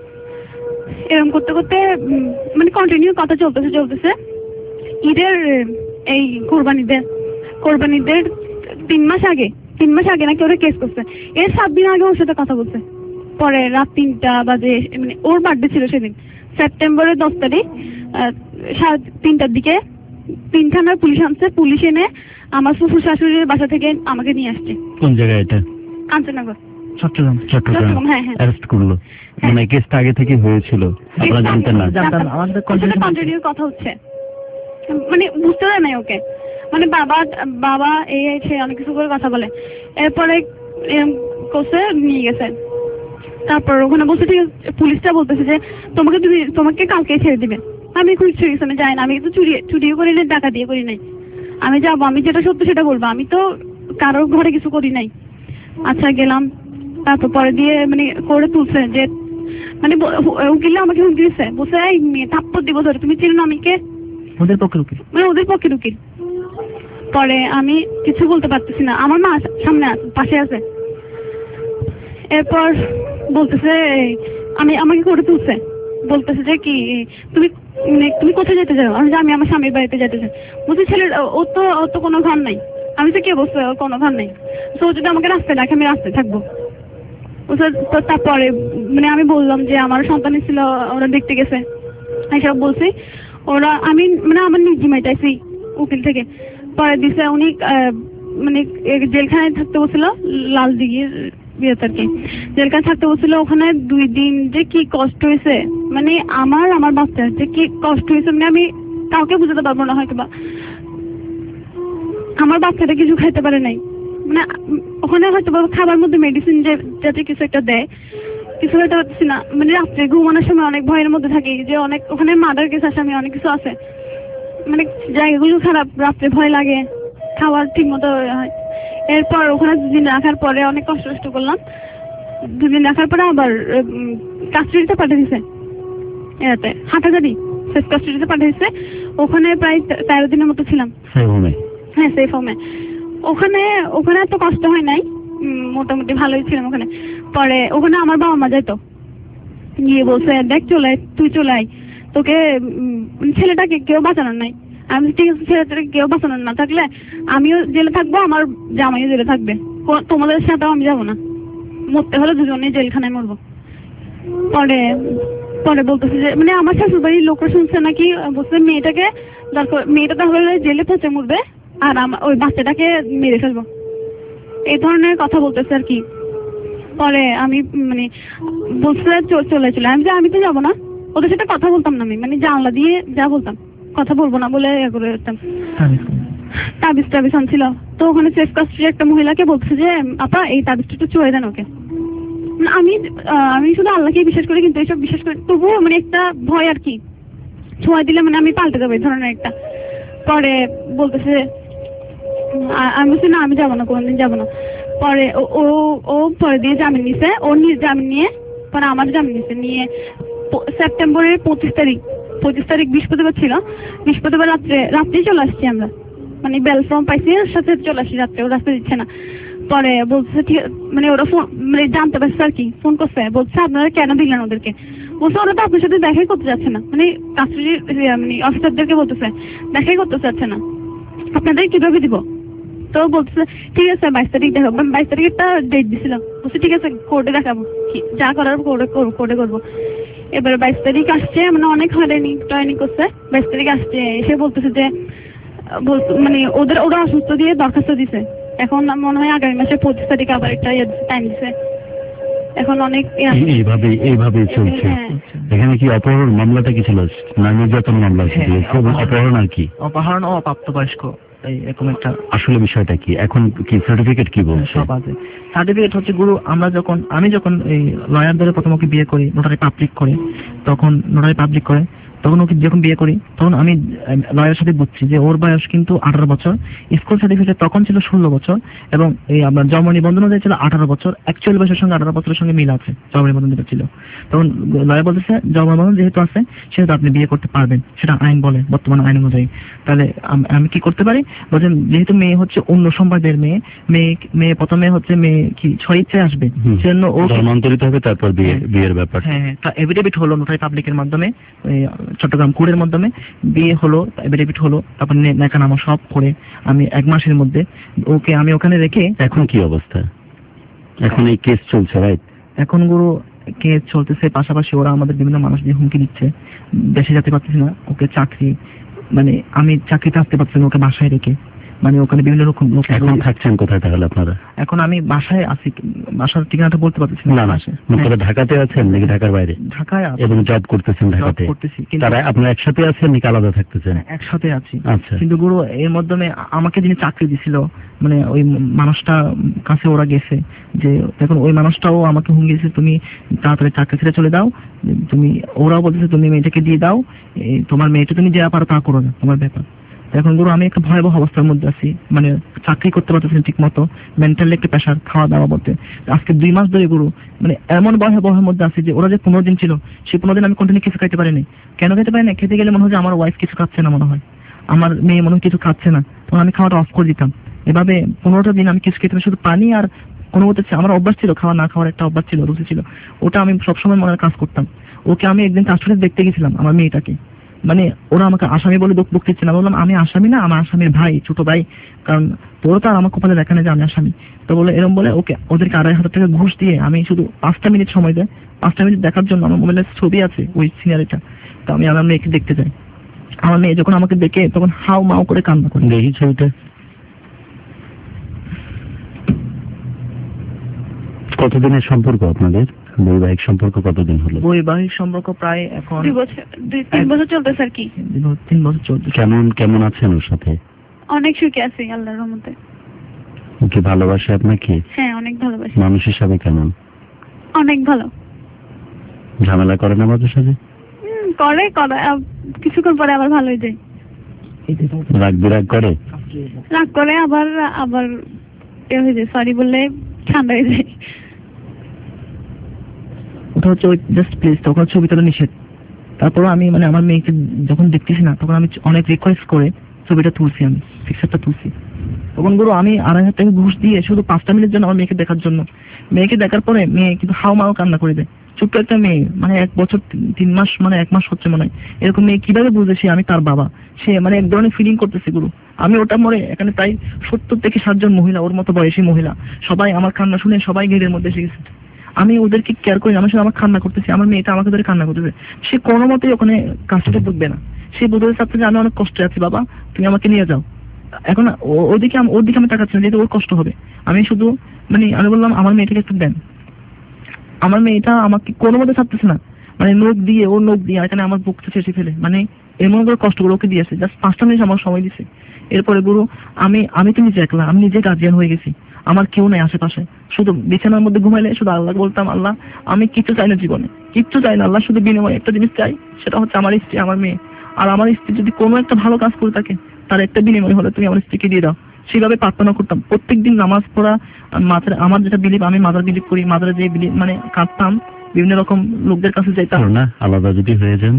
[SPEAKER 2] এরকম করতে করতে মানে কন্টিনিউ কথা চলতেছে চলতেছে ঈদের এই কোরবানিদের কোরবানিদের তিন মাস আগে তিন মাস আগে নাকি ওরা কেস করছে, এর সাত দিন আগে ওর সাথে কথা বলছে। পরে রাত তিনটা বাজে মানে ওর বার্থডে ছিল সেদিন, সেপ্টেম্বরের দশ তারিখ সাড়ে তিনটার দিকে তিন থানার পুলিশ আনছে, পুলিশ এনে আমার শ্বশুর শাশুড়ির বাসা থেকে আমাকে নিয়ে আসছে।
[SPEAKER 10] কোন জায়গায় এটা?
[SPEAKER 2] কাঞ্চননগর,
[SPEAKER 10] চট্টগ্রাম। চট্টগ্রাম, হ্যাঁ হ্যাঁ। অ্যারেস্ট করলো মানে কেসটা আগে থেকে হয়েছিল, আপনারা জানতেন না?
[SPEAKER 11] জানতাম না, আমাদের
[SPEAKER 2] কন্টিনিউ কথা হচ্ছে, মানে বুঝতে দেয় নাই ওকে, মানে বাবা বাবা এই সে অনেক কিছু করে কথা বলে। এরপরে কোসে নিয়ে গেছে, তারপর ওখানে বলছে ঠিক আছে, পুলিশটা বলতেছে যে তোমাকে তুমি তোমাকে কালকে ছেড়ে দিবে। আমি খুব সিরিয়াস যাই না, আমি কিন্তু চুরি চুরিও করি নাই, টাকা দিয়ে করি নাই, আমি যাবো, আমি যেটা সত্য সেটা বলবো, আমি তো কারোর ঘরে কিছু করি নাই। আচ্ছা গেলাম, তারপর পরে দিয়ে মানে করে তুলছে যে মানে উকিল আমাকে হুমকি দিচ্ছে, বলছে এই মেয়ে থাপ্পড় দিব ধরে, তুমি চিনো আমি কে?
[SPEAKER 11] ওদের পক্ষের উকিল,
[SPEAKER 2] মানে ওদের পক্ষের উকিল। পরে আমি কিছু বলতে পারতেছি না, আমার মা সামনে পাশে আছে। এরপর বলতেছে আমি আমাকে করে তুলছে, বলতেছে যে কি তুমি মানে তুমি কোথায় যেতে চাও? আমি যে আমি আমার স্বামীর বাড়িতে যেতে চাই। বলছি ছেলে ও তো ও তো কোনো ঘর নাই। আমি যে কে বলছে কোনো ঘর নাই, তো যদি আমাকে রাস্তায় রাখে আমি রাস্তায় থাকবো। তারপরে মানে আমি বললাম যে আমার সন্তান ছিল, ওরা দেখতে গেছে, এইসব বলছি। ওরা আমি মানে আমার নিজ জিমাইটাইছি উকিল থেকে পরে দিছে। উনি মানে জেলখানায় থাকতে বলছিল, লাল দিঘির বিয়েতে আর কি জেলখানায় থাকতে বলছিল। ওখানে দুই দিন যে কি কষ্ট হয়েছে, মানে আমার আমার বাচ্চার যে কি কষ্ট হয়েছে, মানে আমি কাউকে বুঝাতে পারবো না। হয়তো বা আমার বাচ্চাটা কিছু খাইতে পারে নাই, মানে ওখানে হয়তো খাবার মধ্যে মেডিসিন যে যাতে কিছু একটা দেয়, কিছু হইতে পারছি না। মানে রাত্রে ঘুমানোর সময় অনেক ভয়ের মধ্যে থাকি যে অনেক ওখানে মার্ডার কেস আসামি অনেক কিছু আছে, মানে জায়গাগুলো খারাপ, রাত্রে ভয় লাগে, খাবার ঠিক মতো হয়। এরপর ওখানে দুদিন রাখার পরে অনেক কষ্ট কষ্ট করলাম। দুদিন রাখার পরে আবার কাস্টডিতে পাঠিয়ে দিছে, এতে হাটাজারি শেষ কাস্টডিতে পাঠিয়ে দিছে। ওখানে প্রায় তেরো দিনের মতো ছিলাম। হ্যাঁ, সেফ হোমে। ওখানে ওখানে এত কষ্ট হয় নাই, মোটামুটি ভালোই ছিলাম ওখানে। পরে ওখানে আমার বাবা মা যাইতো, গিয়ে বলছে দেখ চলে আয়, তুই চলে আয়, তোকে ছেলেটাকে কেউ বাঁচানোর নাই। আমি ঠিক আছে, ছেলেটাকে কেউ বাঁচানোর না থাকলে আমিও জেলে থাকবো, আমার জামাইও জেলে থাকবে, তোমাদের সাথেও আমি যাবো না, মরতে হলে দুজনে জেলখানায় মরবো। পরে পরে বলতেছে যে মানে আমার শ্বশুর বাড়ির লোকরা শুনছে নাকি, বলছে মেয়েটাকে দরকার, মেয়েটা তাহলে জেলে পচে মরবে আর আমার ওই বাচ্চাটাকে মেরে ফেলবো, এই ধরনের কথা বলতেছে আর কি। পরে আমি মানে বলছে চলে চলে আমি যে আমি তো যাবো না, ওদের সাথে কথা বলতাম না আমি, মানে জানলা দিয়ে যা বলতাম, কথা বলবো না বলে ইয়ে করে দিতাম। তাবিজ টাবিজ আনছিল, তো ওখানে সেফ কাস্টডি একটা মহিলাকে বলছে যে আপা এই তাবিজটা একটু চুয়ে দেন ওকে। আমি আমি শুধু আল্লাহকে বিশ্বাস করি, কিন্তু এইসব বিশ্বাস করি, তবুও মানে একটা ভয় আর কি, ছোঁয়া দিলে মানে আমি পাল্টে যাবো এই ধরনের একটা। পরে বলতেছে, আমি বলছি না আমি যাবো না, কোনদিন যাবো না। পরে ও ও পরে দিয়ে জামিন নিছে, ওর নিজ জামিন নিয়ে পরে আমার জামিন নিছে, নিয়ে সেপ্টেম্বরের পঁচিশ তারিখ পঁচিশ তারিখ বৃহস্পতিবার ছিল, বৃহস্পতিবার রাত্রে রাত্রেই চলে আসছি আমরা, মানে বেল ফর্ম পাইছি সাথে চলে আসি রাত্রে, ও রাস্তা দিচ্ছে না। পরে বলছে মানে ওরা ফোন মানে জানতে পারছে আর কি, ফোন করছে, বলছে আপনারা কেন দিলেন ওদেরকে? বলছে ওরা তো আপনার সাথে দেখাই করতে যাচ্ছে না, মানে কাস্টডি মানে অফিসারদেরকে বলতেছে দেখাই করতে চাচ্ছে না, আপনাদের কিভাবে দিব? তো বলছে ঠিক আছে বাইশ তারিখ দেখাবো, বাইশ তারিখ একটা ডেট দিছিল, বলছে ঠিক আছে কোর্টে দেখাবো, যা করার কোর্টে কোর্টে করবো। এবার বাইশ তারিখ আসছে, মানে অনেক হয়রানি টয়নি করছে। বাইশ তারিখ আসছে, এসে বলতেছে যে মানে ওদের ওরা অসুস্থ দিয়ে দরখাস্ত দিছে, এখন মনে হয় আগামী মাসে পঁচিশ তারিখ আবার একটা টাইম দিছে। এখন অনেক
[SPEAKER 10] এইভাবে এইভাবেই চলছে। এখানে কি অপহরণ মামলাটা কি ছিল? না নির্যাতন মামলা ছিল? অপহরণ আর কি,
[SPEAKER 11] অপহরণ ও প্রাপ্তবয়স্ক এরকম একটা।
[SPEAKER 10] আসলে বিষয়টা কি এখন কি সার্টিফিকেট কি বলছে?
[SPEAKER 11] সব আছে সার্টিফিকেট হচ্ছে গুরু। আমরা যখন আমি যখন এই লয়ারদের প্রথম ওকে বিয়ে করি, নোটারি পাবলিক করে, তখন নোটারি পাবলিক করে তখন ওকে যখন বিয়ে করি তখন আমি লয়ারের সাথে বুঝছি যে ওর বয়স কিন্তু আঠারো বছর, স্কুল সার্টিফিকেট তখন ছিল ষোলো বছর, এবং এই আপনার জন্ম নিবন্ধন অনুযায়ী ছিল আঠারো বছর। অ্যাকচুয়াল বয়সের সঙ্গে আঠারো বছরের সঙ্গে মিল আছে, জন্ম নিবন্ধন যেটা ছিল। তখন লয়ার বলতেছে জন্ম নিবন্ধন যেহেতু আছে সেহেতু আপনি বিয়ে করতে পারবেন, সেটা আইন বলে বর্তমান আইন অনুযায়ী। তাহলে আমি কি করতে পারি? বলছেন যেহেতু মেয়ে হচ্ছে অন্য সম্প্রদায়ের মেয়ে, মেয়ে মেয়ে প্রথমে হচ্ছে মেয়ে কি স্বইচ্ছায় আসবে, সেজন্য ও
[SPEAKER 10] ধর্মান্তরিত হবে, তারপর বিয়ে বিয়ের ব্যাপার।
[SPEAKER 11] হ্যাঁ, এফিডেভিট হলো নোটারি পাবলিকের মাধ্যমে, চট্টগ্রাম কোর্টের মাধ্যমে বিয়ে হলো, এফিডেভিট হলো, তারপর নেকানামা সব করে আমি এক মাসের মধ্যে ওকে আমি ওখানে রেখে।
[SPEAKER 10] এখন কি অবস্থা? এখন এই কেস চলছে, রাইট?
[SPEAKER 11] এখন গুরু কেস চলতেছে, পাশাপাশি ওরা আমাদের বিভিন্ন মানুষ দিয়ে হুমকি দিচ্ছে, দেশে যেতে পারতেছি না, ওকে চাকরি মানে আমি চাকরিতে আসতে পারছি না ওকে বাসায় রেখে, মানে ওখানে বিভিন্ন রকম।
[SPEAKER 10] এখন থাকছেন কোথায় তাহলে আপনারা?
[SPEAKER 11] এখন আমি বাসায় আছি, বাসার ঠিকানাটা বলতে পারতেছি
[SPEAKER 10] না। না, ঢাকাতে আছেন নাকি ঢাকার বাইরে?
[SPEAKER 11] ঢাকায় আছি।
[SPEAKER 10] এবং জব করতেছেন ঢাকাতে?
[SPEAKER 11] করতেছি।
[SPEAKER 10] তারা আপনারা একসাথে আছেন নাকি আলাদা থাকতেছেন?
[SPEAKER 11] একসাথে আছি।
[SPEAKER 10] আচ্ছা।
[SPEAKER 11] কিন্তু গুরু এর মাধ্যমে আমাকে যিনি চাকরি দিছিল, মানে ওই মানুষটা কাছে ওরা গেছে যে দেখুন ওই মানুষটাও আমাকে হুমকি দিয়েছে তুমি তাড়াতাড়ি চাকরি ছেড়ে চলে দাও, তুমি ওরাও বলতেছে তুমি মেয়েটাকে দিয়ে দাও, তোমার মেয়েটা তুমি যা পারো তা করো না, তোমার ব্যাপার। এখন গুরু আমি একটা ভয়াবহ অবস্থার মধ্যে আছি, মানে চাকরি করতে পারতেছি ঠিক মতো, মেন্টালি একটা প্রেশার, খাওয়া দাওয়া বলতে আজকে দুই মাস ধরে গুরু মানে এমন ভয়াবহের মধ্যে আছি যে ওরা যে পনেরো দিন ছিল সেই পনেরো দিন আমি কন্টিনিউ কিছু খাইতে পারিনি। কেন খেতে পারি না? খেতে গেলে মনে হয় যে আমার ওয়াইফ কিছু খাচ্ছে না, মনে হয় আমার মেয়ে মনে হয় কিছু খাচ্ছে না, তখন আমি খাওয়াটা অফ করে দিতাম। এভাবে পনেরোটা দিন আমি কিছু খেতে পারি, শুধু পানি আর কোনো মতো আমার অভ্যাস ছিল, খাওয়া না খাওয়ার একটা অভ্যাস ছিল, রুচি ছিল, ওটা আমি সবসময় মনে কাজ করতাম। ওকে আমি একদিন কাস্টডিতে দেখতে গেছিলাম আমার মেয়েটাকে, মানে ওরা আমাকে আসামি বলে বকতেছে না, বললাম আমি আসামি না, আমার আসামির ভাই, ছোট ভাই, কারণ তোর তো আর আমার কপালে দেখা নেই যে আমি আসামি। তো বলে এরকম বলে ওকে ওদেরকে আড়াই হাজার টাকা ঘুষ দিয়ে আমি শুধু পাঁচটা মিনিট সময় দেয়, পাঁচটা মিনিট দেখার জন্য আমার মোবাইলের ছবি আছে ওই সিনারিটা, তো আমি আমার মেয়েকে দেখতে যাই। আমার মেয়ে যখন আমাকে দেখে তখন হাও মাও করে কান্না করে।
[SPEAKER 10] দেখি ছবিটা। কতদিনের সম্পর্ক আপনাদের? বৈবাহিক সম্পর্ক কতদিন হলো?
[SPEAKER 11] বৈবাহিক সম্পর্ক প্রায় এখন
[SPEAKER 2] দুই বছর দুই তিন বছর চলতেছে আর কি।
[SPEAKER 11] তিন বছর চলছে।
[SPEAKER 10] কেমন কেমন আছেন ওর সাথে?
[SPEAKER 2] অনেক সুখে আছি আল্লাহর রহমতে।
[SPEAKER 10] কি ভালোবাসে আপনাকে?
[SPEAKER 2] হ্যাঁ অনেক ভালোবাসি।
[SPEAKER 10] মানুষ হিসাবে কেমন?
[SPEAKER 2] অনেক ভালো।
[SPEAKER 10] ঝামেলা করে না মাঝে সাঝে?
[SPEAKER 2] করে করে কিছুক্ষণ পরে আবার ভালো হয়ে যায়।
[SPEAKER 10] রাগ বিরাগ করে?
[SPEAKER 2] রাগ করে আবার আবার এ হয়ে যায়, সরি বললে ঠান্ডা হয়ে যায়।
[SPEAKER 11] ওটা হচ্ছে ওই জাস্ট প্লিজ, তখন ছবি তোলা নিষেধ। তারপর আমি মানে আমার মেয়েকে যখন দেখতেছি না তখন আমি অনেক রিকোয়েস্ট করে ছবিটা তুলছি, আমি পিকচারটা তুলছি। তখন গুরু আমি আড়াই হাজার টাকা ঘুষ দিয়ে শুধু পাঁচটা মিনিটের জন্য আমার মেয়েকে দেখার জন্য, মেয়েকে দেখার পরে মেয়ে কিন্তু হাও মাও কান্না করে দেয়। ছোট্ট একটা মেয়ে, মানে এক বছর তিন মাস মানে এক মাস হচ্ছে মনে হয়, এরকম মেয়ে কিভাবে বুঝে সে আমি তার বাবা, সে মানে এক ধরনের ফিলিং করতেছে গুরু। আমি ওটা মরে এখানে প্রায় সত্তর থেকে ষাটজন মহিলা, ওর মতো বয়সী মহিলা, সবাই আমার কান্না শুনে সবাই গেটের মধ্যে এসে গেছে। আমি ওদেরকে কেয়ার করি, আমার সাথে আমার কান্না করতেছি, আমার মেয়েটা আমাকে ধরে কান্না করতেছে। সে কোনো মতেই ওখানে কাজটা ঢুকবে না, সে বুঝতে চাচ্ছে যে আমি অনেক কষ্টে আছি, বাবা তুমি আমাকে নিয়ে যাও। এখন ওদিকে ওর দিকে আমি তাকাচ্ছি না, যেহেতু ওর কষ্ট হবে। আমি শুধু মানে আমি বললাম আমার মেয়েটাকে একটু দেন। আমার মেয়েটা আমাকে কোনো মতে ছাড়তেছে না, মানে নোখ দিয়ে ওর নোখ দিয়ে এখানে আমার বুকটা ছেঁচে ফেলে, মানে এমন করে কষ্ট করে ওকে দিয়েছে। জাস্ট পাঁচটা মিনিট আমার সময় দিছে। এরপরে গুরু আমি আমি তো নিজে একলা, আমি নিজে গার্জিয়ান হয়ে গেছি, আমার কেউ নেই আশেপাশে। শুধু বিছানার মধ্যে ঘুমাইলে শুধু আল্লাহ বলতাম, আল্লাহ আমি কিচ্ছু চাই না জীবনে, কিচ্ছু চাই না আল্লাহ, শুধু বিনিময়ে একটা জিনিস চাই, সেটা হচ্ছে আমার স্ত্রী, আমার মেয়ে। আর আমার স্ত্রী যদি কোনো একটা ভালো কাজ করে থাকে তার একটা বিনিময় হলে তুমি আমার স্ত্রীকে দিয়ে দাও। সেভাবে প্রার্থনা করতাম প্রত্যেকদিন নামাজ পড়া। মাথার আমার যেটা বিলিভ, আমি মাদার বিলিভ করি, মাদারে যে বিলিভ মানে কাঁদতাম, বিভিন্ন রকম লোকদের কাছে যাইতাম
[SPEAKER 10] না। আলাদা যদি হয়ে যান?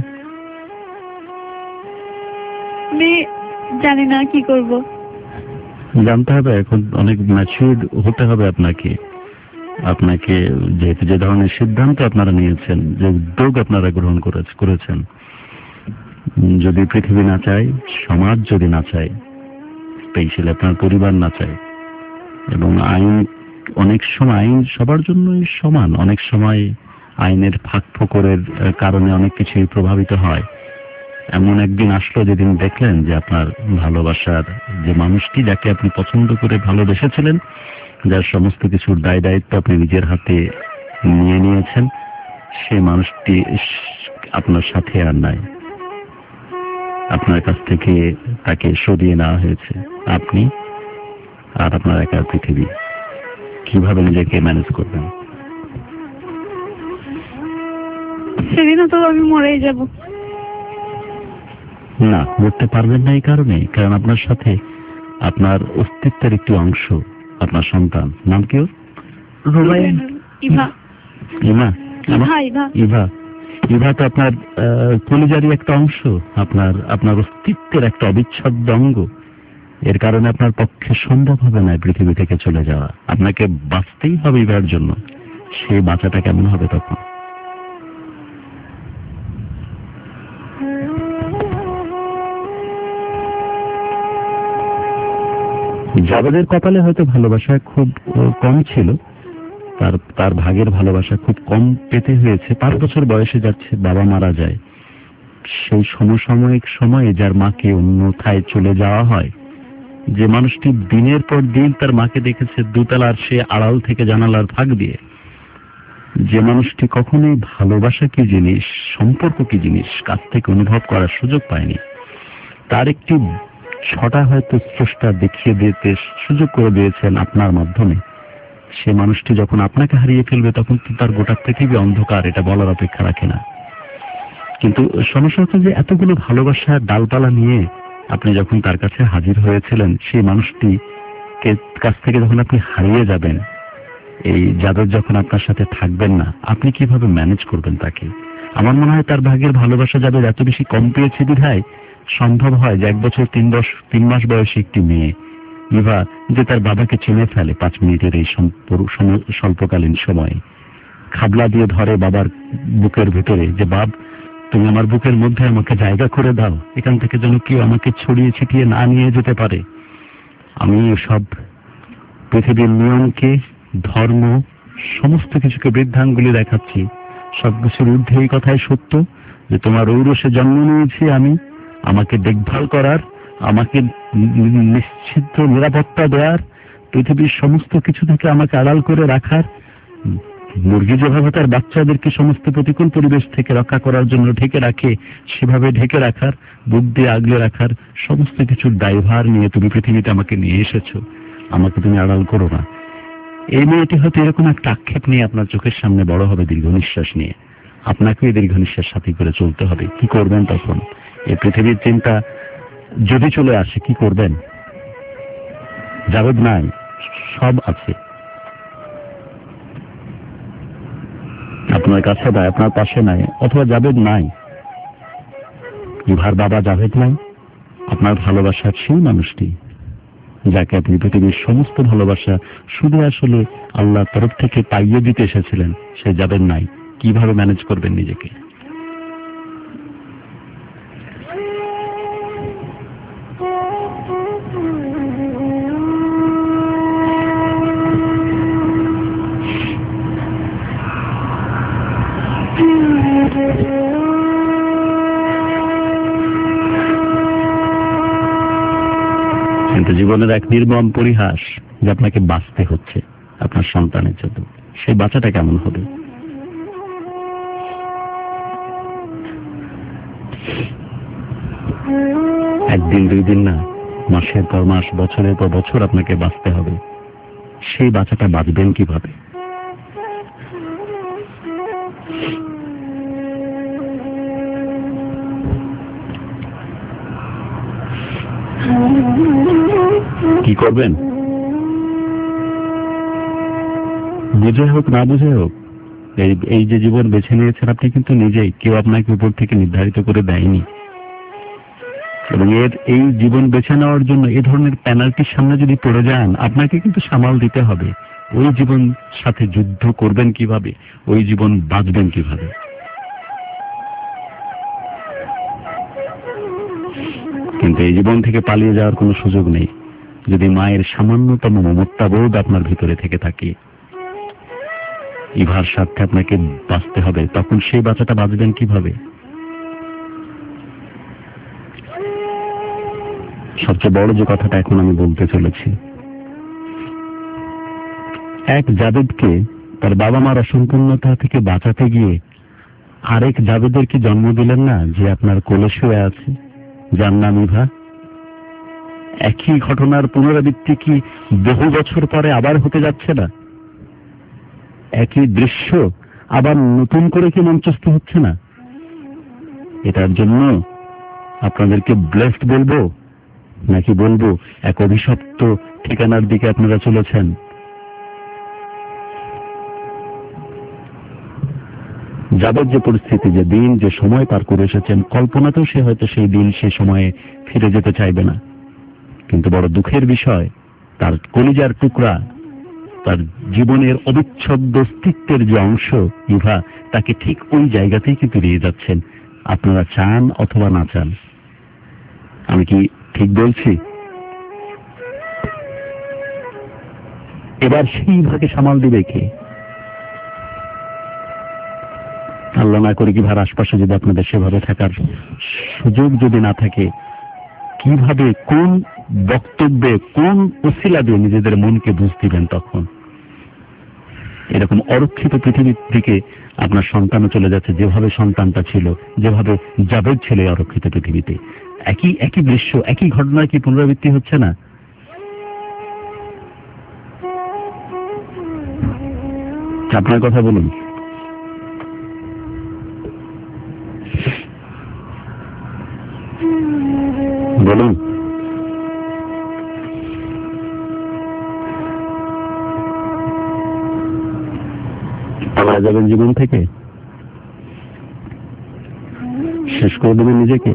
[SPEAKER 2] আমি জানি না কি করব।
[SPEAKER 10] জানতে হবে, এখন অনেক ম্যাচিউরড হতে হবে আপনাকে। আপনাকে যেহেতু যে ধরনের সিদ্ধান্ত আপনারা নিয়েছেন, যে উদ্যোগ আপনারা গ্রহণ করেছেন, যদি পৃথিবী না চায়, সমাজ যদি না চায়, স্পেশালি আপনার পরিবার না চায়, এবং আইন অনেক সময় আইন সবার জন্যই সমান, অনেক সময় আইনের ফাঁক ফোকরের কারণে অনেক কিছুই প্রভাবিত হয়। এমন একদিন আসলো যেদিন দেখলেন যে আপনার ভালোবাসার যে মানুষটি, যাকে আপনি পছন্দ করে ভালোবেসেছিলেন, যার সমস্ত কিছুর দায় দায়িত্ব আপনি নিজের হাতে নিয়ে নিয়েছেন, সেই মানুষটি আপনার সাথে আর নাই। আপনার কাছ থেকে তাকে সরিয়ে নেওয়া হয়েছে, আপনি আর আপনার একার পৃথিবী। কিভাবে নিজেকে ম্যানেজ করবেন?
[SPEAKER 2] সেদিন তো আমি মরেই যাব।
[SPEAKER 10] না, মরতে পারবেন না এই কারণে, কারণ আপনার সাথে আপনার অস্তিত্বের একটি অংশ, আপনার সন্তান। নাম কি ওর?
[SPEAKER 2] ইভা।
[SPEAKER 10] ইভা?
[SPEAKER 2] ইভা।
[SPEAKER 10] ইভা ইভা তো আপনার কলিজারই একটা অংশ, আপনার আপনার অস্তিত্বের একটা অবিচ্ছেদ্য অঙ্গ। এর কারণে আপনার পক্ষে সম্ভব হবে না পৃথিবী থেকে চলে যাওয়া। আপনাকে বাঁচতেই হবে ইভার জন্য। সেই বাঁচাটা কেমন হবে তখন? যাদের কপালে হয়তো ভালোবাসা খুব কম ছিল, তার তার ভাগের ভালোবাসা খুব কম পেতে হয়েছে। পাঁচ বছর বয়সে যাচ্ছে, বাবা মারা যায়, সেই সমসাময়িক সময়ে যার মাকে অন্যথায় চলে যাওয়া হয়, যে মানুষটি দিনের পর দিন তার মাকে দেখেছে দোতলার সে আড়াল থেকে জানালার ফাঁক দিয়ে, যে মানুষটি কখনোই ভালোবাসা কি জিনিস, সম্পর্ক কি জিনিস কাছ থেকে অনুভব করার সুযোগ পায়নি, তার একটি ছটা হয়তো স্রষ্টা দেখিয়ে দিতে সুযোগ করে দিয়েছেন আপনার মাধ্যমে। সে মানুষটি যখন আপনাকে হারিয়ে ফেলবে তখন তো তার গোটা পৃথিবী অন্ধকার, এটা বলার অপেক্ষা রাখে না। কিন্তু সমস্যা হচ্ছে যে এতগুলো ভালোবাসার ডালপালা নিয়ে আপনি যখন তার কাছে হাজির হয়েছিলেন, সেই মানুষটি কাছ থেকে যখন আপনি হারিয়ে যাবেন, এই যাদব যখন আপনার সাথে থাকবেন না, আপনি কিভাবে ম্যানেজ করবেন তাকে? আমার মনে হয় তার ভাগ্যের ভালোবাসা যাদের এত বেশি কম পেয়েছে বিধায় সম্ভব হয় যে এক বছর তিন দশ তিন মাস বয়সী একটি মেয়ে ইভা, যে তার বাবাকে চিনে ফেলে পাঁচ মিনিটের এই স্বল্পকালীন সময়ে, খাবলা দিয়ে ধরে বাবার বুকের ভিতরে, যে বাপ তুমি আমার বুকের মধ্যে আমাকে জায়গা করে দাও, এখান থেকে যেন কেউ আমাকে ছড়িয়ে ছিটিয়ে না নিয়ে যেতে পারে। আমি সব পৃথিবীর নিয়মকে, ধর্ম, সমস্ত কিছুকে বৃদ্ধাঙ্গুলি দেখাচ্ছি। সবকিছুর ঊর্ধ্বে এই কথাই সত্য যে তোমার ঔরসে জন্ম নিয়েছি আমি, আমাকে দেখভাল করার, আমাকে নিশ্চিত নিরাপত্তা দেওয়ার, পৃথিবীর সমস্ত কিছু থেকে আমাকে আড়াল করে রাখার, মুরগি যেভাবে তার বাচ্চাদেরকে সমস্ত প্রতিকূল পরিবেশ থেকে রক্ষা করার জন্য ঢেকে রাখে, সেভাবে ঢেকে রাখার, বুদ্ধি আগলে রাখার সমস্ত কিছুর দায়ভার নিয়ে তুমি পৃথিবীতে আমাকে নিয়ে এসেছো। আমাকে তুমি আড়াল করো না। এই মেয়েটি হয়তো এরকম একটা আক্ষেপ নিয়ে আপনার চোখের সামনে বড় হবে দীর্ঘ নিঃশ্বাস নিয়ে, আপনাকে এই দীর্ঘ নিঃশ্বাস সাথী করে চলতে হবে। কি করবেন তখন? এই পৃথিবীর চিন্তা যদি চলে আসে কি করবেন? জাভেদ নাই, সব আছে আপনার কাছে নাই, আপনার পাশে নাই, অথবা জাভেদ নাই, ইভার বাবা জাভেদ নাই, আপনার ভালোবাসার সেই মানুষটি যাকে আপনি পৃথিবীর সমস্ত ভালোবাসা শুধু আসলে আল্লাহর তরফ থেকে পাইয়ে দিতে এসেছিলেন, সে যাবেন নাই। কিভাবে ম্যানেজ করবেন নিজেকে? কিন্তু জীবনের এক নির্মম পরিহাস যে আপনাকে বাঁচতে হচ্ছে আপনার সন্তানের জন্য, সেই বাচ্চাটা কেমন হবে? একদিন দুই দিন না, মাসের পর মাস, বছরের পর বছর আপনাকে বাঁচতে হবে। সেই বাচ্চাটা বাঁচবেন কিভাবে? কি করবেন? বুঝে হোক না বুঝে হোক, এই এই যে জীবন বেছে নিয়েছেন আপনি কিন্তু নিজেই, কেউ আপনাকে উপর থেকে নির্ধারিত করে দেয়নি। এবং এর এই জীবন বেছে নেওয়ার জন্য এই ধরনের পেনাল্টির সামনে যদি পড়ে যান, আপনাকে কিন্তু সামাল দিতে হবে। ওই জীবন সাথে যুদ্ধ করবেন কিভাবে? ওই জীবন বাঁচবেন কিভাবে? কিন্তু এই জীবন থেকে পালিয়ে যাওয়ার কোনো সুযোগ নেই যদি মায়ের সামান্যতম মমতাবোধ আপনার ভিতরে থেকে থাকে। ইভার সাথে আপনাকে বাঁচতে হবে, তখন সেই বাচ্চাটা বাঁচবেন কিভাবে? সবচেয়ে বড় যে কথাটা এখন আমি বলতে চলেছি, এক জাবেদকে তার বাবা মার অসম্পূর্ণতা থেকে বাঁচাতে গিয়ে আরেক জাবেদের কি জন্ম দিলেন না, যে আপনার কোলে শুয়ে আছে, যার নাম ইভা? একই ঘটনার পুনরাবৃত্তি কি বহু বছর পরে আবার হতে যাচ্ছে না? একই দৃশ্য আবার নতুন করে কি মঞ্চস্থ হচ্ছে না? এটার জন্য আপনাদেরকে ব্লেসড বলবো নাকি বলবো এক অভিশপ্ত ঠিকানার দিকে আপনারা চলেছেন? যাদের যে পরিস্থিতি, যে দিন, যে সময় পার করে এসেছেন, কল্পনাতেও সে হয়তো সেই দিন, সেই সময়ে ফিরে যেতে চাইবে না। কিন্তু বড় দুঃখের বিষয়, তার কলিজার টুকরা, তার জীবনের অবিচ্ছেদ্য অস্তিত্বের যে অংশ ইভা, তাকে ঠিক ওই জায়গাতেই কিন্তু দিয়ে যাচ্ছেন, আপনারা চান অথবা না চান। আমি কি ঠিক বলছি? এবার সেই ভাগে সামাল দিবে কে? আল্লাহ না করে কি ভার আশপাশে যদি আপনাদের সেভাবে থাকার সুযোগ যদি না থাকে, কিভাবে, কোন বক্তব্যে, কোন ওসিলা দিয়ে নিজেদের মনকে বুঝ দিবেন তখন? এরকম অরক্ষিত পৃথিবীর দিকে আপনার সন্তানও চলে যাচ্ছে, যেভাবে সন্তানটা ছিল, যেভাবে জাবেদ ছিল অরক্ষিত পৃথিবীতে। একই একই দৃশ্য, একই ঘটনার কি পুনরাবৃত্তি হচ্ছে না? আপনার কথা বলুন। বলুন। পালা যাবেন জীবন থেকে, শেষ করে দেবেন নিজেকে,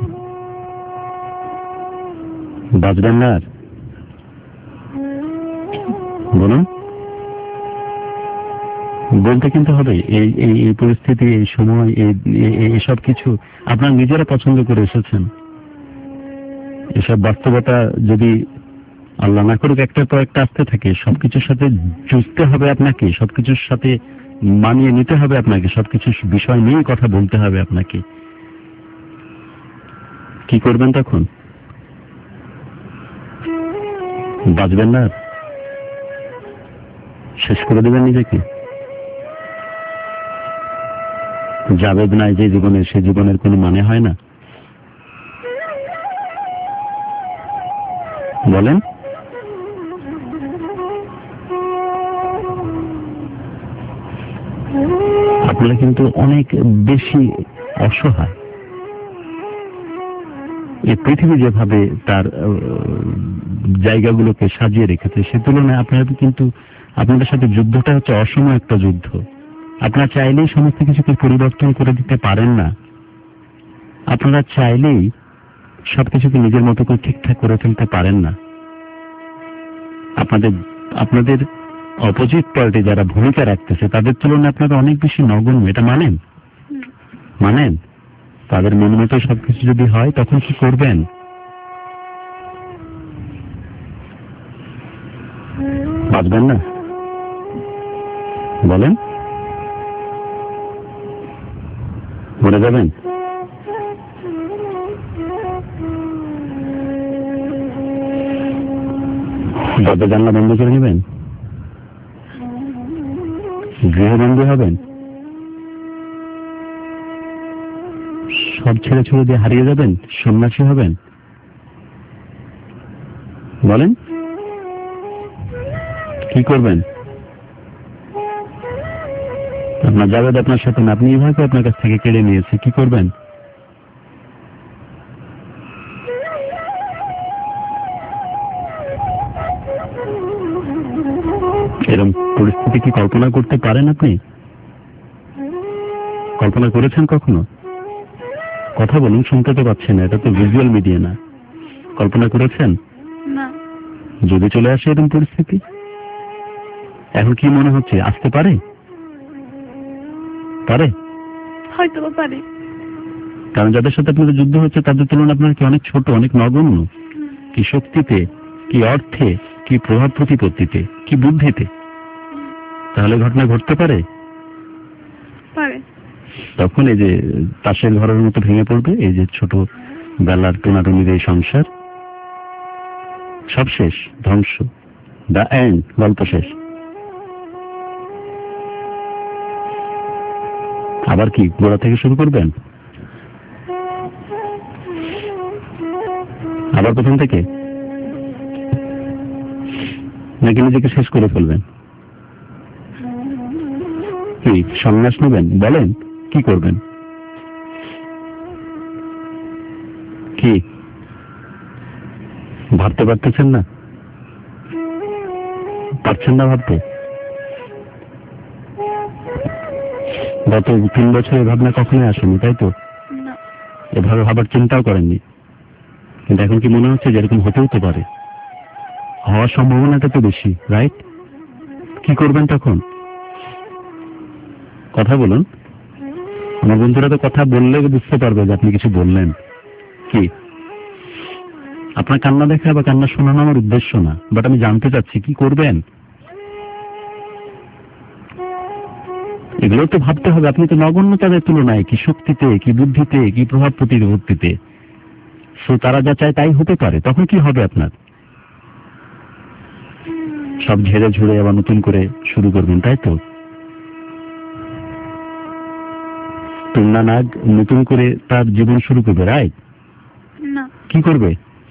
[SPEAKER 10] বাঁচবেন না আর? বলুন বলতে কিন্তু হবে এই এই এই পরিস্থিতি, এই সময়, এই সব কিছু আপনারা নিজেরা পছন্দ করে এসেছেন। এসব বাস্তবতা যদি আল্লাহ না করুক একটার পর একটা আসতে থাকে, সবকিছুর সাথে যুঝতে হবে আপনাকে, সবকিছুর সাথে মানিয়ে নিতে হবে আপনাকে, সবকিছু বিষয় নিয়ে কথা বলতে হবে আপনাকে। কি করবেন তখন? বাঁচবেন না, শেষ করে দেবেন নিজেকে। জাবেদ নাই যে জীবনের, সে জীবনের কোনো মানে হয় না। বলেন, আপনারা কিন্তু অনেক বেশি অসহায়। এই পৃথিবী যেভাবে তার জায়গাগুলোকে সাজিয়ে রেখেছে, সে তুলনায় আপনারা কিন্তু, আপনাদের সাথে যুদ্ধটা হচ্ছে অসময় একটা যুদ্ধ। আপনারা চাইলেই সমস্ত কিছুকে পরিবর্তন করে দিতে পারেন না। আপনারা চাইলেই সবকিছুকে নিজের মতো করে ঠিকঠাক করে ফেলতে পারেন না। আপনাদের আপনাদের অপোজিট পার্টি যারা ভূমিকা রাখতেছে, তাদের তুলনায় আপনারা অনেক বেশি নগণ্য। এটা মানেন? মানেন? তাদের মন মতো সবকিছু যদি হয়, তখন কি করবেন? বাঁচবেন না? বলেন, মরে যাবেন? দরজা জানলা বন্ধ করে নেবেন? গৃহবন্দী হবেন? সব ছেড়ে ছেড়ে দিয়ে হারিয়ে যাবেন? সন্ন্যাসী হবেন? বলেন, কি করবেন? আপনার জাবেদ আপনার সাথে না, আপনি এভাবে আপনার কাছ থেকে কেড়ে নিয়েছে, কি করবেন? এরকম পরিস্থিতি কি কল্পনা করতে পারেন আপনি? কল্পনা করেছেন কখনো? কথা বলুন, শুনতে তো পাচ্ছেন না, এটা তো ভিজুয়াল মিডিয়া না। কল্পনা করেছেন? যদি চলে আসে এরকম পরিস্থিতি, এখন কি মনে হচ্ছে আসতে পারে? পারে,
[SPEAKER 2] হয়তো পারে।
[SPEAKER 10] কারণ যাদের সাথে আপনাদের যুদ্ধ হচ্ছে, তাদের তুলনায় আপনার কি অনেক ছোট, অনেক নগণ্য। কি শক্তিতে, কি অর্থে, কি প্রভাব প্রতিপত্তিতে, কি বুদ্ধিতে। তাহলে ঘটনা ঘটতে পারে। তখন এই যে তাসের ঘরের মতো ভেঙে পড়বে, এই যে ছোট বেলার টুনাটুনির এই সংসার, সব শেষ, ধ্বংস, দ্য এন্ড, গল্প শেষ। আবার কি গোড়া থেকে শুরু করবেন? আবার প্রথম থেকে, নাকি নিজেকে শেষ করে ফেলবেন? কি সন্ন্যাস নেবেন? বলেন, কি করবেন? কি ভাবতে পারতেছেন না? পারছেন না ভাবতে? গত তিন বছর ভাবনা কখনোই আসেনি, তাই তো? এভাবে ভাবার চিন্তাও করেননি, কিন্তু এখন কি মনে হচ্ছে যেরকম হতেও তো পারে, হওয়ার সম্ভাবনাটা তো বেশি, রাইট? কি করবেন তখন? কথা বলুন। আমার বন্ধুরা তো কথা বললে বুঝতে পারবে যে আপনি কিছু বললেন। কি আপনার কান্না দেখা বা কান্না শোনানো আমার উদ্দেশ্য না, বাট আমি জানতে চাচ্ছি কি করবেন। এগুলো তো ভাবতে হবে। আপনি তো নগণ্য তাদের তুলনায়, কি শক্তিতে, কি বুদ্ধিতে, কি প্রভাব প্রতিপত্তিতে। সো তারা যা চায় তাই হতে পারে। তখন কি হবে আপনার? সব ঝেড়ে ঝুড়ে আবার নতুন করে শুরু করবেন, তাই তো? তুলনা নাগ নতুন করে তার জীবন শুরু করবে, রাইট? কি করবে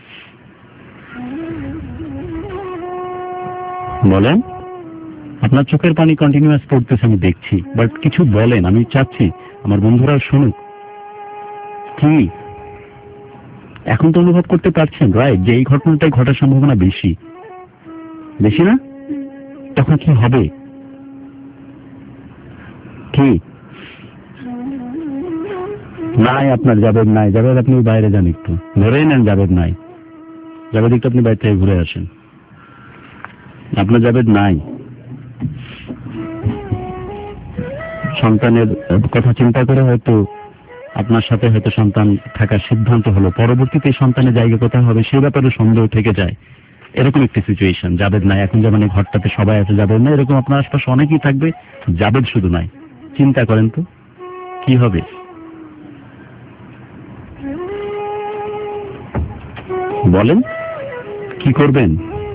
[SPEAKER 10] বলেন? আপনার চোখের পানি কন্টিনিউয়াস পড়তেছে, আমি দেখছি, বাট কিছু বলেন, আমি চাচ্ছি আমার বন্ধুরা শুনুক। কি এখন তো অনুভব করতে পারছেন, রাইট, যে এই ঘটনাটাই ঘটার সম্ভাবনা বেশি, বেশি না? তখন কি হবে? কি নাই আপনার জাবেদ নাই। জাবেদ আপনি বাইরে যান, একটু ধরেই নেন জাবেদ নাই। জাবেদ একটু আপনি বাইরে থেকে ঘুরে আসেন, আপনার জাবেদ নাই। সন্তানের কথা চিন্তা করে হয়তো আপনার সাথে হয়তো সন্তান থাকার সিদ্ধান্ত হলো, পরবর্তীতে সন্তানের জায়গা কোথায় হবে সে ব্যাপারে সন্দেহ থেকে যায়। এরকম একটি সিচুয়েশন। জাবেদ নাই, এখন যেমন এই ঘরটাতে সবাই আছে, জাবেদ নাই, এরকম আপনার আশপাশে অনেকেই থাকবে, জাবেদ শুধু নাই। চিন্তা করেন তো কি হবে। বলেন কি করবেন?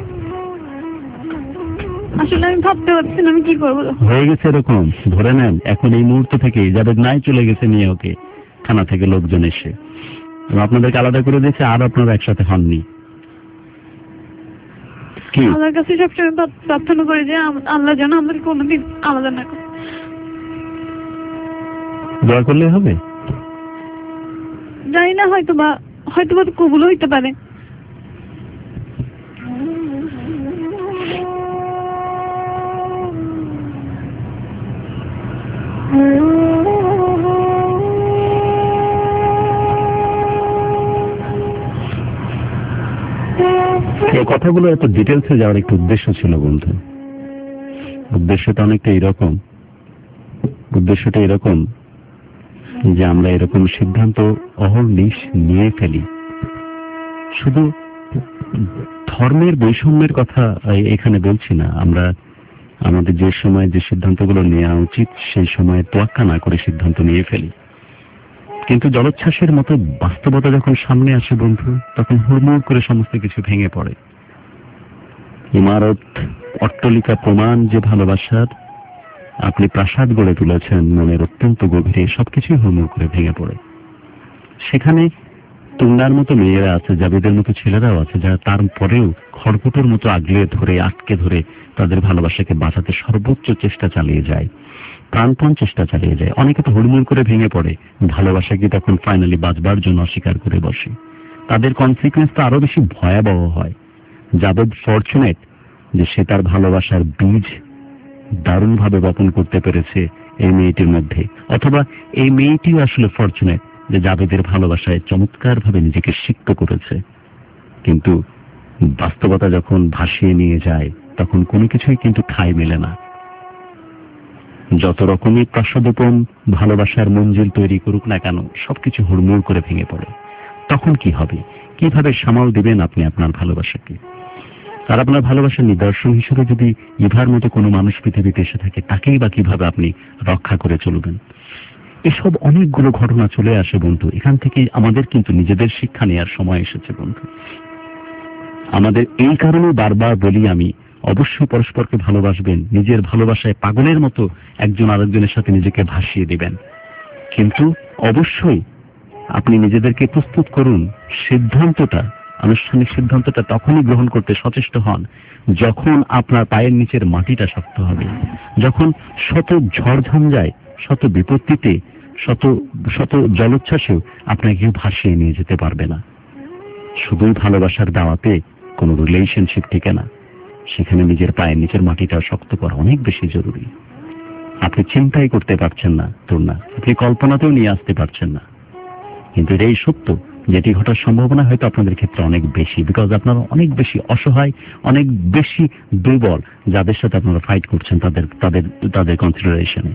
[SPEAKER 2] আসলে আমি ভাবতে পারছি না আমি কি করবো।
[SPEAKER 10] হয়ে গেছে এরকম, ধরে নেন এখন এই মুহূর্ত থেকে জাবেদ নাই চলে গেছে নিয়ে ওকে থানা থেকে লোকজন এসে আপনাদেরকে আলাদা করে দিয়েছে, আর আপনারা একসাথে হননি। কি
[SPEAKER 2] আল্লাহর কাছে সবসময় প্রার্থনা করি যে আল্লাহ যেন আমাদের কোনোদিন আলাদা না করে।
[SPEAKER 10] দোয়া করলে হবে?
[SPEAKER 2] জানি না, হয়তো বা হয়তো বা কবুল হইতে পারে।
[SPEAKER 10] এই কথাগুলো এত ডিটেলসে যাওয়ার একটু উদ্দেশ্য ছিল বন্ধু। উদ্দেশ্যটা অনেকটা এরকম, উদ্দেশ্যটা এরকম যে আমরা এরকম সিদ্ধান্ত অহর্নিশ নিয়ে ফেলি। শুধু ধর্মের বৈষম্যের কথা এখানে বলছি না, আমরা আমাদের যে সময় যে সিদ্ধান্তগুলো নেওয়া উচিত সেই সময় তোয়াক্কা না করে সিদ্ধান্ত নিয়ে ফেলি। কিন্তু জলোচ্ছ্বাসের মতো বাস্তবতা যখন সামনে আসে বন্ধু, তখন হুড়মুড় করে সমস্ত কিছু ভেঙে পড়ে। ইমারত, অট্টালিকা প্রমাণ যে ভালোবাসার আপনি প্রাসাদ গড়ে তুলেছেন মনের অত্যন্ত গভীরে, সবকিছুই হুড়মুড় করে ভেঙে পড়ে। সেখানে তুঙ্গার মতো মেয়েরা আছে, জাবেদের মতো ছেলেরাও আছে, যারা তারপরেও খড়কুটোর মতো আগলে ধরে আটকে ধরে তাদের ভালোবাসাকে বাঁচাতে সর্বোচ্চ চেষ্টা চালিয়ে যায়, প্রাণপণ চেষ্টা চালিয়ে যায়। অনেকে তো হুড়মুড় করে ভেঙে পড়ে, ভালোবাসাকে তখন ফাইনালি বাঁচবার জন্য অস্বীকার করে বসে। তাদের কনসিকুয়েন্স তো আরো বেশি ভয়াবহ হয়। জাবেদ ফরচুনেট যে সে তার ভালোবাসার বীজ দারুণ ভাবে বপন করতে পেরেছে এই মেয়েটির মধ্যে, অথবা এই মেয়েটিও আসলে ফরচুনেট যে জাবেদের ভালোবাসায় চমৎকার ভাবে নিজেকে সিক্ত করেছে। কিন্তু বাস্তবতা যখন ভাসিয়ে নিয়ে যায় তখন কোনো কিছুই কিন্তু ঠাঁই মেলে না। যত রকমই প্রাসাদোপম ভালোবাসার মঞ্জিল তৈরি করুক না কেন, সবকিছু হুড়মুড় করে ভেঙে পড়ে। তখন কি হবে? কিভাবে সামাল দিবেন আপনি আপনার ভালোবাসাকে? আর আপনার ভালোবাসার নিদর্শন হিসেবে যদি ইভার মতো কোনো মানুষ পৃথিবীতে এসে থাকে, তাকেই বা কিভাবে আপনি রক্ষা করে চলবেন? এসব অনেকগুলো ঘটনা চলে আসে বন্ধু। এখান থেকে আমাদের কিন্তু নিজেদের শিক্ষা নেওয়ার সময় এসেছে বন্ধু। আমাদের এই কারণে বারবার বলি আমি, অবশ্যই পরস্পরকে ভালোবাসবেন, নিজের ভালোবাসায় পাগলের মতো একজন আরেকজনের সাথে নিজেকে ভাসিয়ে দিবেন। কিন্তু অবশ্যই আপনি নিজেদেরকে প্রস্তুত করুন। সিদ্ধান্তটা, আনুষ্ঠানিক সিদ্ধান্তটা তখনই গ্রহণ করতে সচেষ্ট হন যখন আপনার পায়ের নিচের মাটিটা শক্ত হবে, যখন শত ঝড়ঝঞ্ঝায়, শত বিপত্তিতে, শত শত জলোচ্ছ্বাসেও আপনাকে কেউ ভাসিয়ে নিয়ে যেতে পারবে না। শুধুই ভালোবাসার দাওয়াতে কোনো রিলেশনশিপ টিকে না, সেখানে নিজের পায়ের নিচের মাটিটা শক্ত করা অনেক বেশি জরুরি। আপনি চিন্তাই করতে পারছেন না তোর না, আপনি কল্পনাতেও নিয়ে আসতে পারছেন না, কিন্তু এটাই সত্য। যেটি ঘটার সম্ভাবনা হয়তো আপনাদের ক্ষেত্রে অনেক বেশি, বিকজ আপনারা অনেক বেশি অসহায়, অনেক বেশি দুর্বল, যাদের সাথে আপনারা ফাইট করছেন তাদের তাদের তাদের কনসিডারেশনে।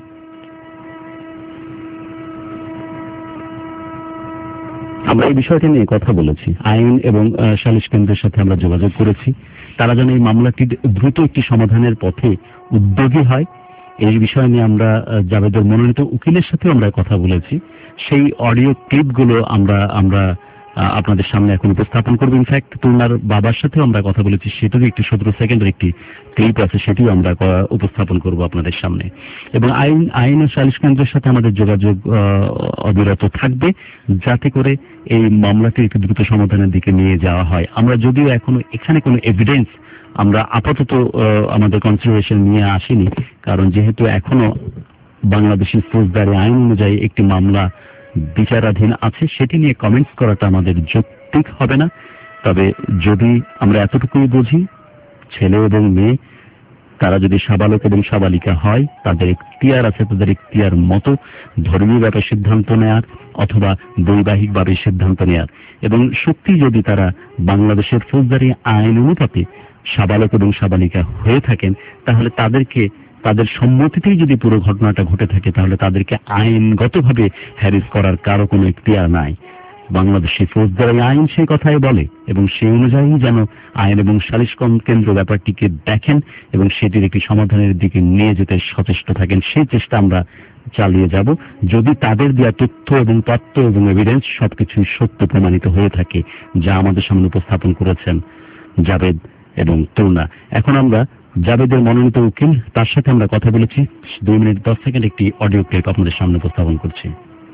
[SPEAKER 10] আমরা এই বিষয়টি নিয়ে কথা বলেছি, আইন এবং সালিশ কেন্দ্রের সাথে আমরা যোগাযোগ করেছি, তারা যেন এই মামলাটি দ্রুত একটি সমাধানের পথে উদ্যোগী হয় এই বিষয় নিয়ে আমরা জাবেদের মনোনীত উকিলের সাথে আমরা কথা বলেছি। সেই অডিও ক্লিপগুলো আমরা আমরা আপনাদের সামনে এখন উপস্থাপন করবো। ইনফ্যাক্ট তুলনার বাবার সাথেও আমরা কথা বলেছি, সেটারও একটি সতেরো সেকেন্ডের একটি ক্লিপ আছে, সেটিও আমরা উপস্থাপন করব আপনাদের সামনে। এবং আইন আইন ও সালিশ কেন্দ্রের সাথে আমাদের যোগাযোগ অবিরত থাকবে, যাতে করে এই মামলাটি একটি দ্রুত সমাধানের দিকে নিয়ে যাওয়া হয়। আমরা যদিও এখনো এখানে কোনো এভিডেন্স আমরা আপাতত আমাদের কনসিডারেশন নিয়ে আসিনি, কারণ যেহেতু এখনো বাংলাদেশি ফৌজদারি আইন অনুযায়ী একটি মামলা বিচারাধীন আছে, সেটি নিয়ে কমেন্টস করাটা আমাদের যৌক্তিক হবে না। তবে যদি আমরা এতটুকুই বুঝি, ছেলে এবং মেয়ে তারা যদি সাবালক এবং সাবালিকা হয়, তাদের এখতিয়ার আছে, তাদের এখতিয়ার মতো ধর্মীয় ব্যাপারে সিদ্ধান্ত নেয়ার অথবা বৈবাহিকভাবে সিদ্ধান্ত নেয়ার। এবং সত্যি যদি তারা বাংলাদেশের ফৌজদারি আইন অনুপাতে সাবালক এবং সাবালিকা হয়ে থাকেন, তাহলে তাদেরকে তাদের সম্মতিতেই যদি পুরো ঘটনাটা ঘটে থাকে তাহলে তাদেরকে আইনগতভাবে হ্যারিস করার কারো কোনো ইখতিয়ার নাই। বাংলাদেশি ফৌজদারি আইন সেই কথাই বলে এবং সেই অনুযায়ী যেন আইন এবং সালিশ কেন্দ্র ব্যাপারটিকে দেখেন এবং সেটির একটি সমাধানের দিকে নিয়ে যেতে সচেষ্ট থাকেন। সেই চেষ্টা আমরা চালিয়ে যাব যদি তাদের দেওয়া তথ্য এবং তত্ত্ব এবং এভিডেন্স সবকিছুই সত্য প্রমাণিত হয়ে থাকে, যা আমাদের সামনে উপস্থাপন করেছেন জাবেদ এবং তরুণা। এখন আমরা জাবেদের মনোনীত উকিল, তার সাথে আমরা কথা বলেছি। দুই মিনিট দশ সেকেন্ড একটি অডিও ক্লিপ আপনাদের সামনে উপস্থাপন করছি।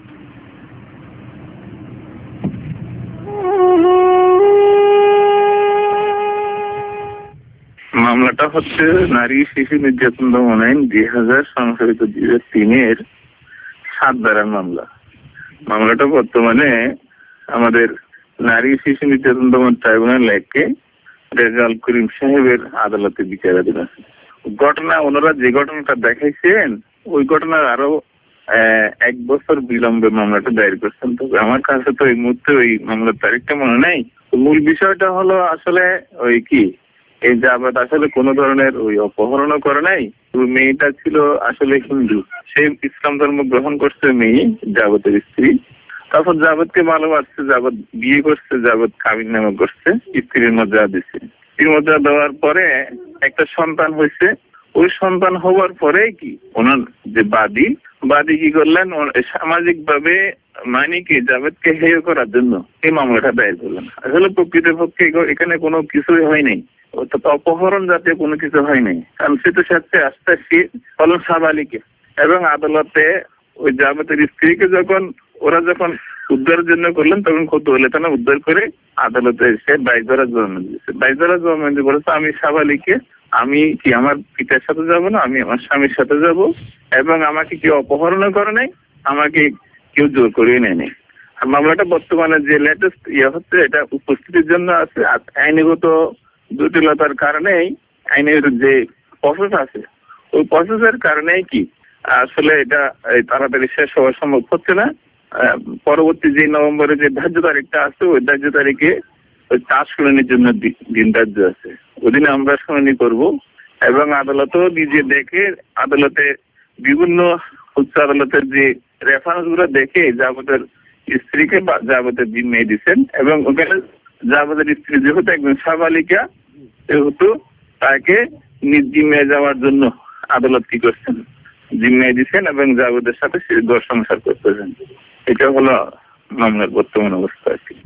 [SPEAKER 12] মামলাটা হচ্ছে নারী শিশু নির্যাতন দমন আইন দুই হাজার সংশোধিত দুই হাজার তিনের সাত ধারার মামলা। মামলাটা বর্তমানে আমাদের নারী শিশু নির্যাতন দমন ট্রাইব্যুনাল একে রেজাউল করিম সাহেবের আদালতে বিচারাধীন আছে। ঘটনা ওনারা যে ঘটনাটা দেখাইছেন ওই ঘটনার আরো এক বছর বিলম্বে মামলাটা দায়ের করছেন। তবে আমার কাছে তো এই মুহূর্তে ওই মামলার তারিখটা মনে নেই। মূল বিষয়টা হলো আসলে ওই কি এই জাবেদ আসলে কোন ধরনের ওই অপহরণও করে নাই। মেয়েটা ছিল আসলে হিন্দু, সে ইসলাম ধর্ম গ্রহণ করছে মেয়ে জাবেদের স্ত্রী। তারপর জাবেদকে ভালোবাসছে, জাবেদ বিয়ে করছে, জাবেদ কাবিন নামা করছে, স্ত্রীর মর্যাদা দিচ্ছে। স্ত্রীর মর্যাদা দেওয়ার পরে একটা সন্তান হয়েছে। ওই সন্তান হওয়ার পরে কি ওনার যে বাদী বাদী কি করলেন, সামাজিক ভাবে মানিকে জাবেদকে হেয় করার জন্য এই মামলাটা দায়ের করলেন। আসলে প্রকৃতপক্ষে এখানে কোনো কিছুই হয় নাই, অর্থাৎ অপহরণ জাতীয় কোনো কিছু হয় নাই। কারণ সে তো সাথে আস্তে আস্তে হলো সাবালিকে এবং আদালতে ওই জাবেদের স্ত্রীকে যখন ওরা যখন উদ্ধারের জন্য করলেন তখন কৌতূহলে থানা উদ্ধার করে আদালতে এসে বাইশ ধারা জবানবন্দি দিয়েছে। বাইশ ধারা জবানবন্দি বলেছে আমি সাবালিকে আমি কি আমার পিতার সাথে যাব না, আমি আমার স্বামীর সাথে যাব এবং আমাকে কেউ অপহরণ করে নাই, আমাকে কেউ জোর করিয়ে নেয় নাই। আর মামলাটা বর্তমানে যে লেটেস্ট ইয়ে হচ্ছে এটা উপস্থিতির জন্য আছে। আইনগত জটিলতার কারণেই আইনের যে প্রসেস আছে ওই প্রসেসের কারণেই কি আসলে এটা তাড়াতাড়ি শেষ হওয়া সম্ভব হচ্ছে না। পরবর্তী যে নভেম্বরে যে ধার্য তারিখটা আছে ওই ধার্য তারিখে ওই চার শুনানির জন্য দিন ধার্য আছে। ওদিনে আমরা শুনানি করব এবং আদালতও নিজে দেখে আদালতে বিভিন্ন উচ্চ আদালতের যে রেফারেন্স গুলো দেখে জাবেদের স্ত্রীকে জাবেদের জিম্মায় দিচ্ছেন এবং ওখানে জাবেদের স্ত্রী যেহেতু একজন সাবালিকা সেহেতু তাকে নিজ জিম্মায় যাওয়ার জন্য আদালত কি করছেন জিম্মায় দিচ্ছেন এবং জাবেদের সাথে সে ঘর সংসার করতেছেন। এটা হলো মামলার বর্তমান অবস্থা আর কি।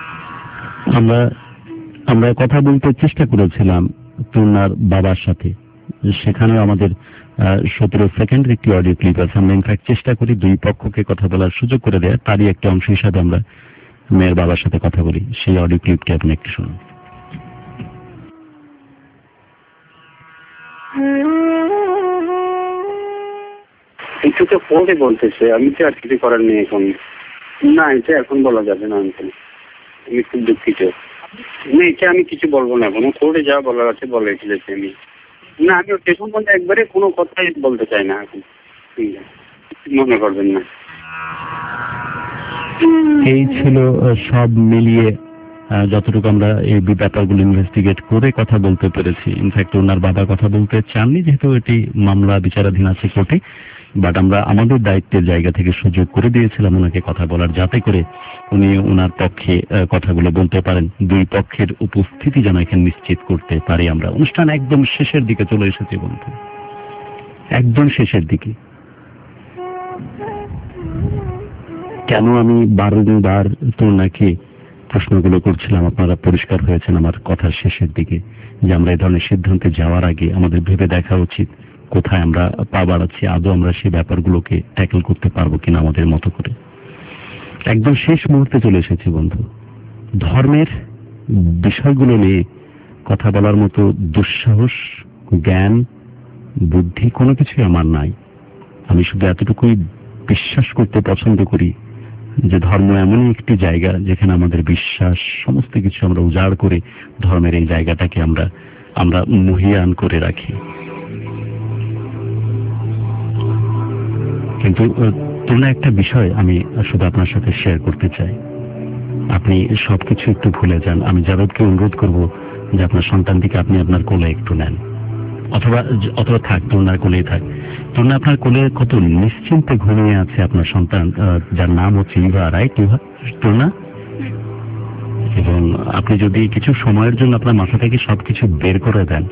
[SPEAKER 10] আমরা আমরা কথা বলতে চেষ্টা করেছিলাম তরুণার বাবার সাথে, সেখানেও আমাদের সতেরো সেকেন্ডের একটি অডিও ক্লিপ আছে। আমরা ইনফ্যাক্ট চেষ্টা করি দুই পক্ষকে কথা বলার সুযোগ করে দেয়, তারই একটি অংশ হিসাবে আমরা মেয়ের বাবার সাথে কথা বলি। সেই অডিও ক্লিপটি আপনি একটু শুনুন।
[SPEAKER 13] কিছু তো পরে বলতেছে, আমি তো আর কিছু করার নেই এখন। না এটা এখন বলা যাবে না, আমি আমি খুব দুঃখিত। না এটা আমি কিছু বলবো না, কোনো কোর্টে যা বলার আছে বলে ফেলেছি আমি। না আমি সে সম্বন্ধে একবারে কোনো কথাই বলতে চাই না এখন, ঠিক আছে মনে করবেন না।
[SPEAKER 10] এই ছিল সব মিলিয়ে যতটুকু আমরা এই ব্যাপারগুলো ইনভেস্টিগেট করে কথা বলতে পেরেছি। ইনফ্যাক্ট ওনার বাবা কথা বলতে চাননি যেহেতু এটি মামলা বিচারাধীন আছে কোর্টে, বাট আমরা আমাদের দায়িত্বের জায়গা থেকে সুযোগ করে দিয়েছিলাম ওনাকে কথা বলার, যাতে করে উনি ওনার পক্ষে কথাগুলো বলতে পারেন। দুই পক্ষের উপস্থিতি যেন এখানে নিশ্চিত করতে পারি আমরা। অনুষ্ঠান একদম শেষের দিকে চলে এসেছে বন্ধু, একদম শেষের দিকে। কেন আমি বারবার তরুণাকে প্রশ্নগুলো করছিলাম আপনারা পরিষ্কার হয়েছেন আমার কথার শেষের দিকে, যে আমরা এই ধরনের সিদ্ধান্তে যাওয়ার আগে আমাদের ভেবে দেখা উচিত কোথায় আমরা পা বাড়াচ্ছি, আদৌ আমরা সেই ব্যাপারগুলোকে ট্যাকল করতে পারবো কিনা আমাদের মতো করে। একদম শেষ মুহূর্তে চলে এসেছি বন্ধু। ধর্মের বিষয়গুলো নিয়ে কথা বলার মতো দুঃসাহস, জ্ঞান, বুদ্ধি কোনো কিছুই আমার নাই। আমি শুধু এতটুকুই বিশ্বাস করতে পছন্দ করি যে ধর্ম এমনই একটি জায়গা যেখানে আমাদের বিশ্বাস সমস্ত কিছু আমরা উজাড় করে ধর্মের এই জায়গাটাকে আমরা আমরা মহিয়ান করে রাখি। কিন্তু তোমরা একটা বিষয় আমি শুধু আপনার সাথে শেয়ার করতে চাই। আপনি সবকিছু একটু ভুলে যান। আমি জাবেদকে অনুরোধ করব যে আপনার সন্তানটিকে আপনি আপনার কোলে একটু নেন, অথবা অথবা থাক তরুণার কোলেই থাক, তরুণা আপনার কোলে কত নিশ্চিন্তে ঘুমিয়ে আছে আপনার সন্তান, যার নাম হচ্ছে ইভা, রাইট? ইভা, তরুণা। এবং আপনি যদি কিছু সময়ের জন্য আপনার মাথা থেকে সবকিছু বের করে দেন,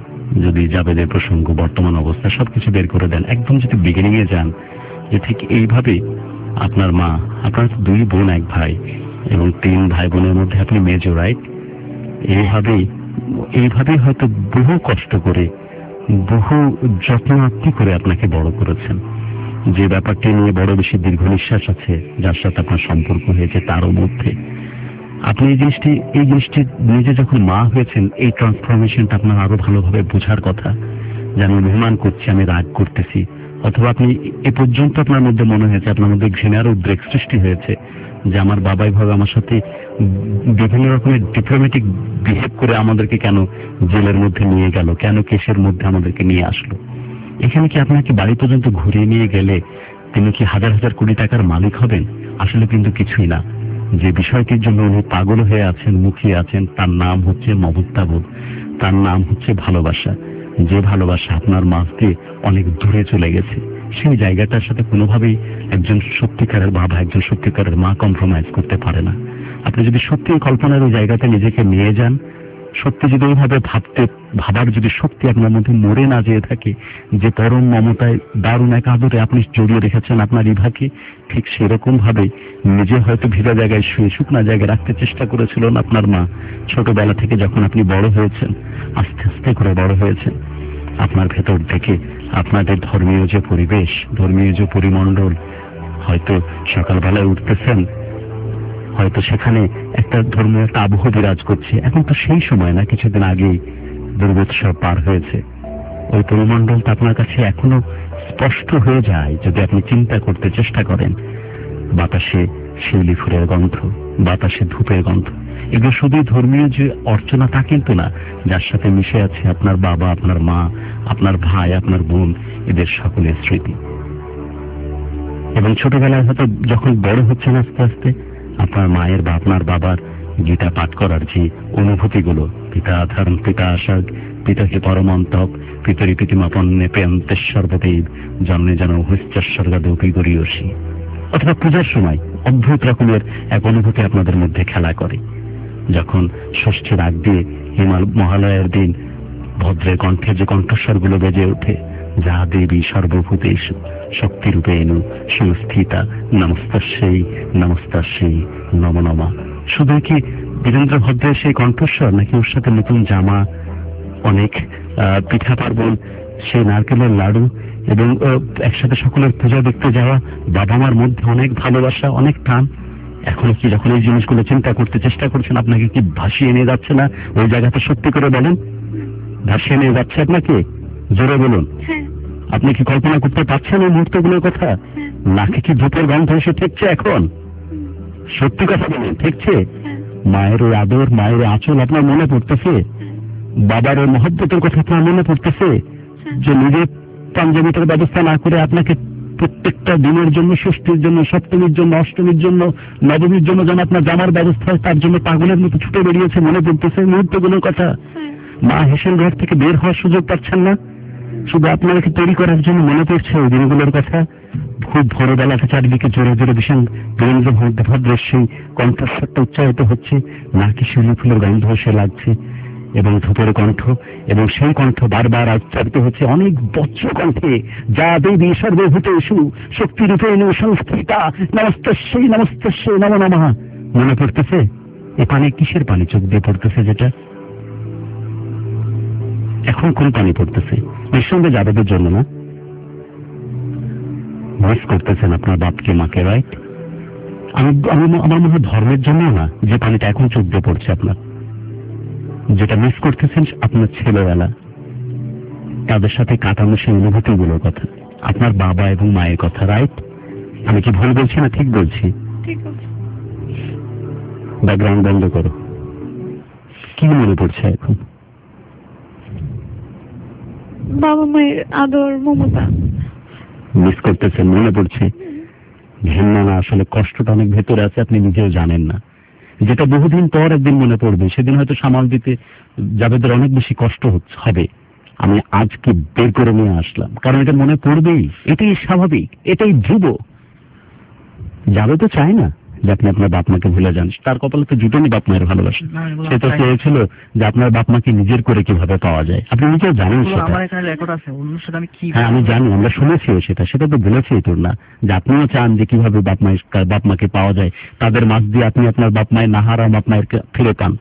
[SPEAKER 10] যদি জাবেদের প্রসঙ্গ, বর্তমান অবস্থা সবকিছু বের করে দেন, একদম যদি বিগিনিং এ যান, যে ঠিক এইভাবে আপনার মা, আপনার দুই বোন এক ভাই এবং তিন ভাই বোনের মধ্যে আপনি মেজো, রাইট? এইভাবেই এইভাবেই হয়তো বহু কষ্ট করে, বহু যত্ন আত্মি করে আপনাকে বড় করেছেন। যে ব্যাপারটি নিয়ে বড় বেশি দীর্ঘ নিঃশ্বাস আছে, যার সাথে আপনার সম্পর্ক হয়েছে তারও মধ্যে আপনি এই জিনিসটি এই জিনিসটি নিজে যখন মা হয়েছেন, এই ট্রান্সফরমেশনটা আপনার আরো ভালোভাবে বোঝার কথা, যে আমি অভিমান করছি, আমি রাগ করতেছি, অথবা আপনি এ পর্যন্ত আপনার মধ্যে মনে হয়েছে, আপনার মধ্যে ঘৃণার উদ্রেক সৃষ্টি হয়েছে যে আমার বাবাই ভাবে আমার সাথে বিভিন্ন রকমের ডিপ্লোম্যাটিক বিহেভ করে আমাদেরকে কেন জেলের মধ্যে নিয়ে গেল, কেন কেসের মধ্যে আমাদেরকে নিয়ে আসলো। এখানে কি আপনাকে বাড়ি পর্যন্ত ঘুরিয়ে নিয়ে গেলে তিনি কি হাজার হাজার কোটি টাকার মালিক হবেন? আসলে কিন্তু কিছুই না। যে বিষয়টির জন্য উনি পাগল হয়ে আছেন, মুখিয়ে আছেন, তার নাম হচ্ছে মমতাবোধ, তার নাম হচ্ছে ভালোবাসা। যে ভালোবাসা আপনার মাঝ দিয়ে অনেক দূরে চলে গেছে, সেই জায়গাটার সাথে কোনোভাবেই একজন সত্যিকারের বাবা, একজন সত্যিকারের মা কম্প্রোমাইজ করতে পারে না। আপনি যদি সত্যি কল্পনার ওই জায়গাতে নিজেকে নিয়ে যান, সত্যি যদি ওইভাবে ভাবতে ভাবার যদি শক্তি আপনার মধ্যে মরে না যেয়ে থাকে, যে পরম মমতায় দারুণ এক আদরে আপনি জড়িয়ে রেখেছেন আপনার ইভাকে, ঠিক সেরকম ভাবে নিজে হয়তো ভিজা জায়গায় শুয়ে শুকনা জায়গায় রাখতে চেষ্টা করেছিলেন আপনার মা ছোটবেলা থেকে। যখন আপনি বড় হয়েছেন, আস্তে আস্তে করে বড় হয়েছেন, আপনার ভেতর থেকে আপনাদের ধর্মীয় যে পরিবেশ, ধর্মীয় যে পরিমণ্ডল, হয়তো সকালবেলায় উঠতেছেন, হয়তো সেখানে একটা ধর্মীয় একটা আবহ বিরাজ করছে। এখন তো সেই সময় না, কিছুদিন আগেই দুর্গোৎসব পার হয়েছে। ওই পরিমণ্ডলটা আপনার কাছে এখনো স্পষ্ট হয়ে যায় যদি আপনি চিন্তা করতে চেষ্টা করেন। বাতাসে শিউলি ফুলের গন্ধ, বাতাসে ধূপের গন্ধ, এগুলো শুধু ধর্মীয় যে অর্চনা তা কিন্তু না, যার সাথে মিশে আছে আপনার বাবা, আপনার মা, আপনার ভাই, আপনার বোন, এদের সকলের স্মৃতি। এবং ছোটবেলায় হয়তো যখন বড় হচ্ছেন আস্তে আস্তে, আপনার মায়ের বা আপনার বাবার গীতা পাঠ করার যে অনুভূতিগুলো, পিতা ধর্ম পিতা আশাগ পিতা হে পরমন্তক পিতরি পিতিমাপন্নে প্রেন্তের সর্বদেব জন্মে যেন হস্যস্বর্গাদৌপি গরিয়সী, অথবা পূজার সময় অদ্ভুত রকমের এক অনুভূতি আপনাদের মধ্যে খেলা করে। যখন ষষ্ঠীর আগ দিয়ে হিমাল মহালয়ের দিন ভদ্রের কণ্ঠে যে কণ্ঠস্বরগুলো বেজে ওঠে, যা দেবী সর্বভূতেষু শক্তিরূপে এনু সংস্থিতা নমস্তস্যৈ নমস্তস্যৈ নম নমা। শুধু কি বীরেন্দ্র ভদ্রের সেই কণ্ঠস্বর, নাকি ওর সাথে নতুন জামা, অনেক পিঠা পার্বণ, সেই নারকেলের লাড়ু এবং একসাথে সকলের পূজা দেখতে যাওয়া, বাবা মার মধ্যে অনেক ভালোবাসা, অনেক টান? এখনো কি যখন এই জিনিসগুলো চিন্তা করতে চেষ্টা করছেন, আপনাকে কি ভাসিয়ে নিয়ে যাচ্ছে না ওই জায়গাতে? সত্যি করে বলেন, ভাসিয়ে নিয়ে যাচ্ছে আপনাকে? জোরে বলুন, আপনি কি কল্পনা করতে পারছেন ওই মুহূর্তগুলোর কথা? নাকি কি ধূপের গন্ধ এসে ঠেকছে এখন? সত্যি কথা বলেন, ঠেকছে? মায়ের ওই আদর, মায়ের আঁচল আপনার মনে পড়তেছে? বাবার ওই মহব্বতের কথা আপনার মনে পড়তেছে? যে নিজের পাঞ্জাবিটার ব্যবস্থা না করে আপনাকে প্রত্যেকটা দিনের জন্য, ষষ্ঠীর জন্য, সপ্তমীর জন্য, অষ্টমীর জন্য, নবমীর জন্য যেন আপনার জামার ব্যবস্থা হয়, তার জন্য পাগলের মতো ছুটে বেরিয়েছে, মনে পড়তেছে মুহূর্তগুলোর কথা? মা হেসেল ঘর থেকে বের হওয়ার সুযোগ পাচ্ছেন না, শুধু আপনাকে তৈরি করার জন্য মনে পড়ছে ওই দিনগুলোর কথা। খুব ভোরবেলাতে চারিদিকে জোরে জোরে ভীষণ বীরেন্দ্র ভদ্রের সেই কণ্ঠস্বরটা উচ্চারিত হচ্ছে, নাকি শিউলি ফুলের গন্ধ এসে লাগছে এবং ধূপের কণ্ঠ, এবং সেই কণ্ঠ বারবার উচ্চারিত হচ্ছে অনেক বজ্র কণ্ঠে, যা দেবী সর্বভূতেষু শক্তিরূপে এনু সংস্থিতা নমস্তস্যৈ নমস্তস্যৈ নমো নমঃ। মনে পড়তেছে? এ পানি কিসের পানি চোখ দিয়ে পড়তেছে? যেটা এখন কোন পানি পড়তেছে? নিঃসন্দেহে যাদবের জন্য না? মিস করতেছেন আপনার বাপকে, মাকে, রাইট? আমি আমার মনে হয় ধর্মের জন্য না, যে পানিটা এখন চোখ দিয়ে পড়ছে আপনার। যেটা মিস করতেছেন আপনার ছেলেবেলা, তাদের সাথে কাটানো সেই অনুভূতিগুলোর কথা, আপনার বাবা এবং মায়ের কথা, রাইট? আমি কি ভুল বলছি না ঠিক বলছি? ব্যাকগ্রাউন্ড বন্ধ করো। কি মনে পড়ছে এখন?
[SPEAKER 2] বাবা মায়ের আদর, মমতা
[SPEAKER 10] মিস করতেছেন, মনে পড়ছে? ঘেন্না না, আসলে কষ্টটা অনেক ভেতরে আছে, আপনি নিজেও জানেন না, যেটা বহুদিন পর একদিন মনে পড়বে। সেদিন হয়তো সামাল দিতে যাবেদের অনেক বেশি কষ্ট হবে, আমি আজকে বের করে নিয়ে আসলাম, কারণ এটা মনে পড়বেই, এটাই স্বাভাবিক, এটাই ধ্রুব। যাবে তো চায় না যে আপনি আপনার বাপ মাকে ভুলে যান, তার কপালে তো জুটেনি বাপ মায়ের ভালোবাসা। সে তো চেয়েছিল যে আপনার বাপ মাকে নিজের করে কিভাবে পাওয়া যায়। আপনি নিজেও জানেন সেটা। হ্যাঁ আমি জানি, আমরা শুনেছি সেটা, সেটা তো বলেছি তোর না, যে আপনিও চান যে কিভাবে বাপ মায়ের বাপ মাকে পাওয়া যায়, তাদের মাঝ দিয়ে আপনি আপনার বাপ মায়ের নাহারাম বাপ মায়ের ফিরে পান।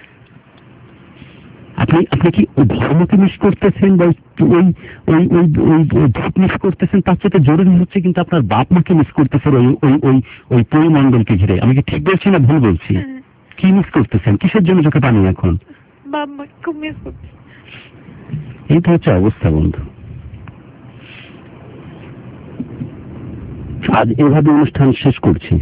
[SPEAKER 10] আপনি আপনি কি ধর্মকে মিস করতেছেন বা ওই ওই ওই ওই ভাব মিস করতেছেন, তার সাথে জরুরি হচ্ছে কিন্তু আপনার বাপ মাকে মিস করতেছেন, ওই ওই ওই ওই পরিমণ্ডলকে ঘিরে। আমি কি ঠিক বলছি না ভুল বলছি? কি মিস করতেছেন, কিসের জন্য চোখে পানি এখন? এই তো হচ্ছে অবস্থা বন্ধু। আজ এভাবে অনুষ্ঠান শেষ করছি।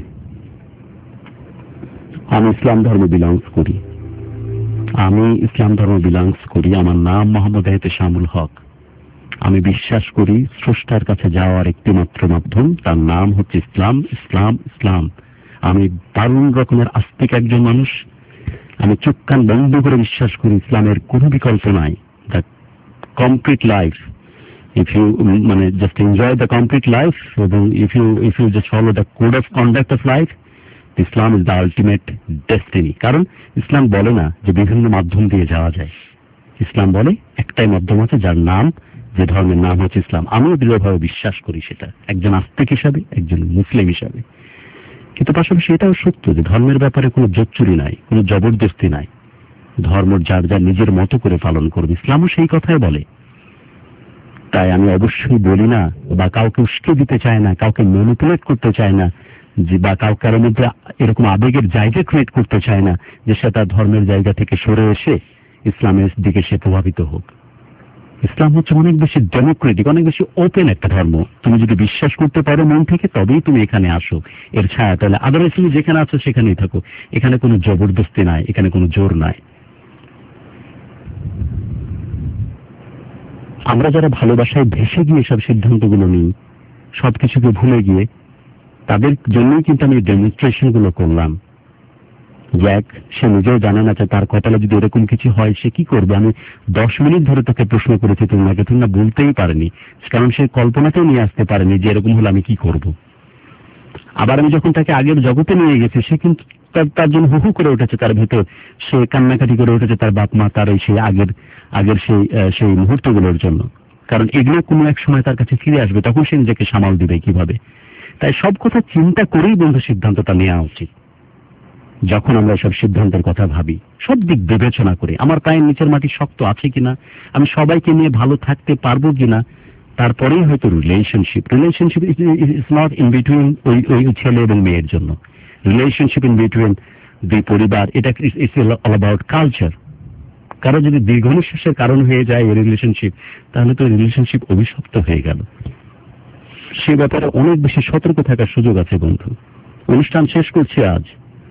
[SPEAKER 10] আমি ইসলাম ধর্ম বিলংস করি, আমি ইসলাম ধর্ম বিলংস করি আমার নাম মোহাম্মদ এহতেশামুল হক। আমি বিশ্বাস করি স্রষ্টার কাছে যাওয়ার একটি মাত্র মাধ্যম, তার নাম হচ্ছে ইসলাম। ইসলাম ইসলাম আমি দারুণ রকমের আস্তিক একজন মানুষ। আমি চোখ কান বন্ধ করে বিশ্বাস করি ইসলামের কোনো বিকল্প নাই। The complete life, if you মানে just enjoy the complete life, এবং if you if you just follow the code of conduct of life, Islam is the ultimate destiny. কারণ ইসলাম বলে না যে বিভিন্ন মাধ্যম দিয়ে যাওয়া যায়, ইসলাম বলে একটাই মাধ্যম আছে, যার নাম, যে ধর্মের নাম হচ্ছে ইসলাম। আমিও দৃঢ়ভাবে বিশ্বাস করি সেটা, একজন আস্তিক হিসাবে, একজন মুসলিম হিসাবে। কিন্তু পাশাপাশি এটাও সত্য যে ধর্মের ব্যাপারে কোনো জোচ্চুরি নাই, কোনো জবরদস্তি নাই। ধর্ম যার যার নিজের মতো করে পালন করবে, ইসলামও সেই কথাই বলে। তাই আমি অবশ্যই বলি না বা কাউকে উস্কে দিতে চায় না, কাউকে ম্যানিপুলেট করতে চায় না, যে বা কাউকে কারোর মধ্যে এরকম আবেগের জায়গা ক্রিয়েট করতে চায় না যে সে তার ধর্মের জায়গা থেকে সরে এসে ইসলামের দিকে সে প্রভাবিত হোক। ইসলাম হচ্ছে অনেক বেশি ডেমোক্রেটিক, অনেক বেশি ওপেন একটা ধর্ম। তুমি যদি বিশ্বাস করতে পারো মন থেকে, তবেই তুমি এখানে আসো এর ছায়া তলে। আদারওয়াইজ তুমি যেখানে আছো সেখানেই থাকো। এখানে কোনো জবরদস্তি নাই, এখানে কোনো জোর নাই। আমরা যারা ভালোবাসায় ভেসে গিয়ে সব সিদ্ধান্তগুলো নিই, সবকিছুকে ভুলে গিয়ে, তাদের জন্যই কিন্তু আমি ডেমনস্ট্রেশন গুলো করলাম। জ্যাক সে নিজেও জানে না যে তার কপালে যদি এরকম কিছু হয় সে কি করবে। আমি দশ মিনিট ধরে তোকে প্রশ্ন করেছি তোমাকে, তুমি না বলতেই পারেনি, কারণ সে কল্পনাতেও নিয়ে আসতে পারেনি যে এরকম হলে আমি কি করব। আবার আমি যখন তাকে আগের জগতে নিয়ে গেছি, সে কিন্তু তার জন্য হু হু করে উঠেছে, তার ভেতর সে কান্নাকাটি করে উঠেছে তার বাপ মা, তার এই সেই আগের আগের সেই সেই মুহূর্তগুলোর জন্য। কারণ এগুলো কোনো এক সময় তার কাছে ফিরে আসবে, তখন সে নিজেকে সামাল দিবে কিভাবে। তাই সব কথা চিন্তা করেই বন্ধু সিদ্ধান্তটা নেওয়া উচিত। যখন আমরা সব সিদ্ধান্তের কথা ভাবি, সব দিক বিবেচনা করে, আমার পায়ের নিচের মাটি শক্ত আছে কিনা, আমি সবাইকে নিয়ে ভালো থাকতে পারবো কিনা, তারপরেই হয়তো relationship relationship is not in between ওই ওই ছেলে এবং মেয়ের জন্য। রিলেশনশিপ ইন বিটুইন দুই পরিবার, এটা ইটস অল অ্যাবাউট কালচার। কারো যদি দীর্ঘ নিঃশ্বাসের কারণ হয়ে যায় এই রিলেশনশিপ, তাহলে তো রিলেশনশিপ অভিশপ্ত হয়ে গেল। সে ব্যাপারে অনেক বেশি সতর্ক থাকার সুযোগ আছে বন্ধু। অনুষ্ঠান শেষ করছি আজ।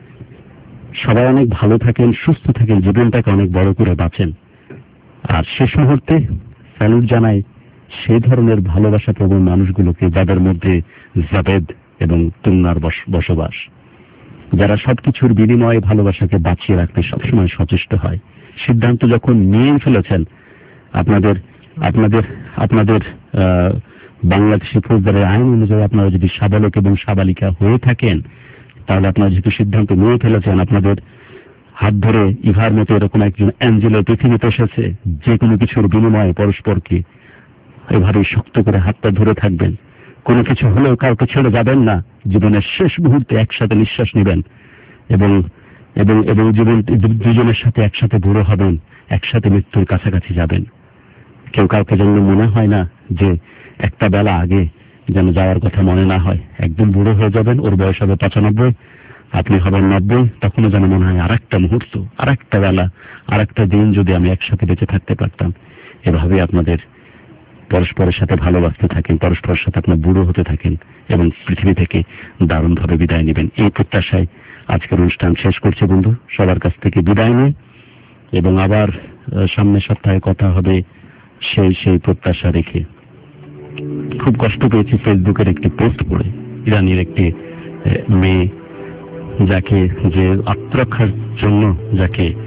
[SPEAKER 10] সবাই অনেক ভালো থাকেন, সুস্থ থাকেন, জীবনটাকে অনেক বড় করে বাঁচেন। আর শেষ মুহূর্তে স্যালুট জানাই সেই ধরনের ভালোবাসা প্রবণ মানুষগুলোকে যাদের মধ্যে জাবেদ এবং তুমনার বসবাস, যারা সবকিছুর বিনিময়ে ভালোবাসাকে বাঁচিয়ে রাখতে সবসময় সচেষ্ট হয়। সিদ্ধান্ত যখন নিয়ে ফেলেছেন, আপনাদের আপনাদের আপনাদের আহ বাংলাদেশি ফৌজদারের আইন অনুযায়ী আপনারা যদি সাবালক এবং সাবালিকা হয়ে থাকেন, তাহলে আপনারা যেহেতু সিদ্ধান্ত নিয়ে ফেলেছেন, আপনাদের হাত ধরে ইভার মতো এরকম একজন অ্যাঞ্জেলো পৃথিবীতে এসেছে, যে কোনো কিছুর বিনিময়ে পরস্পরকে এভাবে শক্ত করে হাতটা ধরে থাকবেন। কোনো কিছু হলেও কাউকে ছেড়ে যাবেন না। জীবনের শেষ মুহূর্তে একসাথে নিঃশ্বাস নেবেন এবং এবং এবং জীবন দুজনের সাথে একসাথে বুড়ো হবেন, একসাথে মৃত্যুর কাছাকাছি যাবেন। কেউ কাউকে যেন মনে হয় না যে একটা বেলা আগে যেন যাওয়ার কথা মনে না হয়। একদিন বুড়ো হয়ে যাবেন, ওর বয়স হবে পঁচানব্বই, আপনি হবেন নব্বই, তখনও যেন মনে হয় আর একটা মুহূর্ত, আর একটা বেলা, আর একটা দিন যদি আমি একসাথে বেঁচে থাকতে পারতাম। এভাবে আপনাদের পরস্পরের সাথে ভালোবাসতে থাকেন, পরস্পরের সাথে আপনার বুড়ো হতে থাকেন এবং পৃথিবী থেকে দারুণভাবে বিদায় নেবেন। এই প্রত্যাশায় আজকের অনুষ্ঠান শেষ করছে বন্ধু। সবার কাছ থেকে বিদায় নিয়ে এবং আবার সামনের সপ্তাহে কথা হবে সেই সেই প্রত্যাশা রেখে। খুব কষ্ট পেয়েছি ফেসবুকের একটি পোস্ট পড়ে, ইরানের একটি মেয়ে যাকে যে আত্মরক্ষার জন্য যাকে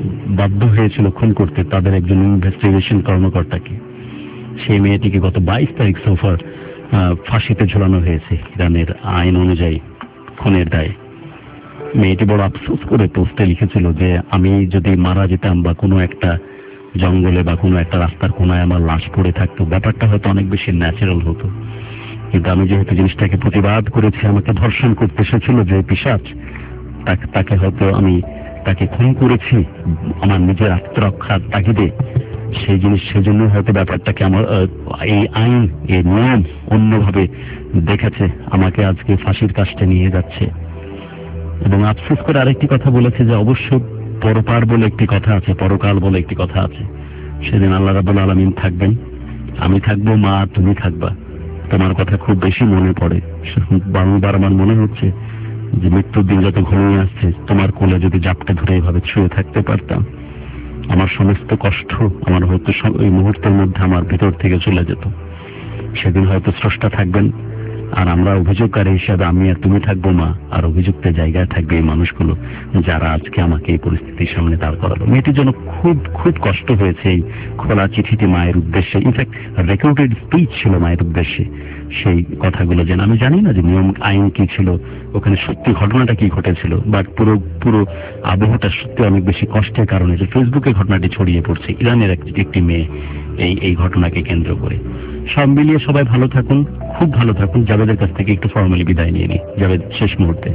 [SPEAKER 10] বাধ্য হয়েছিল খুন করতে তাদের একজন ইনভেস্টিগেশন কর্মকর্তাকে। সেই মেয়েটিকে গত বাইশ তারিখ সোফার ফাঁসিতে ঝুলানো হয়েছে ইরানের আইন অনুযায়ী খুনের দায়ে। মেয়েটি বড় আফসোস করে পোস্টে লিখেছিল যে আমি যদি মারা যেতাম বা কোনো একটা জঙ্গলে বা কোনো একটা রাস্তার কোনায় আমার লাশ পড়ে থাকতো, ব্যাপারটা হয়তো অনেক বেশি ন্যাচারাল হতো। কিন্তু আমি যেহেতু জিনিসটাকে প্রতিবাদ করেছি, আমাকে ধর্ষণ করতে এসেছিল যে পিশাচ, তাকে হয়তো আমি তাকে খুন করেছি আমার নিজের আত্মরক্ষার তাগিদে, সেই জিনিস সেজন্য হয়তো ব্যাপারটাকে আমার এই আইন এই নিয়ম অন্যভাবে দেখেছে, আমাকে আজকে ফাঁসির কাস্টে নিয়ে যাচ্ছে। এবং আফসোস করে আরেকটি কথা বলেছে যে অবশ্য পরপার বলে একটি কথা আছে, পরকাল বলে একটি কথা আছে, সেদিন আল্লাহ রাব্বুল আলামিন থাকবেন, আমি থাকবো, মা তুমি থাকবা। তোমার কথা খুব বেশি মনে পড়ে, বারবার আমার মনে হচ্ছে যে মৃত্যুর দিন যত ঘনিয়ে আসছে তোমার কোলে যদি জাপটে ধরে এভাবে ছুঁয়ে থাকতে পারতাম, আমার সমস্ত কষ্ট আমার হয়তো ওই মুহূর্তের মধ্যে আমার ভিতর থেকে চলে যেত। সেদিন হয়তো স্রষ্টা থাকবেন, আর আমরা অভিযোগকারী হিসাবে আমি আর তুমি থাকবো মা, আর অভিযুক্তের জায়গায় থাকবে এই মানুষগুলো যারা আজকে আমাকে এই পরিস্থিতির সামনে দাঁড় করালো। মেয়েটির জন্য খুব খুব কষ্ট হয়েছে এই খোলা চিঠিটি মায়ের উদ্দেশ্যে, ইনফ্যাক্ট রেকর্ডেড স্পিচ ছিল মায়ের উদ্দেশ্যে সেই কথাগুলো। যেন আমি জানি না যে নিয়ম আইন কি ছিল, ওখানে সত্যি ঘটনাটা কি ঘটেছিল, বাট পুরো পুরো আবহাওয়াটা সত্যি অনেক বেশি কষ্টের কারণে যে ফেসবুকে ঘটনাটি ছড়িয়ে পড়ছে ইরানের একটি মেয়ে এই এই ঘটনাকে কেন্দ্র করে। সব মিলিয়ে সবাই ভালো থাকুন, খুব ভালো থাকুন। জাভেদের কাছ থেকে একটু ফর্মালি বিদায় নিয়ে নিই। জাভেদ, শেষ মুহূর্তে।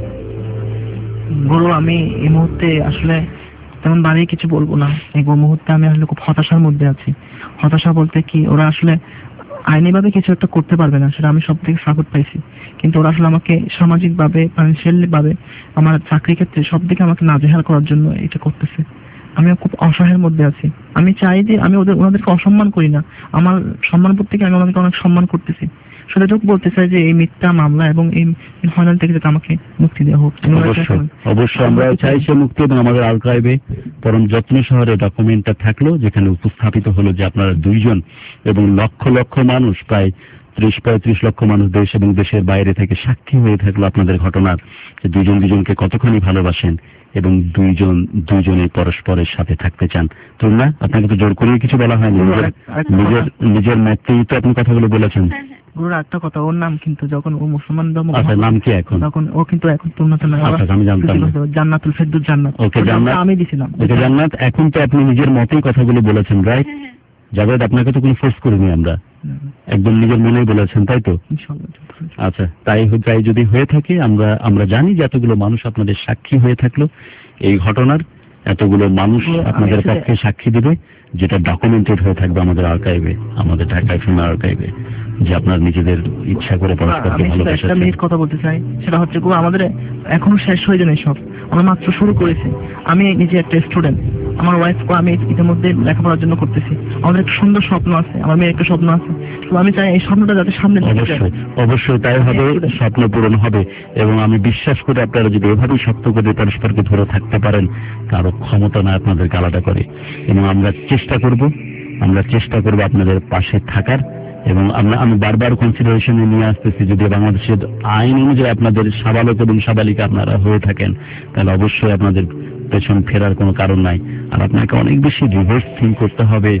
[SPEAKER 11] গুরু, আমি এই মুহূর্তে আসলে তেমন বাড়িয়ে কিছু বলবো না। এই মুহূর্তে আমি আসলে খুব হতাশার মধ্যে আছি। হতাশা বলতে কি, ওরা আসলে আইনিভাবে কিছু একটা করতে পারবে না, সেটা আমি সব থেকে সাপোর্ট পাইছি, কিন্তু ওরা আসলে আমাকে সামাজিকভাবে ফাইন্যান্সিয়ালি ভাবে আমার চাকরি ক্ষেত্রে সব দিকে আমাকে নাজেহাল করার জন্য এটা করতেছে। আমি খুব অসহায়ের মধ্যে আছি। আমি চাই যে আমি ওদের ওনাদেরকে অসম্মান করি না, আমার সম্মান বোধ থেকে আমি ওনাদেরকে অনেক সম্মান করতেছি। সেটাটুকু বলতে চাই যে এই মিথ্যা মামলা এবং এই হয়রানি থেকে যাতে আমাকে মুক্তি দেওয়া হোক।
[SPEAKER 10] অবশ্যই আমরা চাই সে মুক্তি, এবং আমাদের আর্কাইভে পরম যত্ন শহরে ডকুমেন্টটা থাকলো যেখানে উপস্থাপিত হলো যে আপনারা দুইজন এবং লক্ষ লক্ষ মানুষ, প্রায় ত্রিশ পঁয়ত্রিশ লক্ষ মানুষ দেশ এবং দেশের বাইরে থেকে সাক্ষী হয়ে থাকলো আপনাদের ঘটনার, যে দুইজন দুজনকে কতখানি ভালোবাসেন এবং দুইজন দুইজনে পরস্পরের সাথে থাকতে চান। তোমরা আপনাকে তো জোর করে কিছু বলা হয়নি, নিজের নিজের মতেই তো আপনি কথাগুলো বলেছেন।
[SPEAKER 11] গুরুর একটা কথা, ওর নাম কিন্তু যখন ও মুসলমান ধর্ম,
[SPEAKER 10] আচ্ছা নাম কি এখন?
[SPEAKER 11] তখন ও কিন্তু এখন পূর্ণতা না,
[SPEAKER 10] আমি জানতাম
[SPEAKER 11] জান্নাতুল ফেরদৌস জান্নাত।
[SPEAKER 10] ওকে জান্নাত
[SPEAKER 11] আমি দিছিলাম,
[SPEAKER 10] ওকে জান্নাত। এখন তো আপনি নিজের মতেই কথাগুলো বলেছেন, রাইট? জাভেদ, আপনাকে তো কোনো ফোর্স করিনি আমরা, একদম নিজের মনেই বলেছেন, তাই তো? আচ্ছা, তাই তাই যদি হয়ে থাকে, আমরা আমরা জানি যে এতগুলো মানুষ আপনাদের সাক্ষী হয়ে থাকলো এই ঘটনার, এতগুলো মানুষ আপনাদের পক্ষে সাক্ষী দিবে, যেটা ডকুমেন্টেড হয়ে থাকবে আমাদের আর্কাইভে, আমাদের ঢাকা এফএম আর্কাইভে, যে আপনার নিজেদের ইচ্ছা করে পরস্পরকে ভালোবাসেন।
[SPEAKER 11] একটা মিনিট কথা বলতে চাই, সেটা হচ্ছে গো, আমাদের এখনো শেষ হয়ে যায়নি সব, আমরা মাত্র শুরু করেছি। আমি নিজে একটা স্টুডেন্ট, আমার ওয়াইফকে আমি ইতিমধ্যে লেখাপড়ার জন্য করতেছি, আমাদের একটা সুন্দর স্বপ্ন আছে, আমার মেয়ের একটা স্বপ্ন আছে, তো আমি চাই এই স্বপ্নটা যাতে সামনে।
[SPEAKER 10] অবশ্যই অবশ্যই তাই হবে, স্বপ্ন পূরণ হবে। এবং আমি বিশ্বাস করি আপনারা যদি এভাবেই শক্ত করে পরস্পরকে ধরে থাকতে পারেন, কারো ক্ষমতা না আপনাদেরকে আলাদা করে। এবং আমরা চেষ্টা করব আমরা চেষ্টা করব আপনাদের পাশে থাকার, এবং আমরা আমি বারবার কনসিডারেশনে নিয়ে আসতেছি, যদি বাংলাদেশের আইন অনুযায়ী আপনাদের সাবালক এবং সাবালিকা আপনারা হয়ে থাকেন, তাহলে অবশ্যই আপনাদের পেছন ফেরার কোনো কারণ নাই। আর আপনাকে অনেক বেশি রিভার্স থিঙ্ক করতে হবে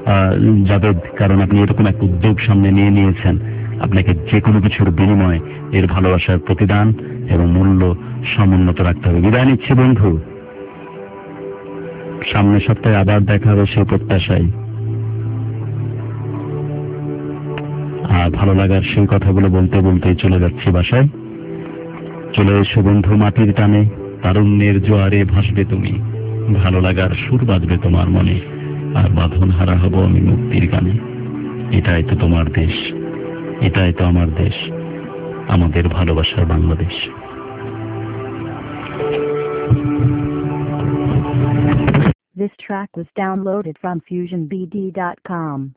[SPEAKER 10] জাভেদ, কারণ আপনি এরকম একটা উদ্যোগ সামনে নিয়ে নিয়েছেন। আপনাকে যে কোনো কিছুর বিনিময়ে এর ভালোবাসার প্রতিদান এবং মূল্য সমুন্নত রাখতে হবে। বিদায় নিচ্ছি বন্ধু, সামনের সপ্তাহে আবার দেখা হবে সেই প্রত্যাশায়। আর ভালো লাগার সেই কথাগুলো বলতে বলতে চলে যাচ্ছি বাসায়। চলে এসো বন্ধু, মাটির টানে তারুণ্যের জোয়ারে ভাসবে তুমি, ভালো লাগার সুর বাজবে তোমার মনে, আর বাঁধন হারা হব আমি মুক্তির গানে। এটাই তো তোমার দেশ, এটাই তো আমার দেশ, আমাদের ভালোবাসার Bangladesh.
[SPEAKER 1] This track was downloaded from fusion b d dot com.